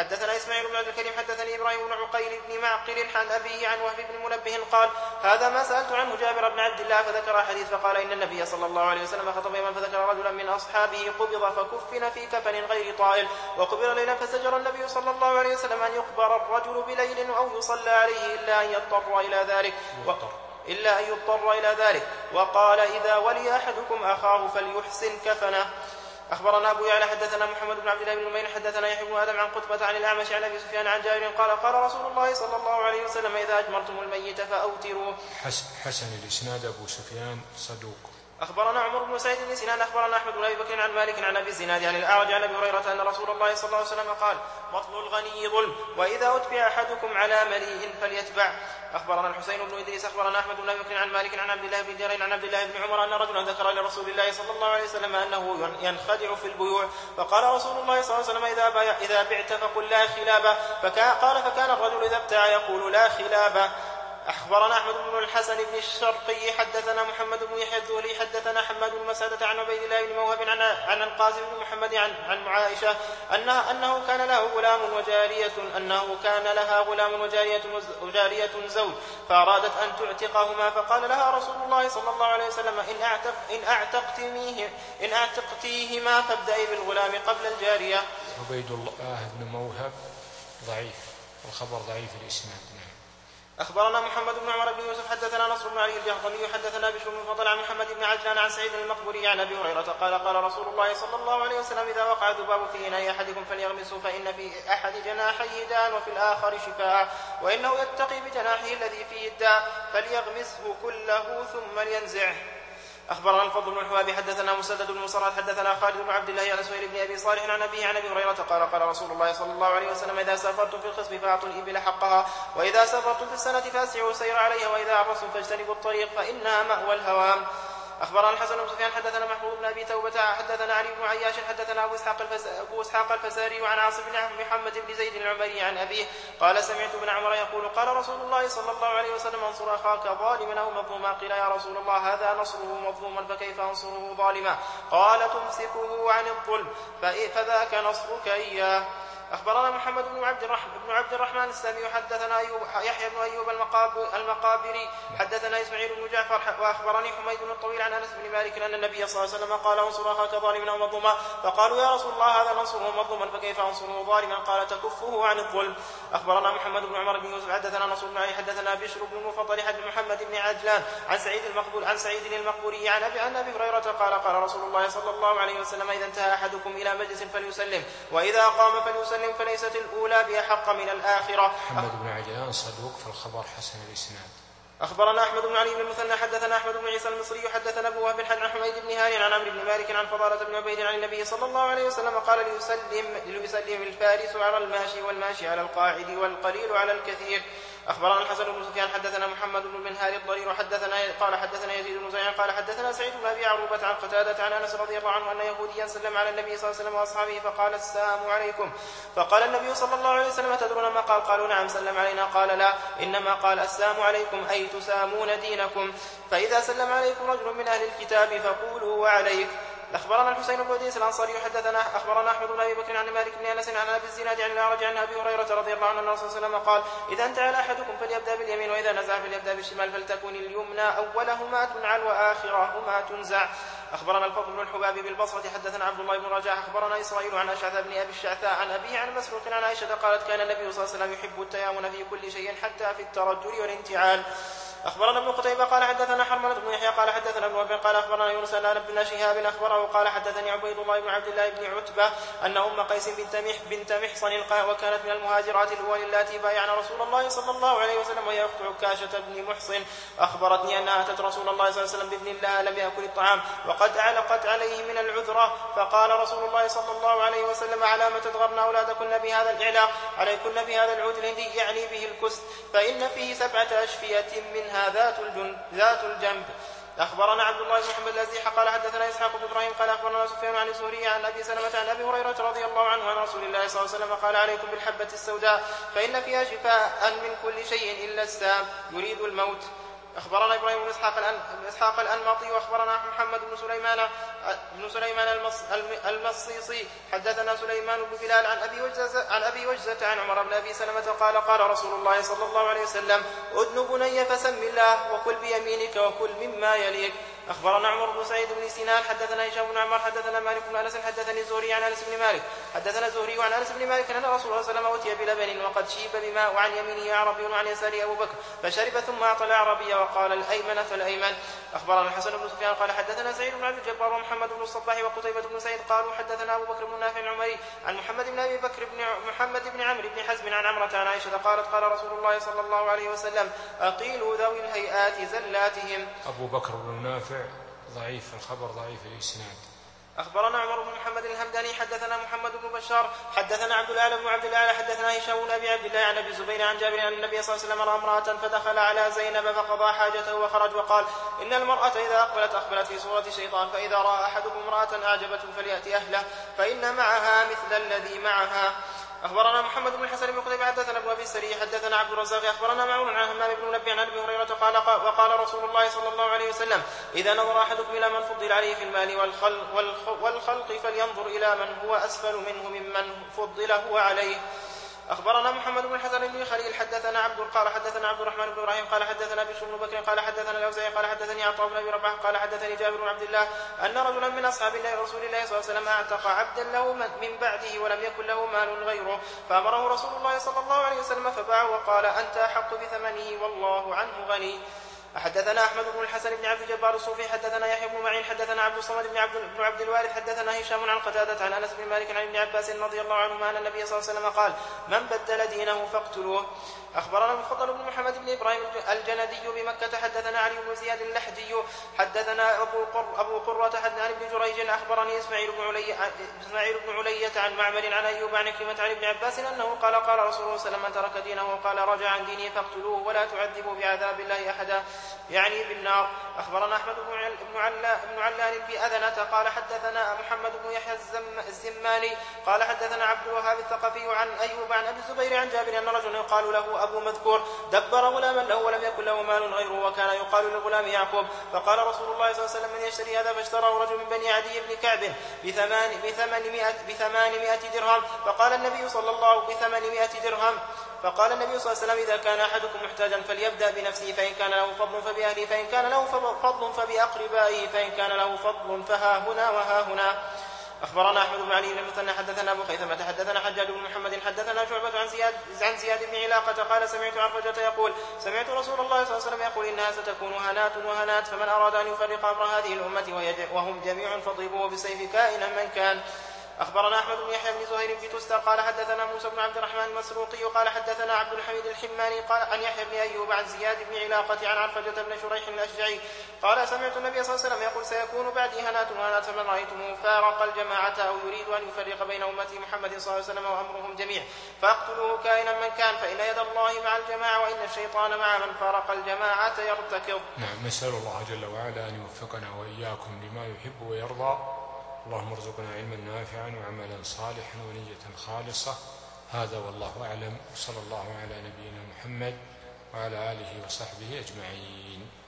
حدثني إبراهيم بن عقيل بن معقل عن أبيه عن وهب بن منبه قال هذا ما سألت عنه جابر بن عبد الله فذكر حديث فقال إن النبي صلى الله عليه وسلم خطب يوما فذكر رجلا من أصحابه قبض فكفن في كفن غير طائل وقبر ليلا فزجر النبي صلى الله عليه وسلم أن يقبر الرجل بليل أو يصلى عليه إلا أن يضطر إلى ذلك وقال إذا ولي أحدكم أخاه فليحسن كفنه. أخبرنا أبو يعلى حدثنا محمد بن عبد الله بن نمير حدثنا يحيى بن آدم عن قتبة عن الأعمش عن أبي سفيان عن جابر قال قال رسول الله صلى الله عليه وسلم إذا أجمرتم الميت فأوتروا. حسن الإسناد أبو سفيان صدوق. أخبرنا عمر بن سعيد بن سنان أخبرنا أحمد بن أبي بكر عن مالك عن أبي الزناد عن الأعرج عن أبي هريرة أن رسول الله صلى الله عليه وسلم قال بطل الغني ظلم وإذا أتبع أحدكم على مليء فليتبع. أخبرنا الحسين بن إدريس أخبرنا أحمد بن أبي بكر عن مالك عن عبد الله بن دينار عن عبد الله بن عمر أن رجلا ذكر لرسول الله صلى الله عليه وسلم أنه ينخدع في البيوع فقال رسول الله صلى الله عليه وسلم إذا بعت فقل لا خلابة. فكان الرجل إذا ابتاع يقول لا خلابة. أخبرنا أحمد بن الحسن بن الشرقي حدثنا محمد بن يحيى الذهلي حدثنا حماد بن مسعدة عن عبيد الله بن موهب عن القاسم بن محمد عن عائشة أنه كان لها غلام وجارية زوج فأرادت أن تعتقهما فقال لها رسول الله صلى الله عليه وسلم إن أعتقتيهما فابدأي بالغلام قبل الجارية. عبيد الله بن موهب ضعيف والخبر ضعيف الإسناد. أخبرنا محمد بن عمر بن يوسف حدثنا نصر بن علي الجهضمي حدثنا بشر بن فضل عن محمد بن عجلان عن سعيد المقبري عن أبي هريرة قال رسول الله صلى الله عليه وسلم إذا وقع ذباب في إناء أحدكم فليغمسه فإن في أحد جناحيه داء وفي الآخر شفاء وإنه يتقي بجناحه الذي فيه الداء فليغمسه كله ثم لينزعه. أخبرنا الفضل بن الحوابي حدثنا مسدد بن مصرات حدثنا خالد بن عبد الله عن سهيل بن أبي صالح عن أبيه عن أبي هريرة قال رسول الله صلى الله عليه وسلم إذا سافرتم في الخصب فأعطوا الإبل حقها وإذا سافرتم في السنة فأسرعوا السير عليها وإذا عرستم فاجتنبوا الطريق فإنها مأوى الهوام. أخبرنا الحسن بن سفيان حدثنا محمود بن أبي توبة حدثنا علي بن عياش حدثنا أبو إسحاق الفزاري عن عاصم بن محمد بن زيد العمري عن أبيه قال سمعت ابن عمر يقول قال رسول الله صلى الله عليه وسلم انصر أخاك ظالما أو مظلوما. قيل يا رسول الله هذا نصره مظلوما فكيف أنصره ظالما؟ قال تمسكه عن الظلم فذاك نصرك إياه. أخبرنا محمد بن عبد الرحمن السامي حدثنا يحيى بن أيوب المقابري حدثنا إسماعيل بن جعفر وأخبرني حميد الطويل عن أنس بن مالك أن النبي صلى الله عليه وسلم قال انصر أخاك ظالما أو مظلوما فقالوا يا رسول الله هذا ننصره مظلوما فكيف أنصره ظالما قال تكفه عن الظلم. أخبرنا محمد بن عمر بن يوسف حدثنا نصر بن علي حدثنا بشر بن المفضل حدثنا محمد بن عجلان عن سعيد المقبوري عن أبي هريرة قال رسول الله صلى الله عليه وسلم إذا انتهى أحدكم إلى مجلس فليسلم وإذا قام فليسلم فليست الأولى بأحق من الآخرة. محمد بن عجلان صدوق في الخبر حسن الإسناد. أخبرنا أحمد بن علي بن المثنى حدثنا أحمد بن عيسى المصري حدثنا أبو وهب عن حميد بن هاني عن عمرو بن مالك عن فضالة بن عبيد عن النبي صلى الله عليه وسلم قال ليسلم الفارس على الماشي والماشي على القاعد والقليل على الكثير. أخبرنا الحسن بن سفيان حدثنا محمد بن منهار الضرير قال حدثنا يزيد بن زيان قال حدثنا سعيد بن أبي عروبة عن قتادة عن أنس رضي الله عنه أن يهوديا سلم على النبي صلى الله عليه وسلم وأصحابه فقال السلام عليكم فقال النبي صلى الله عليه وسلم تدرون ما قال؟ قالوا نعم سلم علينا قال لا إنما قال السلام عليكم أي تسامون دينكم فإذا سلم عليكم رجل من أهل الكتاب فقولوا وعليك. أخبرنا الحسين بن وديس الأنصاري حدثنا أخبرنا أحمد بن أبي بكر عن مالك بن أنس عن أبي الزناد عن الأعرج عن أبي هريرة رضي الله عنه أن الرسول صلى الله عليه وسلم قال إذا انتهى أحدكم فليبدأ باليمين وإذا نزع فليبدأ بالشمال فلتكن اليمنى أولهما تنعل وآخرهما تنزع. أخبرنا الفضل بن الحباب بالبصرة حدثنا عبد الله بن رجاء أخبرنا إسرائيل عن أشعث بن أبي الشعثاء عن أبيه عن مسروق عن عائشة قالت كان النبي صلى الله عليه وسلم يحب التيامن في كل شيء حتى في الترجل والانتعال. أخبرنا ابن قتيبة قال حدثنا حرملة بن يحيى قال حدثنا ابن وهب قال أخبرنا يونس أن ابن شهاب أخبره قال حدثني عبيد الله بن عبد الله بن عتبة أن أم قيس بنت محصن وكانت من المهاجرات الأول اللاتي بايعن رسول الله صلى الله عليه وسلم وهي أخت عكاشة بن محصن أخبرتني أنها أتت رسول الله صلى الله عليه وسلم بإذن الله لم يأكل الطعام وقد علقت عليه من العذرة فقال رسول الله صلى الله عليه وسلم على ما تدغرن أولادكن بهذا الإعلاق عليكن بهذا العود الهندي يعني به الكست فإن فيه 7 أشفية منها ذات الجنب. أخبرنا عبد الله بن محمد الأزيح قال حدثنا إسحاق بن إبراهيم قال أخبرنا سفيان عن الزهري عن أبي سلمة عن أبي هريرة رضي الله عنه عن رسول الله صلى الله عليه وسلم قال عليكم بالحبة السوداء فإن فيها شفاء من كل شيء إلا السام يريد الموت. أخبرنا إبراهيم بن إسحاق الأنماطي وأخبرنا محمد بن سليمان المصيصي حدثنا سليمان بن بلال عن أبي وجزة عن عمر بن أبي سلمة قال رسول الله صلى الله عليه وسلم أدن بني فسم الله وكل بيمينك وكل مما يليك. أخبرنا عمر بن سعيد بن سنان حدثنا هشام بن عمار حدثنا مالك بن أنس حدثني الزهري عن أنس بن مالك حدثنا الزهري عن أنس بن مالك أن رسول الله صلى الله عليه وسلم أوتي بلبن وقد شيب بماء وعن يمينه أعربي وعن يساره أبو بكر فشرب ثم أعطى الأعربي وقال الأيمن فالأيمن. أخبرنا الحسن بن سفيان قال حدثنا سعيد بن عبد الجبار ومحمد بن الصباح وقتيبة بن سعيد قالوا حدثنا أبو بكر بن نافع العمري عن محمد بن أبي بكر بن محمد بن عمرو بن حزم عن عمرة عن عائشة قالت قال رسول الله صلى الله عليه وسلم أقيلوا ذوي الهيئات زلاتهم. أبو بكر بن نافع ضعيف الخبر ضعيف الإسناد. أخبرنا عمر بن محمد الهمداني حدثنا محمد بن بشار حدثنا عبد الأعلى بن عبد الأعلى حدثنا هشام بن أبي عبد الله عن أبي الزبير عن جابر أن النبي صلى الله عليه وسلم رأى امرأة فدخل على زينب فقضى حاجته وخرج وقال إن المرأة إذا أقبلت في صورة شيطان فإذا رأى أحدكم امرأة أعجبته فليأتي أهله فإن معها مثل الذي معها. أخبرنا محمد بن الحسن بن قتيبة حدثنا ابن أبي السري حدثنا عبد الرزاق أخبرنا معون عن همام بن منبه عن أبي هريرة وقال رسول الله صلى الله عليه وسلم إذا نظر أحدكم إلى من فضل عليه في المال والخلق فلينظر إلى من هو أسفل منه ممن فضل هو عليه. أخبرنا محمد بن الحسن بن خليل حدثنا حدثنا عبد الرحمن بن إبراهيم قال حدثنا بشر بن بكر قال حدثنا الأوزاعي قال حدثني عطاء بن أبي رباح قال حدثني جابر بن عبد الله أن رجلا من أصحاب الله رسول الله صلى الله عليه وسلم أعتق عبدا له من بعده ولم يكن له مال غيره فأمره رسول الله صلى الله عليه وسلم فباعه وقال أنت أحق بثمنه والله عنه غني. حدثنا أحمد بن الحسن بن عبد الجبار الصوفي حدثنا يحيى بن معين حدثنا عبد الصمد بن عبد الوارث حدثنا هشام عن قتادة عن أنس بن مالك عن ابن عباس رضي الله عنهما أن النبي صلى الله عليه وسلم قال من بدل دينه فاقتلوه. أخبرنا المفضل بن محمد بن إبراهيم الجندي بمكة حدثنا علي بن زياد اللحدي حدثنا أبو قرة حدثنا ابن جريج أخبرني إسماعيل بن علية عن معمر عن أيوب عن كلمة عن ابن عباس أنه قال رسول الله صلى الله عليه وسلم من ترك دينه وقال رجع عن دينه فاقتلوه ولا تعذبوا بعذاب الله أحدا. يعني بالنار. أخبرنا أحمد بن علان بأذنة قال حدثنا محمد بن يحيى الزماني قال حدثنا عبد الوهاب الثقفي عن أيوب عن أبي الزبير عن جابر أن رجلا يقال له أبو مذكور دبر غلاما له ولم يكن له مال غيره وكان يقال للغلام يعقوب. فقال رسول الله صلى الله عليه وسلم من يشتري هذا؟ فاشتراه رجل من بني عدي بن كعب ب800 درهم. فقال النبي صلى الله عليه وسلم إذا كان أحدكم محتاجا فليبدأ بنفسه فإن كان له فضل فبأهله فإن كان له فضل فبأقربائه فإن كان له فضل فها هنا وها هنا. أخبرنا أحمد بن علي بن المثنى حدثنا أبو خيثمة حدثنا حجاج بن محمد حدثنا شعبة عن زياد بن علاقة قال سمعت عرفجة يقول سمعت رسول الله صلى الله عليه وسلم يقول إنها ستكون هنات وهنات فمن أراد أن يفرق أمر هذه الأمة وهم جميع فاضربوه بالسيف كائنا من كان. أخبرنا أحمد بن يحيى بن زهير بن تستر قال حدثنا موسى بن عبد الرحمن المسروقي قال حدثنا عبد الحميد الحماني قال عن يحيى بن أيوب عن زياد بن علاقة عن عرفجة بن شريح الأشجعي قال سمعت النبي صلى الله عليه وسلم يقول سيكون بعدي هنات وهنات فمن رأيتموه فارق الجماعة أو يريد أن يفرق بين أمتي محمد صلى الله عليه وسلم وأمرهم جميع فاقتلوه كائنا من كان فإن يد الله مع الجماعة وإن الشيطان مع من فارق الجماعة يرتكض. نعم، نسأل الله جل وعلا أن يوفقنا وإياكم لما يحب ويرضى. اللهم ارزقنا علما نافعا وعملا صالحا ونية خالصة. هذا والله أعلم، صلى الله على نبينا محمد وعلى آله وصحبه أجمعين.